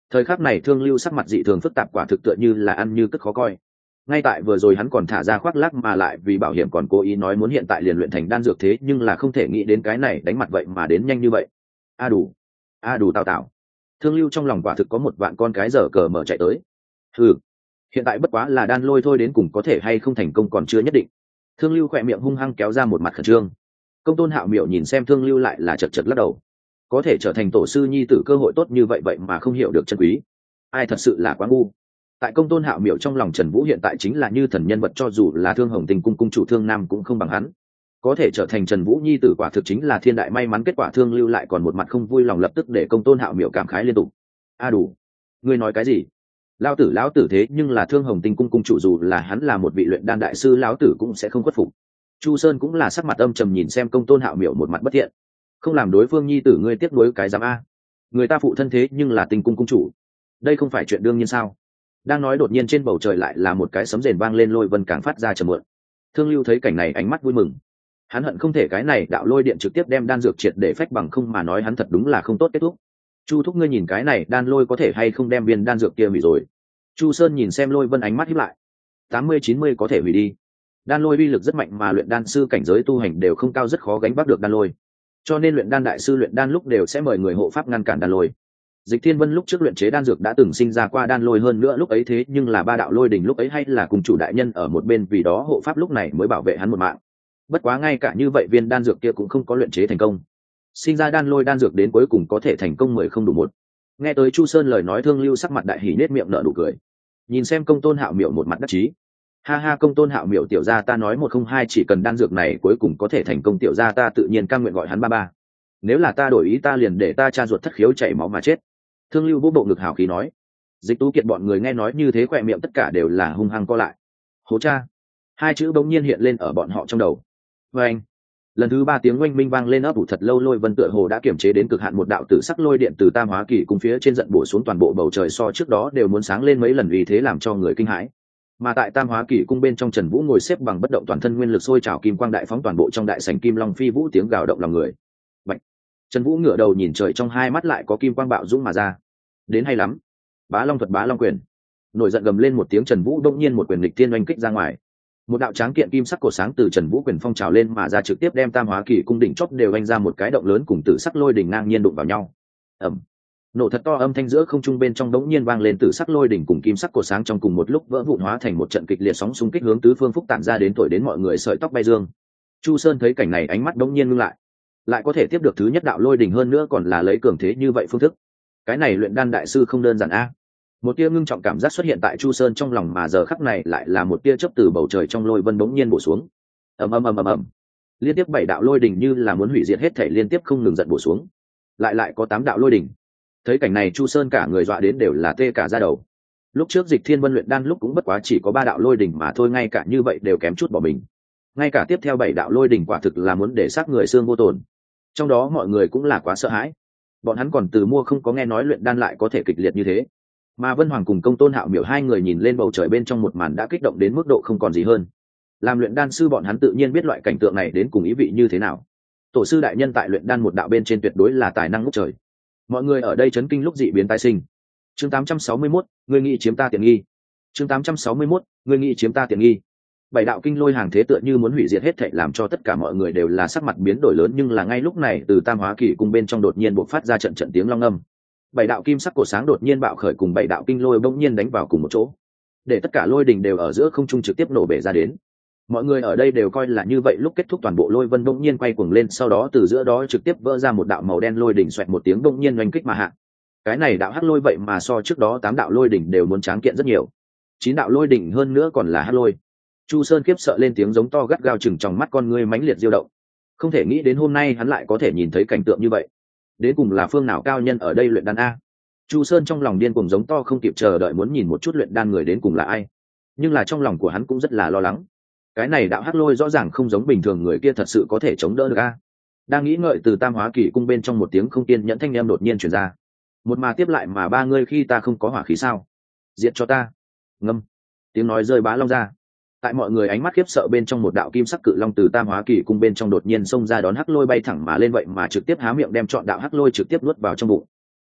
Thời khắc này Thương Lưu sắc mặt dị thường phức tạp, quả thực tựa như là ăn như cất khó coi. Ngay tại vừa rồi hắn còn thả ra khoác lác mà lại vì bảo hiểm còn cố ý nói muốn hiện tại liền luyện thành đan dược, thế nhưng là không thể nghĩ đến cái này đánh mặt vậy mà đến nhanh như vậy. A đủ, a đủ tào tào. Thương Lưu trong lòng quả thực có một vạn con cái giờ cờ mở chạy tới. Ừ, hiện tại bất quá là đan lôi thôi, đến cùng có thể hay không thành công còn chưa nhất định. Thương Lưu khỏe miệng hung hăng kéo ra một mặt khẩn trương. Công Tôn Hạo Miểu nhìn xem Thương Lưu lại là chật chật lắc đầu. Có thể trở thành tổ sư nhi tử cơ hội tốt như vậy vậy mà không hiểu được chân quý, ai thật sự là quá ngu. Tại Công Tôn Hạo Miểu trong lòng Trần Vũ hiện tại chính là như thần nhân vật, cho dù là Thương Hồng Tình cung cung chủ Thương Nam cũng không bằng hắn. Có thể trở thành Trần Vũ nhi tử quả thực chính là thiên đại may mắn. Kết quả Thương Lưu lại còn một mặt không vui lòng, lập tức để Công Tôn Hạo Miểu cảm khái liên tục. A đủ, ngươi nói cái gì? Lão tử lão tử thế nhưng là Thương Hồng Tinh cung cung chủ, dù là hắn là một vị luyện đan đại sư, lão tử cũng sẽ không khuất phục. Chu Sơn cũng là sắc mặt âm trầm nhìn xem Công Tôn Hạo Miểu một mặt bất thiện. Không làm đối phương nhi tử ngươi tiếc nuối cái giám a? Người ta phụ thân thế nhưng là Tinh cung cung chủ, đây không phải chuyện đương nhiên sao? Đang nói đột nhiên trên bầu trời lại là một cái sấm rền vang lên, lôi vân càng phát ra trầm mượn. Thương Lưu thấy cảnh này ánh mắt vui mừng, hắn hận không thể cái này đạo lôi điện trực tiếp đem đan dược triệt để phách bằng không mà nói hắn thật đúng là không tốt kết thúc. Chu thúc ngươi nhìn cái này đan lôi có thể hay không đem viên đan dược kia hủy rồi? Chu Sơn nhìn xem lôi vân ánh mắt híp lại. Tám mươi chín mươi có thể hủy đi. Đan lôi uy lực rất mạnh mà luyện đan sư cảnh giới tu hành đều không cao, rất khó gánh vác được đan lôi, cho nên luyện đan đại sư luyện đan lúc đều sẽ mời người hộ pháp ngăn cản đan lôi. Dịch Thiên Vân lúc trước luyện chế đan dược đã từng sinh ra qua đan lôi, hơn nữa lúc ấy thế nhưng là ba đạo lôi đỉnh, lúc ấy hay là cùng chủ đại nhân ở một bên vì đó hộ pháp, lúc này mới bảo vệ hắn một mạng. Bất quá ngay cả như vậy viên đan dược kia cũng không có luyện chế thành công, sinh ra đan lôi đan dược đến cuối cùng có thể thành công mười không đủ một. Nghe tới Chu Sơn lời nói, Thương Lưu sắc mặt đại hỉ, nết miệng nở nụ cười, nhìn xem Công Tôn Hạo Miểu một mặt đắc chí. Ha ha, Công Tôn Hạo Miểu tiểu gia ta nói một không hai, chỉ cần đan dược này cuối cùng có thể thành công, tiểu gia ta tự nhiên cam nguyện gọi hắn ba ba. Nếu là ta đổi ý, ta liền để ta cha ruột thất khiếu chảy máu mà chết. Thương Lưu vũ bộ ngực hào khí nói. Dịch Tú Kiệt bọn người nghe nói như thế khỏe miệng tất cả đều là hung hăng co lại. Hố cha, hai chữ bỗng nhiên hiện lên ở bọn họ trong đầu. Và anh, lần thứ ba tiếng oanh minh vang lên, ấp ủ thật lâu, lôi vân tựa hồ đã kiểm chế đến cực hạn, một đạo tử sắc lôi điện từ Tam Hóa Kỳ cung phía trên giận bổ xuống, toàn bộ bầu trời so trước đó đều muốn sáng lên mấy lần, vì thế làm cho người kinh hãi. Mà tại Tam Hóa Kỳ cung bên trong, Trần Vũ ngồi xếp bằng bất động, toàn thân nguyên lực sôi trào, kim quang đại phóng, toàn bộ trong đại sảnh kim long phi vũ, tiếng gào động lòng người. Bạch. Trần Vũ ngửa đầu nhìn trời, trong hai mắt lại có kim quang bạo dũng mà ra. Đến hay lắm. Bá Long thuật, Bá Long quyền. Nổi giận gầm lên một tiếng, Trần Vũ đông nhiên một quyền nghịch thiên oanh kích ra ngoài. Một đạo tráng kiện kim sắc cổ sáng từ Trần Vũ quyền phong trào lên mà ra, trực tiếp đem Tam Hóa Kỳ cung đỉnh chóp đều anh ra một cái động lớn, cùng tử sắc lôi đỉnh ngang nhiên đụng vào nhau. Ầm. Nổ thật to âm thanh giữa không trung bên trong đống nhiên vang lên, tử sắc lôi đỉnh cùng kim sắc cổ sáng trong cùng một lúc vỡ vụn, hóa thành một trận kịch liệt sóng xung kích hướng tứ phương phúc tản ra, đến thổi đến mọi người sợi tóc bay dương. Chu Sơn thấy cảnh này ánh mắt đống nhiên ngưng lại, lại có thể tiếp được thứ nhất đạo lôi đỉnh, hơn nữa còn là lấy cường thế như vậy phương thức, cái này luyện đan đại sư không đơn giản a. Một tia ngưng trọng cảm giác xuất hiện tại Chu Sơn trong lòng, mà giờ khắc này lại là một tia chớp từ bầu trời trong lôi vân bỗng nhiên bổ xuống. Ầm ầm ầm ầm ầm, liên tiếp bảy đạo lôi đỉnh như là muốn hủy diệt hết thảy, liên tiếp không ngừng giận bổ xuống. Lại lại có tám đạo lôi đỉnh. Thấy cảnh này Chu Sơn cả người dọa đến đều là tê cả da đầu. Lúc trước Dịch Thiên Vân luyện đan lúc cũng bất quá chỉ có ba đạo lôi đỉnh mà thôi, ngay cả như vậy đều kém chút bỏ mình. Ngay cả tiếp theo bảy đạo lôi đỉnh quả thực là muốn để xác người xương vô tổn. Trong đó mọi người cũng là quá sợ hãi. Bọn hắn còn từ mua không có nghe nói luyện đan lại có thể kịch liệt như thế. Mà Vân Hoàng cùng Công Tôn Hạo Miểu hai người nhìn lên bầu trời bên trong một màn đã kích động đến mức độ không còn gì hơn. Làm luyện đan sư bọn hắn tự nhiên biết loại cảnh tượng này đến cùng ý vị như thế nào. Tổ sư đại nhân tại luyện đan một đạo bên trên tuyệt đối là tài năng ngút trời. Mọi người ở đây chấn kinh lúc dị biến tái sinh. Chương tám trăm sáu mươi mốt, người nghĩ chiếm ta tiện nghi. Chương tám trăm sáu mươi mốt, người nghĩ chiếm ta tiện nghi. Bảy đạo kinh lôi hàng thế tựa như muốn hủy diệt hết thảy, làm cho tất cả mọi người đều là sắc mặt biến đổi lớn, nhưng là ngay lúc này từ Tam Hóa Kỳ cung bên trong đột nhiên bộc phát ra trận trận tiếng long âm. Bảy đạo kim sắc cổ sáng đột nhiên bạo khởi, cùng bảy đạo kinh lôi bỗng nhiên đánh vào cùng một chỗ, để tất cả lôi đỉnh đều ở giữa không trung trực tiếp nổ bể ra đến. Mọi người ở đây đều coi là như vậy, lúc kết thúc toàn bộ lôi vân bỗng nhiên quay cuồng lên, sau đó từ giữa đó trực tiếp vỡ ra một đạo màu đen lôi đỉnh, xoẹt một tiếng bỗng nhiên oanh kích mà hạ. Cái này đạo hắc lôi vậy mà so trước đó tám đạo lôi đỉnh đều muốn tráng kiện rất nhiều. Chín đạo lôi đỉnh hơn nữa còn là hắc lôi. Chu Sơn khiếp sợ lên tiếng giống to, gắt gao chừng trong mắt con ngươi mãnh liệt diêu động. Không thể nghĩ đến hôm nay hắn lại có thể nhìn thấy cảnh tượng như vậy. Đến cùng là phương nào cao nhân ở đây luyện đan a? Chu Sơn trong lòng điên cuồng giống to, không kịp chờ đợi muốn nhìn một chút luyện đan người đến cùng là ai. Nhưng là trong lòng của hắn cũng rất là lo lắng. Cái này đạo hắc lôi rõ ràng không giống bình thường, người kia thật sự có thể chống đỡ được a? Đang nghĩ ngợi, từ Tam Hóa Kỳ cung bên trong một tiếng không kiên nhẫn thanh âm đột nhiên truyền ra. Một mà tiếp lại mà ba ngươi khi ta không có hỏa khí sao? Diệt cho ta. Ngâm. Tiếng nói rơi bá long ra. Tại mọi người ánh mắt khiếp sợ bên trong, một đạo kim sắc cự long từ Tam Hóa Kỳ cung bên trong đột nhiên xông ra, đón hắc lôi bay thẳng mà lên, vậy mà trực tiếp há miệng đem trọn đạo hắc lôi trực tiếp nuốt vào trong bụng.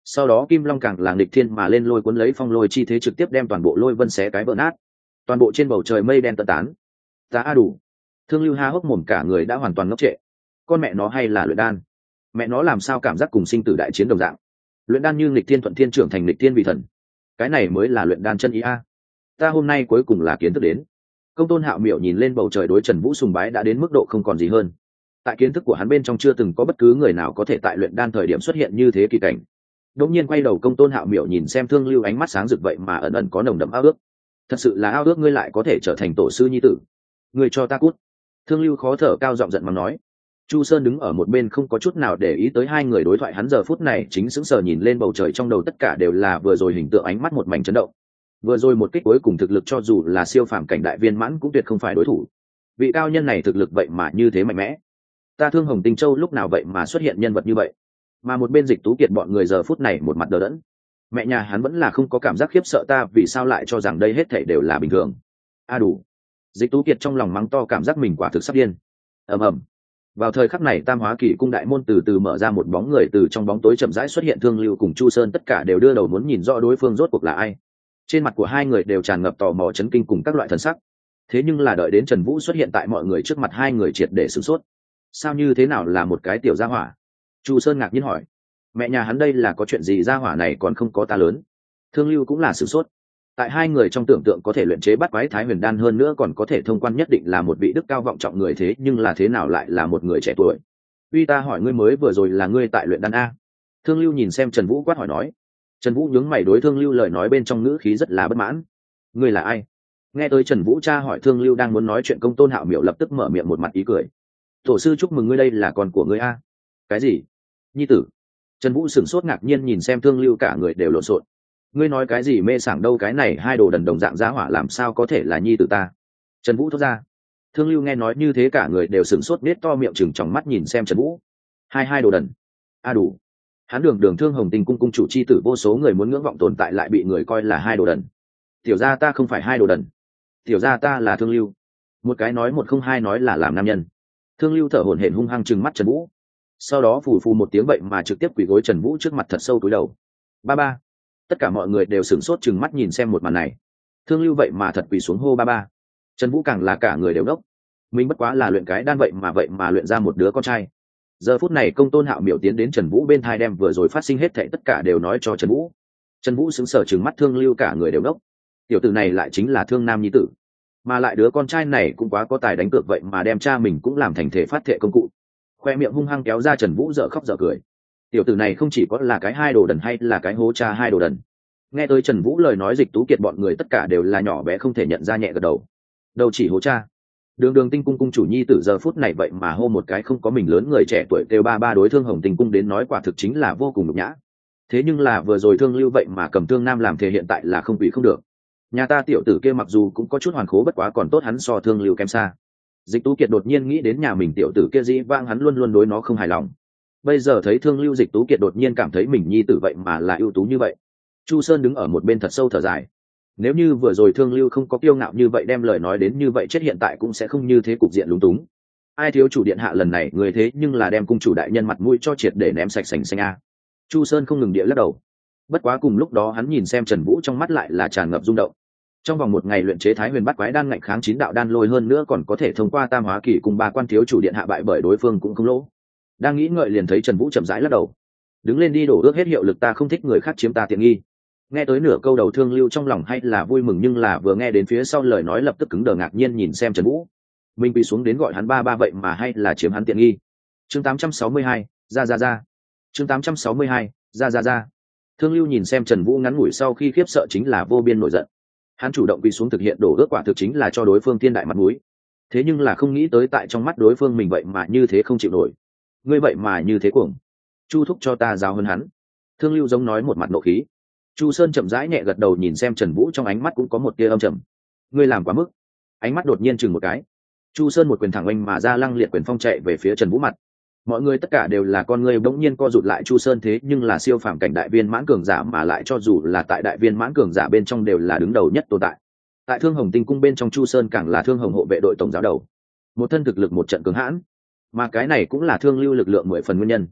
sau đó kim long càng là nghịch thiên mà lên lôi cuốn lấy phong lôi chi thế trực tiếp đem toàn bộ lôi vân xé cái vỡ nát, toàn bộ trên bầu trời mây đen tận tán. Ta a đủ. Thương Lưu há hốc mồm cả người đã hoàn toàn ngốc trệ. Con mẹ nó hay là luyện đan? Mẹ nó làm sao cảm giác cùng sinh tử đại chiến đồng dạng? Luyện đan như nghịch thiên thuận thiên trưởng thành nghịch thiên vị thần, cái này mới là luyện đan chân ý a. Ta hôm nay cuối cùng là kiến thức đến. Công Tôn Hạo Miểu nhìn lên bầu trời đối Trần Vũ sùng bái đã đến mức độ không còn gì hơn. Tại kiến thức của hắn bên trong chưa từng có bất cứ người nào có thể tại luyện đan thời điểm xuất hiện như thế kỳ cảnh. Đột nhiên quay đầu Công Tôn Hạo Miểu nhìn xem Thương Lưu ánh mắt sáng rực vậy mà ẩn ẩn có nồng đậm ao ước. Thật sự là ao ước ngươi lại có thể trở thành tổ sư nhi tử. Ngươi cho ta cút. Thương Lưu khó thở cao giọng giận mắng nói. Chu Sơn đứng ở một bên không có chút nào để ý tới hai người đối thoại, hắn giờ phút này chính sững sờ nhìn lên bầu trời, trong đầu tất cả đều là vừa rồi hình tượng, ánh mắt một mảnh chấn động. Vừa rồi một kích cuối cùng thực lực cho dù là siêu phàm cảnh đại viên mãn cũng tuyệt không phải đối thủ. Vị cao nhân này thực lực vậy mà như thế mạnh mẽ. Ta Thương Hồng Tinh Châu lúc nào vậy mà xuất hiện nhân vật như vậy? Mà một bên Dịch Tú Kiệt bọn người giờ phút này một mặt đờ đẫn. Mẹ nhà hắn vẫn là không có cảm giác khiếp sợ, ta vì sao lại cho rằng đây hết thảy đều là bình thường? A đủ. Dịch Tú Kiệt trong lòng mắng to, cảm giác mình quả thực sắp điên. Ầm ầm. Vào thời khắc này Tam Hóa Kỷ cung đại môn từ từ mở ra, một bóng người từ trong bóng tối chậm rãi xuất hiện. Thương Lưu cùng Chu Sơn tất cả đều đưa đầu muốn nhìn rõ đối phương rốt cuộc là ai. Trên mặt của hai người đều tràn ngập tò mò, chấn kinh cùng các loại thần sắc. Thế nhưng là đợi đến Trần Vũ xuất hiện tại mọi người trước mặt, hai người triệt để sửng sốt. Sao như thế nào là một cái tiểu gia hỏa? Chu Sơn ngạc nhiên hỏi. Mẹ nhà hắn đây là có chuyện gì, gia hỏa này còn không có ta lớn. Thương Lưu cũng là sửng sốt. Tại hai người trong tưởng tượng có thể luyện chế bát quái thái huyền đan, hơn nữa còn có thể thông quan, nhất định là một vị đức cao vọng trọng người, thế nhưng là thế nào lại là một người trẻ tuổi? Uy, ta hỏi ngươi, mới vừa rồi là ngươi tại luyện đan a? Thương Lưu nhìn xem Trần Vũ quát hỏi nói. Trần Vũ nhướng mày đối Thương Lưu lời nói bên trong ngữ khí rất là bất mãn. Ngươi là ai? Nghe tới Trần Vũ tra hỏi, Thương Lưu đang muốn nói chuyện, Công Tôn Hạo Miểu lập tức mở miệng một mặt ý cười. Tổ sư chúc mừng ngươi, đây là con của ngươi a? Cái gì? Nhi tử? Trần Vũ sửng sốt ngạc nhiên nhìn xem Thương Lưu, cả người đều lộn xộn. Ngươi nói cái gì mê sảng đâu, cái này hai đồ đần đồng dạng giá hỏa làm sao có thể là nhi tử ta? Trần Vũ thốt ra. Thương Lưu nghe nói như thế cả người đều sửng sốt, nết to miệng chừng tròng mắt nhìn xem Trần Vũ. Hai hai đồ đần? A đủ. Hắn đường đường Thương Hồng Tinh cung cung chủ chi tử, vô số người muốn ngưỡng vọng tồn tại, lại bị người coi là hai đồ đần. Tiểu gia ta không phải hai đồ đần, tiểu gia ta là Thương Lưu. Một cái nói một không hai nói là làm nam nhân. Thương Lưu thở hổn hển hung hăng trừng mắt Trần Vũ, sau đó phù phù một tiếng vậy mà trực tiếp quỳ gối Trần Vũ trước mặt thật sâu cúi đầu. Ba ba. Tất cả mọi người đều sửng sốt trừng mắt nhìn xem một màn này. Thương Lưu vậy mà thật quỳ xuống hô ba ba. Trần Vũ càng là cả người đều đốc. Mình bất quá là luyện cái đan vậy mà vậy mà luyện ra một đứa con trai. Giờ phút này Công Tôn Hạo Miểu tiến đến Trần Vũ bên thai, đem vừa rồi phát sinh hết thảy tất cả đều nói cho Trần Vũ. Trần Vũ sững sờ trừng mắt Thương Lưu, cả người đều đốc. Tiểu tử này lại chính là Thương Nam nhi tử, mà lại đứa con trai này cũng quá có tài đánh cược, vậy mà đem cha mình cũng làm thành thể phát thệ công cụ. Khoe miệng hung hăng kéo ra, Trần Vũ dở khóc dở cười. Tiểu tử này không chỉ có là cái hai đồ đần, hay là cái hố cha hai đồ đần. Nghe tới Trần Vũ lời nói, Dịch Tú Kiệt bọn người tất cả đều là nhỏ bé không thể nhận ra, nhẹ gật đầu. Đâu chỉ hố cha. Đường Đường Tinh cung cung chủ nhi tử giờ phút này vậy mà hô một cái không có mình lớn người trẻ tuổi kêu ba ba, đối Thương Hồng Tinh cung đến nói quả thực chính là vô cùng nhục nhã. Thế nhưng là vừa rồi Thương Lưu vậy mà cầm Thương Nam làm thể, hiện tại là không bị không được. Nhà ta tiểu tử kia mặc dù cũng có chút hoàn khố, bất quá còn tốt hắn so Thương Lưu kém xa. Dịch Tú Kiệt đột nhiên nghĩ đến nhà mình tiểu tử kia dĩ vãng hắn luôn luôn đối nó không hài lòng. Bây giờ thấy Thương Lưu, Dịch Tú Kiệt đột nhiên cảm thấy mình nhi tử vậy mà là ưu tú như vậy. Chu Sơn đứng ở một bên thật sâu thở dài. Nếu như vừa rồi Thương Lưu không có kiêu ngạo như vậy, đem lời nói đến như vậy, chết hiện tại cũng sẽ không như thế cục diện lúng túng. Ai thiếu chủ điện hạ lần này người thế nhưng là đem cung chủ đại nhân mặt mũi cho triệt để ném sạch sành xanh a. Chu Sơn không ngừng địa lắc đầu. Bất quá cùng lúc đó hắn nhìn xem Trần Vũ, trong mắt lại là tràn ngập rung động. Trong vòng một ngày luyện chế Thái Huyền Bát Quái đan, ngạnh kháng chín đạo đan lôi, hơn nữa còn có thể thông qua Tam Hóa Kỷ cùng ba quan thiếu chủ điện hạ bại bởi đối phương cũng không lỗ. Đang nghĩ ngợi liền thấy Trần Vũ chậm rãi lắc đầu. Đứng lên đi, đổ ước hết hiệu lực, ta không thích người khác chiếm ta tiện nghi. Nghe tới nửa câu đầu, Thương Lưu trong lòng hay là vui mừng, nhưng là vừa nghe đến phía sau lời nói lập tức cứng đờ, ngạc nhiên nhìn xem Trần Vũ. Mình bị xuống đến gọi hắn ba ba vậy mà hay là chiếm hắn tiện nghi. Chương tám trăm sáu mươi hai, ra ra ra. Chương tám trăm sáu mươi hai, ra ra ra. Thương Lưu nhìn xem Trần Vũ ngắn ngủi sau khi khiếp sợ chính là vô biên nổi giận. Hắn chủ động quỳ xuống thực hiện đổ ước, quả thực chính là cho đối phương thiên đại mặt mũi. Thế nhưng là không nghĩ tới tại trong mắt đối phương mình vậy mà như thế không chịu nổi. Ngươi vậy mà như thế cuồng. Chu thúc cho ta giáo hơn hắn. Thương Lưu giống nói một mặt nộ khí. Chu Sơn chậm rãi nhẹ gật đầu nhìn xem Trần Vũ, trong ánh mắt cũng có một tia âm trầm. Ngươi làm quá mức. Ánh mắt đột nhiên chừng một cái. Chu Sơn một quyền thẳng oanh mà ra, lăng liệt quyền phong chạy về phía Trần Vũ mặt. Mọi người tất cả đều là con ngươi bỗng nhiên co rụt lại. Chu Sơn thế nhưng là siêu phàm cảnh đại viên mãn cường giả, mà lại cho dù là tại đại viên mãn cường giả bên trong đều là đứng đầu nhất tồn tại. Tại Thương Hồng Tinh cung bên trong, Chu Sơn càng là Thương Hồng hộ vệ đội tổng giáo đầu, một thân thực lực một trận cường hãn, mà cái này cũng là Thương Lưu lực lượng mười phần nguyên nhân.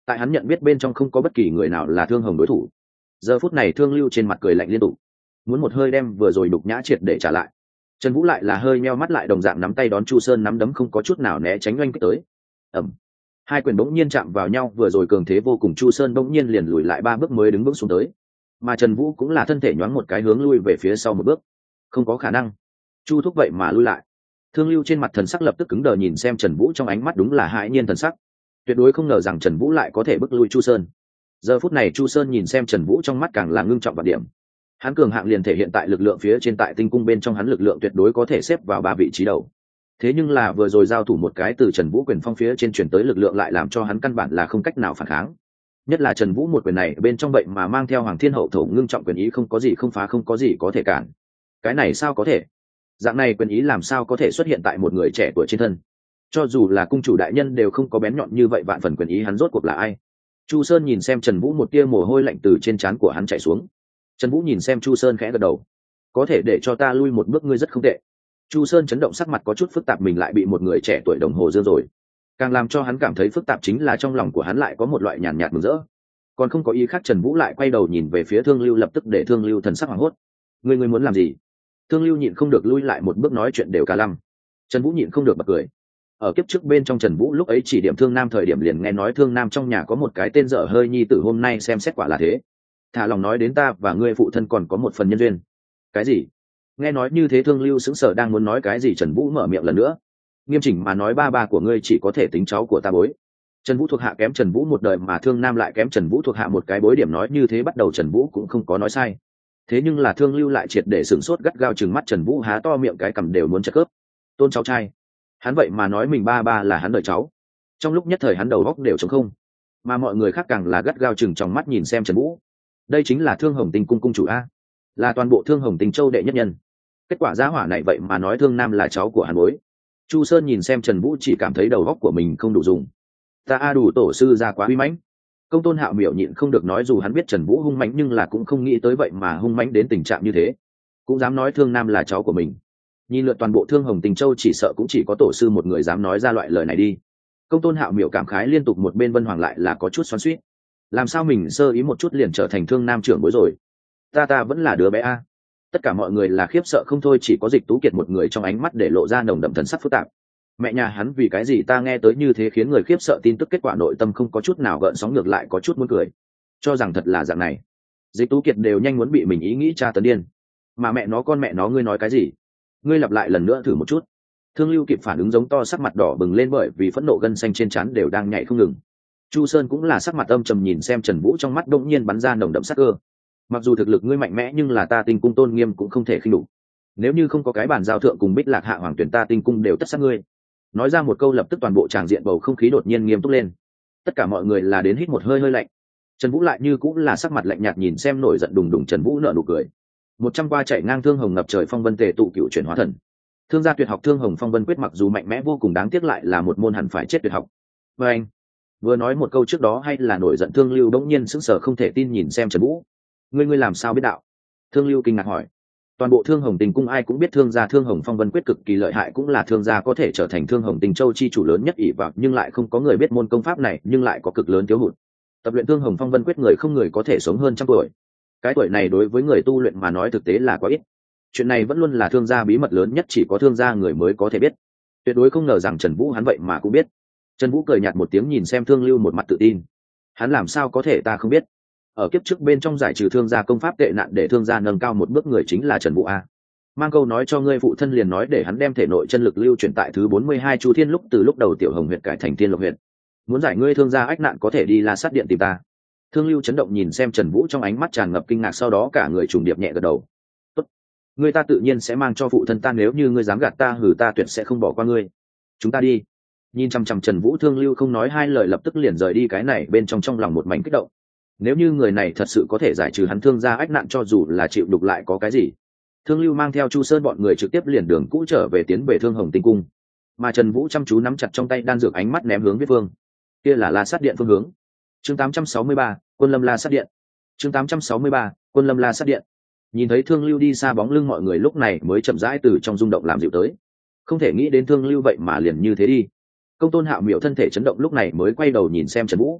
tại hắn nhận biết bên trong không có bất kỳ người nào là Thương Hồng đối thủ. Giờ phút này Thương Lưu trên mặt cười lạnh liên tục, muốn một hơi đem vừa rồi đục nhã triệt để trả lại. Trần Vũ lại là hơi meo mắt lại, đồng dạng nắm tay đón Chu Sơn nắm đấm không có chút nào né tránh oanh kích tới. Ầm. Hai quyền bỗng nhiên chạm vào nhau, vừa rồi cường thế vô cùng Chu Sơn bỗng nhiên liền lùi lại ba bước mới đứng vững xuống tới. Mà Trần Vũ cũng là thân thể nhoáng một cái hướng lui về phía sau một bước. Không có khả năng. Chu thúc vậy mà lui lại. Thương Lưu trên mặt thần sắc lập tức cứng đờ, nhìn xem Trần Vũ trong ánh mắt đúng là hãi nhiên thần sắc. Tuyệt đối không ngờ rằng Trần Vũ lại có thể bức lui Chu Sơn. Giờ phút này Chu Sơn nhìn xem Trần Vũ trong mắt càng là ngưng trọng và điểm. Hắn cường hạng liền thể hiện tại lực lượng phía trên, tại tinh cung bên trong hắn lực lượng tuyệt đối có thể xếp vào ba vị trí đầu. Thế nhưng là vừa rồi giao thủ một cái từ Trần Vũ quyền phong phía trên chuyển tới lực lượng lại làm cho hắn căn bản là không cách nào phản kháng. Nhất là Trần Vũ một quyền này bên trong vậy mà mang theo Hoàng Thiên Hậu Thổ ngưng trọng quyền ý, không có gì không phá, không có gì có thể cản. Cái này sao có thể? Dạng này quyền ý làm sao có thể xuất hiện tại một người trẻ tuổi trên thân? Cho dù là cung chủ đại nhân đều không có bén nhọn như vậy, vạn phần quyền ý hắn rốt cuộc là ai? Chu Sơn nhìn xem Trần Vũ, một tia mồ hôi lạnh từ trên trán của hắn chảy xuống. Trần Vũ nhìn xem Chu Sơn khẽ gật đầu. Có thể để cho ta lui một bước ngươi rất không tệ. Chu Sơn chấn động, sắc mặt có chút phức tạp, mình lại bị một người trẻ tuổi đồng hồ dương rồi. Càng làm cho hắn cảm thấy phức tạp chính là trong lòng của hắn lại có một loại nhàn nhạt mừng rỡ. Còn không có ý khác, Trần Vũ lại quay đầu nhìn về phía Thương Lưu, lập tức để Thương Lưu thần sắc hoảng hốt. Ngươi ngươi muốn làm gì? Thương Lưu nhịn không được lui lại một bước, nói chuyện đều cả lăm. Trần Vũ nhịn không được bật cười. Ở kiếp trước bên trong Trần Vũ lúc ấy chỉ điểm Thương Nam thời điểm liền nghe nói Thương Nam trong nhà có một cái tên dở hơi nhi tử, hôm nay xem xét quả là thế. Thả lòng nói đến ta và ngươi phụ thân còn có một phần nhân duyên. Cái gì? Nghe nói như thế Thương Lưu sững sờ, đang muốn nói cái gì Trần Vũ mở miệng lần nữa. Nghiêm chỉnh mà nói ba ba của ngươi chỉ có thể tính cháu của ta bối. Trần Vũ thuộc hạ kém Trần Vũ một đời, mà Thương Nam lại kém Trần Vũ thuộc hạ một cái bối điểm, nói như thế bắt đầu Trần Vũ cũng không có nói sai. Thế nhưng là Thương Lưu lại triệt để sửng sốt, gắt gao trừng mắt Trần Vũ, há to miệng cái cằm đều muốn chật khớp. Tôn cháu trai? Hắn vậy mà nói mình ba ba là hắn đời cháu. Trong lúc nhất thời hắn đầu góc đều trống không, mà mọi người khác càng là gắt gao chừng trong mắt nhìn xem Trần Vũ. Đây chính là Thương Hồng Tinh cung cung chủ a, là toàn bộ Thương Hồng Tinh châu đệ nhất nhân. Kết quả giá hỏa này vậy mà nói Thương Nam là cháu của hắn bối. Chu Sơn nhìn xem Trần Vũ chỉ cảm thấy đầu góc của mình không đủ dùng. Ta a đủ tổ sư ra quá uy mãnh. Công Tôn Hạo miểu nhịn không được nói, dù hắn biết Trần Vũ hung mãnh nhưng là cũng không nghĩ tới vậy mà hung mãnh đến tình trạng như thế, cũng dám nói Thương Nam là cháu của mình. Nhìn lượt toàn bộ Thương Hồng Tinh châu chỉ sợ cũng chỉ có tổ sư một người dám nói ra loại lời này đi. Công Tôn Hạo miểu cảm khái liên tục, một bên Vân Hoàng lại là có chút xoắn xuýt. Làm sao mình sơ ý một chút liền trở thành Thương Nam trưởng bối rồi? Ta ta vẫn là đứa bé a. Tất cả mọi người là khiếp sợ không thôi, chỉ có Dịch Tú Kiệt một người trong ánh mắt để lộ ra nồng đậm thần sắc phức tạp. Mẹ nhà hắn vì cái gì ta nghe tới như thế khiến người khiếp sợ tin tức, kết quả nội tâm không có chút nào gợn sóng, ngược lại có chút muốn cười, cho rằng thật là dạng này. Dịch Tú Kiệt đều nhanh muốn bị mình ý nghĩ tra tấn điên. Mà mẹ nó, con mẹ nó, ngươi nói cái gì? Ngươi lặp lại lần nữa thử một chút. Thương Lưu kịp phản ứng giống to, sắc mặt đỏ bừng lên bởi vì phẫn nộ, gân xanh trên trán đều đang nhảy không ngừng. Chu Sơn cũng là sắc mặt âm trầm nhìn xem Trần Vũ, trong mắt đột nhiên bắn ra nồng đậm sắc cơ. Mặc dù thực lực ngươi mạnh mẽ nhưng là ta Tinh cung tôn nghiêm cũng không thể khinh đủ. Nếu như không có cái bàn giao thượng cùng Bích Lạc Hạ Hoàng tuyển, ta Tinh cung đều tất sát ngươi. Nói ra một câu lập tức toàn bộ tràng diện bầu không khí đột nhiên nghiêm túc lên. Tất cả mọi người là đến hít một hơi hơi lạnh. Trần Vũ lại như cũng là sắc mặt lạnh nhạt nhìn xem nổi giận đùng đùng Trần Vũ, nở nụ cười. Một trăm qua chạy ngang Thương Hồng ngập trời phong vân tề tụ cựu chuyển hóa thần. Thương gia tuyệt học Thương Hồng Phong Vân Quyết mặc dù mạnh mẽ vô cùng, đáng tiếc lại là một môn hẳn phải chết tuyệt học. Và anh vừa nói một câu trước đó hay là nổi giận Thương Lưu bỗng nhiên sững sờ không thể tin nhìn xem Trần Vũ. Ngươi ngươi làm sao biết đạo? Thương Lưu kinh ngạc hỏi. Toàn bộ Thương Hồng Tinh cung ai cũng biết Thương gia Thương Hồng Phong Vân Quyết cực kỳ lợi hại, cũng là Thương gia có thể trở thành Thương Hồng Tinh châu chi chủ lớn nhất ỷ vào, nhưng lại không có người biết môn công pháp này, nhưng lại có cực lớn thiếu hụt. Tập luyện Thương Hồng Phong Vân Quyết người không người có thể sống hơn trăm tuổi. Cái tuổi này đối với người tu luyện mà nói thực tế là quá ít. Chuyện này vẫn luôn là Thương gia bí mật lớn nhất, chỉ có Thương gia người mới có thể biết. Tuyệt đối không ngờ rằng Trần Vũ hắn vậy mà cũng biết. Trần Vũ cười nhạt một tiếng nhìn xem Thương Lưu, một mặt tự tin. Hắn làm sao có thể ta không biết? Ở kiếp trước bên trong giải trừ Thương gia công pháp tệ nạn để Thương gia nâng cao một bước người chính là Trần Vũ a. Mang câu nói cho ngươi phụ thân liền nói để hắn đem thể nội chân lực lưu chuyển tại thứ bốn mươi hai Chu Thiên lúc từ lúc đầu Tiểu Hồng huyện cải thành Thiên Lộc huyện. Muốn giải ngươi Thương gia ách nạn có thể đi La Sát điện tìm ta. Thương Lưu chấn động nhìn xem Trần Vũ, trong ánh mắt tràn ngập kinh ngạc, sau đó cả người trùng điệp nhẹ gật đầu. Tốt, ngươi ta tự nhiên sẽ mang cho phụ thân ta, nếu như ngươi dám gạt ta hử ta tuyệt sẽ không bỏ qua ngươi. Chúng ta đi. Nhìn chằm chằm Trần Vũ, Thương Lưu không nói hai lời lập tức liền rời đi, cái này bên trong trong lòng một mảnh kích động. Nếu như người này thật sự có thể giải trừ hắn Thương gia ách nạn, cho dù là chịu đục lại có cái gì. Thương Lưu mang theo Chu Sơn bọn người trực tiếp liền đường cũ trở về tiến về Thương Hồng Tinh cung, mà Trần Vũ chăm chú nắm chặt trong tay đan dược, ánh mắt ném hướng viết phương. Kia là La Sát điện phương hướng. Chương tám trăm sáu mươi ba, Quân Lâm La Sát điện. Chương tám trăm sáu mươi ba, Quân Lâm La Sát điện. Nhìn thấy Thương Lưu đi xa bóng lưng, mọi người lúc này mới chậm rãi từ trong rung động làm dịu tới. Không thể nghĩ đến Thương Lưu vậy mà liền như thế đi. Công Tôn Hạo miểu thân thể chấn động, lúc này mới quay đầu nhìn xem Trần Vũ.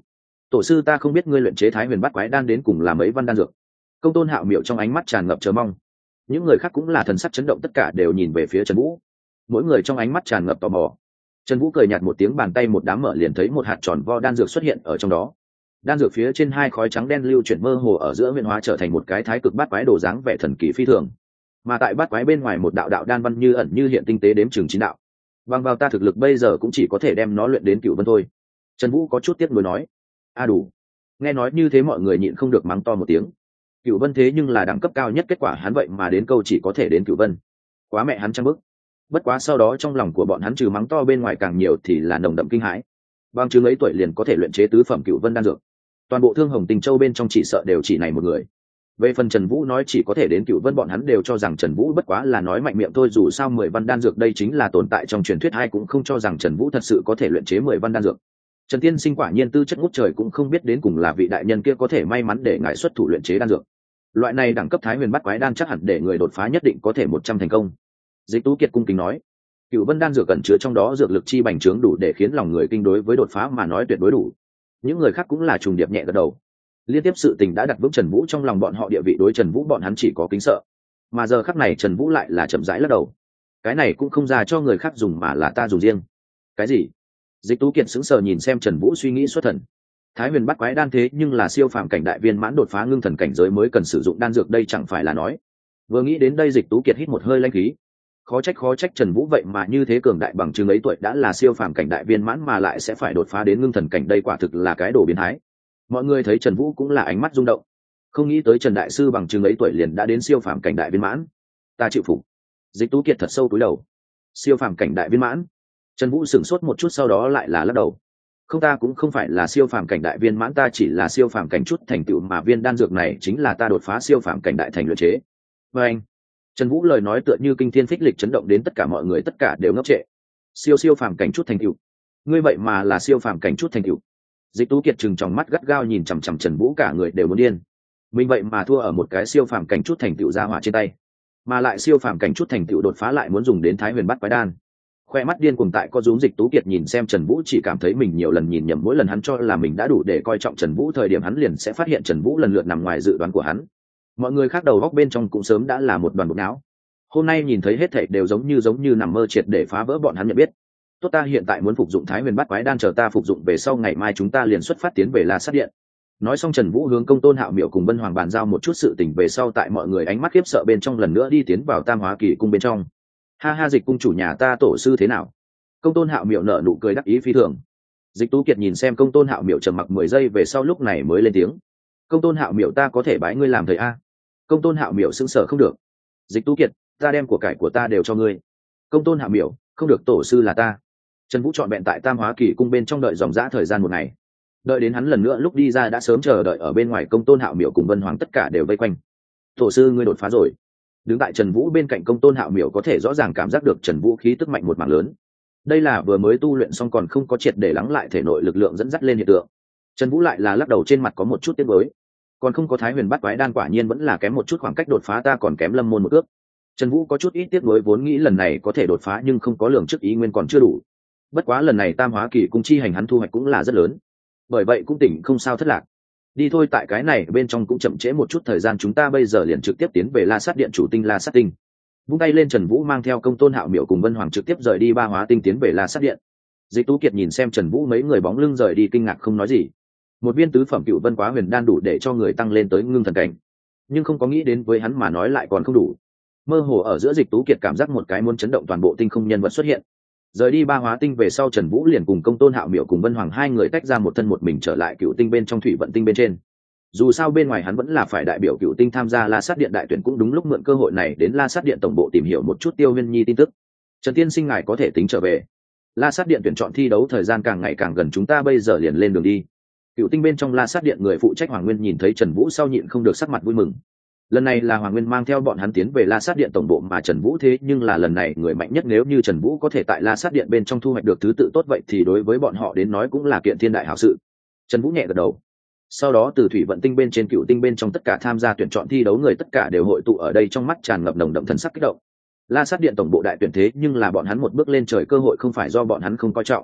tổ sư ta không biết ngươi luyện chế thái huyền bát quái đan đến cùng là mấy văn đan dược. Công tôn hạo miệu trong ánh mắt tràn ngập chờ mong. Những người khác cũng là thần sắc chấn động, tất cả đều nhìn về phía Trần Vũ, mỗi người trong ánh mắt tràn ngập tò mò. Trần Vũ cười nhạt một tiếng, bàn tay một đám mở liền thấy một hạt tròn vo đan dược xuất hiện ở trong đó. Đan dược phía trên hai khói trắng đen lưu chuyển mơ hồ ở giữa huyền hóa trở thành một cái thái cực bát quái đồ dáng vẻ thần kỳ phi thường. Mà tại bát quái bên ngoài một đạo đạo đan văn như ẩn như hiện tinh tế đếm chừng chín đạo. Bằng vào ta thực lực bây giờ cũng chỉ có thể đem nó luyện đến cựu vân thôi. Trần Vũ có chút tiếc nuối nói. A đủ. Nghe nói như thế mọi người nhịn không được mắng to một tiếng. Cựu vân thế nhưng là đẳng cấp cao nhất, kết quả hắn vậy mà đến câu chỉ có thể đến cựu vân. Quá mẹ hắn trăm bức. Bất quá sau đó trong lòng của bọn hắn trừ mắng to bên ngoài càng nhiều thì là nồng đậm kinh hãi. Bằng chứng ấy tuổi liền có thể luyện chế tứ phẩm cựu vân đan dược. Toàn bộ Thương Hồng Tình Châu bên trong chỉ sợ đều chỉ này một người. Về phần Trần Vũ nói chỉ có thể đến cựu vân, bọn hắn đều cho rằng Trần Vũ bất quá là nói mạnh miệng thôi, dù sao mười văn đan dược đây chính là tồn tại trong truyền thuyết, ai cũng không cho rằng Trần Vũ thật sự có thể luyện chế mười văn đan dược. Trần Tiên Sinh quả nhiên tư chất ngút trời, cũng không biết đến cùng là vị đại nhân kia có thể may mắn để ngài xuất thủ luyện chế đan dược. Loại này đẳng cấp thái huyền bát quái đan chắc hẳn để người đột phá nhất định có thể một trăm thành công. Dịch Tú Kiệt cung kính nói, cựu vân đan dược cẩn chứa trong đó dược lực chi bành trướng đủ để khiến lòng người kinh, đối với đột phá mà nói tuyệt đối đủ. Những người khác cũng là trùng điệp nhẹ gật đầu. Liên tiếp sự tình đã đặt vững Trần Vũ trong lòng bọn họ địa vị, đối Trần Vũ bọn hắn chỉ có kính sợ. Mà giờ khắc này Trần Vũ lại là chậm rãi lắc đầu. Cái này cũng không ra cho người khác dùng mà là ta dùng riêng. Cái gì? Dịch Tú Kiệt sững sờ nhìn xem Trần Vũ, suy nghĩ xuất thần. Thái huyền bát quái đan thế nhưng là siêu phàm cảnh đại viên mãn đột phá ngưng thần cảnh giới mới cần sử dụng đan dược, đây chẳng phải là nói. Vừa nghĩ đến đây Dịch Tú Kiệt hít một hơi lãnh khí. Khó trách khó trách Trần Vũ vậy mà như thế cường đại, bằng chứng ấy tuổi đã là siêu phàm cảnh đại viên mãn mà lại sẽ phải đột phá đến ngưng thần cảnh, đây quả thực là cái đồ biến thái. Mọi người thấy Trần Vũ cũng là ánh mắt rung động. Không nghĩ tới Trần đại sư bằng chứng ấy tuổi liền đã đến siêu phàm cảnh đại viên mãn. Ta chịu phục. Dịch Tú Kiệt thật sâu cúi đầu. Siêu phàm cảnh đại viên mãn. Trần Vũ sửng sốt một chút, sau đó lại là lắc đầu. Không, ta cũng không phải là siêu phàm cảnh đại viên mãn, ta chỉ là siêu phàm cảnh chút thành tựu, mà viên đan dược này chính là ta đột phá siêu phàm cảnh đại thành luyện chế. Và anh, Trần Vũ lời nói tựa như kinh thiên phích lịch, chấn động đến tất cả mọi người, tất cả đều ngốc trệ. Siêu siêu phàm cảnh chút thành tựu, ngươi vậy mà là siêu phàm cảnh chút thành tựu. Dịch Tú Kiệt trừng tròng mắt gắt gao nhìn chằm chằm Trần Vũ, cả người đều muốn điên. Mình vậy mà thua ở một cái siêu phàm cảnh chút thành tựu ra hỏa trên tay, mà lại siêu phàm cảnh chút thành tựu đột phá lại muốn dùng đến thái huyền bát quái đan. Khoe mắt điên cuồng tại có rúm, Dịch Tú Kiệt nhìn xem Trần Vũ chỉ cảm thấy mình nhiều lần nhìn nhầm, mỗi lần hắn cho là mình đã đủ để coi trọng Trần Vũ thời điểm, hắn liền sẽ phát hiện Trần Vũ lần lượt nằm ngoài dự đoán của hắn. Mọi người khác đầu góc bên trong cũng sớm đã là một đoàn bột não. Hôm nay nhìn thấy hết thảy đều giống như giống như nằm mơ, triệt để phá vỡ bọn hắn nhận biết. Tốt, ta hiện tại muốn phục dụng thái huyền bát quái đan, chờ ta phục dụng về sau ngày mai chúng ta liền xuất phát tiến về La Sát Điện. Nói xong Trần Vũ hướng Công Tôn Hạo Miểu cùng Vân Hoàng bàn giao một chút sự tình về sau, tại mọi người ánh mắt khiếp sợ bên trong lần nữa đi tiến vào Tam Hóa Kỳ cung bên trong. Ha ha, Dịch cung chủ nhà ta tổ sư thế nào? Công Tôn Hạo Miểu nở nụ cười đắc ý phi thường. Dịch Tú Kiệt nhìn xem Công Tôn Hạo Miểu trầm mặc mười giây về sau lúc này mới lên tiếng. Công Tôn Hạo Miểu, ta có thể bái ngươi làm thầy a? Công Tôn Hạo Miểu sững sờ không được. Dịch Tú Kiệt, ta đem của cải của ta đều cho ngươi. Công Tôn Hạo Miểu, không được, tổ sư là ta. Trần Vũ trọn vẹn tại Tam Hóa Kỳ cung bên trong đợi dòng dã thời gian một ngày. Đợi đến hắn lần nữa lúc đi ra đã sớm chờ đợi ở bên ngoài Công Tôn Hạo Miểu cùng Vân Hoàng tất cả đều vây quanh. Tổ sư ngươi đột phá rồi. Đứng tại Trần Vũ bên cạnh Công Tôn Hạo Miểu có thể rõ ràng cảm giác được Trần Vũ khí tức mạnh một mảng lớn. Đây là vừa mới tu luyện xong còn không có triệt để lắng lại thể nội lực lượng dẫn dắt lên hiện tượng. Trần Vũ lại là lắc đầu, trên mặt có một chút tiếc nuối. Còn không có thái huyền bát quái đan, quả nhiên vẫn là kém một chút, khoảng cách đột phá ta còn kém Lâm môn một ước. Trần Vũ có chút ít tiếc nuối, vốn nghĩ lần này có thể đột phá nhưng không có lường trước ý nguyên còn chưa đủ. Bất quá lần này Tam Hóa Kỳ cung chi hành hắn thu hoạch cũng là rất lớn, bởi vậy cũng tỉnh không sao thất lạc. Đi thôi, tại cái này bên trong cũng chậm trễ một chút thời gian, chúng ta bây giờ liền trực tiếp tiến về La Sát Điện chủ tinh La Sát Tinh. Vung tay lên, Trần Vũ mang theo Công Tôn Hạo Miểu cùng Vân Hoàng trực tiếp rời đi Ba Hóa Tinh tiến về La Sát Điện. Dịch Tú Kiệt nhìn xem Trần Vũ mấy người bóng lưng rời đi kinh ngạc không nói gì. Một viên tứ phẩm cựu vân quá huyền đan đủ để cho người tăng lên tới ngưng thần cảnh, nhưng không có nghĩ đến với hắn mà nói lại còn không đủ. Mơ hồ ở giữa Dịch Tú Kiệt cảm giác một cái muốn chấn động toàn bộ tinh không nhân vật xuất hiện. Rời đi Ba Hóa Tinh về sau, Trần Vũ liền cùng Công Tôn Hạo Miểu cùng Vân Hoàng hai người tách ra một thân một mình trở lại Cựu Tinh bên trong Thủy Vận Tinh bên trên. Dù sao bên ngoài hắn vẫn là phải đại biểu Cựu Tinh tham gia La Sát Điện đại tuyển, cũng đúng lúc mượn cơ hội này đến La Sát Điện tổng bộ tìm hiểu một chút Tiêu Huyên Nhi tin tức. Trần tiên sinh ngài có thể tính trở về. La Sát Điện tuyển chọn thi đấu thời gian càng ngày càng gần, chúng ta bây giờ liền lên đường đi. Cựu Tinh bên trong La Sát Điện người phụ trách Hoàng Nguyên nhìn thấy Trần Vũ sau nhịn không được sắc mặt vui mừng. Lần này là Hoàng Nguyên mang theo bọn hắn tiến về La Sát Điện tổng bộ, mà Trần Vũ thế nhưng là lần này người mạnh nhất, nếu như Trần Vũ có thể tại La Sát Điện bên trong thu hoạch được thứ tự tốt, vậy thì đối với bọn họ đến nói cũng là kiện thiên đại hảo sự. Trần Vũ nhẹ gật đầu. Sau đó từ Thủy Vận Tinh bên trên Cựu Tinh bên trong tất cả tham gia tuyển chọn thi đấu người tất cả đều hội tụ ở đây, trong mắt tràn ngập nồng đậm thần sắc kích động. La Sát Điện tổng bộ đại tuyển thế nhưng là bọn hắn một bước lên trời cơ hội, không phải do bọn hắn không coi trọng.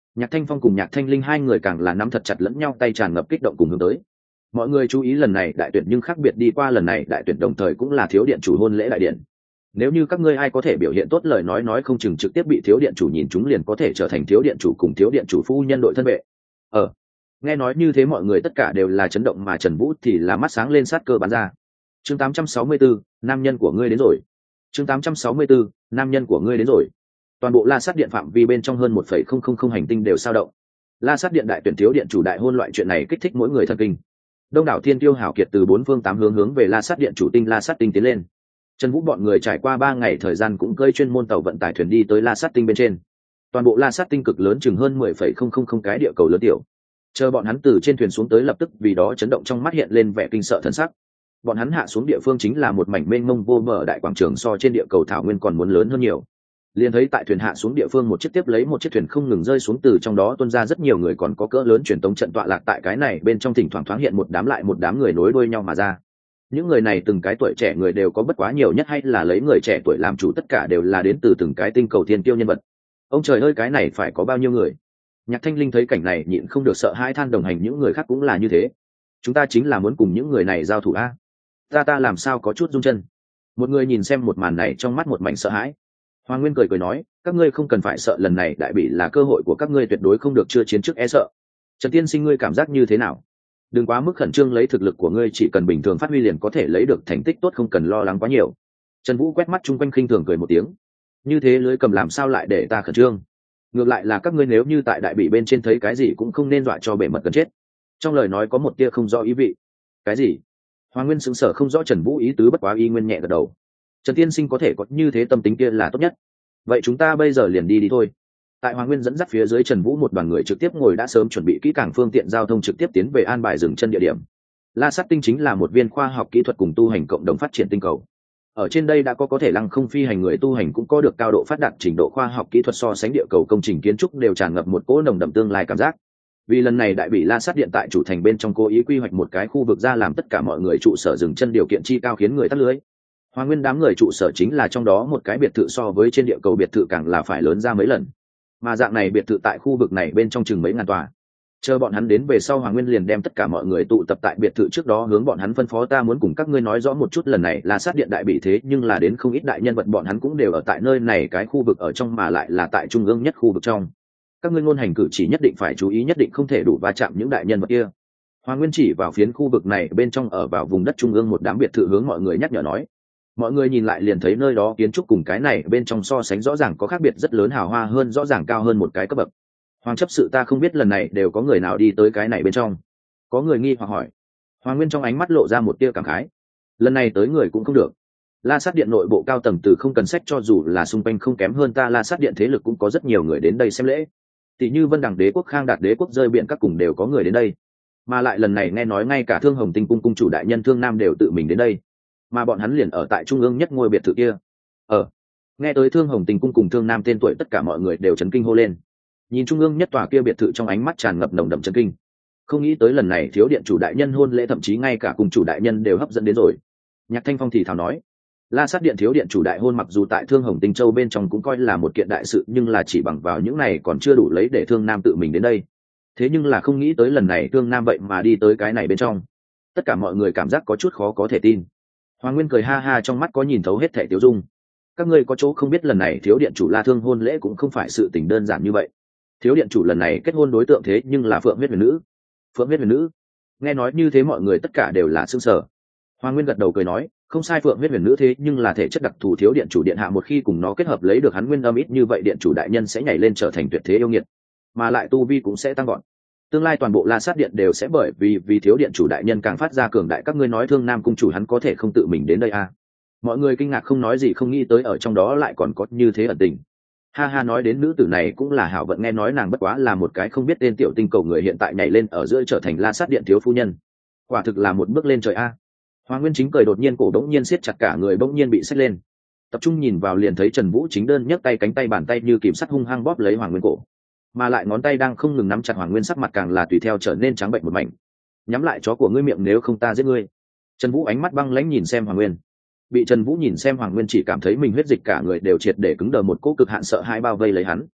Nhạc Thanh Phong cùng Nhạc Thanh Linh hai người càng là nắm thật chặt lẫn nhau, tay tràn ngập kích động cùng hướng tới. Mọi người chú ý, lần này đại tuyển nhưng khác biệt đi qua lần này đại tuyển đồng thời cũng là thiếu điện chủ hôn lễ đại điện. Nếu như các ngươi ai có thể biểu hiện tốt lời nói nói không chừng trực tiếp bị thiếu điện chủ nhìn chúng, liền có thể trở thành thiếu điện chủ cùng thiếu điện chủ phu nhân đội thân vệ. Ờ, nghe nói như thế mọi người tất cả đều là chấn động, mà Trần Vũ thì là mắt sáng lên, sát cơ bắn ra. Chương tám trăm sáu mươi tư, nam nhân của ngươi đến rồi. Chương tám trăm sáu mươi tư, nam nhân của ngươi đến rồi. Toàn bộ La Sát Điện phạm vi bên trong hơn một phẩy không không không hành tinh đều sao động. La Sát Điện đại tuyển thiếu điện chủ đại hôn, loại chuyện này kích thích mỗi người thần kinh. Đông đảo thiên tiêu hảo kiệt từ bốn phương tám hướng hướng về La Sát Điện chủ tinh La Sát tinh tiến lên. Trần Vũ bọn người trải qua ba ngày thời gian cũng cơi chuyên môn tàu vận tải thuyền đi tới La Sát tinh bên trên. Toàn bộ La Sát tinh cực lớn, chừng hơn mười phẩy không không không cái địa cầu lớn tiểu. Chờ bọn hắn từ trên thuyền xuống tới, lập tức vì đó chấn động trong mắt hiện lên vẻ kinh sợ thần sắc. Bọn hắn hạ xuống địa phương chính là một mảnh mênh mông vô bờ đại quảng trường, so trên địa cầu thảo nguyên còn muốn lớn hơn nhiều. Liền thấy tại thuyền hạ xuống địa phương, một chiếc tiếp lấy một chiếc thuyền không ngừng rơi xuống, từ trong đó tuôn ra rất nhiều người, còn có cỡ lớn truyền tống trận tọa lạc tại cái này bên trong, thỉnh thoảng thoáng hiện một đám lại một đám người nối đuôi nhau mà ra. Những người này từng cái tuổi trẻ người đều có, bất quá nhiều nhất hay là lấy người trẻ tuổi làm chủ, tất cả đều là đến từ từng cái tinh cầu thiên tiêu nhân vật. Ông trời ơi, cái này phải có bao nhiêu người? Nhạc Thanh Linh thấy cảnh này nhịn không được sợ hãi than, đồng hành những người khác cũng là như thế. Chúng ta chính là muốn cùng những người này giao thủ a. Ta ta làm sao có chút rung chân. Một người nhìn xem một màn này trong mắt một mảnh sợ hãi. Hoàng Nguyên cười cười nói, các ngươi không cần phải sợ, lần này đại bị là cơ hội của các ngươi, tuyệt đối không được chưa chiến trước e sợ. Trần Tiên Sinh, ngươi cảm giác như thế nào? Đừng quá mức khẩn trương, lấy thực lực của ngươi chỉ cần bình thường phát huy liền có thể lấy được thành tích tốt, không cần lo lắng quá nhiều. Trần Vũ quét mắt chung quanh khinh thường cười một tiếng. Như thế lưới cầm làm sao lại để ta khẩn trương? Ngược lại là các ngươi nếu như tại đại bị bên trên thấy cái gì cũng không nên dọa cho bể mật gần chết. Trong lời nói có một tia không rõ ý vị. Cái gì? Hoàng Nguyên sững sờ không rõ Trần Vũ ý tứ, bất quá y nguyên nhẹ gật đầu. Trần Tiên Sinh có thể có như thế tâm tính kia là tốt nhất. Vậy chúng ta bây giờ liền đi đi thôi. Tại Hoàng Nguyên dẫn dắt phía dưới, Trần Vũ một đoàn người trực tiếp ngồi đã sớm chuẩn bị kỹ càng phương tiện giao thông, trực tiếp tiến về an bài dừng chân địa điểm. La Sát tinh chính là một viên khoa học kỹ thuật cùng tu hành cộng đồng phát triển tinh cầu. Ở trên đây đã có có thể lăng không phi hành người tu hành, cũng có được cao độ phát đạt trình độ khoa học kỹ thuật, so sánh địa cầu công trình kiến trúc đều tràn ngập một cỗ nồng đậm tương lai cảm giác. Vì lần này đại bị La Sát Điện tại chủ thành bên trong cố ý quy hoạch một cái khu vực ra làm tất cả mọi người trụ sở dừng chân, điều kiện chi cao khiến người tắt lưới. Hoàng Nguyên đám người trụ sở chính là trong đó một cái biệt thự, so với trên địa cầu biệt thự càng là phải lớn ra mấy lần. Mà dạng này biệt thự tại khu vực này bên trong chừng mấy ngàn tòa. Chờ bọn hắn đến về sau, Hoàng Nguyên liền đem tất cả mọi người tụ tập tại biệt thự trước đó, hướng bọn hắn phân phó, ta muốn cùng các ngươi nói rõ một chút, lần này là sát điện đại bị thế nhưng là đến không ít đại nhân vật, bọn hắn cũng đều ở tại nơi này cái khu vực ở trong, mà lại là tại trung ương nhất khu vực trong. Các ngươi ngôn hành cử chỉ nhất định phải chú ý, nhất định không thể đủ va chạm những đại nhân vật kia. Hoàng Nguyên chỉ vào phiến khu vực này bên trong, ở vào vùng đất trung ương một đám biệt thự, hướng mọi người nhắc nhở nói. Mọi người nhìn lại liền thấy nơi đó kiến trúc cùng cái này bên trong so sánh rõ ràng có khác biệt rất lớn, hào hoa hơn, rõ ràng cao hơn một cái cấp bậc. Hoàng chấp sự, ta không biết lần này đều có người nào đi tới cái này bên trong? Có người nghi hoặc hỏi. Hoàng Nguyên trong ánh mắt lộ ra một tia cảm khái. Lần này tới người cũng không được. La Sát Điện nội bộ cao tầng từ không cần sách, cho dù là xung quanh không kém hơn ta La Sát Điện thế lực cũng có rất nhiều người đến đây xem lễ. Tỷ như Vân Đằng Đế quốc, Khang Đạt Đế quốc, rơi biển các cùng đều có người đến đây. Mà lại lần này nghe nói ngay cả Thương Hồng Tinh cung cung chủ đại nhân Thương Nam đều tự mình đến đây. Mà bọn hắn liền ở tại trung ương nhất ngôi biệt thự kia. Ờ, nghe tới Thương Hồng Tinh cung cùng Thương Nam tên tuổi, tất cả mọi người đều chấn kinh hô lên. Nhìn trung ương nhất tòa kia biệt thự, trong ánh mắt tràn ngập nồng đậm chấn kinh. Không nghĩ tới lần này thiếu điện chủ đại nhân hôn lễ, thậm chí ngay cả cùng chủ đại nhân đều hấp dẫn đến rồi. Nhạc Thanh Phong thì thào nói, La Sát Điện thiếu điện chủ đại hôn mặc dù tại Thương Hồng Tinh Châu bên trong cũng coi là một kiện đại sự, nhưng là chỉ bằng vào những này còn chưa đủ lấy để Thương Nam tự mình đến đây. Thế nhưng là không nghĩ tới lần này Thương Nam vậy mà đi tới cái này bên trong. Tất cả mọi người cảm giác có chút khó có thể tin. Hoàng Nguyên cười ha ha, trong mắt có nhìn thấu hết thảy tiêu dung. Các ngươi có chỗ không biết, lần này thiếu điện chủ La Thương hôn lễ cũng không phải sự tình đơn giản như vậy. Thiếu điện chủ lần này kết hôn đối tượng thế nhưng là Phượng Huyết Huyền Nữ. Phượng Huyết Huyền Nữ? Nghe nói như thế mọi người tất cả đều là sững sờ. Hoàng Nguyên gật đầu cười nói, không sai, Phượng Huyết Huyền Nữ thế nhưng là thể chất đặc thù, thiếu điện chủ điện hạ một khi cùng nó kết hợp lấy được hắn nguyên âm ít như vậy, điện chủ đại nhân sẽ nhảy lên trở thành tuyệt thế yêu nghiệt, mà lại tu vi cũng sẽ tăng gọn. Tương lai toàn bộ La Sát Điện đều sẽ bởi vì vì thiếu điện chủ đại nhân càng phát ra cường đại. Các ngươi nói Thương Nam cung chủ hắn có thể không tự mình đến đây à? Mọi người kinh ngạc không nói gì, không nghĩ tới ở trong đó lại còn có như thế ẩn tình. Ha ha, nói đến nữ tử này cũng là hảo vận, nghe nói nàng bất quá là một cái không biết tên tiểu tinh cầu người, hiện tại nhảy lên ở giữa trở thành La Sát Điện thiếu phu nhân, quả thực là một bước lên trời a. À. Hoàng Nguyên chính cười, đột nhiên cổ đống nhiên siết chặt, cả người bỗng nhiên bị xách lên. Tập trung nhìn vào liền thấy Trần Vũ chính đơn nhấc tay, cánh tay bàn tay như kìm sắt hung hăng bóp lấy Hoàng Nguyên cổ, mà lại ngón tay đang không ngừng nắm chặt. Hoàng Nguyên sắc mặt càng là tùy theo trở nên trắng bệnh một mảnh. Nhắm lại chó của ngươi miệng, nếu không ta giết ngươi. Trần Vũ ánh mắt băng lãnh nhìn xem Hoàng Nguyên. Bị Trần Vũ nhìn xem, Hoàng Nguyên chỉ cảm thấy mình huyết dịch cả người đều triệt để cứng đờ, một cỗ cực hạn sợ hãi bao vây lấy hắn.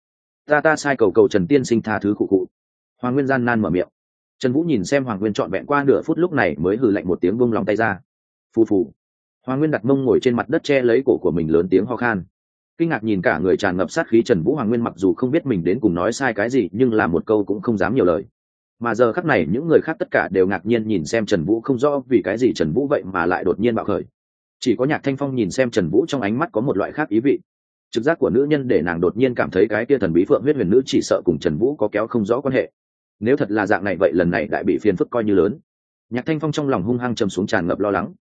ta ta sai cầu cầu Trần tiên sinh tha thứ cụ cụ. Hoàng Nguyên gian nan mở miệng. Trần Vũ nhìn xem Hoàng Nguyên trọn vẹn qua nửa phút, lúc này mới hừ lạnh một tiếng, buông lòng tay ra. Phù phù. Hoàng Nguyên đặt mông ngồi trên mặt đất che lấy cổ của mình, lớn tiếng ho khan. Kinh ngạc nhìn cả người tràn ngập sát khí Trần Vũ, Hoàng Nguyên mặc dù không biết mình đến cùng nói sai cái gì, nhưng là một câu cũng không dám nhiều lời. Mà giờ khắc này những người khác tất cả đều ngạc nhiên nhìn xem Trần Vũ, không rõ vì cái gì Trần Vũ vậy mà lại đột nhiên bạo khởi. Chỉ có Nhạc Thanh Phong nhìn xem Trần Vũ trong ánh mắt có một loại khác ý vị. Trực giác của nữ nhân để nàng đột nhiên cảm thấy cái kia thần bí Phượng huyết huyền nữ chỉ sợ cùng Trần Vũ có kéo không rõ quan hệ. Nếu thật là dạng này vậy lần này đại bị phiền phức coi như lớn. Nhạc Thanh Phong trong lòng hung hăng trầm xuống, tràn ngập lo lắng.